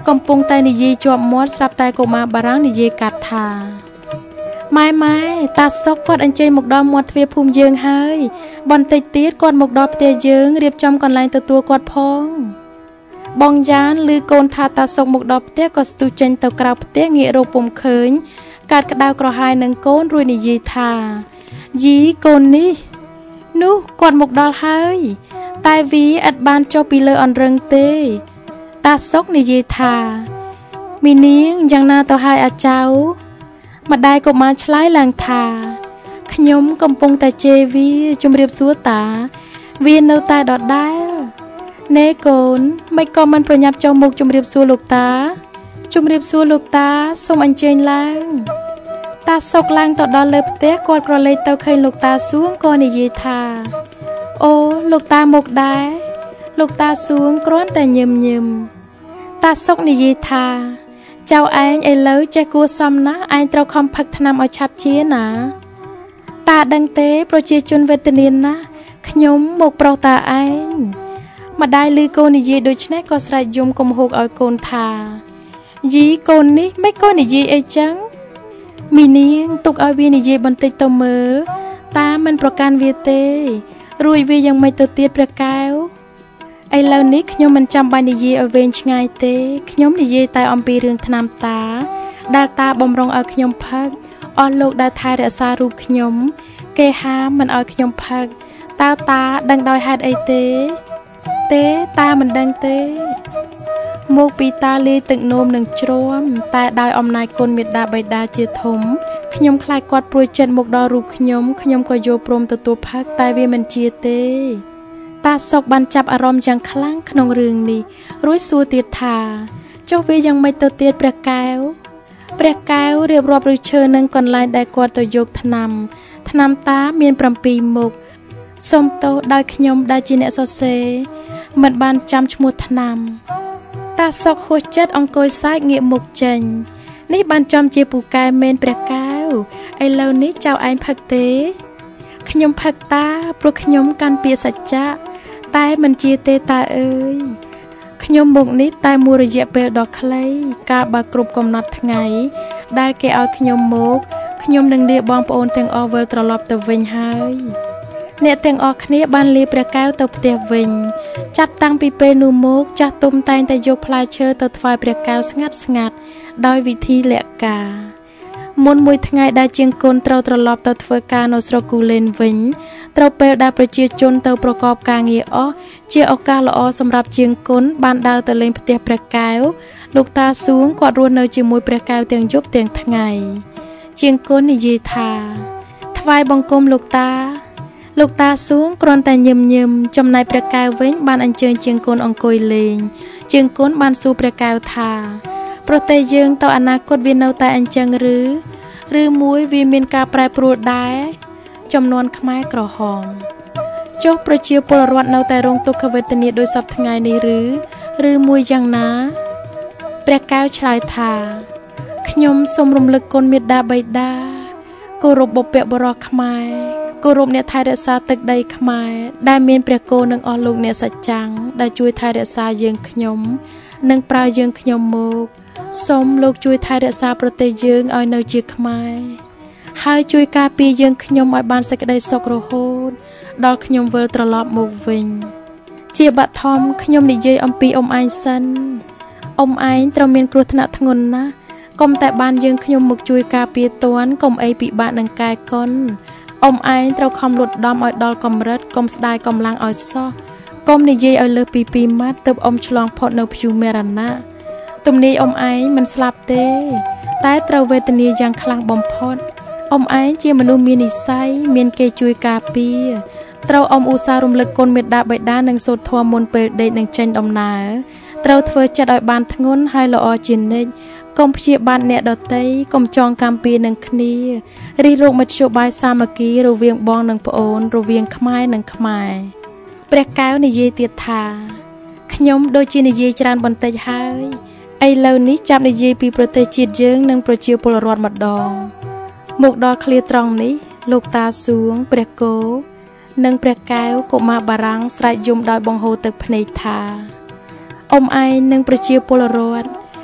កំពុងតែនិយាយជាប់មាត់ស្រាប់តែកុមារបារាំងនិយាយកាត់ថាម៉ែម៉ែតាសុកគាត់អញ្ជើញមកដល់មាត់ទ្វារភូមិយើងហើយបន្តិចទៀតគាត់មកដល់ផ្ទះយើងរៀបចំកន្លែងទទួលគាត់ផងបងយ៉ានឮកូនថាតាសុកមកដល់ផ្ទះក៏ស្ទុះចេញទៅក្រៅផ្ទះងាករកពុំឃើញកាត់ក្តៅក្រហាយនឹងកូនរួចនិយាយថាយីកូននេះនោះគាត់មកដល់ហើយតែវាឥតបានចុះពីលើអន្រឹងទេតាសុកនិយាយថាមីនាងយ៉ាងណាទៅហើយអាចៅម្ដាយកុមារឆ្លើយឡើងថាខ្ញុំកំពុងតែជេរវាជំរាបសួរតាវានៅតែដដែលណែកូនមិនក៏មិនប្រញាប់ចុះមកជំរាបសួរលោកតាជំរាបសួរលោកតាសូមអញ្ជើញឡើងតាសុកឡើងទៅដល់លើផ្ទះគាត់ក្រឡេកទៅឃើញលោកតាសួងក៏និយាយថាអូលោកតាមកដែរលោកតាសួងគ្រាន់តែញឹមញឹមតាសុកនិយាយថាចៅឯងឥឡូវចេះគួសមណាស់ឯងត្រូវខំផឹកថ្នាំឲ្យឆាប់ជាណាតាដឹងទេប្រជាជនវេទនាណាខ្ញុំមកប្រុសតាឯងម្ដាយឮកូននិយាយដូច្នេះក៏ស្រែកយំគំហូកឲ្យកូនថាយីកូននេះមិនក៏និយាយអីចឹងមីនាងទុកឲ្យវានិយាយបន្តិចទៅមើលតាមិនប្រកាន់វាទេរួចវាយ៉ាងម៉េចទៅទៀតព្រះកែវឥឡូវនេះខ្ញុំមិនចាំបាច់និយាយឲ្យវែងឆ្ងាយទេខ្ញុំនិយាយតែអំពីរឿងថ្នាំតាដែលតាបំរុងឲ្យខ្ញុំផឹកអស់លោកដែលថែរក្សារូបខ្ញុំគេហាមមិនឲ្យខ្ញុំផឹកតើតាដឹងដោយហេតុអីទេទេតាមិនដឹងទេមកពីតាលាយទឹកនោមនឹងជ្រាំតែដោយអំណាចគុណមេត្តាបិតាជាធំខ្ញុំខ្លាចគាត់ព្រួយចិត្តមកដល់រូបខ្ញុំខ្ញុំក៏យកព្រមទទួលផឹកតែវាមិនជាទេតាសុកបានចាប់អារម្មណ៍យ៉ាងខ្លាំងក្នុងរឿងនេះរួចសួរទៀតថាចុះវាយ៉ាងម៉េចទៅទៀតព្រះកែវព្រះកែវរៀបរាប់ឫឈើនឹងកន្លែងដែលគាត់ទៅយកថ្នាំថ្នាំតាមានប្រាំពីរមុខសូមទោសដោយខ្ញុំដែលជាអ្នកសរសេរមិនបានចាំឈ្មោះថ្នាំតាសុកហួសចិត្តអង្គុយសើចងាកមុខចេញនេះបានចំជាពូកែមែនព្រះកែវឥឡូវនេះចៅឯងផឹកទេខ្ញុំផឹកតាព្រោះខ្ញុំកាន់ពាក្យសច្ចៈតែមិនជាទេតាអើយខ្ញុំមកនេះតែមួយរយៈពេលដ៏ខ្លីកាលបើគ្រប់កំណត់ថ្ងៃដែលគេឲ្យខ្ញុំមកខ្ញុំនឹងលាបងប្អូនទាំងអស់វិលត្រឡប់ទៅវិញហើយអ្នកទាំងអស់គ្នាបានលាព្រះកែវទៅផ្ទះវិញចាប់តាំងពីពេលនោះមកចាស់ទុំតែងតែយកផ្លែឈើទៅថ្វាយព្រះកែវស្ងាត់ស្ងាត់ដោយវិធីលក្ខការមុនមួយថ្ងៃដែលជាងគុណត្រូវត្រឡប់ទៅធ្វើការនៅស្រុកគូលែនវិញត្រូវពេលដែលប្រជាជនទៅប្រកបការងារអស់ជាឱកាសល្អសម្រាប់ជាងគុណបានដើរទៅលេងផ្ទះព្រះកែវលោកតាសួងគាត់រស់នៅជាមួយព្រះកែវទាំងយប់ទាំងថ្ងៃជាងគុណនិយាយថាថ្វាយបង្គំលោកតាលោកតាសួងគ្រាន់តែញឹមញឹមចំណែកព្រះកែវវិញបានអញ្ជើញជាងគុណអង្គុយលេងជាងគុណបានសួរព្រះកែវថាប្រទេសយើងទៅអនាគតវានៅតែអញ្ចឹងឬឬមួយវាមានការប្រែប្រួលដែរចំនួនខ្មែរក្រហមចុះប្រជាពលរដ្ឋនៅតែរងទុក្ខវេទនាដោយសពថ្ងៃនេះឬឬមួយយ៉ាងណាព្រះកែវឆ្លើយថាខ្ញុំសូមរំលឹកគុណមេត្តាបិតាគោរពបុព្វបុរសខ្មែរគោរពអ្នកថែរក្សាទឹកដីខ្មែរដែលមានព្រះគោនិងអស់លោកអ្នកសច្ចាំងដែលជួយថែរក្សាយើងខ្ញុំនិងប្រើយើងខ្ញុំមកសូមលោកជួយថែរក្សាប្រទេសយើងឲ្យនៅជាខ្មែរហើយជួយការពារយើងខ្ញុំឲ្យបានសេចក្តីសុខរហូតដល់ខ្ញុំវិលត្រឡប់មកវិញជាបឋមខ្ញុំនិយាយអំពីអ៊ំឯងសិនអ៊ំឯងត្រូវមានគ្រោះថ្នាក់ធ្ងន់ណាស់កុំតែបានយើងខ្ញុំមកជួយការពារតន់កុំអីពិបាកនឹងកែកុនអ៊ំឯងត្រូវខំលូតដំឲ្យដល់កម្រិតកុំស្ដាយកម្លាំងឲ្យសោះកុំនិយាយឲ្យលើសពីពីរម៉ាត់ទើបអ៊ំឆ្លងផុតនៅព្យុះមេរណៈទំនាយអ៊ំឯងមិនស្លាប់ទេតែត្រូវវេទនាយ៉ាងខ្លាំងបំផុតអ៊ំឯងជាមនុស្សមាននិស្ស័យមានគេជួយការពារត្រូវអ៊ំឧស្សាហ៍រំលឹកគុណមេត្តាបិតានិងសូត្រធម៌មុនពេលដេកនិងចេញដំណើរត្រូវធ្វើចិត្តឲ្យបានធ្ងន់ហើយល្អជានិច្ចកុំព្យាបាទអ្នកដទៃកុំចងកម្មពៀនឹងគ្នារិះរោគមធ្យោបាយសាមគ្គីរវាងបងនិងប្អូនរវាងខ្មែរនិងខ្មែរព្រះកែវនិយាយទៀតថាខ្ញុំដូចជានិយាយច្រើនបន្តិចហើយឥឡូវនេះចាប់និយាយពីប្រទេសជាតិយើងនិងប្រជាពលរដ្ឋម្ដងមកដល់ឃ្លាត្រង់នេះលោកតាសួងព្រះគោនិងព្រះកែវកុមារបារាំងស្រែកយំដោយបង្ហូរទឹកភ្នែកថាអ៊ំឯងនិងប្រជាពលរដ្ឋ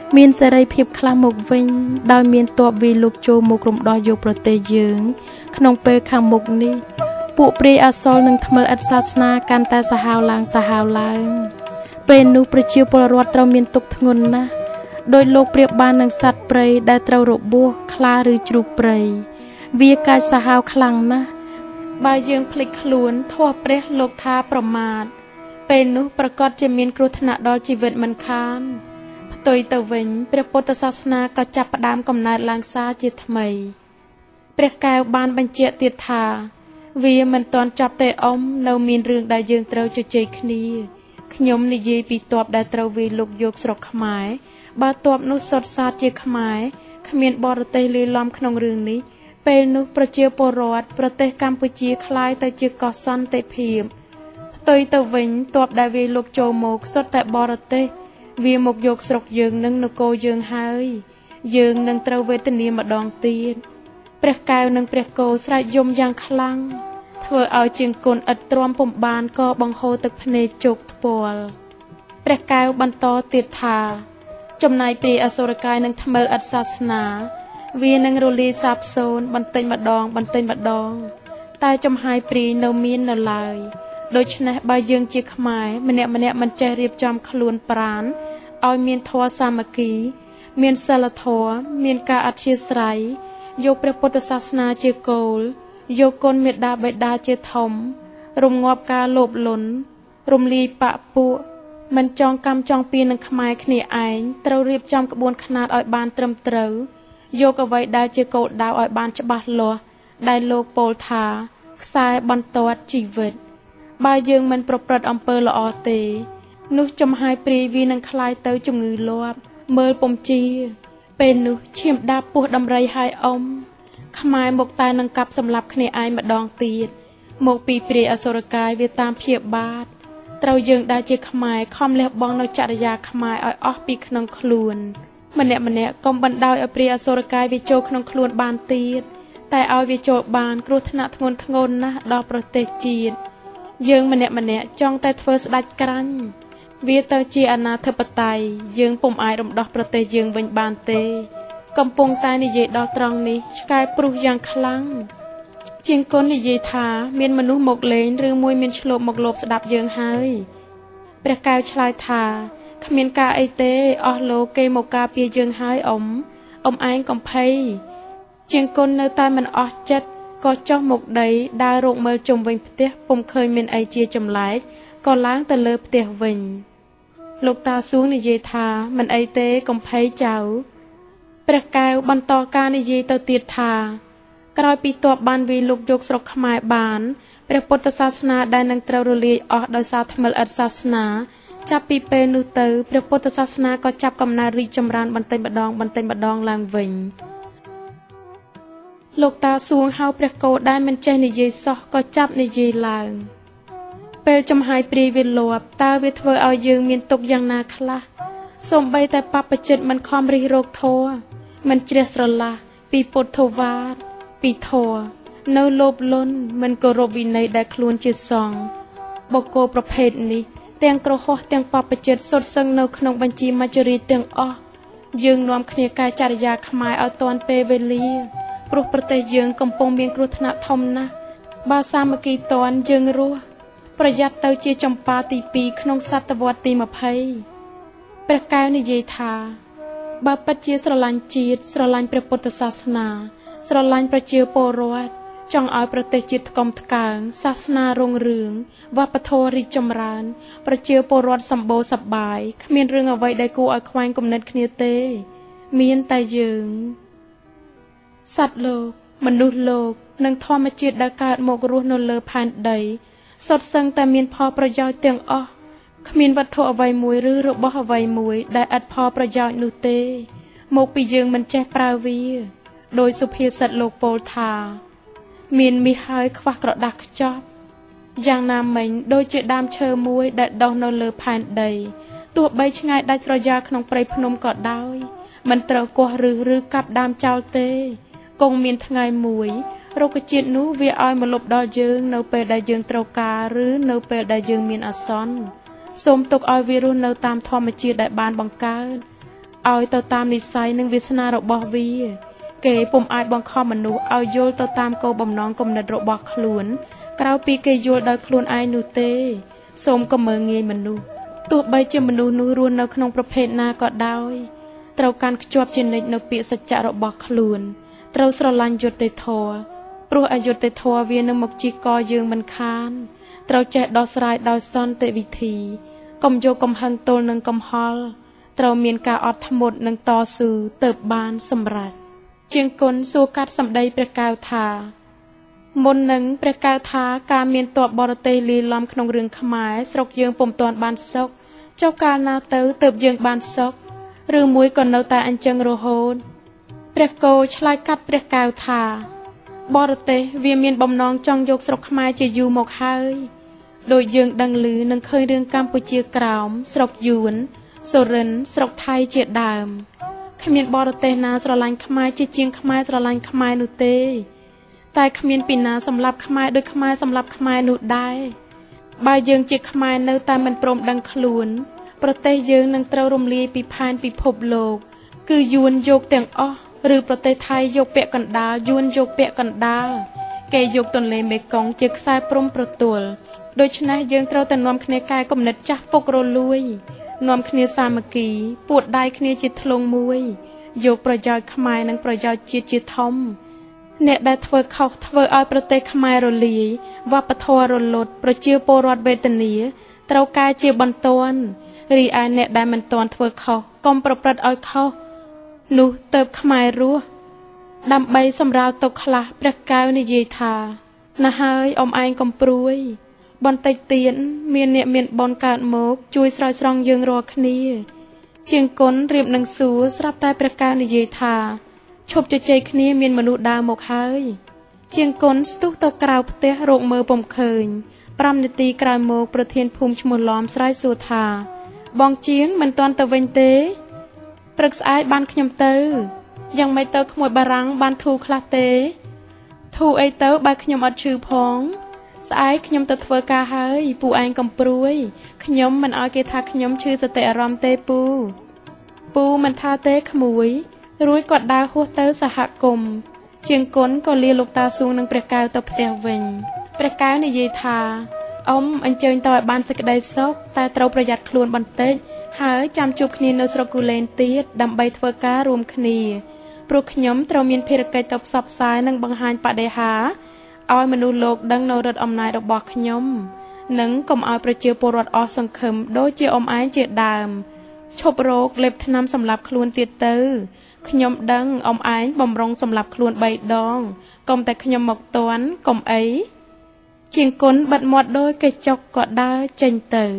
មានសេរីភាពខ្លះមកវិញដោយមានទ័ពវាលោកចូលមករំដោះយកប្រទេសយើងក្នុងពេលខាងមុខនេះពួកព្រាយអសរនិងថ្មិលឥតសាសនាកាន់តែសាហាវឡើងសាហាវឡើងពេលនោះប្រជាពលរដ្ឋត្រូវមានទុក្ខធ្ងន់ណាស់ដោយលោកប្រៀបបាននឹងសត្វព្រៃដែលត្រូវរបួសខ្លាឬជ្រូកព្រៃវាកាចសាហាវខ្លាំងណាស់បើយើងភ្លេចខ្លួនធម៌ព្រះលោកថាប្រមាទពេលនោះប្រកាសជាមានគ្រោះថ្នាក់ដល់ជីវិតមិនខានផ្ទុយទៅវិញព្រះពុទ្ធសាសនាក៏ចាប់ផ្ដើមកំណើតឡើងសារជាថ្មីព្រះកែវបានបញ្ជាក់ទៀតថាវាមិនទាន់ចប់ទេអ៊ំនៅមានរឿងដែលយើងត្រូវជជែកគ្នាខ្ញុំនិយាយពីទ័ពដែលត្រូវវាលោកយកស្រុកខ្មែរបើទ័ពនោះសុទ្ធសាធជាខ្មែរគ្មានបរទេសលាយឡំក្នុងរឿងនេះពេលនោះប្រជាពលរដ្ឋប្រទេសកម្ពុជាคล้ายទៅជាកោះសន្តិភាពផ្ទុយទៅវិញទ័ពដែលវាលោកចូលមកសុទ្ធតែបរទេសវាមកយកស្រុកយើងនិងនគរយើងហើយយើងនឹងត្រូវវេទនាម្ដងទៀតព្រះកែវនិងព្រះគោស្រែកយំយ៉ាងខ្លាំងធ្វើឲ្យជាងគុណឥតទ្រាំពំបានក៏បង្ហូរទឹកភ្នែកជោកថ្ពាល់ព្រះកែវបន្តទៀតថាចំណែកព្រាយអសុរកាយនិងថ្មិលឥតសាសនាវានឹងរលាយសាបសូន្យបន្តិចម្ដងបន្តិចម្ដងតែចំហាយព្រាយនៅមាននៅឡើយដូច្នេះបើយើងជាខ្មែរម្នាក់ម្នាក់មិនចេះរៀបចំខ្លួនប្រាណឲ្យមានធម៌សាមគ្គីមានសិលធម៌មានការអធ្យាស្រ័យយកព្រះពុទ្ធសាសនាជាគោលយកគុណមេត្តាបិតាជាធំរំងាប់ការលោភលន់រំលាយបពពួកមិនចងកម្មចងពៀននឹងខ្មែរគ្នាឯងត្រូវរៀបចំក្បួនខ្នាតឲ្យបានត្រឹមត្រូវយកអ្វីដែលជាគោលដៅឲ្យបានច្បាស់លាស់ដែលលោកពោលថាខ្សែបន្ទាត់ជីវិតបើយើងមិនប្រព្រឹត្តអំពើល្អទេនោះចំហាយព្រាយវានឹងคล้ายទៅជំងឺលាប់មើលពំជាពេលនោះឈាមដាបពោះដំរីហើយអ៊ំខ្មែរមកតែនឹងកាប់សម្លាប់គ្នាឯងម្ដងទៀតមកពីព្រាយអសុរកាយវាតាមព្យាបាទត្រូវយើងដែលជាខ្មែរខំលះបង់នៅចរិយាខ្មែរឲ្យអស់ពីក្នុងខ្លួនម្នាក់ម្នាក់កុំបណ្ដោយឲ្យព្រាយអសុរកាយវាចូលក្នុងខ្លួនបានទៀតតែឲ្យវាចូលបានគ្រោះថ្នាក់ធ្ងន់ធ្ងរណាស់ដល់ប្រទេសជាតិយើងម្នាក់ម្នាក់ចង់តែធ្វើស្ដេចក្រាញ់វាទៅជាអនាធិបតេយ្យយើងពុំអាចរំដោះប្រទេសយើងវិញបានទេកំពុងតែនិយាយដល់ត្រង់នេះឆ្កែព្រុសយ៉ាងខ្លាំងជាងគុណនិយាយថាមានមនុស្សមកលេងឬមួយមានឆ្លូបមកលបស្ដាប់យើងហើយព្រះកែវឆ្លើយថាគ្មានការអីទេអស់លោកគេមកការពារយើងហើយអ៊ំអ៊ំឯងកំភៃជាងគុណនៅតែមិនអស់ចិត្តក៏ចុះមកដីដើររកមើលជុំវិញផ្ទះពុំឃើញមានអីជាចម្លែកក៏ឡើងទៅលើផ្ទះវិញលោកតាសួងនិយាយថាមិនអីទេកំភៃចៅព្រះកែវបន្តការនិយាយទៅទៀតថាក្រោយពីទ័ពបានវាយលុកយកស្រុកខ្មែរបានព្រះពុទ្ធសាសនាដែលនឹងត្រូវរលាយអស់ដោយសារថ្មិលឥតសាសនាចាប់ពីពេលនោះទៅព្រះពុទ្ធសាសនាក៏ចាប់កំណើតរីកចម្រើនបន្តិចម្ដងបន្តិចម្ដងឡើងវិញលោកតាសួងហៅព្រះគោដែលមិនចេះនិយាយសោះក៏ចាប់និយាយឡើងពេលចំហាយព្រាយវាលាប់តើវាធ្វើឲ្យយើងមានទុក្ខយ៉ាងណាខ្លះសូម្បីតែបព្វជិតមិនខំរិះរោគធម៌មិនជ្រះស្រឡះពីពុទ្ធវាទពីធម៌នៅលោភលន់មិនគោរពវិន័យដែលខ្លួនជាសង្ឃបុគ្គលប្រភេទនេះទាំងក្រហោះទាំងបព្វជិតសុទ្ធសឹងនៅក្នុងបញ្ជីមច្ចុរីទាំងអស់យើងនាំគ្នាកែចរិយាខ្មែរឲ្យទាន់ពេលវេលាព្រោះប្រទេសយើងកំពុងមានគ្រោះថ្នាក់ធំណាស់បើសាមគ្គីតាន់យើងរស់ប្រយ័ត្នទៅជាចម្ប៉ាទីពីរក្នុងសតវត្សទីยี่สิบព្រះកែវនិយាយថាបើពិតជាស្រឡាញ់ជាតិស្រឡាញ់ព្រះពុទ្ធសាសនាស្រឡាញ់ប្រជាពលរដ្ឋចង់ឲ្យប្រទេសជាតិថ្កុំថ្កើងសាសនារុងរឿងវប្បធម៌រីកចម្រើនប្រជាពលរដ្ឋសម្បូរសប្បាយគ្មានរឿងអ្វីដែលគួរឲ្យខ្វែងគំនិតគ្នាទេមានតែយើងសត្វលោកមនុស្សលោកនិងធម្មជាតិដែលកើតមករស់នៅលើផែនដីសុទ្ធសឹងតែមានផលប្រយោជន៍ទាំងអស់គ្មានវត្ថុអ្វីមួយឬរបស់អ្វីមួយដែលឥតផលប្រយោជន៍នោះទេមកពីយើងមិនចេះប្រើវាដោយសុភាសិតលោកពោលថាមានមាសហើយខ្វះក្រដាស់ខ្ចប់យ៉ាងណាមិញដូចជាដើមឈើមួយដែលដុះនៅលើផែនដីទោះបីឆ្ងាយដាច់ស្រយាលក្នុងព្រៃភ្នំក៏ដោយមិនត្រូវគាស់ឬឬកាប់ដើមចោលទេគង់មានថ្ងៃមួយរុក្ខជាតិនោះវាឲ្យមកលុបដល់យើងនៅពេលដែលយើងត្រូវការឬនៅពេលដែលយើងមានអាសន្នសូមទុកឲ្យវារស់នៅតាមធម្មជាតិដែលបានបង្កើតឲ្យទៅតាមនិស្ស័យនិងវាសនារបស់វាគេពុំអាចបង្ខំមនុស្សឲ្យយល់ទៅតាមគោលបំណងគំនិតរបស់ខ្លួនក្រៅពីគេយល់ដោយខ្លួនឯងនោះទេសូមកុំមើលងាយមនុស្សទោះបីជាមនុស្សនោះរស់នៅក្នុងប្រភេទណាក៏ដោយត្រូវកាន់ខ្ជាប់ជានិច្ចនៅពាក្យសច្ចៈរបស់ខ្លួនត្រូវស្រឡាញ់យុត្តិធម៌ព្រោះអយុត្តិធម៌វានឹងមកជីកកយើងមិនខានត្រូវចេះដោះស្រាយដោយសន្តិវិធីកុំយកកំហឹងទល់នឹងកំហល់ត្រូវមានការអត់ធ្មត់និងតស៊ូទើបបានសម្រេចជាងគុណសួរកាត់សម្ដីព្រះកែវថាមុននឹងព្រះកែវថាការមានទ័ពបរទេសលាយឡំក្នុងរឿងខ្មែរស្រុកយើងពុំទាន់បានសុខចុះកាលណាទៅទើបយើងបានសុខឬមួយក៏នៅតែអញ្ចឹងរហូតព្រះគោឆ្លើយកាត់ព្រះកែវថាបរទេសវាមានបំណងចង់យកស្រុកខ្មែរជាយូរមកហើយដោយយើងដឹងឮនឹងឃើញរឿងកម្ពុជាក្រោមស្រុកយួនសូរិនស្រុកថៃជាដើមគ្មានបរទេសណាស្រឡាញ់ខ្មែរជាជាងខ្មែរស្រឡាញ់ខ្មែរនោះទេតែគ្មានពីណាសម្លាប់ខ្មែរដោយខ្មែរសម្លាប់ខ្មែរនោះដែរបើយើងជាខ្មែរនៅតែមិនព្រមដឹងខ្លួនប្រទេសយើងនឹងត្រូវរំលាយពីផែនពិភពលោកគឺយួនយកទាំងអស់ឬប្រទេសថៃយកពាក់កណ្ដាលយួនយកពាក់កណ្ដាលគេយកទន្លេមេគង្គជាខ្សែព្រំប្រទល់ដូច្នេះយើងត្រូវតែនាំគ្នាកែគំនិតចាស់ពុករលួយនាំគ្នាសាមគ្គីពួតដៃគ្នាជាធ្លុងមួយយកប្រយោជន៍ខ្មែរនិងប្រយោជន៍ជាតិជាធំអ្នកដែលធ្វើខុសធ្វើឲ្យប្រទេសខ្មែររលាយវប្បធម៌រលត់ប្រជាពលរដ្ឋវេទនាត្រូវកែជាបន្ទាន់រីឯអ្នកដែលមិនទាន់ធ្វើខុសកុំប្រព្រឹត្តឲ្យខុសនោះទៅខ្មែររស់ដើម្បីសម្រាលទុកខ្លះព្រះកែវនិយាយថាណាហើយអ៊ំឯងកំព្រួយបន្តិចទៀតមានអ្នកមានបុណ្យកើតមកជួយស្រោចស្រង់យើងរាល់គ្នាជាងគុណរៀបនឹងសួរស្រាប់តែព្រះកែវនិយាយថាឈប់ជជែកគ្នាមានមនុស្សដើរមកហើយជាងគុណស្ទុះទៅក្រៅផ្ទះរកមើលពុំឃើញប្រាំនាទីក្រោយមកប្រធានភូមិឈ្មោះឡំស្រែកសួរថាបងជាងមិនទាន់ទៅវិញទេព្រឹកស្អែកបានខ្ញុំទៅយ៉ាងមិនទៅក្មួយបារាំងបានធូរខ្លះទេធូរអីទៅបើខ្ញុំអត់ឈឺផងស្អែកខ្ញុំទៅធ្វើការហើយពូឯងកំព្រួយខ្ញុំមិនឲ្យគេថាខ្ញុំឈឺសតិអារម្មណ៍ទេពូពូមិនថាទេក្មួយរួចគាត់ដើរហួសទៅសហគមន៍ជាងគុណក៏លាលោកតាសួងនិងព្រះកែវទៅផ្ទះវិញព្រះកែវនិយាយថាអ៊ំអញ្ជើញទៅឲ្យបានសេចក្តីសុខតែត្រូវប្រយ័ត្នខ្លួនបន្តិចហើយចាំជួបគ្នានៅស្រុកគូលែនទៀតដើម្បីធ្វើការរួមគ្នាព្រោះខ្ញុំត្រូវមានភារកិច្ចទៅផ្សព្វផ្សាយនិងបង្ហាញបដិហាឲ្យមនុស្សលោកដឹងនៅឫទ្ធិអំណាចរបស់ខ្ញុំនិងកុំឲ្យប្រជាពលរដ្ឋអស់សង្ឃឹមដូចជាអ៊ំឯងជាដើមឈប់រោគលេបថ្នាំសម្លាប់ខ្លួនទៀតទៅខ្ញុំដឹងអ៊ំឯងបំរុងសម្លាប់ខ្លួនបីដងកុំតែខ្ញុំមកតន់កុំអីជាងគុណបិទមាត់ដូចកេះចុកក៏ដើរចេញទៅ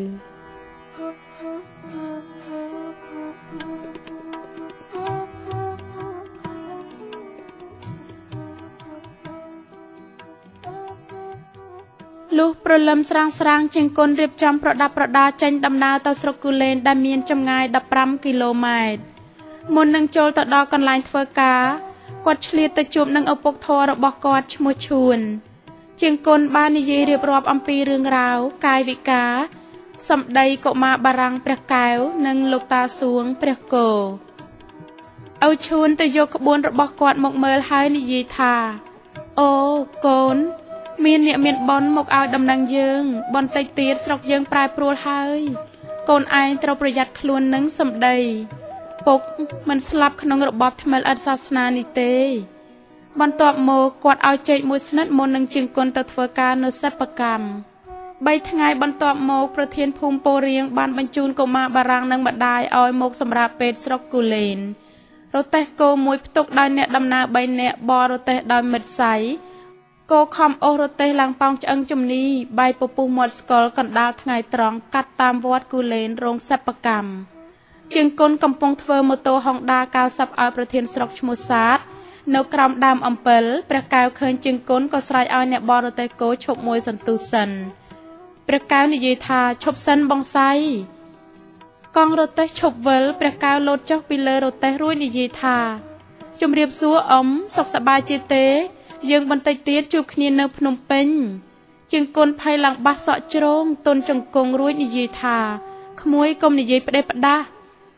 លុះព្រលឹមស្រាងស្រាងជាងគុណរៀបចំប្រដាប់ប្រដាចេញដំណើរទៅស្រុកគូលែនដែលមានចម្ងាយដប់ប្រាំគីឡូម៉ែត្រមុននឹងចូលទៅដល់កន្លែងធ្វើការគាត់ឆ្លៀតទៅជួបនឹងឪពុកធម៌របស់គាត់ឈ្មោះឈួនជាងគុណបាននិយាយរៀបរាប់អំពីរឿងរ៉ាវកាយវិការសម្ដីកុមារបារាំងព្រះកែវនិងលោកតាសួងព្រះគោឪឈួនទៅយកក្បួនរបស់គាត់មកមើលហើយនិយាយថាអូកូនមានអ្នកមានបុណ្យមកឲ្យដំណឹងយើងបន្តិចទៀតស្រុកយើងប្រែប្រួលហើយកូនឯងត្រូវប្រយ័ត្នខ្លួននឹងសម្ដីពុកមិនស្លាប់ក្នុងរបបថ្មិលឥតសាសនានេះទេបន្ទាប់មកគាត់ឲ្យចេកមួយស្និតមុននឹងជាងគុណទៅធ្វើការនៅសិប្បកម្មបីថ្ងៃបន្ទាប់មកប្រធានភូមិពោរៀងបានបញ្ជូនកុមារបារាំងនិងម្ដាយឲ្យមកសម្រាប់ពេទ្យស្រុកគូលែនរទេះគោមួយផ្ទុកដោយអ្នកដំណើរបីនាក់បររទេះដោយមិត្តស័យគោខំអូសរទេះឡើងប៉ោងឆ្អឹងជំនីបាយពពុះមាត់ស្កលកណ្ដាលថ្ងៃត្រង់កាត់តាមវត្តគូលែនរោងសិប្បកម្មជាងគុណកំពុងធ្វើម៉ូតូ Honda កៅសិបឲ្យប្រធានស្រុកឈ្មោះសាទនៅក្រោមដើមអំពិលព្រះកែវឃើញជាងគុណក៏ស្រែកឲ្យអ្នកបររទេះគោឈប់មួយសន្ទុះសិនព្រះកែវនិយាយថាឈប់សិនបងសៃកង់រទេះឈប់វិលព្រះកែវលោតចុះពីលើរទេះរួចនិយាយថាជំរាបសួរអ៊ំសុខសប្បាយជាទេយើងបន្តិចទៀតជួបគ្នានៅភ្នំពេញជាងគុណភ័យឡើងបាសសក់ជ្រងទុនចង្គង់រួចនិយាយថាក្មួយកុំនិយាយផ្ដេសផ្ដាស់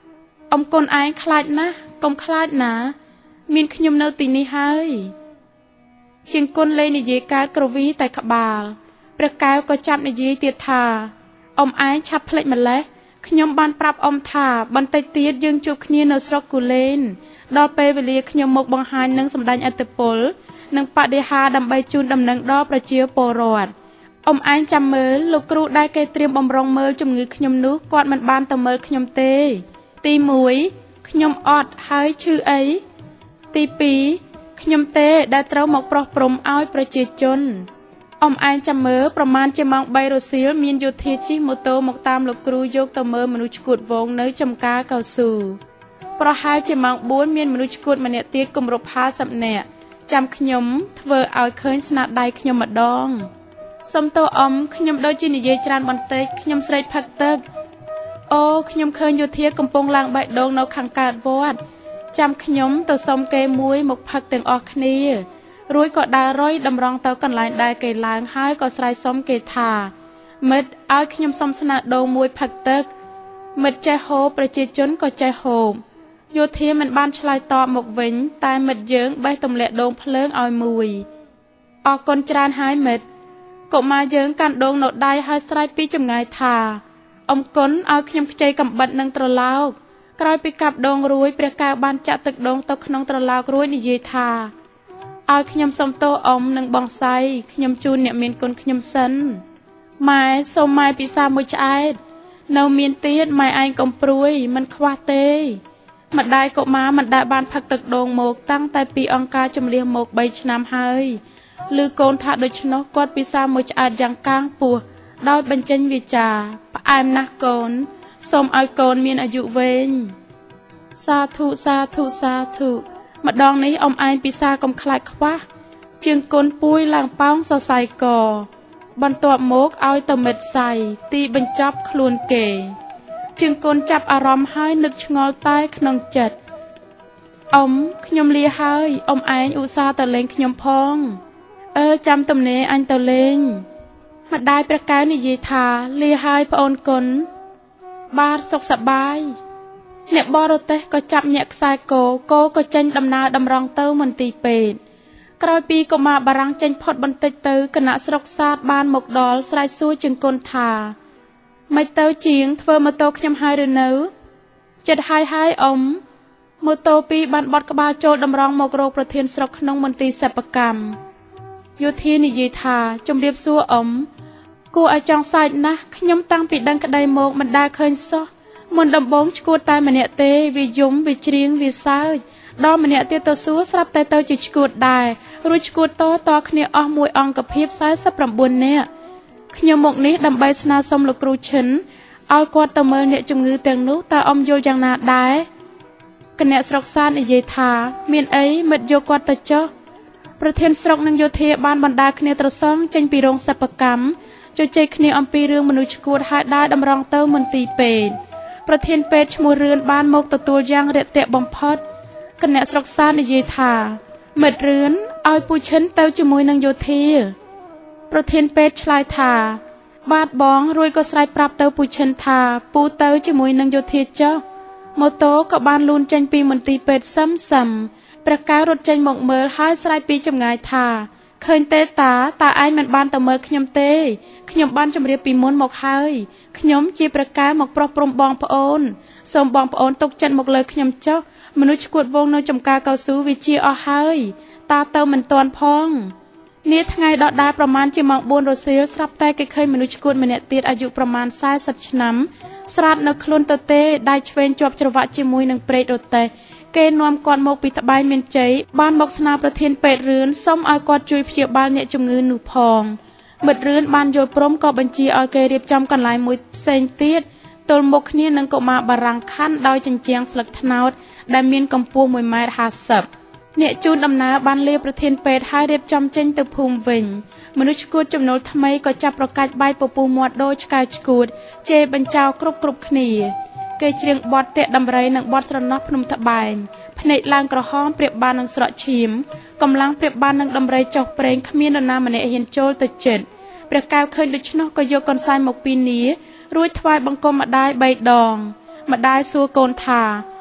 អ៊ំកូនឯងខ្លាចណាស់កុំខ្លាចណាមានខ្ញុំនៅទីនេះហើយជាងគុណលេងនិយាយកើតក្រវីតែក្បាលព្រះកែវក៏ចាប់និយាយទៀតថាអ៊ំឯងឆាប់ភ្លេចម្លេះខ្ញុំបានប្រាប់អ៊ំថាបន្តិចទៀតយើងជួបគ្នានៅស្រុកគូលែនដល់ពេលវេលាខ្ញុំមកបង្ហាញនឹងសម្ដេចអធិពលនិងបដិហាដើម្បីជូនដំណឹងដល់ប្រជាពលរដ្ឋអ៊ំឯងចាំមើលលោកគ្រូដែលគេត្រៀមបំរុងមើលជំងឺខ្ញុំនោះគាត់មិនបានទៅមើលខ្ញុំទេទីមួយខ្ញុំអត់ហើយឈឺអីទីពីរខ្ញុំទេដែលត្រូវមកប្រោះព្រំឲ្យប្រជាជនអ៊ំឯងចាំមើលប្រមាណជាម៉ោងបីរសៀលមានយោធាជិះម៉ូតូមកតាមលោកគ្រូយកទៅមើលមនុស្សឈួតវងនៅចំការកៅស៊ូប្រហែលជាម៉ោងបួនមានមនុស្សឈួតម្នាក់ទៀតគម្រប់ហាសិបនាក់ចាំខ្ញុំធ្វើឲ្យឃើញស្នាដៃខ្ញុំម្ដងសុំទោសអ៊ំខ្ញុំដូចជានិយាយច្រើនបន្តិចខ្ញុំស្រេកផឹកទឹកអូខ្ញុំឃើញយោធាកំពុងឡើងបេះដូងនៅខាងកើតវត្តចាំខ្ញុំទៅសុំគេមួយមកផឹកទាំងអស់គ្នារួចក៏ដើររុយតម្រង់ទៅកន្លែងដែលគេឡើងហើយក៏ស្រែកសុំគេថាមិត្តឲ្យខ្ញុំសុំស្នាដូងមួយផឹកទឹកមិត្តចេះហូបប្រជាជនក៏ចេះហូបយោធាមិនបានឆ្លើយតបមកវិញតែមិត្តយើងបេះទម្លាក់ដូងភ្លើងឲ្យមួយអរគុណច្រើនហើយមិត្តកុមារយើងកាន់ដូងនៅដៃហើយស្រែកពីចម្ងាយថាអ៊ំគុណឲ្យខ្ញុំខ្ចីកំបិតនិងត្រឡោកក្រោយពីកាប់ដូងរួចព្រះកែវបានចាក់ទឹកដូងទៅក្នុងត្រឡោករួចនិយាយថាឲ្យខ្ញុំសុំទោសអ៊ំនិងបងស្រីខ្ញុំជូនអ្នកមានគុណខ្ញុំសិនម៉ែសូមម៉ែពិសាមួយឆ្អែតនៅមានទៀតម៉ែឯងកុំព្រួយមិនខ្វះទេម្ដាយកុមារមិនដែលបានផឹកទឹកដូងមកតាំងតែពីអង្គការជំនះមកបីឆ្នាំហើយឮកូនថាដូច្នោះគាត់ពិសាមួយឆ្អែតយ៉ាងកាងពោះដោយបញ្ចេញវាចាផ្អែមណាស់កូនសូមឲ្យកូនមានអាយុវែងសាធុសាធុសាធុម្ដងនេះអ៊ំឯងពិសាកុំខ្លាចខ្វះជាងគុណពួយឡើងប៉ោងសរសៃកបន្ទាប់មកឲ្យទៅមិត្តសៃទីបញ្ចប់ខ្លួនគេជាងគុណចាប់អារម្មណ៍ហើយនឹកឆ្ងល់តែក្នុងចិត្តអ៊ំខ្ញុំលាហើយអ៊ំឯងឧស្សាហ៍ទៅលេងខ្ញុំផងអើចាំទំនេរអញទៅលេងម្ដាយព្រះកែវនិយាយថាលាហើយប្អូនគុណបាទសុខសប្បាយអ្នកបរទេសក៏ចាប់ញាក់ខ្សែគោគោក៏ចេញដំណើរតម្រង់ទៅមន្ទីរពេទ្យក្រោយពីកុមារបារាំងចេញផុតបន្តិចទៅគណៈស្រុកសាទបានមកដល់ស្រែកសួរជាងគុណថាមិនទៅជាងធ្វើម៉ូតូខ្ញុំហើយឬនៅចិត្តហើយហើយអ៊ំម៉ូតូពីរបានបត់ក្បាលចូលតម្រង់មករកប្រធានស្រុកក្នុងមន្ទីរសិប្បកម្មយោធានិយាយថាជំរាបសួរអ៊ំគួរឲ្យចង់សើចណាស់ខ្ញុំតាំងពីដឹងក្តីមកមិនដែលឃើញសោះមុនដំបូងឈួតតែម្នាក់ទេវាយំវាច្រៀងវាសើចដល់ម្នាក់ទៀតទៅសួរស្រាប់តែទៅជាឈួតដែររួចឈួតតតគ្នាអស់មួយអង្គភាពសែសិបប្រាំបួននាក់ខ្ញុំមកនេះដើម្បីស្នើសុំលោកគ្រូឈិនឲ្យគាត់ទៅមើលអ្នកជំងឺទាំងនោះតើអ៊ំយល់យ៉ាងណាដែរគណៈស្រុកសាទនិយាយថាមានអីមិត្តយកគាត់ទៅចុះប្រធានស្រុកនិងយោធាបានបណ្ដាគ្នាត្រសងចេញពីរោងសិប្បកម្មជជែកគ្នាអំពីរឿងមនុស្សឈួតហើយដើរតម្រង់ទៅមន្ទីរពេទ្យប្រធានពេទ្យឈ្មោះរឿនបានមកទទួលយ៉ាងរាក់ទាក់បំផុតគណៈស្រុកសាទនិយាយថាមិត្តរឿនឲ្យពូឈិនទៅជាមួយនឹងយោធាប្រធានពេទ្យឆ្លើយថាបាទបងរួចក៏ស្រែកប្រាប់ទៅពូឈិនថាពូទៅជាមួយនឹងយោធាចុះម៉ូតូក៏បានលូនចេញពីមន្ទីរពេទ្យសឹមសឹមព្រះកែវរត់ចេញមកមើលហើយស្រែកពីចម្ងាយថាឃើញទេតាតាឯងមិនបានទៅមើលខ្ញុំទេខ្ញុំបានជម្រាបពីមុនមកហើយខ្ញុំជាព្រះកែវមកប្រោះព្រំបងប្អូនសូមបងប្អូនទុកចិត្តមកលើខ្ញុំចុះមនុស្សឈួតវងនៅចំការកៅស៊ូវាជាអស់ហើយតាទៅមិនទាន់ផងនាថ្ងៃដដែលប្រមាណជាម៉ោងបួនរសៀលស្រាប់តែគេឃើញមនុស្សឈួតម្នាក់ទៀតអាយុប្រមាណសែសិបឆ្នាំស្រាតនៅខ្លួនទៅទេដៃឆ្វេងជាប់ច្រវាក់ជាមួយនឹងព្រែករទេះគេនាំគាត់មកពីត្បែងមានជ័យបានមកស្នើប្រធានពេទ្យរឿនសុំឲ្យគាត់ជួយព្យាបាលអ្នកជំងឺនោះផងមិត្តរឿនបានយល់ព្រមក៏បញ្ជាឲ្យគេរៀបចំកន្លែងមួយផ្សេងទៀតទល់មុខគ្នានឹងកុមារបារាំងខាន់ដោយជញ្ជាំងស្លឹកត្នោតដែលមានកម្ពស់មួយម៉ែត្រហាសិបអ្នកជូនដំណើរបានលាប្រធានពេទ្យហើយរៀបចំចេញទៅភូមិវិញមនុស្សឈួតចំណូលថ្មីក៏ចាប់ប្រកាច់បាយពពុះមាត់ដូចឆ្កែឈួតជេរបញ្ចោគ្រប់គ្រប់គ្នាគេច្រៀងបទតាក់ដំរីនិងបទស្រណោះភ្នំត្បែងភ្នែកឡើងក្រហមប្រៀបបាននឹងស្រក់ឈាមកម្លាំងប្រៀបបាននឹងដំរីចុះប្រេងគ្មាននរណាម្នាក់ហ៊ានចូលទៅជិតព្រះកែវឃើញដូច្នោះក៏យកកន្សែងមកពីនីរួចថ្វាយបង្គំម្ដាយបីដងម្ដាយសួរកូនថា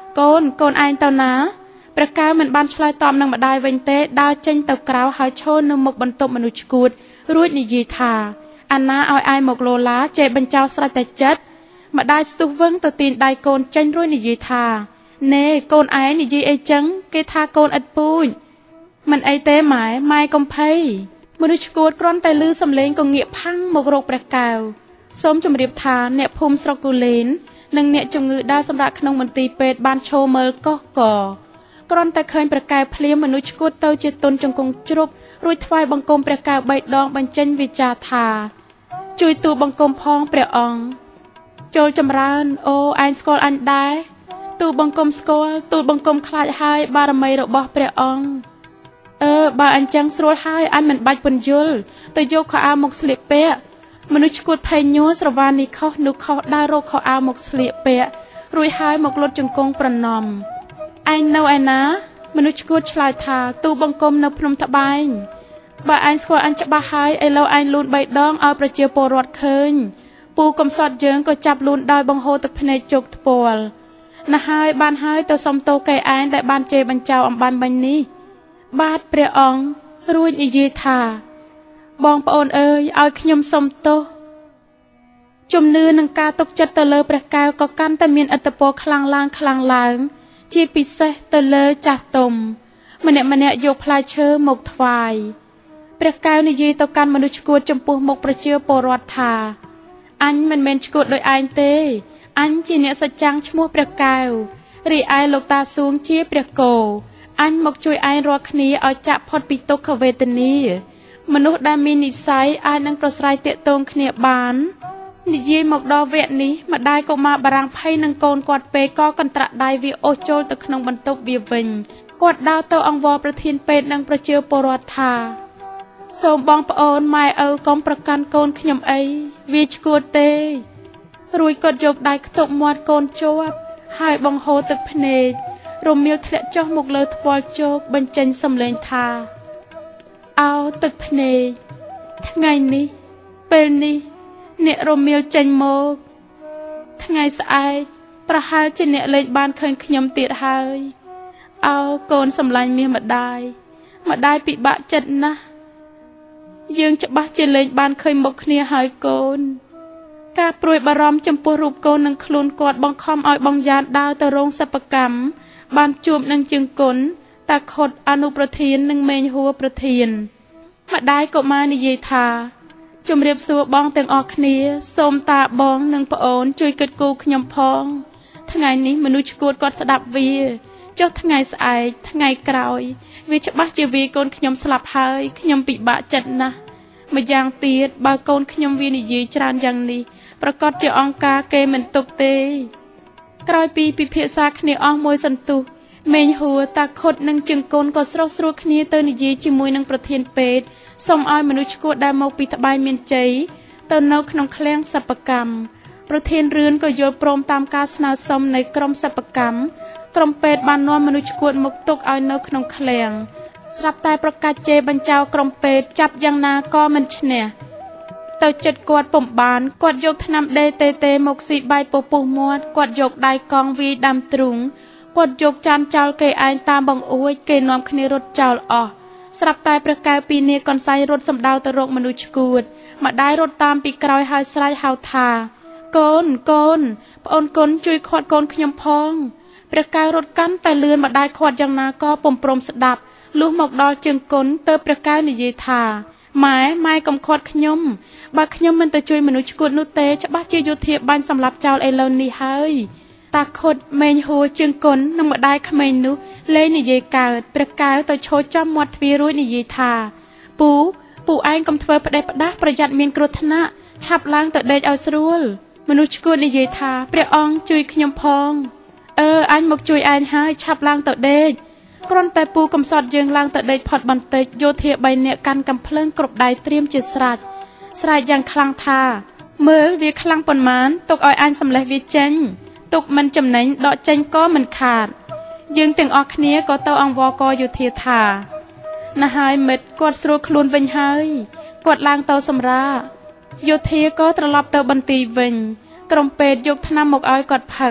កូនកូនឯងទៅណាព្រះកែវមិនបានឆ្លើយតបនឹងម្ដាយវិញទេដើរចេញទៅក្រៅហើយឈរនៅមុខបន្ទប់មនុស្សឈួតរួចនិយាយថាអាណាឲ្យឯងមកលោឡាចេះបញ្ចោស្រេចតែចិត្តម្ដាយស្ទុះវឹងទៅទាញដៃកូនចេញរួចនិយាយថាណែកូនឯងនិយាយអីចឹងគេថាកូនឥតពូជមិនអីទេម៉ែម៉ែកុំភ័យមនុស្សឈួតគ្រាន់តែឮសំឡេងក៏ងាកផាំងមករកព្រះកែវសូមជម្រាបថាអ្នកភូមិស្រុកគូលែននិងអ្នកជំងឺដែលសម្រាប់ក្នុងមន្ទីរពេទ្យបានឈរមើលកោះកគ្រាន់តែឃើញព្រះកែវភ្លាមមនុស្សឈួតទៅជាទុនចង្គង់ជ្រុបរួចថ្វាយបង្គំព្រះកែវបីដងបញ្ចេញវាចាថាជួយទូលបង្គំផងព្រះអង្គចូលចម្រើនអូឯងស្គាល់អញដែរទូលបង្គំស្គាល់ទូលបង្គំខ្លាចហើយបារមីរបស់ព្រះអង្គអឺបើអញ្ចឹងស្រួលហើយអញមិនបាច់ពន្យល់ទៅយកខោអាវមកស្លៀកពាក់មនុស្សឈួតភ័យញ័រស្រវានេះខុសនោះខុសដើររកខោអាវមកស្លៀកពាក់រួចហើយមកលុតជង្គង់ប្រណម្យឯងនៅឯណាមនុស្សឈួតឆ្លើយថាទូលបង្គំនៅភ្នំត្បែងបើឯងស្គាល់អញច្បាស់ហើយឥឡូវឯងលូនបីដងឲ្យប្រជាពលរដ្ឋឃើញពូកំសត់យើងក៏ចាប់លូនដោយបង្ហូរទឹកភ្នែកជោគថ្ពាល់ណាស់ហើយបានហើយទៅសុំទោសកែឯងដែលបានជេរបញ្ចោអំបានមិញនេះបាទព្រះអង្គរួចនិយាយថាបងប្អូនអើយឲ្យខ្ញុំសុំទោសជំនឿនឹងការទុកចិត្តទៅលើព្រះកែវក៏កាន់តែមានឥទ្ធិពលខ្លាំងឡើងខ្លាំងឡើងជាពិសេសទៅលើចាស់ទុំម្នាក់ម្នាក់យកផ្លែឈើមកថ្វាយព្រះកែវនិយាយទៅកាន់មនុស្សឈួតចំពោះមុខប្រជាពលរដ្ឋថាអញមិនមែនឈួតដោយឯងទេអញជាអ្នកសច្ចាំងឈ្មោះព្រះកែវរីឯលោកតាសួងជាព្រះគោអញមកជួយឯងរាល់គ្នាឲ្យចាក់ផុតពីទុក្ខវេទនាមនុស្សដែលមាននិស្ស័យអាចនឹងប្រស្រ័យតាក់ទងគ្នាបាននិយាយមកដល់វគ្គនេះម្ដាយកុមារបារាំងភ័យនឹងកូនគាត់ពេកក៏កន្ត្រាក់ដៃវាអូសចូលទៅក្នុងបន្ទប់វាវិញគាត់ដើរទៅអង្វរប្រធានពេទ្យនិងប្រជាពលរដ្ឋថាសូមបងប្អូនម៉ែឪកុំប្រកាន់កូនខ្ញុំអីវាឈួតទេរួចគាត់យកដៃខ្ទប់មាត់កូនជាប់ហើយបង្ហូរទឹកភ្នែករមៀលធ្លាក់ចុះមកលើថ្ពាល់ជោគបញ្ចេញសំឡេងថាអោទឹកភ្នែកថ្ងៃនេះពេលនេះអ្នករមៀលចេញមកថ្ងៃស្អែកប្រហែលជាអ្នកលេងបានឃើញខ្ញុំទៀតហើយអោកូនសម្លាញ់មាសម្ដាយម្ដាយពិបាកចិត្តណាស់យើងច្បាស់ជាលេងបានឃើញមុខគ្នាហើយកូនការព្រួយបារម្ភចំពោះរូបកូននិងខ្លួនគាត់បង្ខំឲ្យបងយ៉ានដើរទៅរោងសិប្បកម្មបានជួបនឹងជើងគុណតាខុតអនុប្រធាននិងមេញហួរប្រធានម្ដាយកុមារនិយាយថាជំរាបសួរបងទាំងអស់គ្នាសូមតាបងនិងប្អូនជួយគិតគូរខ្ញុំផងថ្ងៃនេះមនុស្សឈួតគាត់ស្ដាប់វាចុះថ្ងៃស្អែកថ្ងៃក្រោយវាច្បាស់ជាវាកូនខ្ញុំស្លាប់ហើយខ្ញុំពិបាកចិត្តណាស់ម្យ៉ាងទៀតបើកូនខ្ញុំវានិយាយច្រើនយ៉ាងនេះប្រកាសជាអង្គការគេមិនទុកទេក្រោយពីពិភាក្សាគ្នាអស់មួយសន្ទុះមេញហួរតាខុតនិងជើងកូនក៏ស្រស់ស្រួលគ្នាទៅនិយាយជាមួយនឹងប្រធានពេទ្យសូមឲ្យមនុស្សឈួតដែលមកពីត្បែងមានជ័យទៅនៅក្នុងឃ្លាំងសិប្បកម្មប្រធានរឿនក៏យល់ព្រមតាមការស្នើសុំនៃក្រុមសិប្បកម្មក្រុមពេទ្យបាននាំមនុស្សឈួតមកទុកឲ្យនៅក្នុងឃ្លាំងស្រាប់តែប្រកាសជេរបញ្ចោក្រុមពេទ្យចាប់យ៉ាងណាក៏មិនឈ្នះទៅចិត្តគាត់ពំបានគាត់យកថ្នាំដេតេតេមកស៊ីបាយពពុះមាត់គាត់យកដៃកង់វាយដាំទ្រូងគាត់យកចានចោលគេឯងតាមបង្អួចគេនាំគ្នារត់ចោលអស់ស្រាប់តែព្រះកែវពីរនាក់កនសាយរត់សម្ដៅទៅរកមនុស្សឈួតម្ដាយរត់តាមពីក្រោយហើយស្រែកហៅថាកូនកូនប្អូនគុណជួយខាត់កូនខ្ញុំផងព្រះកែវរត់កាន់តែលឿនម្ដាយខាត់យ៉ាងណាក៏ពុំព្រមស្ដាប់លុះមកដល់ជើងគុណទៅព្រះកែវនិយាយថាម៉ែម៉ែកុំខាត់ខ្ញុំបើខ្ញុំមិនទៅជួយមនុស្សឈួតនោះទេច្បាស់ជាយោធាបាញ់សម្លាប់ចោលឥឡូវនេះហើយតាខុតមេញហួរជើងគុណនិងម្ដាយក្មេងនោះលេងនិយាយកើតព្រះកែវទៅឈរចំមាត់ទ្វាររួចនិយាយថាពូពូឯងកុំធ្វើផ្ដេសផ្ដាស់ប្រយ័ត្នមានគ្រោះថ្នាក់ឆាប់ឡើងទៅដេកឲ្យស្រួលមនុស្សឈួតនិយាយថាព្រះអង្គជួយខ្ញុំផងអឺអញមកជួយឯងហើយឆាប់ឡើងទៅដេកគ្រាន់តែពូកំសត់យើងឡើងទៅដេកផុតបន្តិចយោធាបីនាក់កាន់កំភ្លើងគ្រប់ដៃត្រៀមជាស្រេចស្រែកយ៉ាងខ្លាំងថាមើលវាខ្លាំងប៉ុន្មានទុកឲ្យអញសម្លេះវាចេញទុកមិនចំណេញដកចេញក៏មិនខាតយើងទាំងអស់គ្នាក៏ទៅអង្វរកយោធាថាណាស់ហើយមិត្តគាត់ស្រួលខ្លួនវិញហើយគាត់ឡើងទៅសម្រាយោធាក៏ត្រឡប់ទៅបន្ទីវិញក្រុមពេទ្យយកថ្នាំមកឲ្យគាត់ផឹក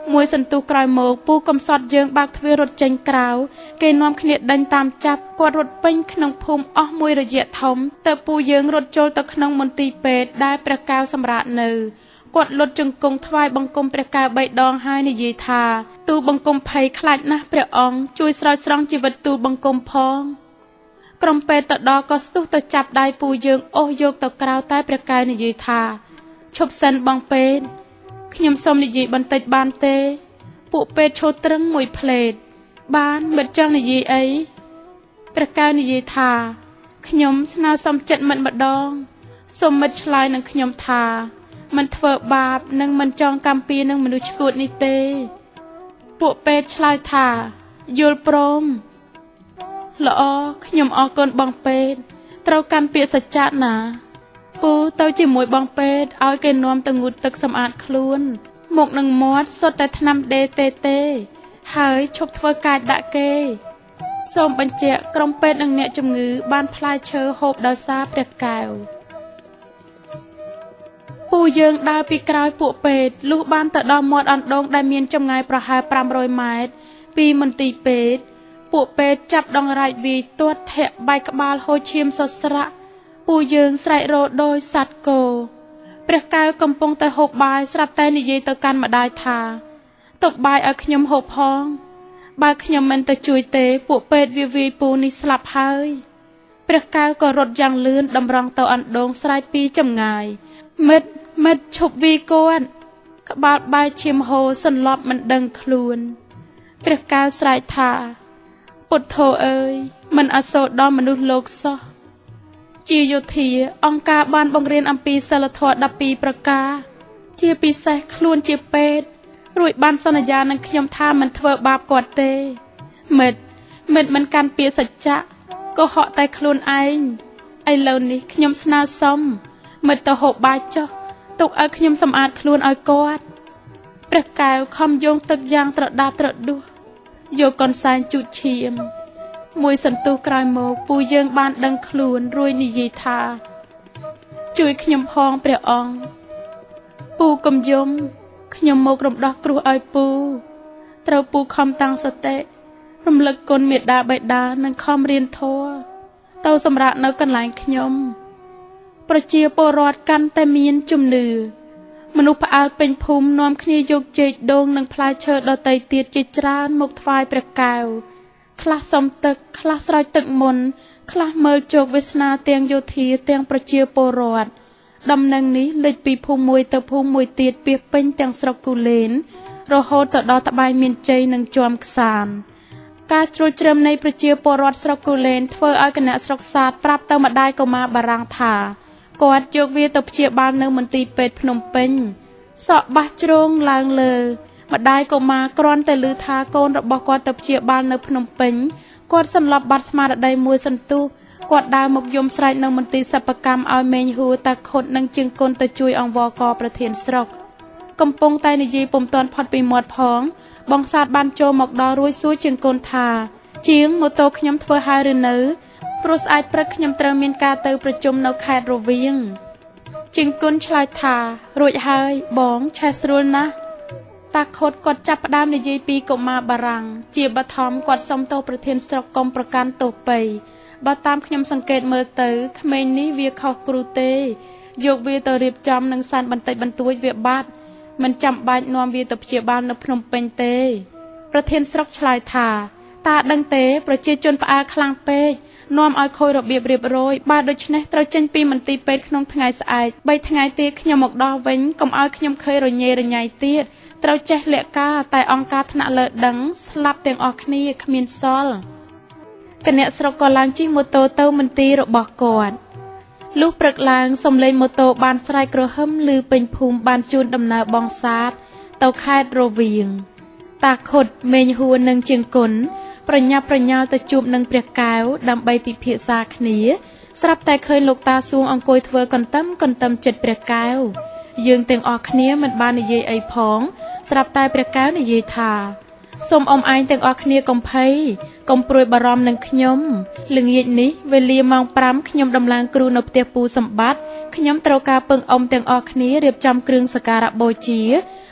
មួយសន្ទុះក្រោយមកពូកំសត់យើងបើកទ្វាររត់ចេញក្រៅគេនាំគ្នាដេញតាមចាប់គាត់រត់ពេញក្នុងភូមិអស់មួយរយៈធំទៅពូយើងរត់ចូលទៅក្នុងមន្ទីរពេទ្យដែលព្រះកែវសម្រាកនៅគាត់លុតជង្គង់ថ្វាយបង្គំព្រះកែវបីដងហើយនិយាយថាទូលបង្គំភ័យខ្លាចណាស់ព្រះអង្គជួយស្រោចស្រង់ជីវិតទូលបង្គំផងក្រុមពេទ្យទៅដល់ក៏ស្ទុះទៅចាប់ដៃពូយើងអូសយកទៅក្រៅតែព្រះកែវនិយាយថាឈប់សិនបងពេទ្យខ្ញុំសូមនិយាយបន្តិចបានទេពួកពេទ្យឈោត្រឹងមួយផ្លេតបានមិនចង់និយាយអីព្រះកែវនិយាយថាខ្ញុំស្នើសុំចិត្តមិនម្ដងសូមមិត្តឆ្លើយនឹងខ្ញុំថាមិនធ្វើបាបនិងមិនចងកម្មពៀនឹងមនុស្សឈួតនេះទេពួកពេទ្យឆ្លើយថាយល់ព្រមល្អខ្ញុំអរគុណបងពេទ្យត្រូវកាន់ពាក្យសច្ចៈណាពូទៅជាមួយបងពេទ្យឲ្យគេនាំទៅងូតទឹកសម្អាតខ្លួនមុខនឹងមាត់សុទ្ធតែថ្នាំដេទេទេហើយឈប់ធ្វើកាយដាក់គេសូមបញ្ជាក់ក្រុមពេទ្យនិងអ្នកជំងឺបានផ្លែឈើហូបដោយសារព្រះកែវពូយើងដើរពីក្រោយពួកពេទ្យលុះបានទៅដល់មាត់អណ្ដូងដែលមានចម្ងាយប្រហែលប្រាំរយម៉ែត្រពីមន្ទីរពេទ្យពួកពេទ្យចាប់ដងរែកវាយទាត់ធាក់បែកក្បាលហូរឈាមសស្រាក់ពូយើងស្រែករោដោយសត្វគោព្រះកែវកំពុងតែហូបបាយស្រាប់តែនិយាយទៅកាន់ម្ដាយថាទុកបាយឲ្យខ្ញុំហូបផងបើខ្ញុំមិនទៅជួយទេពួកពេទ្យវាវាយពូនេះស្លាប់ហើយព្រះកែវក៏រត់យ៉ាងលឿនតម្រង់ទៅអណ្ដូងស្រែកពីចម្ងាយមិត្តមិត្តឈប់វាយគាត់ក្បាលបែកឈាមហូរសន្លប់មិនដឹងខ្លួនព្រះកែវស្រែកថាពុទ្ធោអើយមិនអាសូរដល់មនុស្សលោកសោះជាយោធាអង្គការបានបង្រៀនអំពីសិលធម៌ដប់ពីរប្រការជាពិសេសខ្លួនជាពេទ្យរួចបានសន្យានឹងខ្ញុំថាមិនធ្វើបាបគាត់ទេមិត្តមិត្តមិនកាន់ពាក្យសច្ចៈកុហកតែខ្លួនឯងឥឡូវនេះខ្ញុំស្នើសុំមិត្តទៅហូបបាយចុះទុកឲ្យខ្ញុំសម្អាតខ្លួនឲ្យគាត់ព្រះកែវខំយោងទឹកយ៉ាងត្រដាបត្រដួសយកកន្សែងជូតឈាមមួយសន្ទុះក្រោយមកពូយើងបានដឹងខ្លួនរួចនិយាយថាជួយខ្ញុំផងព្រះអង្គពូកុំយំខ្ញុំមករំដោះគ្រោះឲ្យពូត្រូវពូខំតាំងសតិរំលឹកគុណមេដាបិតានិងខំរៀនធម៌ទៅសម្រាប់នៅកន្លែងខ្ញុំប្រជាពលរដ្ឋកាន់តែមានជំនឿមនុស្សផ្អើលពេញភូមិនាំគ្នាយកចេកដូងនិងផ្លែឈើដតៃទៀតជាច្រើនមកថ្វាយព្រះកែវខ្លះសុំទឹកខ្លះស្រោចទឹកមុនខ្លះមើលជោគវាសនាទាំងយោធាទាំងប្រជាពលរដ្ឋដំណឹងនេះលេចពីភូមិមួយទៅភូមិមួយទៀតពាសពេញទាំងស្រុកគូលែនរហូតទៅដល់ត្បែងមានជ័យនិងជាំខ្សានការជ្រួលជ្រើមនៃប្រជាពលរដ្ឋស្រុកគូលែនធ្វើឲ្យគណៈស្រុកសាទប្រាប់ទៅម្ដាយកុមារបារាំងថាគាត់យកវាទៅព្យាបាលនៅមន្ទីរពេទ្យភ្នំពេញសក់បាសជ្រងឡើងលើម្ដាយកុមារគ្រាន់តែឮថាកូនរបស់គាត់ទៅព្យាបាលនៅភ្នំពេញគាត់សន្លប់បាត់ស្មារតីមួយសន្ទុះគាត់ដើរមកយំស្រែកនៅមន្ទីរសិប្បកម្មឲ្យមេញហួរតាខុតនិងជាងគុណទៅជួយអង្វរកប្រធានស្រុកកំពុងតែនិយាយពុំទាន់ផុតពីមាត់ផងបងសាទបានចូលមកដល់រួចសួរជាងគុណថាជាងម៉ូតូខ្ញុំធ្វើហើយឬនៅព្រោះស្អែកព្រឹកខ្ញុំត្រូវមានការទៅប្រជុំនៅខេត្តរវៀងជាងគុណឆ្លើយថារួចហើយបងឆេះស្រួលណាស់តាខុតគាត់ចាប់ផ្ដើមនិយាយពីកុមារបារាំងជាបឋមគាត់សុំទោសប្រធានស្រុកកុំប្រកាន់ទោសបីបើតាមខ្ញុំសង្កេតមើលទៅក្មេងនេះវាខុសគ្រូទេយកវាទៅរៀបចំនឹងសានបន្តិចបន្តួចវាបាត់មិនចាំបាច់នាំវាទៅព្យាបាលនៅភ្នំពេញទេប្រធានស្រុកឆ្លើយថាតាដឹងទេប្រជាជនផ្អើលខ្លាំងពេកនាំឲ្យខូចរបៀបរៀបរយបើដូច្នេះត្រូវចេញពីមន្ទីរពេទ្យក្នុងថ្ងៃស្អែកបីថ្ងៃទៀតខ្ញុំមកដល់វិញកុំឲ្យខ្ញុំឃើញរញ៉េរញ៉ៃទៀតត្រូវចេះលាក់ការតែអង្គការថ្នាក់លើដឹងស្លាប់ទាំងអស់គ្នាគ្មានសល់គណៈស្រុកក៏ឡើងជិះម៉ូតូទៅមន្ទីររបស់គាត់លុះព្រឹកឡើងសំឡេងម៉ូតូបានស្រែកគ្រហឹមឮពេញភូមិបានជូនដំណើរបងសាទទៅខេត្តរវៀងតាខុតមេញហួរនិងជាងគុណប្រញាប់ប្រញាល់ទៅជួបនឹងព្រះកែវដើម្បីពិភាក្សាគ្នាស្រាប់តែឃើញលោកតាសួងអង្គុយធ្វើកន្ទឹមកន្ទឹមចិត្តព្រះកែវយើងទាំងអស់គ្នាមិនបាននិយាយអីផងស្រាប់តែព្រះកែវនិយាយថាសូមអ៊ំឯងទាំងអស់គ្នាកុំភ័យកុំព្រួយបារម្ភនឹងខ្ញុំល្ងាចនេះវេលាម៉ោងប្រាំខ្ញុំដំឡើងគ្រូនៅផ្ទះពូសម្បត្តិខ្ញុំត្រូវការពឹងអ៊ំទាំងអស់គ្នារៀបចំគ្រឿងសក្ការៈបូជា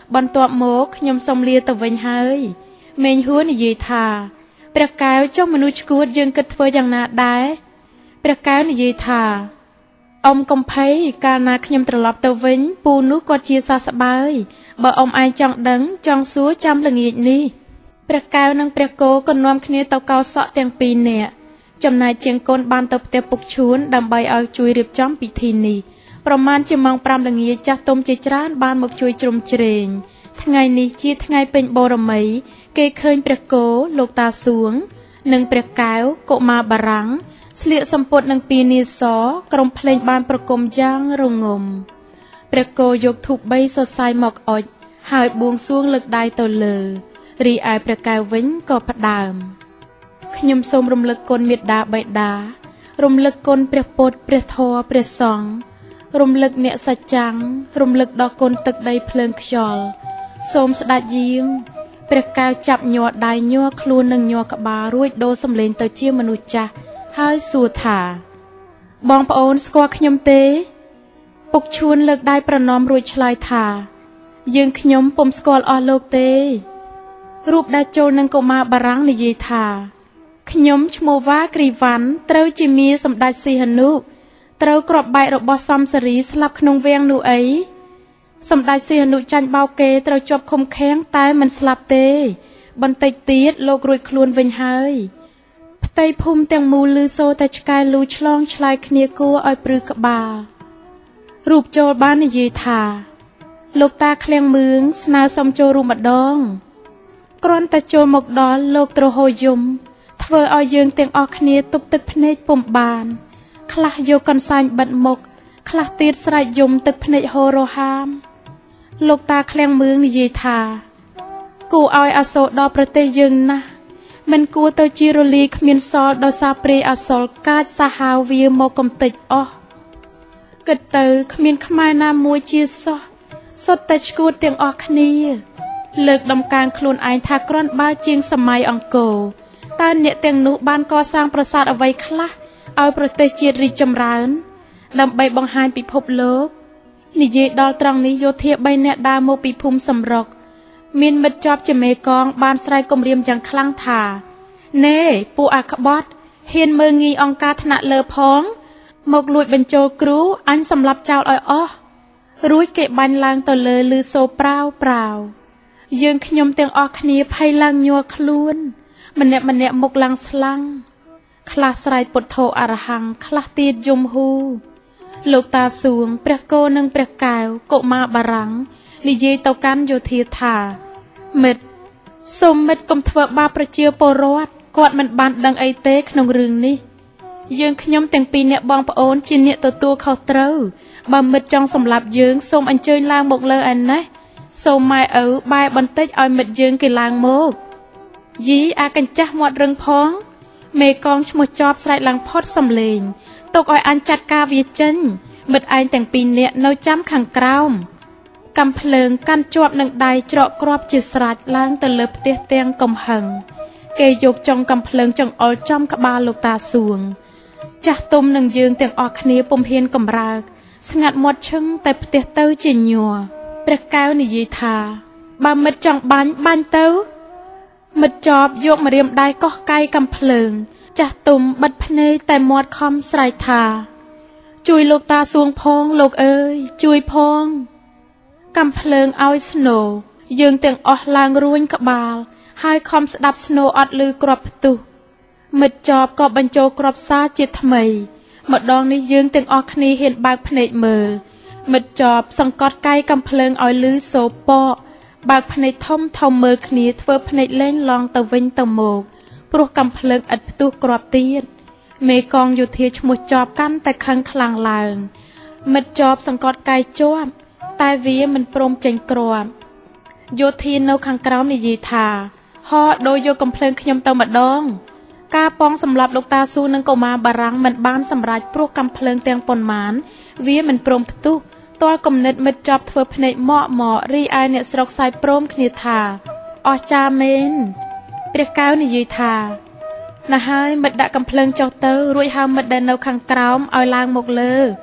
បន្ទាប់មកខ្ញុំសូមលាទៅវិញហើយមេងហួរនិយាយថាព្រះកែវចុះមនុស្សឈួតយើងគិតធ្វើយ៉ាងណាដែរព្រះកែវនិយាយថាអ៊ំកំភៃកាលណាខ្ញុំត្រឡប់ទៅវិញពូនោះគាត់ជាសះស្បើយបើអ៊ំឯងចង់ដឹងចង់សួរចាំល្ងាចនេះព្រះកែវនិងព្រះគោក៏នាំគ្នាទៅកោសក់ទាំងពីរនាក់ចំណែកជាងកូនបានទៅផ្ទះពុកឈួនដើម្បីឲ្យជួយរៀបចំពិធីនេះប្រមាណជាម៉ោងប្រាំល្ងាចចាស់ទុំជាច្រើនបានមកជួយជ្រោមជ្រែងថ្ងៃនេះជាថ្ងៃពេញបូរមីគេឃើញព្រះគោលោកតាសួងនិងព្រះកែវកុមារបារាំងស្លៀកសំពត់នឹងពានាសក្រុមភ្លេងបានប្រគំយ៉ាងរងំព្រះគោយកធូបបីសរសៃមកអុជហើយបួងសួងលើកដៃទៅលើរីឯព្រះកែវវិញក៏ផ្ដើមខ្ញុំសូមរំលឹកគុណមេត្តាបិតារំលឹកគុណព្រះពុទ្ធព្រះធម៌ព្រះសង្ឃរំលឹកអ្នកសច្ចាំងរំលឹកដល់គុណទឹកដីភ្លើងខ្យល់សូមស្ដេចយាងព្រះកែវចាប់ញ័រដៃញ័រខ្លួននិងញ័រក្បាលរួចដូរសម្លេងទៅជាមនុស្សចាស់ហើយសួរថាបងប្អូនស្គាល់ខ្ញុំទេពុកឈួនលើកដៃប្រណម្យរួចឆ្លើយថាយើងខ្ញុំពុំស្គាល់អស់លោកទេរូបដែលចូលនឹងកុមារបារាំងនិយាយថាខ្ញុំឈ្មោះវ៉ាគ្រីវ៉ាន់ត្រូវជាមាសម្ដេចសីហនុត្រូវគ្រាប់បែករបស់សំសារីស្លាប់ក្នុងវាំងនោះអីសម្ដេចសីហនុចាញ់បោកគេត្រូវជាប់ឃុំឃាំងតែមិនស្លាប់ទេបន្តិចទៀតលោករួចខ្លួនវិញហើយផ្ទៃភូមិទាំងមូលឮសូរតែឆ្កែលូឆ្លងឆ្លើយគ្នាគួរឲ្យព្រឺក្បាលរូបចូលបាននិយាយថាលោកតាឃ្លាំងមឿងស្នើសុំចូលរួមម្ដងគ្រាន់តែចូលមកដល់លោកទ្រហោយំធ្វើឲ្យយើងទាំងអស់គ្នាទប់ទឹកភ្នែកពុំបានខ្លះយកកន្សែងបិទមុខខ្លះទៀតស្រែកយំទឹកភ្នែកហូររហាមលោកតាឃ្លាំងមឿងនិយាយថាគួរឲ្យអាសូរដល់ប្រទេសយើងណាស់មិនគួរទៅជារលីគ្មានសល់ដោយសារព្រៃអាសល់កាចសាហាវវាមកកំទេចអស់គិតទៅគ្មានខ្មែរណាមួយជាសោះសុទ្ធតែឈួតទាំងអស់គ្នាលើកដំកើងខ្លួនឯងថាគ្រាន់បើជាងសម័យអង្គរតើអ្នកទាំងនោះបានកសាងប្រាសាទអ្វីខ្លះឲ្យប្រទេសជាតិរីកចម្រើនដើម្បីបង្ហាញពិភពលោកនិយាយដល់ត្រង់នេះយោធាបីនាក់ដើរមកពីភូមិសំរុកមានមិត្តជាប់ជាមេកងបានស្រែកគំរាមយ៉ាងខ្លាំងថាណែពួកអាក្បត់ហ៊ានមើងងាយអង្គការថ្នាក់លើផងមកលួចបញ្ចូលគ្រូអញសម្លាប់ចោលឲ្យអស់រួចគេបាញ់ឡើងទៅលើឮសូរប្រាវប្រាវយើងខ្ញុំទាំងអស់គ្នាភ័យឡើងញ័រខ្លួនម្នាក់ម្នាក់មុខឡើងស្លាំងខ្លះស្រែកពុទ្ធោអរហង្គខ្លះទៀតយំហ៊ូលោកតាសួងព្រះគោនិងព្រះកែវកុមារបារាំងនិយាយទៅកាន់យោធាថាមិត្តសូមមិត្តកុំធ្វើបាបប្រជាពលរដ្ឋគាត់មិនបានដឹងអីទេក្នុងរឿងនេះយើងខ្ញុំទាំងពីរអ្នកបងប្អូនជាអ្នកទទួលខុសត្រូវបើមិត្តចង់សម្លាប់យើងសូមអញ្ជើញឡើងមកលើឯណេះសូមម៉ែឪបែរបន្តិចឲ្យមិត្តយើងគេឡើងមកយីអាកញ្ចាស់មាត់រឹងផងមេកងឈ្មោះចប់ស្រែកឡើងផុតសំលេងទុកឲ្យអញចាត់ការវាចេញមិត្តឯងទាំងពីរនាក់នៅចាំខាងក្រោមកំភ្លើងកាន់ជាប់នឹងដៃច្រកគ្រាប់ជាស្រេចឡើងទៅលើផ្ទះទាំងកំហឹងគេយកចុងកំភ្លើងចង្អុលចំក្បាលលោកតាសួងចាស់ទុំនឹងយើងទាំងអស់គ្នាពុំហ៊ានកំរើកស្ងាត់មាត់ឈឹងតែផ្ទះទៅជាញ័រព្រះកែវនិយាយថាបើមិត្តចង់បាញ់បាញ់ទៅមិត្តចប់យកម្រាមដៃកោះកាយកំភ្លើងចាស់ទុំបិទភ្នែកតែមាត់ខំស្រែកថាជួយលោកតាសួងផងលោកអើយជួយផងកំភ្លើងឲ្យស្នូយើងទាំងអស់ឡើងរួញក្បាលហើយខំស្ដាប់ស្នូអត់ឮគ្រាប់ផ្ទុះមិត្តចប់ក៏បញ្ចូលគ្រាប់សារជាថ្មីម្ដងនេះយើងទាំងអស់គ្នាហ៊ានបើកភ្នែកមើលមិត្តចប់សង្កត់កាយកំភ្លើងឲ្យឮសូរប៉កបើកភ្នែកធំធំមើលគ្នាធ្វើភ្នែកលែងឡងទៅវិញទៅមកព្រោះកំភ្លើងឥតផ្ទុះគ្រាប់ទៀតមេកងយោធាឈ្មោះចប់កាន់តែខឹងខ្លាំងឡើងមិត្តចប់សង្កត់កាយជាប់តែវាមិនព្រមចេញគ្រាប់យោធានៅខាងក្រោមនិយាយថាហោដូរយកកំភ្លើងខ្ញុំទៅម្ដងការប៉ងសម្រាប់លោកតាស៊ូនិងកុមារបារាំងមិនបានសម្រេចព្រោះកំភ្លើងទាំងប៉ុន្មានវាមិនព្រមផ្ទុះទាល់គំនិតមិត្តចប់ធ្វើភ្នែកម៉ក់ម៉ករីឯអ្នកស្រុកសាយព្រមគ្នាថាអស្ចារ្យមែនព្រះកែវនិយាយថាណាស់ហើយមិត្តដាក់កំភ្លើងចុះទៅរួចហៅមិត្តដែលនៅខាងក្រោមឲ្យឡើងមកលើ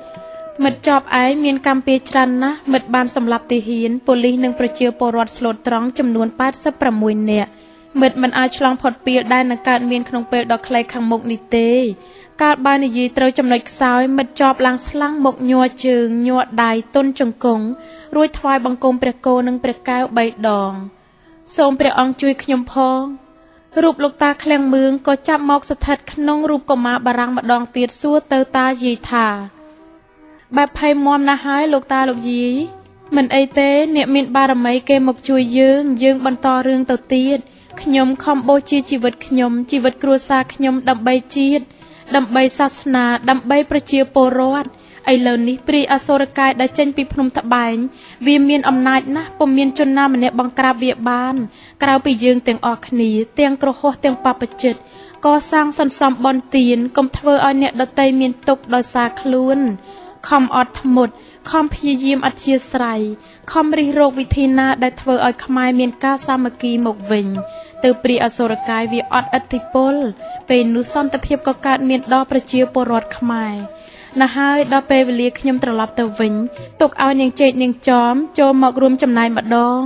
មិត្តជាប់ឯងមានកម្មពីច្រើនណាស់មិត្តបានសម្លាប់ទាហានប៉ូលីសនិងប្រជាពលរដ្ឋស្លូតត្រង់ចំនួនแปดสิบหกនាក់មិត្តមិនអាចឆ្លងផុតពីដែលនឹងកើតមានក្នុងពេលដ៏ខ្លីខាងមុខនេះទេកាលបាននិយាយត្រូវចំណុចខ្សោយមិត្តជាប់ឡើងស្លាំងមុខញ័រជើងញ័រដៃទន់ជង្គង់រួចថ្វាយបង្គំព្រះគោនិងព្រះកែវបីដងសូមព្រះអង្គជួយខ្ញុំផងរូបលោកតាឃ្លាំងមឿងក៏ចាប់មកស្ថិតក្នុងរូបកុមារបារាំងម្ដងទៀតសួរទៅតាយាយថាបែបភ័យមាំណាស់ហើយលោកតាលោកយាយមិនអីទេអ្នកមានបារមីគេមកជួយយើងយើងបន្តរឿងទៅទៀតខ្ញុំខំបូជាជីវិតខ្ញុំជីវិតគ្រួសារខ្ញុំដើម្បីជាតិដើម្បីសាសនាដើម្បីប្រជាពលរដ្ឋឥឡូវនេះព្រាយអសុរកាយដែលចេញពីភ្នំត្បែងវាមានអំណាចណាស់ពុំមានជនណាម្នាក់បង្ក្រាបវាបានក្រៅពីយើងទាំងអស់គ្នាទាំងក្រហោះទាំងបព្វជិតក៏សាងសន្សំបន់ទានកុំធ្វើឲ្យអ្នកដតីមានទុក្ខដោយសារខ្លួនខំអត់ធ្មត់ខំព្យាយាមអធិស្ស្រ័យខំរិះរោគវិធីណាដែលធ្វើឲ្យខ្មែរមានការសាមគ្គីមកវិញទៅព្រាយអសុរកាយវាអត់ឥទ្ធិពលពេលនោះសន្តិភាពក៏កើតមានដល់ប្រជាពលរដ្ឋខ្មែរណាស់ហើយដល់ពេលវេលាខ្ញុំត្រឡប់ទៅវិញទុកឲ្យនាងចេកនាងចំចូលមករួមចំណែកម្ដង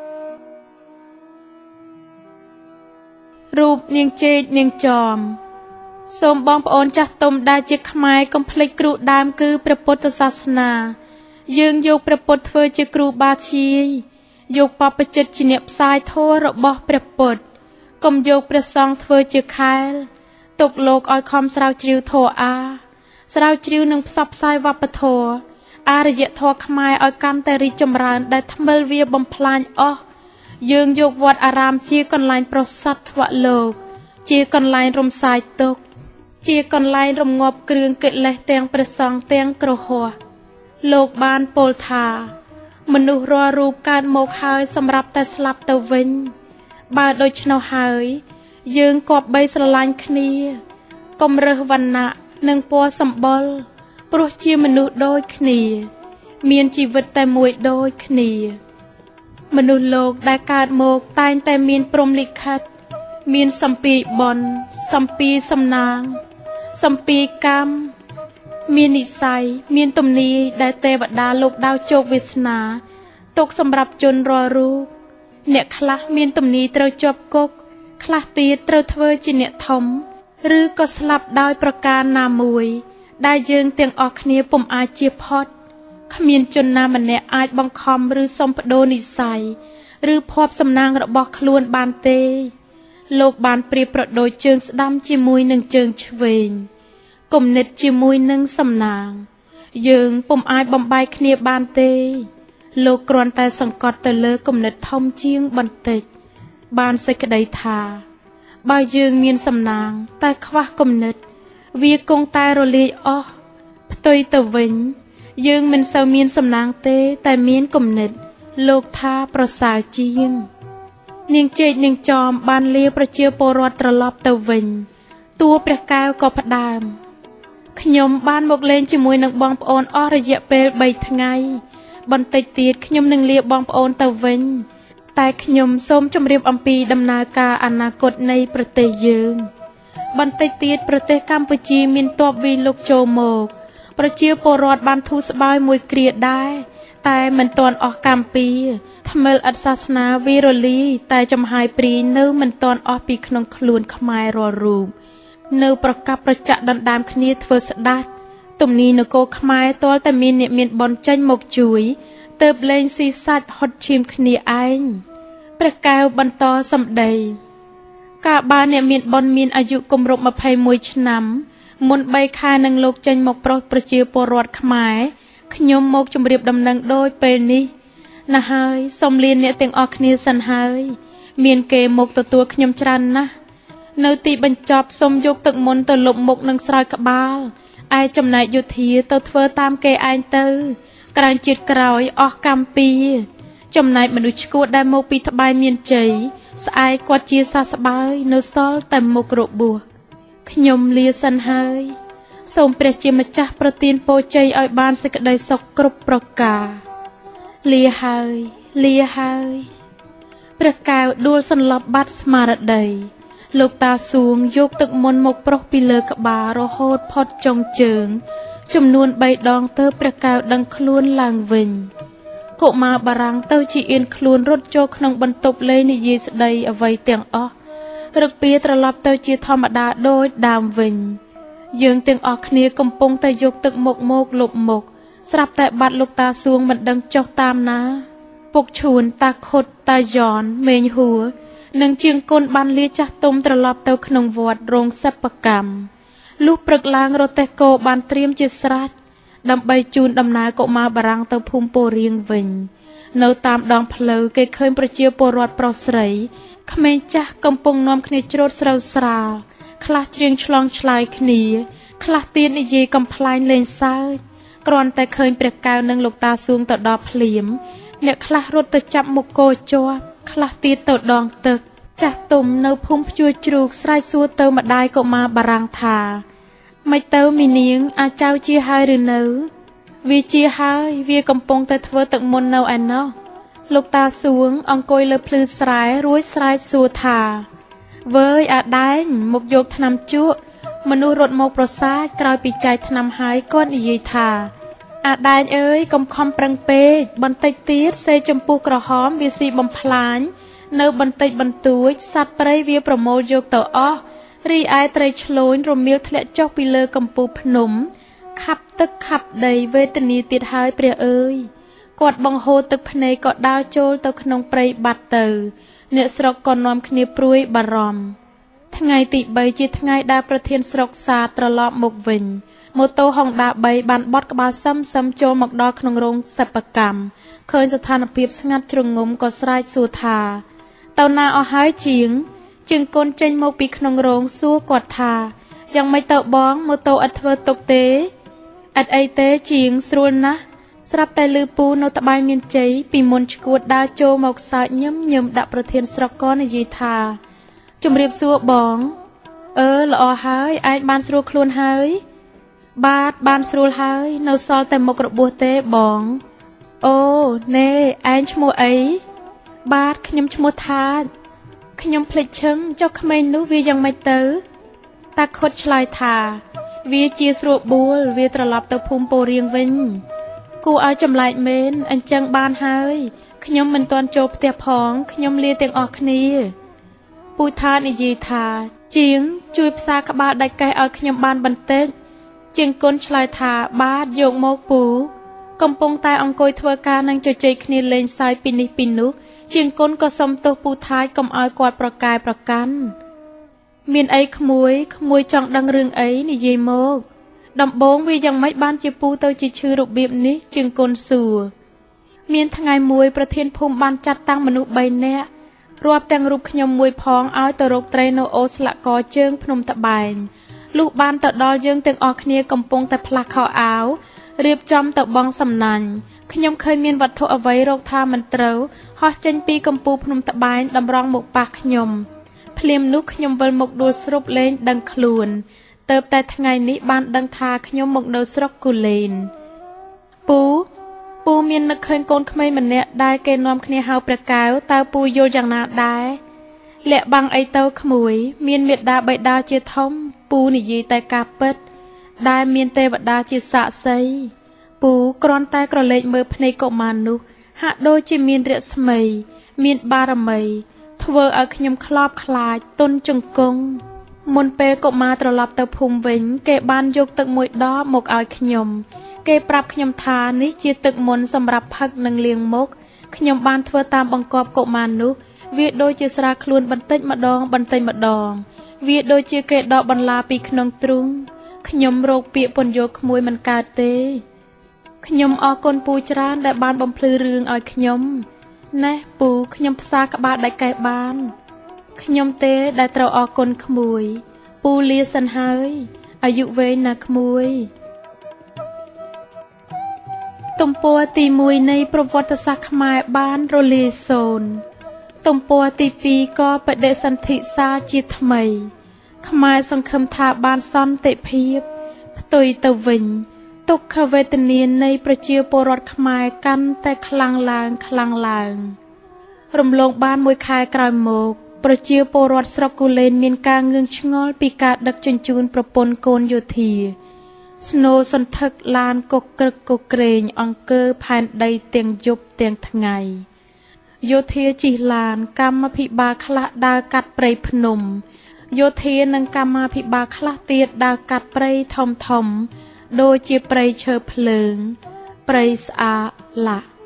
រូបនាងចេកនាងចំសូមបងប្អូនចាស់ទុំដែលជាខ្មែរកុំភ្លេចគ្រូដើមគឺព្រះពុទ្ធសាសនាយើងយកព្រះពុទ្ធធ្វើជាគ្រូបាធ្យាយយកបព្វជិតជាអ្នកផ្សាយធម៌របស់ព្រះពុទ្ធកុំយកព្រះសង្ឃធ្វើជាខែលទុកលោកឲ្យខំស្រាវជ្រាវធម៌អាស្រាវជ្រាវនិងផ្សព្វផ្សាយវប្បធម៌អរិយធម៌ខ្មែរឲ្យកាន់តែរីកចម្រើនដែលថ្មិលវាបំផ្លាញអស់យើងយកវត្តអារាមជាកន្លែងប្រសាទធ្វលោកជាកន្លែងរំសាយទុក្ខជាកន្លែងរំងាប់គ្រឿងកិលេសទាំងព្រះសង្ឃទាំងក្រហមលោកបានពោលថាមនុស្សរាល់រូបកើតមកហើយសម្រាប់តែស្លាប់ទៅវិញបើដូច្នោះហើយយើងគប្បីស្រឡាញ់គ្នាកុំរើសវណ្ណៈនិងពណ៌សម្បុរព្រោះជាមនុស្សដូចគ្នាមានជីវិតតែមួយដូចគ្នាមនុស្សលោកដែលកើតមកតែងតែមានព្រហ្មលិខិតមានសម្ពាយបុណ្យសម្ពាយសំណាងសម្ពាយកម្មមាននិស័យមានទំនាយដែលទេវតាលោកដៅជោគវាសនាទុកសម្រាប់ជនរាល់រូបអ្នកខ្លះមានទំនាយត្រូវជាប់គុកខ្លះទៀតត្រូវធ្វើជាអ្នកធំឬក៏ស្លាប់ដោយប្រការណាមួយដែលយើងទាំងអស់គ្នាពុំអាចជៀសផុតគ្មានជនណាម្នាក់អាចបង្ខំឬសុំប្តូរនិស័យឬភ័ព្វសំណាងរបស់ខ្លួនបានទេលោកបានប្រៀបប្រដូចជើងស្ដាំជាមួយនឹងជើងឆ្វេងគំនិតជាមួយនឹងសំណាងយើងពុំអាចបំបែកគ្នាបានទេលោកគ្រាន់តែសង្កត់ទៅលើគំនិតធំជាងបន្តិចបានសេចក្តីថាបើយើងមានសំណាងតែខ្វះគំនិតវាគង់តែរលាយអស់ផ្ទុយទៅវិញយើងមិនសូវមានសំណាងទេតែមានគំនិតលោកថាប្រសើរជាងនាងចេកនាងចំបានលាប្រជាពលរដ្ឋត្រឡប់ទៅវិញតួព្រះកែវក៏ផ្ដើមខ្ញុំបានមកលេងជាមួយនឹងបងប្អូនអស់រយៈពេលបីថ្ងៃបន្តិចទៀតខ្ញុំនឹងលាបងប្អូនទៅវិញតែខ្ញុំសូមជម្រាបអំពីដំណើរការអនាគតនៃប្រទេសយើងបន្តិចទៀតប្រទេសកម្ពុជាមានទ័ពវាយលុកចូលមកប្រជាពលរដ្ឋបានធូរស្បើយមួយគ្រាដែរតែមិនទាន់អស់កម្មពីថ្មិលឥតសាសនាវារលីតែចំហាយព្រីនៅមិនទាន់អស់ពីក្នុងខ្លួនខ្មែររាល់រូបនៅប្រកាប់ប្រចាក់ដណ្ដើមគ្នាធ្វើស្ដាច់ទំនីនគរខ្មែរទាល់តែមានអ្នកមានបនចេញមកជួយទើបលែងស៊ីសាច់ហត់ឈាមគ្នាឯងព្រះកែវបន្តសម្ដីកាលបានអ្នកមានបនមានអាយុគម្រប់ยี่สิบเอ็ดឆ្នាំមុនបីខែនឹងលោកចេញមកប្រុសប្រជាពលរដ្ឋខ្មែរខ្ញុំមកជម្រាបដំណឹងដូចពេលនេះណាស់ហើយសូមលាអ្នកទាំងអស់គ្នាសិនហើយមានគេមកទទួលខ្ញុំច្រើនណាស់នៅទីបញ្ចប់សូមយកទឹកមុនទៅលុបមុខនិងស្រោចក្បាលឯចំណែកយោធាទៅធ្វើតាមគេឯងទៅក្រែងជាតិក្រោយអស់កម្មពីចំណែកមនុស្សឈួតដែលមកពីត្បែងមានជ័យស្អែកគាត់ជាសះស្បើយនៅសល់តែមុខរបួសខ្ញុំលាសិនហើយសូមព្រះជាម្ចាស់ប្រទានពរជ័យឲ្យបានសេចក្តីសុខគ្រប់ប្រការលាហើយលាហើយព្រះកែវដួលសន្លប់បាត់ស្មារតីលោកតាសួងយកទឹកមុនមកប្រុសពីលើក្បាលរហូតផុតចុងជើងចំនួនបីដងទៅព្រះកែវដឹងខ្លួនឡើងវិញកុមារបារាំងទៅជាអៀនខ្លួនរត់ចូលក្នុងបន្ទប់លេងនិយាយស្ដីអ្វីទាំងអស់រឹកពីត្រឡប់ទៅជាធម្មតាដូចដើមវិញយើងទាំងអស់គ្នាកំពុងតែយកទឹកមុខមកលុបមុខស្រាប់តែបាត់លោកតាសួងមិនដឹងចុះតាមណាពុកឈួនតាខុតតាយ៉នមេងហួរនិងជាងគុណបានលាចាស់ទុំត្រឡប់ទៅក្នុងវត្តរោងសិប្បកម្មលុះព្រឹកឡើងរទេះគោបានត្រៀមជាស្រេចដើម្បីជូនដំណើរកុមារបារាំងទៅភូមិពោធិ៍រៀងវិញនៅតាមដងផ្លូវគេឃើញប្រជាពលរដ្ឋប្រុសស្រីក្មេងចាស់កំពុងនាំគ្នាច្រូតស្រូវស្រាលខ្លះច្រៀងឆ្លងឆ្លើយគ្នាខ្លះទៀតនិយាយកំប្លែងលេងសើចគ្រាន់តែឃើញព្រះកែវនិងលោកតាសួងទៅដល់ភ្លាមអ្នកខ្លះរត់ទៅចាប់មុខគោជាប់ខ្លះទៀតទៅដងទឹកចាស់ទុំនៅភូមិភ្ជួរជ្រូកស្រែកសួរទៅម្ដាយកុមារបារាំងថាមិនទៅមីនាងអាចៅជាហើយឬនៅវាជាហើយវាកំពុងតែធ្វើទឹកមុននៅឯណោះលោកតាសួងអង្គុយលើភ្លឺស្រែរួចស្រែកសួរថាវើយអាដែងមកយកថ្នាំជក់មនុស្សរត់មកប្រសាទក្រោយពីចែកថ្នាំហើយគាត់និយាយថាអាដែងអើយកុំខំប្រឹងពេកបន្តិចទៀតសេចំពោះក្រហមវាស៊ីបំផ្លាញនៅបន្តិចបន្តួចសត្វព្រៃវាប្រមូលយកទៅអស់រីឯត្រីឆ្លូញរមៀលធ្លាក់ចុះពីលើកំពូលភ្នំខាប់ទឹកខាប់ដីវេទនាទៀតហើយព្រះអើយគាត់បង្ហូរទឹកភ្នែកក៏ដើរចូលទៅក្នុងព្រៃបាត់ទៅអ្នកស្រុកក៏នាំគ្នាព្រួយបារម្ភថ្ងៃទីបីជាថ្ងៃដែលប្រធានស្រុកសាត្រឡប់មកវិញម៉ូតូហុងដាបីបានបត់ក្បាលសឹមសឹមចូលមកដល់ក្នុងរោងសិប្បកម្មឃើញស្ថានភាពស្ងាត់ជ្រងំក៏ស្រែកសួរថាតើណាអស់ហើយជាងជាងកូនចេញមកពីក្នុងរោងសួរគាត់ថាយ៉ាងម៉េចទៅបងម៉ូតូឥតធ្វើទុកទេឥតអីទេជាងស្រួលណាស់ស្រាប់តែលឺពូនៅត្បែងមានជ័យពីមុនឈួតដើរចូលមកសើចញឹមញឹមដាក់ប្រធានស្រុកក៏និយាយថាជំរាបសួរបងអឺល្អហើយឯងបានស្រួលខ្លួនហើយបាទបានស្រួលហើយនៅសល់តែមុខរបួសទេបងអូណែឯងឈ្មោះអីបាទខ្ញុំឈ្មោះថាចខ្ញុំភ្លេចឈឹងចុះក្មេងនោះវាយ៉ាងម៉េចទៅតាខុតឆ្លើយថាវាជាស្រួលបួលវាត្រឡប់ទៅភូមិពោធិ៍រៀងវិញគួរឲ្យចម្លែកមែនអញ្ចឹងបានហើយខ្ញុំមិនទាន់ចូលផ្ទះផងខ្ញុំលាទាំងអស់គ្នាពូថានិយាយថាជាងជួយផ្សារក្បាលដាច់កេះឲ្យខ្ញុំបានបន្តិចជាងគុណឆ្លើយថាបាទយកមកពូកំពុងតែអង្គុយធ្វើការនឹងជជែកគ្នាលេងសើចពីនេះពីនោះជាងគុណក៏សុំទោសពូថាចកុំឲ្យគាត់ប្រកែប្រកាន់មានអីក្មួយក្មួយចង់ដឹងរឿងអីនិយាយមកដំបងវាយ៉ាងម៉េចបានជាពូទៅជាឈឺរបៀបនេះជាងគុណសួរមានថ្ងៃមួយប្រធានភូមិបានចាត់តាំងមនុស្សបីនាក់រាប់ទាំងរូបខ្ញុំមួយផងឲ្យទៅរកត្រីនៅអូស្លាកកជើងភ្នំត្បែងលុះបានទៅដល់យើងទាំងអស់គ្នាកំពុងតែផ្លាស់ខោអាវរៀបចំទៅបងសំណាញ់ខ្ញុំឃើញមានវត្ថុអ្វីរកថាមិនត្រូវហោះចេញពីកំពូលភ្នំត្បែងតម្រង់មកប៉ះខ្ញុំភ្លាមនោះខ្ញុំវិលមកដួលស្រុបលេងដឹងខ្លួនទៅតែថ្ងៃនេះបានដឹងថាខ្ញុំមកនៅស្រុកគូលែនពូពូមាននឹកឃើញកូនក្មេងម្នាក់ដែលគេនាំគ្នាហៅព្រះកែវតើពូយល់យ៉ាងណាដែរលាក់បាំងអីទៅក្មួយមានមេដាបៃតាជាធំពូនិយាយតែការពិតដែលមានទេវតាជាសាក្សីពូគ្រាន់តែក្រឡេកមើលភ្នែកកុមារនោះហាក់ដូចជាមានរស្មីមានបារមីធ្វើឲ្យខ្ញុំខ្លោបខ្លាចទន់ជង្គង់មុនពេលកុមារត្រឡប់ទៅភូមិវិញគេបានយកទឹកមួយដបមកឲ្យខ្ញុំគេប្រាប់ខ្ញុំថានេះជាទឹកមុនសម្រាប់ផឹកនិងលាងមុខខ្ញុំបានធ្វើតាមបង្គាប់កុមារនោះវាដូចជាស្រាខ្លួនបន្តិចម្ដងបន្តិចម្ដងវាដូចជាគេដកបន្លាពីក្នុងទ្រូងខ្ញុំរោគពាក្យពន្យល់ក្មួយមិនកើតទេខ្ញុំអរគុណពូច្រើនដែលបានបំភ្លឺរឿងឲ្យខ្ញុំណែពូខ្ញុំផ្សារក្បាលដាច់កេះបានខ្ញុំទេដែលត្រូវអរគុណក្មួយពូលាសិនហើយអាយុវែងណាក្មួយទំព័រទីមួយនៃប្រវត្តិសាស្ត្រខ្មែរបានរលាយសូន្យទំព័រទីពីរក៏បដិសន្ធិសាជាថ្មីខ្មែរសង្ឃឹមថាបានសន្តិភាពផ្ទុយទៅវិញទុក្ខវេទនានៃប្រជាពលរដ្ឋខ្មែរកាន់តែខ្លាំងឡើងខ្លាំងឡើងរំលងបានមួយខែក្រោយមកប្រជាពលរដ្ឋស្រុកគូលែនមានការងឿងឆ្ងល់ពីការដឹកជញ្ជូនប្រពន្ធកូនយោធាស្នូសន្ធឹកឡានកុកក្រឹកកុកក្រែងអង្គើផែនដីទាំងយប់ទាំងថ្ងៃយោធាជិះឡានកម្មាភិបាលខ្លះដើរកាត់ព្រៃភ្នំយោធានិងកម្មាភិបាលខ្លះទៀតដើរកាត់ព្រៃធំធំដូចជាព្រៃឈើភ្លើងព្រៃស្អាតឡាក់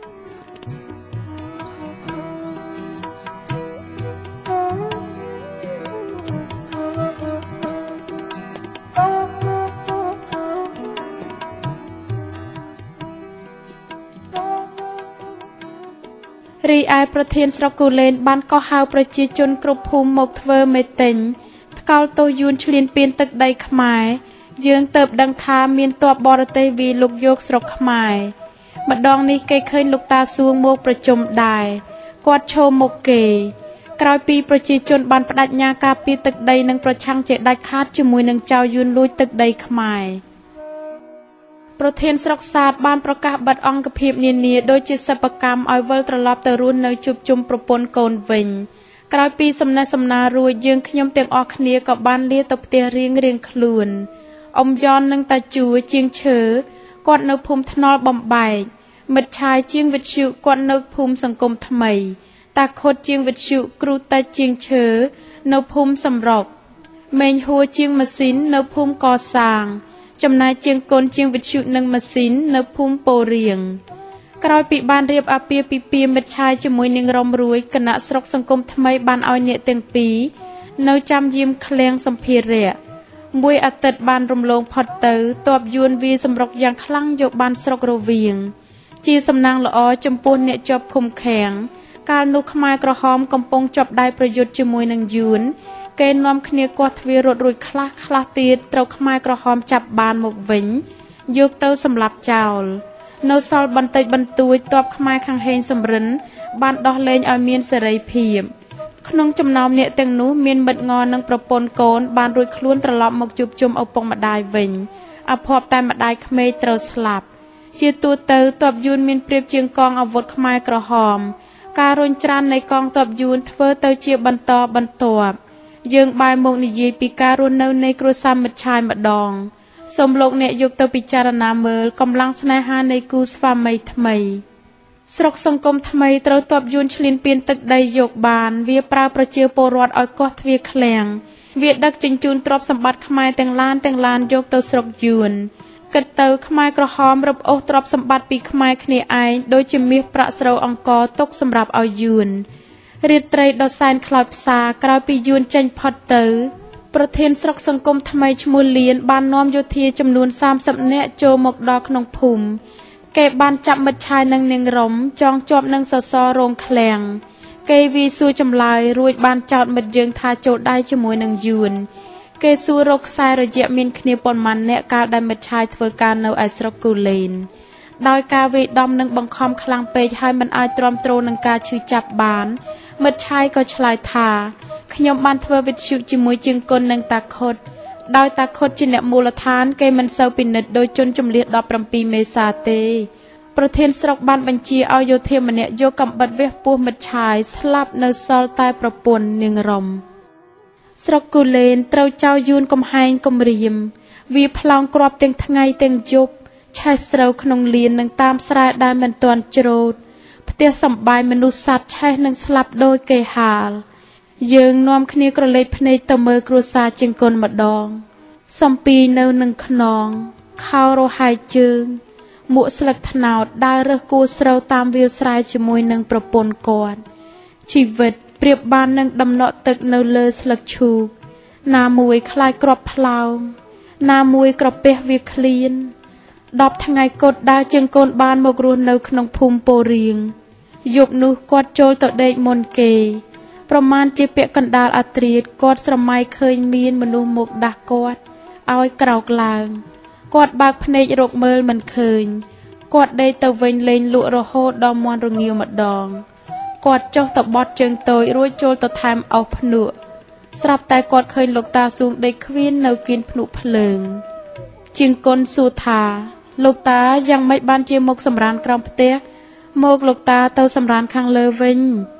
រីឯប្រធានស្រុកគូលែនបានកោះហៅប្រជាជនគ្រប់ភូមិមកធ្វើមេតេញថ្កោលទោសយួនឈ្លានពានទឹកដីខ្មែរយើងទៅដឹងថាមានទ័ពបរទេសវាលុកយកស្រុកខ្មែរម្ដងនេះគេឃើញលោកតាសួងមកប្រជុំដែរគាត់ឈរមុខគេក្រោយពីប្រជាជនបានបដិញ្ញាការពារទឹកដីនិងប្រឆាំងជាដាច់ខាតជាមួយនឹងចៅយួនលួចទឹកដីខ្មែរប្រធានស្រុកសាទបានប្រកាសបិទអង្គភាពនានាដូចជាសិប្បកម្មឲ្យវិលត្រឡប់ទៅរស់នៅជួបជុំប្រពន្ធកូនវិញក្រោយពីសំណេះសំណាលរួចយើងខ្ញុំទាំងអស់គ្នាក៏បានលាទៅផ្ទះរៀងរៀងខ្លួនអ៊ំយ៉ននិងតាជួជាងឈើគាត់នៅភូមិថ្នល់បំបែកមិត្តឆាយជាងវិទ្យុគាត់នៅភូមិសង្គមថ្មីតាខុតជាងវិទ្យុគ្រូតិចជាងឈើនៅភូមិសំរុកមេងហួរជាងម៉ាស៊ីននៅភូមិកសាងចំណែកជាងកូនជាងវិទ្យុនិងម៉ាស៊ីននៅភូមិពោរៀងក្រោយពីបានរៀបអាពាហ៍ពិពាហ៍មិត្តឆាយជាមួយនឹងរំរួយគណៈស្រុកសង្គមថ្មីបានឲ្យអ្នកទាំងពីរនៅចាំយាមឃ្លាំងសម្ភារៈមួយអាទិត្យបានរំលងផុតទៅទ័ពយួនវាសម្រុកយ៉ាងខ្លាំងយកបានស្រុករវៀងជាសំណាងល្អចំពោះអ្នកជាប់ឃុំឃាំងកាលនោះខ្មែរក្រហមកំពុងជាប់ដៃប្រយុទ្ធជាមួយនឹងយួនគេនាំគ្នាគាស់ទ្វាររត់រួចខ្លះខ្លះទៀតត្រូវខ្មែរក្រហមចាប់បានមកវិញយកទៅសម្លាប់ចោលនៅសល់បន្តិចបន្តួចទ័ពខ្មែរខាងហេងសំរិនបានដោះលែងឲ្យមានសេរីភាពក្នុងចំណោមអ្នកទាំងនោះមានមិត្តងនិងប្រពន្ធកូនបានរួចខ្លួនត្រឡប់មកជួបជុំឪពុកម្ដាយវិញអភ័ព្វតែម្ដាយក្មេកត្រូវស្លាប់ជាទូទៅទ័ពយួនមានប្រៀបជាងកងអាវុធខ្មែរក្រហមការរុញច្រាននៃកងទ័ពយួនធ្វើទៅជាបន្តបន្ទាប់យើងបែរមកនិយាយពីការរស់នៅនៃគ្រួសារមិត្តឆាយម្ដងសូមលោកអ្នកយកទៅពិចារណាមើលកម្លាំងស្នេហានៃគូស្វាមីថ្មីស្រុកសង្គមថ្មីត្រូវទ័ពយួនឈ្លានពានទឹកដីយកបានវាប្រើប្រជាពលរដ្ឋឲ្យគាស់ទ្វារឃ្លាំងវាដឹកជញ្ជូនទ្រព្យសម្បត្តិខ្មែរទាំងឡានទាំងឡានយកទៅស្រុកយួនគិតទៅខ្មែរក្រហមរឹបអូសទ្រព្យសម្បត្តិពីខ្មែរគ្នាឯងដូចជាមាសប្រាក់ស្រូវអង្គរទុកសម្រាប់ឲ្យយួនរាត្រីដ៏សែនខ្លោចផ្សាក្រោយពីយួនចេញផុតទៅប្រធានស្រុកសង្គមថ្មីឈ្មោះលៀនបាននាំយោធាចំនួនសាមសិបនាក់ចូលមកដល់ក្នុងភូមិគេបានចាប់មិត្តឆាយនិងនាងរំចងជាប់នឹងសសររោងឃ្លាំងគេវាសួរចម្លើយរួចបានចោទមិត្តយើងថាចូលដៃជាមួយនឹងយួនគេសួររកខ្សែរយៈមានគ្នាប៉ុន្មានអ្នកកាលដែលមិត្តឆាយធ្វើការនៅឯស្រុកគូលែនដោយការវេដំនិងបង្ខំខ្លាំងពេកហើយមិនអាចទ្រាំទ្រនឹងការឈឺចាប់បានមិត្តឆាយក៏ឆ្លើយថាខ្ញុំបានធ្វើវិទ្យុជាមួយជាងគុណនិងតាខុតដោយតាខុតជាអ្នកមូលដ្ឋានគេមិនសូវពិនិត្យដោយជនជំនះដប់ប្រាំពីរមេសាទេប្រធានស្រុកបានបញ្ជាឲ្យយោធាម្នាក់យកកាំបិតវះពោះមិត្តឆាយស្លាប់នៅសល់តែប្រពន្ធនាងរំស្រុកគូលែនត្រូវចៅយួនកំហែងគំរាមវាផ្លោងគ្រាប់ទាំងថ្ងៃទាំងយប់ឆេះស្រូវក្នុងលាននិងតាមស្រែដែលមិនទាន់ច្រូតផ្ទះសម្បែងមនុស្សសត្វឆេះនិងស្លាប់ដោយគេហាលយើងនាំគ្នាក្រឡេកភ្នែកទៅមើលគ្រួសារជាងគុណម្ដងសំពីនៅនឹងខ្នងខោរហែកជើងមួកស្លឹកត្នោតដើររើសគួរស្រូវតាមវាលស្រែជាមួយនឹងប្រពន្ធគាត់ជីវិតប្រៀបបាននឹងដំណក់ទឹកនៅលើស្លឹកឈូកណាមួយคล้ายគ្រាប់ផ្លោងណាមួយក្រពះវាក្លៀនដប់ថ្ងៃគត់ដើរជាងកូនបានមករស់នៅក្នុងភូមិពោរៀងយប់នោះគាត់ចូលទៅដេកមុនគេប្រមាណជាពាក់កណ្ដាលអាត្រៀតគាត់ស្រមៃឃើញមានមនុស្សមកដាស់គាត់ឲ្យក្រោកឡើងគាត់បើកភ្នែករកមើលមិនឃើញគាត់ដេកទៅវិញលេងលក់រហូតដល់មាន់រងាវម្ដងគាត់ចុះទៅបត់ជើងតូចរួចចូលទៅថែមអោសភ្នក់ស្រាប់តែគាត់ឃើញលោកតាសួងដេកខ្វៀននៅគៀនភ្នក់ភ្លើងជាងគុណសួរថាលោកតាយ៉ាងម៉េចបានជាមកសម្រានក្រោមផ្ទះមកលោកតាទៅសម្រានខាងលើវិញ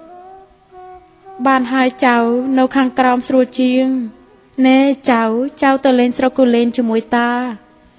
បានហើយចៅនៅខាងក្រោមស្រួលជាងណែចៅចៅទៅលេងស្រុកគូលែនជាមួយតា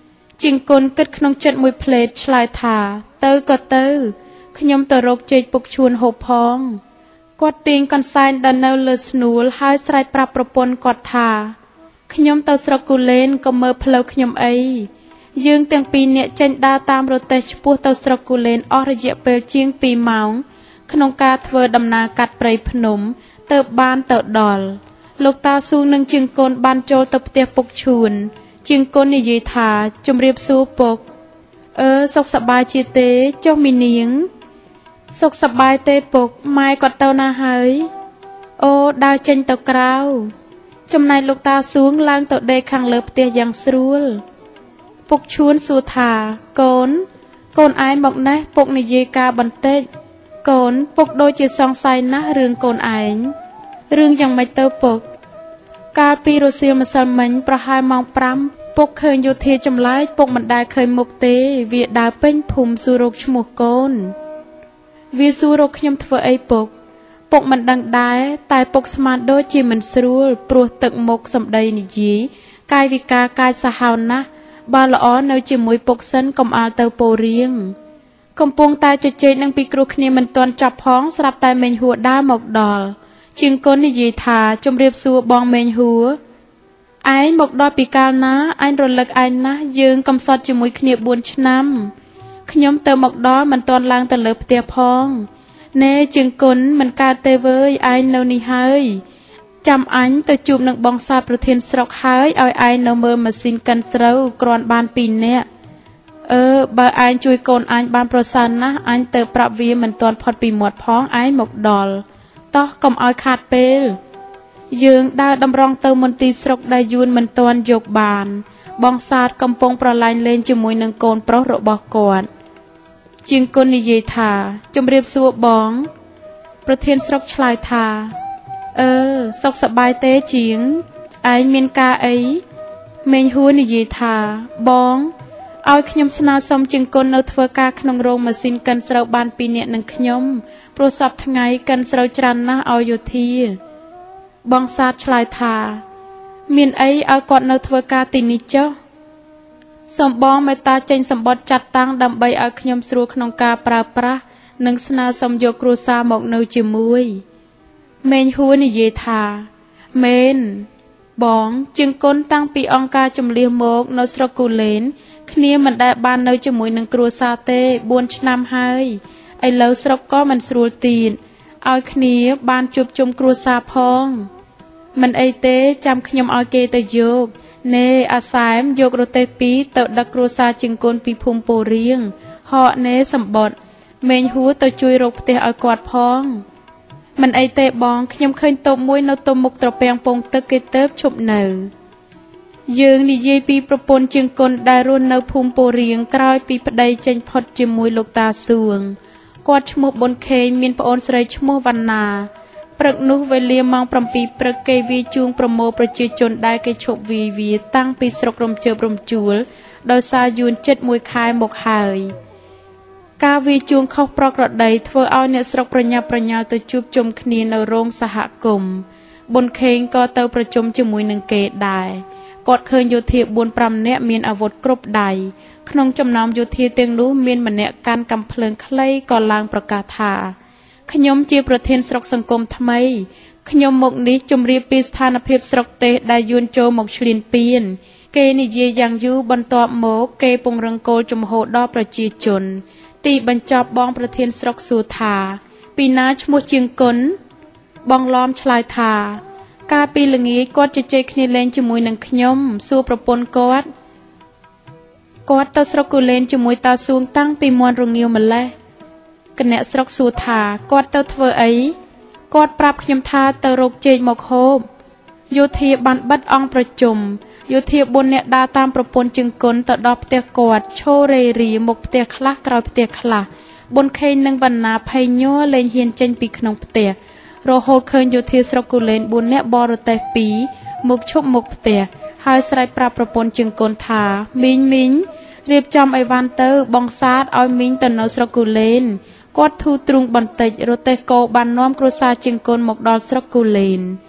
ជាងគុណគិតក្នុងចិត្តមួយផ្លេតឆ្លើយថាទៅក៏ទៅខ្ញុំទៅរកចេកពុកឈួនហូបផងគាត់ទាញកន្សែងដែលនៅលើស្នួលហើយស្រែកប្រាប់ប្រពន្ធគាត់ថាខ្ញុំទៅស្រុកគូលែនក៏មើលផ្លូវខ្ញុំអីយើងទាំងពីរនាក់ចេញដើរតាមរទេះឆ្ពោះទៅស្រុកគូលែនអស់រយៈពេលជាងពីរម៉ោងក្នុងការធ្វើដំណើរកាត់ព្រៃភ្នំទៅបានទៅដល់លោកតាស៊ូនឹងជាងកូនបានចូលទៅផ្ទះពុកឈួនជាងកូននិយាយថាជំរាបសួរពុកអឺសុខសប្បាយជាទេចុះមីនាងសុខសប្បាយទេពុកម៉ែគាត់ទៅណាហើយអូដើរចេញទៅក្រៅចំណែកលោកតាសួងឡើងទៅដេកខាងលើផ្ទះយ៉ាងស្រួលពុកឈួនសួរថាកូនកូនឯងមកណេះពុកនិយាយការបន្តិចកូនពុកដូចជាសង្ស័យណាស់រឿងកូនឯងរឿងយ៉ាងម៉េចទៅពុកកាលពីរសៀលម្សិលមិញប្រហែលម៉ោងប្រាំពុកឃើញយោធាចម្លែកពុកមិនដែលឃើញមុខទេវាដើរពេញភូមិសួររកឈ្មោះកូនវាសួររកខ្ញុំធ្វើអីពុកពុកមិនដឹងដែរតែពុកស្មានដូចជាមិនស្រួលព្រោះទឹកមុខសម្ដីនិយាយកាយវិការកាយសាហាវណាស់បើល្អនៅជាមួយពុកសិនកុំអាលទៅពោរៀងកំពុងតែជជែកនឹងពីគ្រោះគ្នាមិនទាន់ចប់ផងស្រាប់តែមេញហួរដើរមកដល់ជាងកូននិយាយថាជំរាបសួរបងមេញហួរឯងមកដល់ពីកាលណាអញរលឹកឯងណាស់យើងកំសត់ជាមួយគ្នាបួនឆ្នាំខ្ញុំទៅមកដល់មិនទាន់ឡើងទៅលើផ្ទះផងណែជាងគុណមិនកើតទេវើយឯងនៅនេះហើយចាំអញទៅជួបនឹងបងសាប្រធានស្រុកហើយឲ្យឯងនៅមើលម៉ាស៊ីនកិនស្រូវគ្រាន់បានពីរនាក់អឺបើឯងជួយកូនអញបានប្រសើរណាស់អញទៅប្រាប់វាមិនទាន់ផុតពីមាត់ផងឯងមកដល់តោះកុំឲ្យខាតពេលយើងដើរតម្រង់ទៅមន្ទីរស្រុកដែលយួនមិនទាន់យកបានបងសាទកំពុងប្រឡាញ់លេងជាមួយនឹងកូនប្រុសរបស់គាត់ជាងគុណនិយាយថាជំរាបសួរបងប្រធានស្រុកឆ្លើយថាអឺសុខសប្បាយទេជាងឯងមានការអីមេញហួរនិយាយថាបងឲ្យខ្ញុំស្នើសុំជាងគុណនៅធ្វើការក្នុងរោងម៉ាស៊ីនកិនស្រូវបានពីរនាក់នឹងខ្ញុំព្រោះសប្តាហ៍ថ្ងៃកិនស្រូវច្រើនណាស់ឲ្យយោធាបងសាទឆ្លើយថាមានអីឲ្យគាត់នៅធ្វើការទីនេះចុះសូមបងមេត្តាចេញសម្បត្តិចាត់តាំងដើម្បីឲ្យខ្ញុំស្រួលក្នុងការប្រើប្រាស់និងស្នើសុំយកគ្រួសារមកនៅជាមួយមេញហួរនិយាយថាមែនបងជាងគុណតាំងពីអង្គការជំលៀសមកនៅស្រុកគូលែនគ្នាមិនដែលបាននៅជាមួយនឹងគ្រួសារទេបួនឆ្នាំហើយឥឡូវស្រុកក៏មិនស្រួលទៀតឲ្យគ្នាបានជួបជុំគ្រួសារផងមិនអីទេចាំខ្ញុំឲ្យគេទៅយកណែអាសែមយករទេះពីរទៅដឹកគ្រួសារជាងគុណពីភូមិពោរៀងហកណែសម្បត្តិមេញហួរទៅជួយរកផ្ទះឲ្យគាត់ផងមិនអីទេបងខ្ញុំឃើញតូបមួយនៅតុមុខត្រពាំងពងទឹកគេទៅឈប់នៅយើងនិយាយពីប្រពន្ធជាងគុណដែលរស់នៅភូមិពោរៀងក្រោយពីប្តីចេញផុតជាមួយលោកតាសួងគាត់ឈ្មោះប៊ុនខេងមានប្អូនស្រីឈ្មោះវណ្ណាព្រឹកនោះវេលាម៉ោងប្រាំពីរព្រឹកគេវាជួងប្រមូលប្រជាជនដែលគេឈប់វាយវាតាំងពីស្រុករំជើបរំជួលដោយសារយួនចិត្តមួយខែមកហើយការវាយជួងខុសប្រក្រតីធ្វើឲ្យអ្នកស្រុកប្រញាប់ប្រញាល់ទៅជួបជុំគ្នានៅរោងសហគមន៍ប៊ុនខេងក៏ទៅប្រជុំជាមួយនឹងគេដែរគាត់ឃើញយោធាបួនប្រាំនាក់មានអាវុធគ្រប់ដៃក្នុងចំណោមយោធាទាំងនោះមានម្នាក់កាន់កាំភ្លើងខ្លីក៏ឡើងប្រកាសថាខ្ញុំជាប្រធានស្រុកសង្គមថ្មីខ្ញុំមកនេះជម្រាបពីស្ថានភាពស្រុកទេសដែលយួនចូលមកឈ្លានពានគេនិយាយយ៉ាងយូរបន្ទាប់មកគេពង្រឹងគោលជំហរដល់ប្រជាជនទីបញ្ចប់បងប្រធានស្រុកសួរថាពីណាឈ្មោះជាងគុណបងឡំឆ្លើយថាកាលពីល្ងាចគាត់ជជែកគ្នាលេងជាមួយនឹងខ្ញុំសួរប្រពន្ធគាត់គាត់ទៅស្រុកគូលែនជាមួយតាសួងតាំងពីមាន់រងាវម្លេះគណៈស្រុកសួរថាគាត់ទៅធ្វើអីគាត់ប្រាប់ខ្ញុំថាទៅរកចេកមកហូបយោធាបានបិទអង្គប្រជុំយោធាបួននាក់ដើរតាមប្រពន្ធជើងគុណទៅដល់ផ្ទះគាត់ឈោរេរីមុខផ្ទះខ្លះក្រោយផ្ទះខ្លះប៊ុនខេងនិងវណ្ណាភ័យញ័រលេងហ៊ានចេញពីក្នុងផ្ទះរហូតឃើញយោធាស្រុកគូលែនបួននាក់បរទេះពីរមកឈប់មុខផ្ទះហើយស្រែកប្រាប់ប្រពន្ធជើងគុណថាមីងមីងរៀបចំអីវ៉ាន់ទៅបងសាទឲ្យមីងទៅនៅស្រុកគូលែនគាត់ធូរទ្រូងបន្តិចរទេះគោបាននាំគ្រួសារជាងគុណមកដល់ស្រុកគូលែន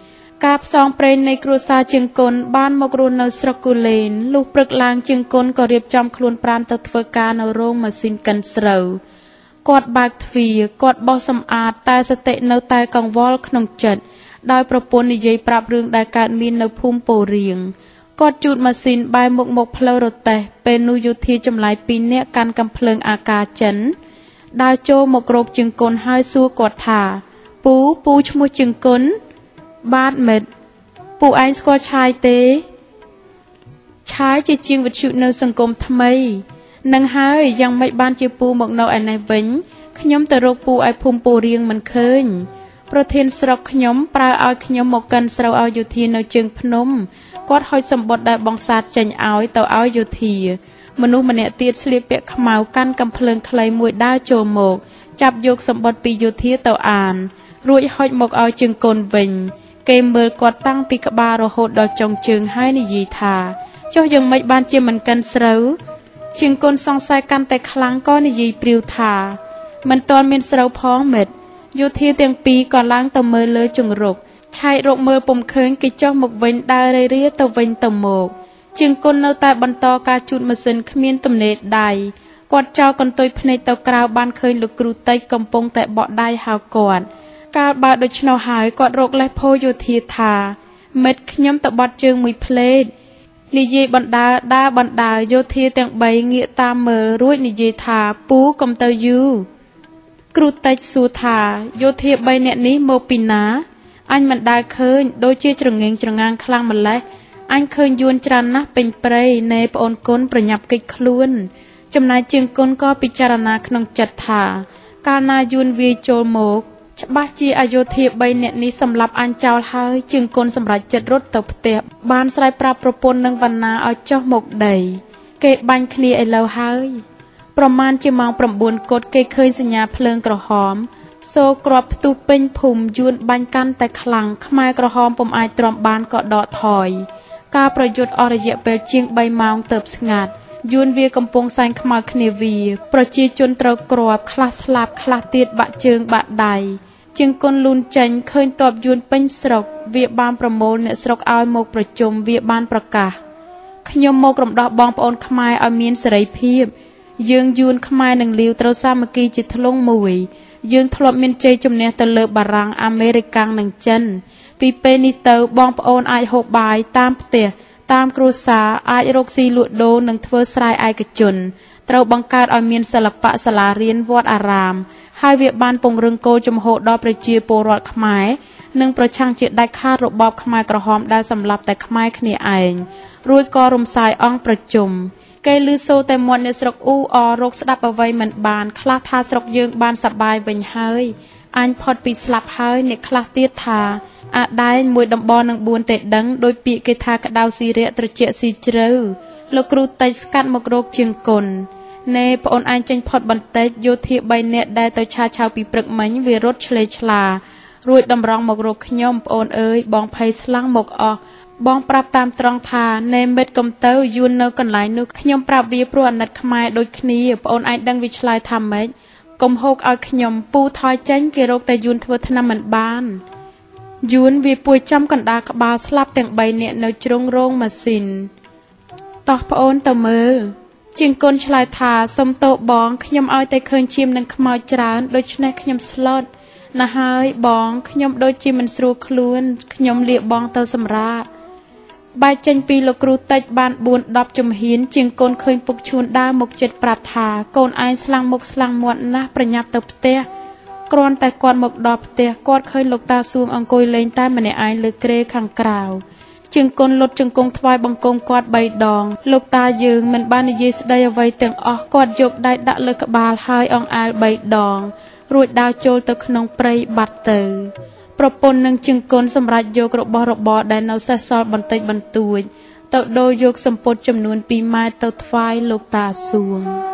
ការផ្សងព្រេងនៃគ្រួសារជើងគុនបានមករស់នៅស្រុកគូលែនលុះព្រឹកឡើងជើងគុនក៏រៀបចំខ្លួនប្រាណទៅធ្វើការនៅរោងម៉ាស៊ីនកិនស្រូវគាត់បើកទ្វារគាត់បោះសម្អាតតែសតិនៅតែកង្វល់ក្នុងចិត្តដោយប្រពន្ធនិយាយប្រាប់រឿងដែលកើតមាននៅភូមិពោរៀងគាត់ជូតម៉ាស៊ីនបែរមុខមកផ្លូវរទេះពេលនោះយោធាចម្លាយពីរនាក់កាន់កាំភ្លើងអាកាចិនដើរចូលមករកជើងគុនហើយសួរគាត់ថាពូពូឈ្មោះជើងគុនបាទមិត្តពូឯងស្គាល់ឆាយទេឆាយជាជាងវិទ្យុនៅសង្គមថ្មីនឹងហើយយ៉ាងម៉េចបានជាពូមកនៅឯនេះវិញខ្ញុំទៅរកពូឯភូមិពោរៀងមិនឃើញប្រធានស្រុកខ្ញុំប្រើឲ្យខ្ញុំមកកិនស្រូវឲ្យយោធានៅជើងភ្នំគាត់ហុចសម្បត្តិដែលបងសាទចេញឲ្យទៅឲ្យយោធាមនុស្សម្នាក់ទៀតស្លៀកពាក់ខ្មៅកាន់កាំភ្លើងខ្លីមួយដើរចូលមកចាប់យកសម្បត្តិពីយោធាទៅអានរួចហុចមកឲ្យជើងកូនវិញគេមើលគាត់តាំងពីក្បាលរហូតដល់ចុងជើងហើយនិយាយថាចុះយ៉ាងម៉េចបានជាមិនកិនស្រូវជើងកូនសង្ស័យកាន់តែខ្លាំងក៏និយាយព្រាវថាមិនទាន់មានស្រូវផងមិត្តយោធាទាំងពីរក៏ឡើងទៅមើលលើជង្រុកឆែករកមើលពុំឃើញគេចុះមកវិញដើររារាទៅវិញទៅមកជើងគុននៅតែបន្តការជូតម៉ាស៊ីនគ្មានទំនេរដៃគាត់ចោលកន្ទុយភ្នែកទៅក្រៅបានឃើញលោកគ្រូតិចកំពុងតែបក់ដៃហៅគាត់កាលបើដូច្នោះហើយគាត់រកលេសភោយោធាថាមិត្តខ្ញុំទៅបត់ជើងមួយផ្លេតនិយាយបណ្ដើដើរបណ្ដើយោធាទាំងបីងាកតាមមើលរួចនិយាយថាពូកុំទៅយូរគ្រូតិចសួរថាយោធាបីនាក់នេះមកពីណាអញមិនដែលឃើញដូចជាច្រងេងច្រងាងខ្លាំងម្លេះអញឃើញយួនច្រើនណាស់ពេញព្រៃណែប្អូនគុនប្រញាប់កិច្ចខ្លួនចំណែកជើងគុនក៏ពិចារណាក្នុងចិត្តថាកាលណាយួនវាយចូលមកច្បាស់ជាអយោធាបីនាក់នេះសម្លាប់អញចោលហើយជើងគុនសម្រេចចិត្តរត់ទៅផ្ទះបានស្រែកប្រាប់ប្រពន្ធនិងវណ្ណាឲ្យចុះមកដីគេបាញ់គ្នាឥឡូវហើយប្រមាណជាម៉ោងប្រាំបួនគត់គេឃើញសញ្ញាភ្លើងក្រហមសូគ្រាប់ផ្ទុះពេញភូមិយួនបាញ់កាន់តែខ្លាំងខ្មែរក្រហមពុំអាចទ្រាំបានក៏ដកថយការប្រយុទ្ធអស់រយៈពេលជាងបីម៉ោងទើបស្ងាត់យួនវាកំពុងសែងខ្មៅគ្នាវាប្រជាជនត្រូវគ្រាប់ខ្លះស្លាប់ខ្លះទៀតបាក់ជើងបាក់ដៃជើងគុនលូនចេញឃើញតបយួនពេញស្រុកវាបានប្រមូលអ្នកស្រុកឲ្យមកប្រជុំវាបានប្រកាសខ្ញុំមករំដោះបងប្អូនខ្មែរឲ្យមានសេរីភាពយើងយួនខ្មែរនឹងលាវត្រូវសាមគ្គីជាធ្លុងមួយយើងធ្លាប់មានជ័យជំនះទៅលើបារាំងអាមេរិកាំងនិងចិនពីពេលនេះទៅបងប្អូនអាចហូបបាយតាមផ្ទះតាមគ្រួសារអាចរកស៊ីលក់ដូរនិងធ្វើស្រែឯកជនត្រូវបង្កើតឲ្យមានសិល្បៈសាលារៀនវត្តអារាមហើយវាបានពង្រឹងគោលជំហរដល់ប្រជាពលរដ្ឋខ្មែរនិងប្រឆាំងជាដាច់ខាតរបបខ្មែរក្រហមដែលសម្លាប់តែខ្មែរគ្នាឯងរួចក៏រំសាយអង្គប្រជុំគេឮសូរតែមាត់អ្នកស្រុកអ៊ូអររកស្ដាប់អ្វីមិនបានខ្លះថាស្រុកយើងបានសប្បាយវិញហើយអញផុតពីស្លាប់ហើយអ្នកខ្លះទៀតថាអាដែងមួយដំបងនឹងបួនទេដឹងដោយពាក្យគេថាក្តៅស៊ីរៈត្រជាក់ស៊ីជ្រៅលោកគ្រូតិចស្កាត់មករកជើងគុនណែប្អូនឯងចេញផុតបន្តិចយោធាបីនាក់ដែលទៅឆាឆៅពីព្រឹកមិញវារត់ឆ្លេឆ្លារួចតម្រង់មករកខ្ញុំប្អូនអើយបងភ័យស្លាំងមកអស់បងប្រាប់តាមត្រង់ថាណែមិត្តកុំទៅយួននៅកន្លែងនោះខ្ញុំប្រាប់វាព្រោះអាណិតខ្មែរដូចគ្នាប្អូនឯងដឹងវាឆ្លើយថាម៉េចកុំហូកឲ្យខ្ញុំពូថយចេញគេរកតែយួនធ្វើថ្នាំមិនបានយួនវាពួយចំកណ្ដាលក្បាលស្លាប់ទាំងបីនាក់នៅជ្រុងរោងម៉ាស៊ីនតោះប្អូនទៅមើលជាងគុនឆ្លើយថាសុំទោសបងខ្ញុំឲ្យតែឃើញឈាមនឹងខ្មោចច្រើនដូច្នេះខ្ញុំស្លុតណាស់ហើយបងខ្ញុំដូចជាមិនស្រួលខ្លួនខ្ញុំលាបងទៅសម្រាប់បែកចេញពីលោកគ្រូតិចបានបួនដប់ជំហានជាងកូនឃើញពុកឈួនដើរមកចិត្តប្រាប់ថាកូនឯងស្លាំងមុខស្លាំងមាត់ណាស់ប្រញាប់ទៅផ្ទះគ្រាន់តែគាត់មកដល់ផ្ទះគាត់ឃើញលោកតាសួងអង្គុយលេងតែម្នាក់ឯងលើគ្រែខាងក្រៅជាងកូនលុតជង្គង់ថ្វាយបង្គំគាត់បីដងលោកតាយើងមិនបាននិយាយស្ដីអ្វីទាំងអស់គាត់យកដៃដាក់លើក្បាលហើយអង្អែលបីដងរួចដើរចូលទៅក្នុងព្រៃបាត់ទៅប្រពន្ធនឹងជង្គង់សម្រាប់យករបស់របរដែលនៅសេសសល់បន្តិចបន្តួចទៅដូរយកសម្ពត់ចំនួនពីរម៉ែត្រទៅថ្វាយលោកតាសួង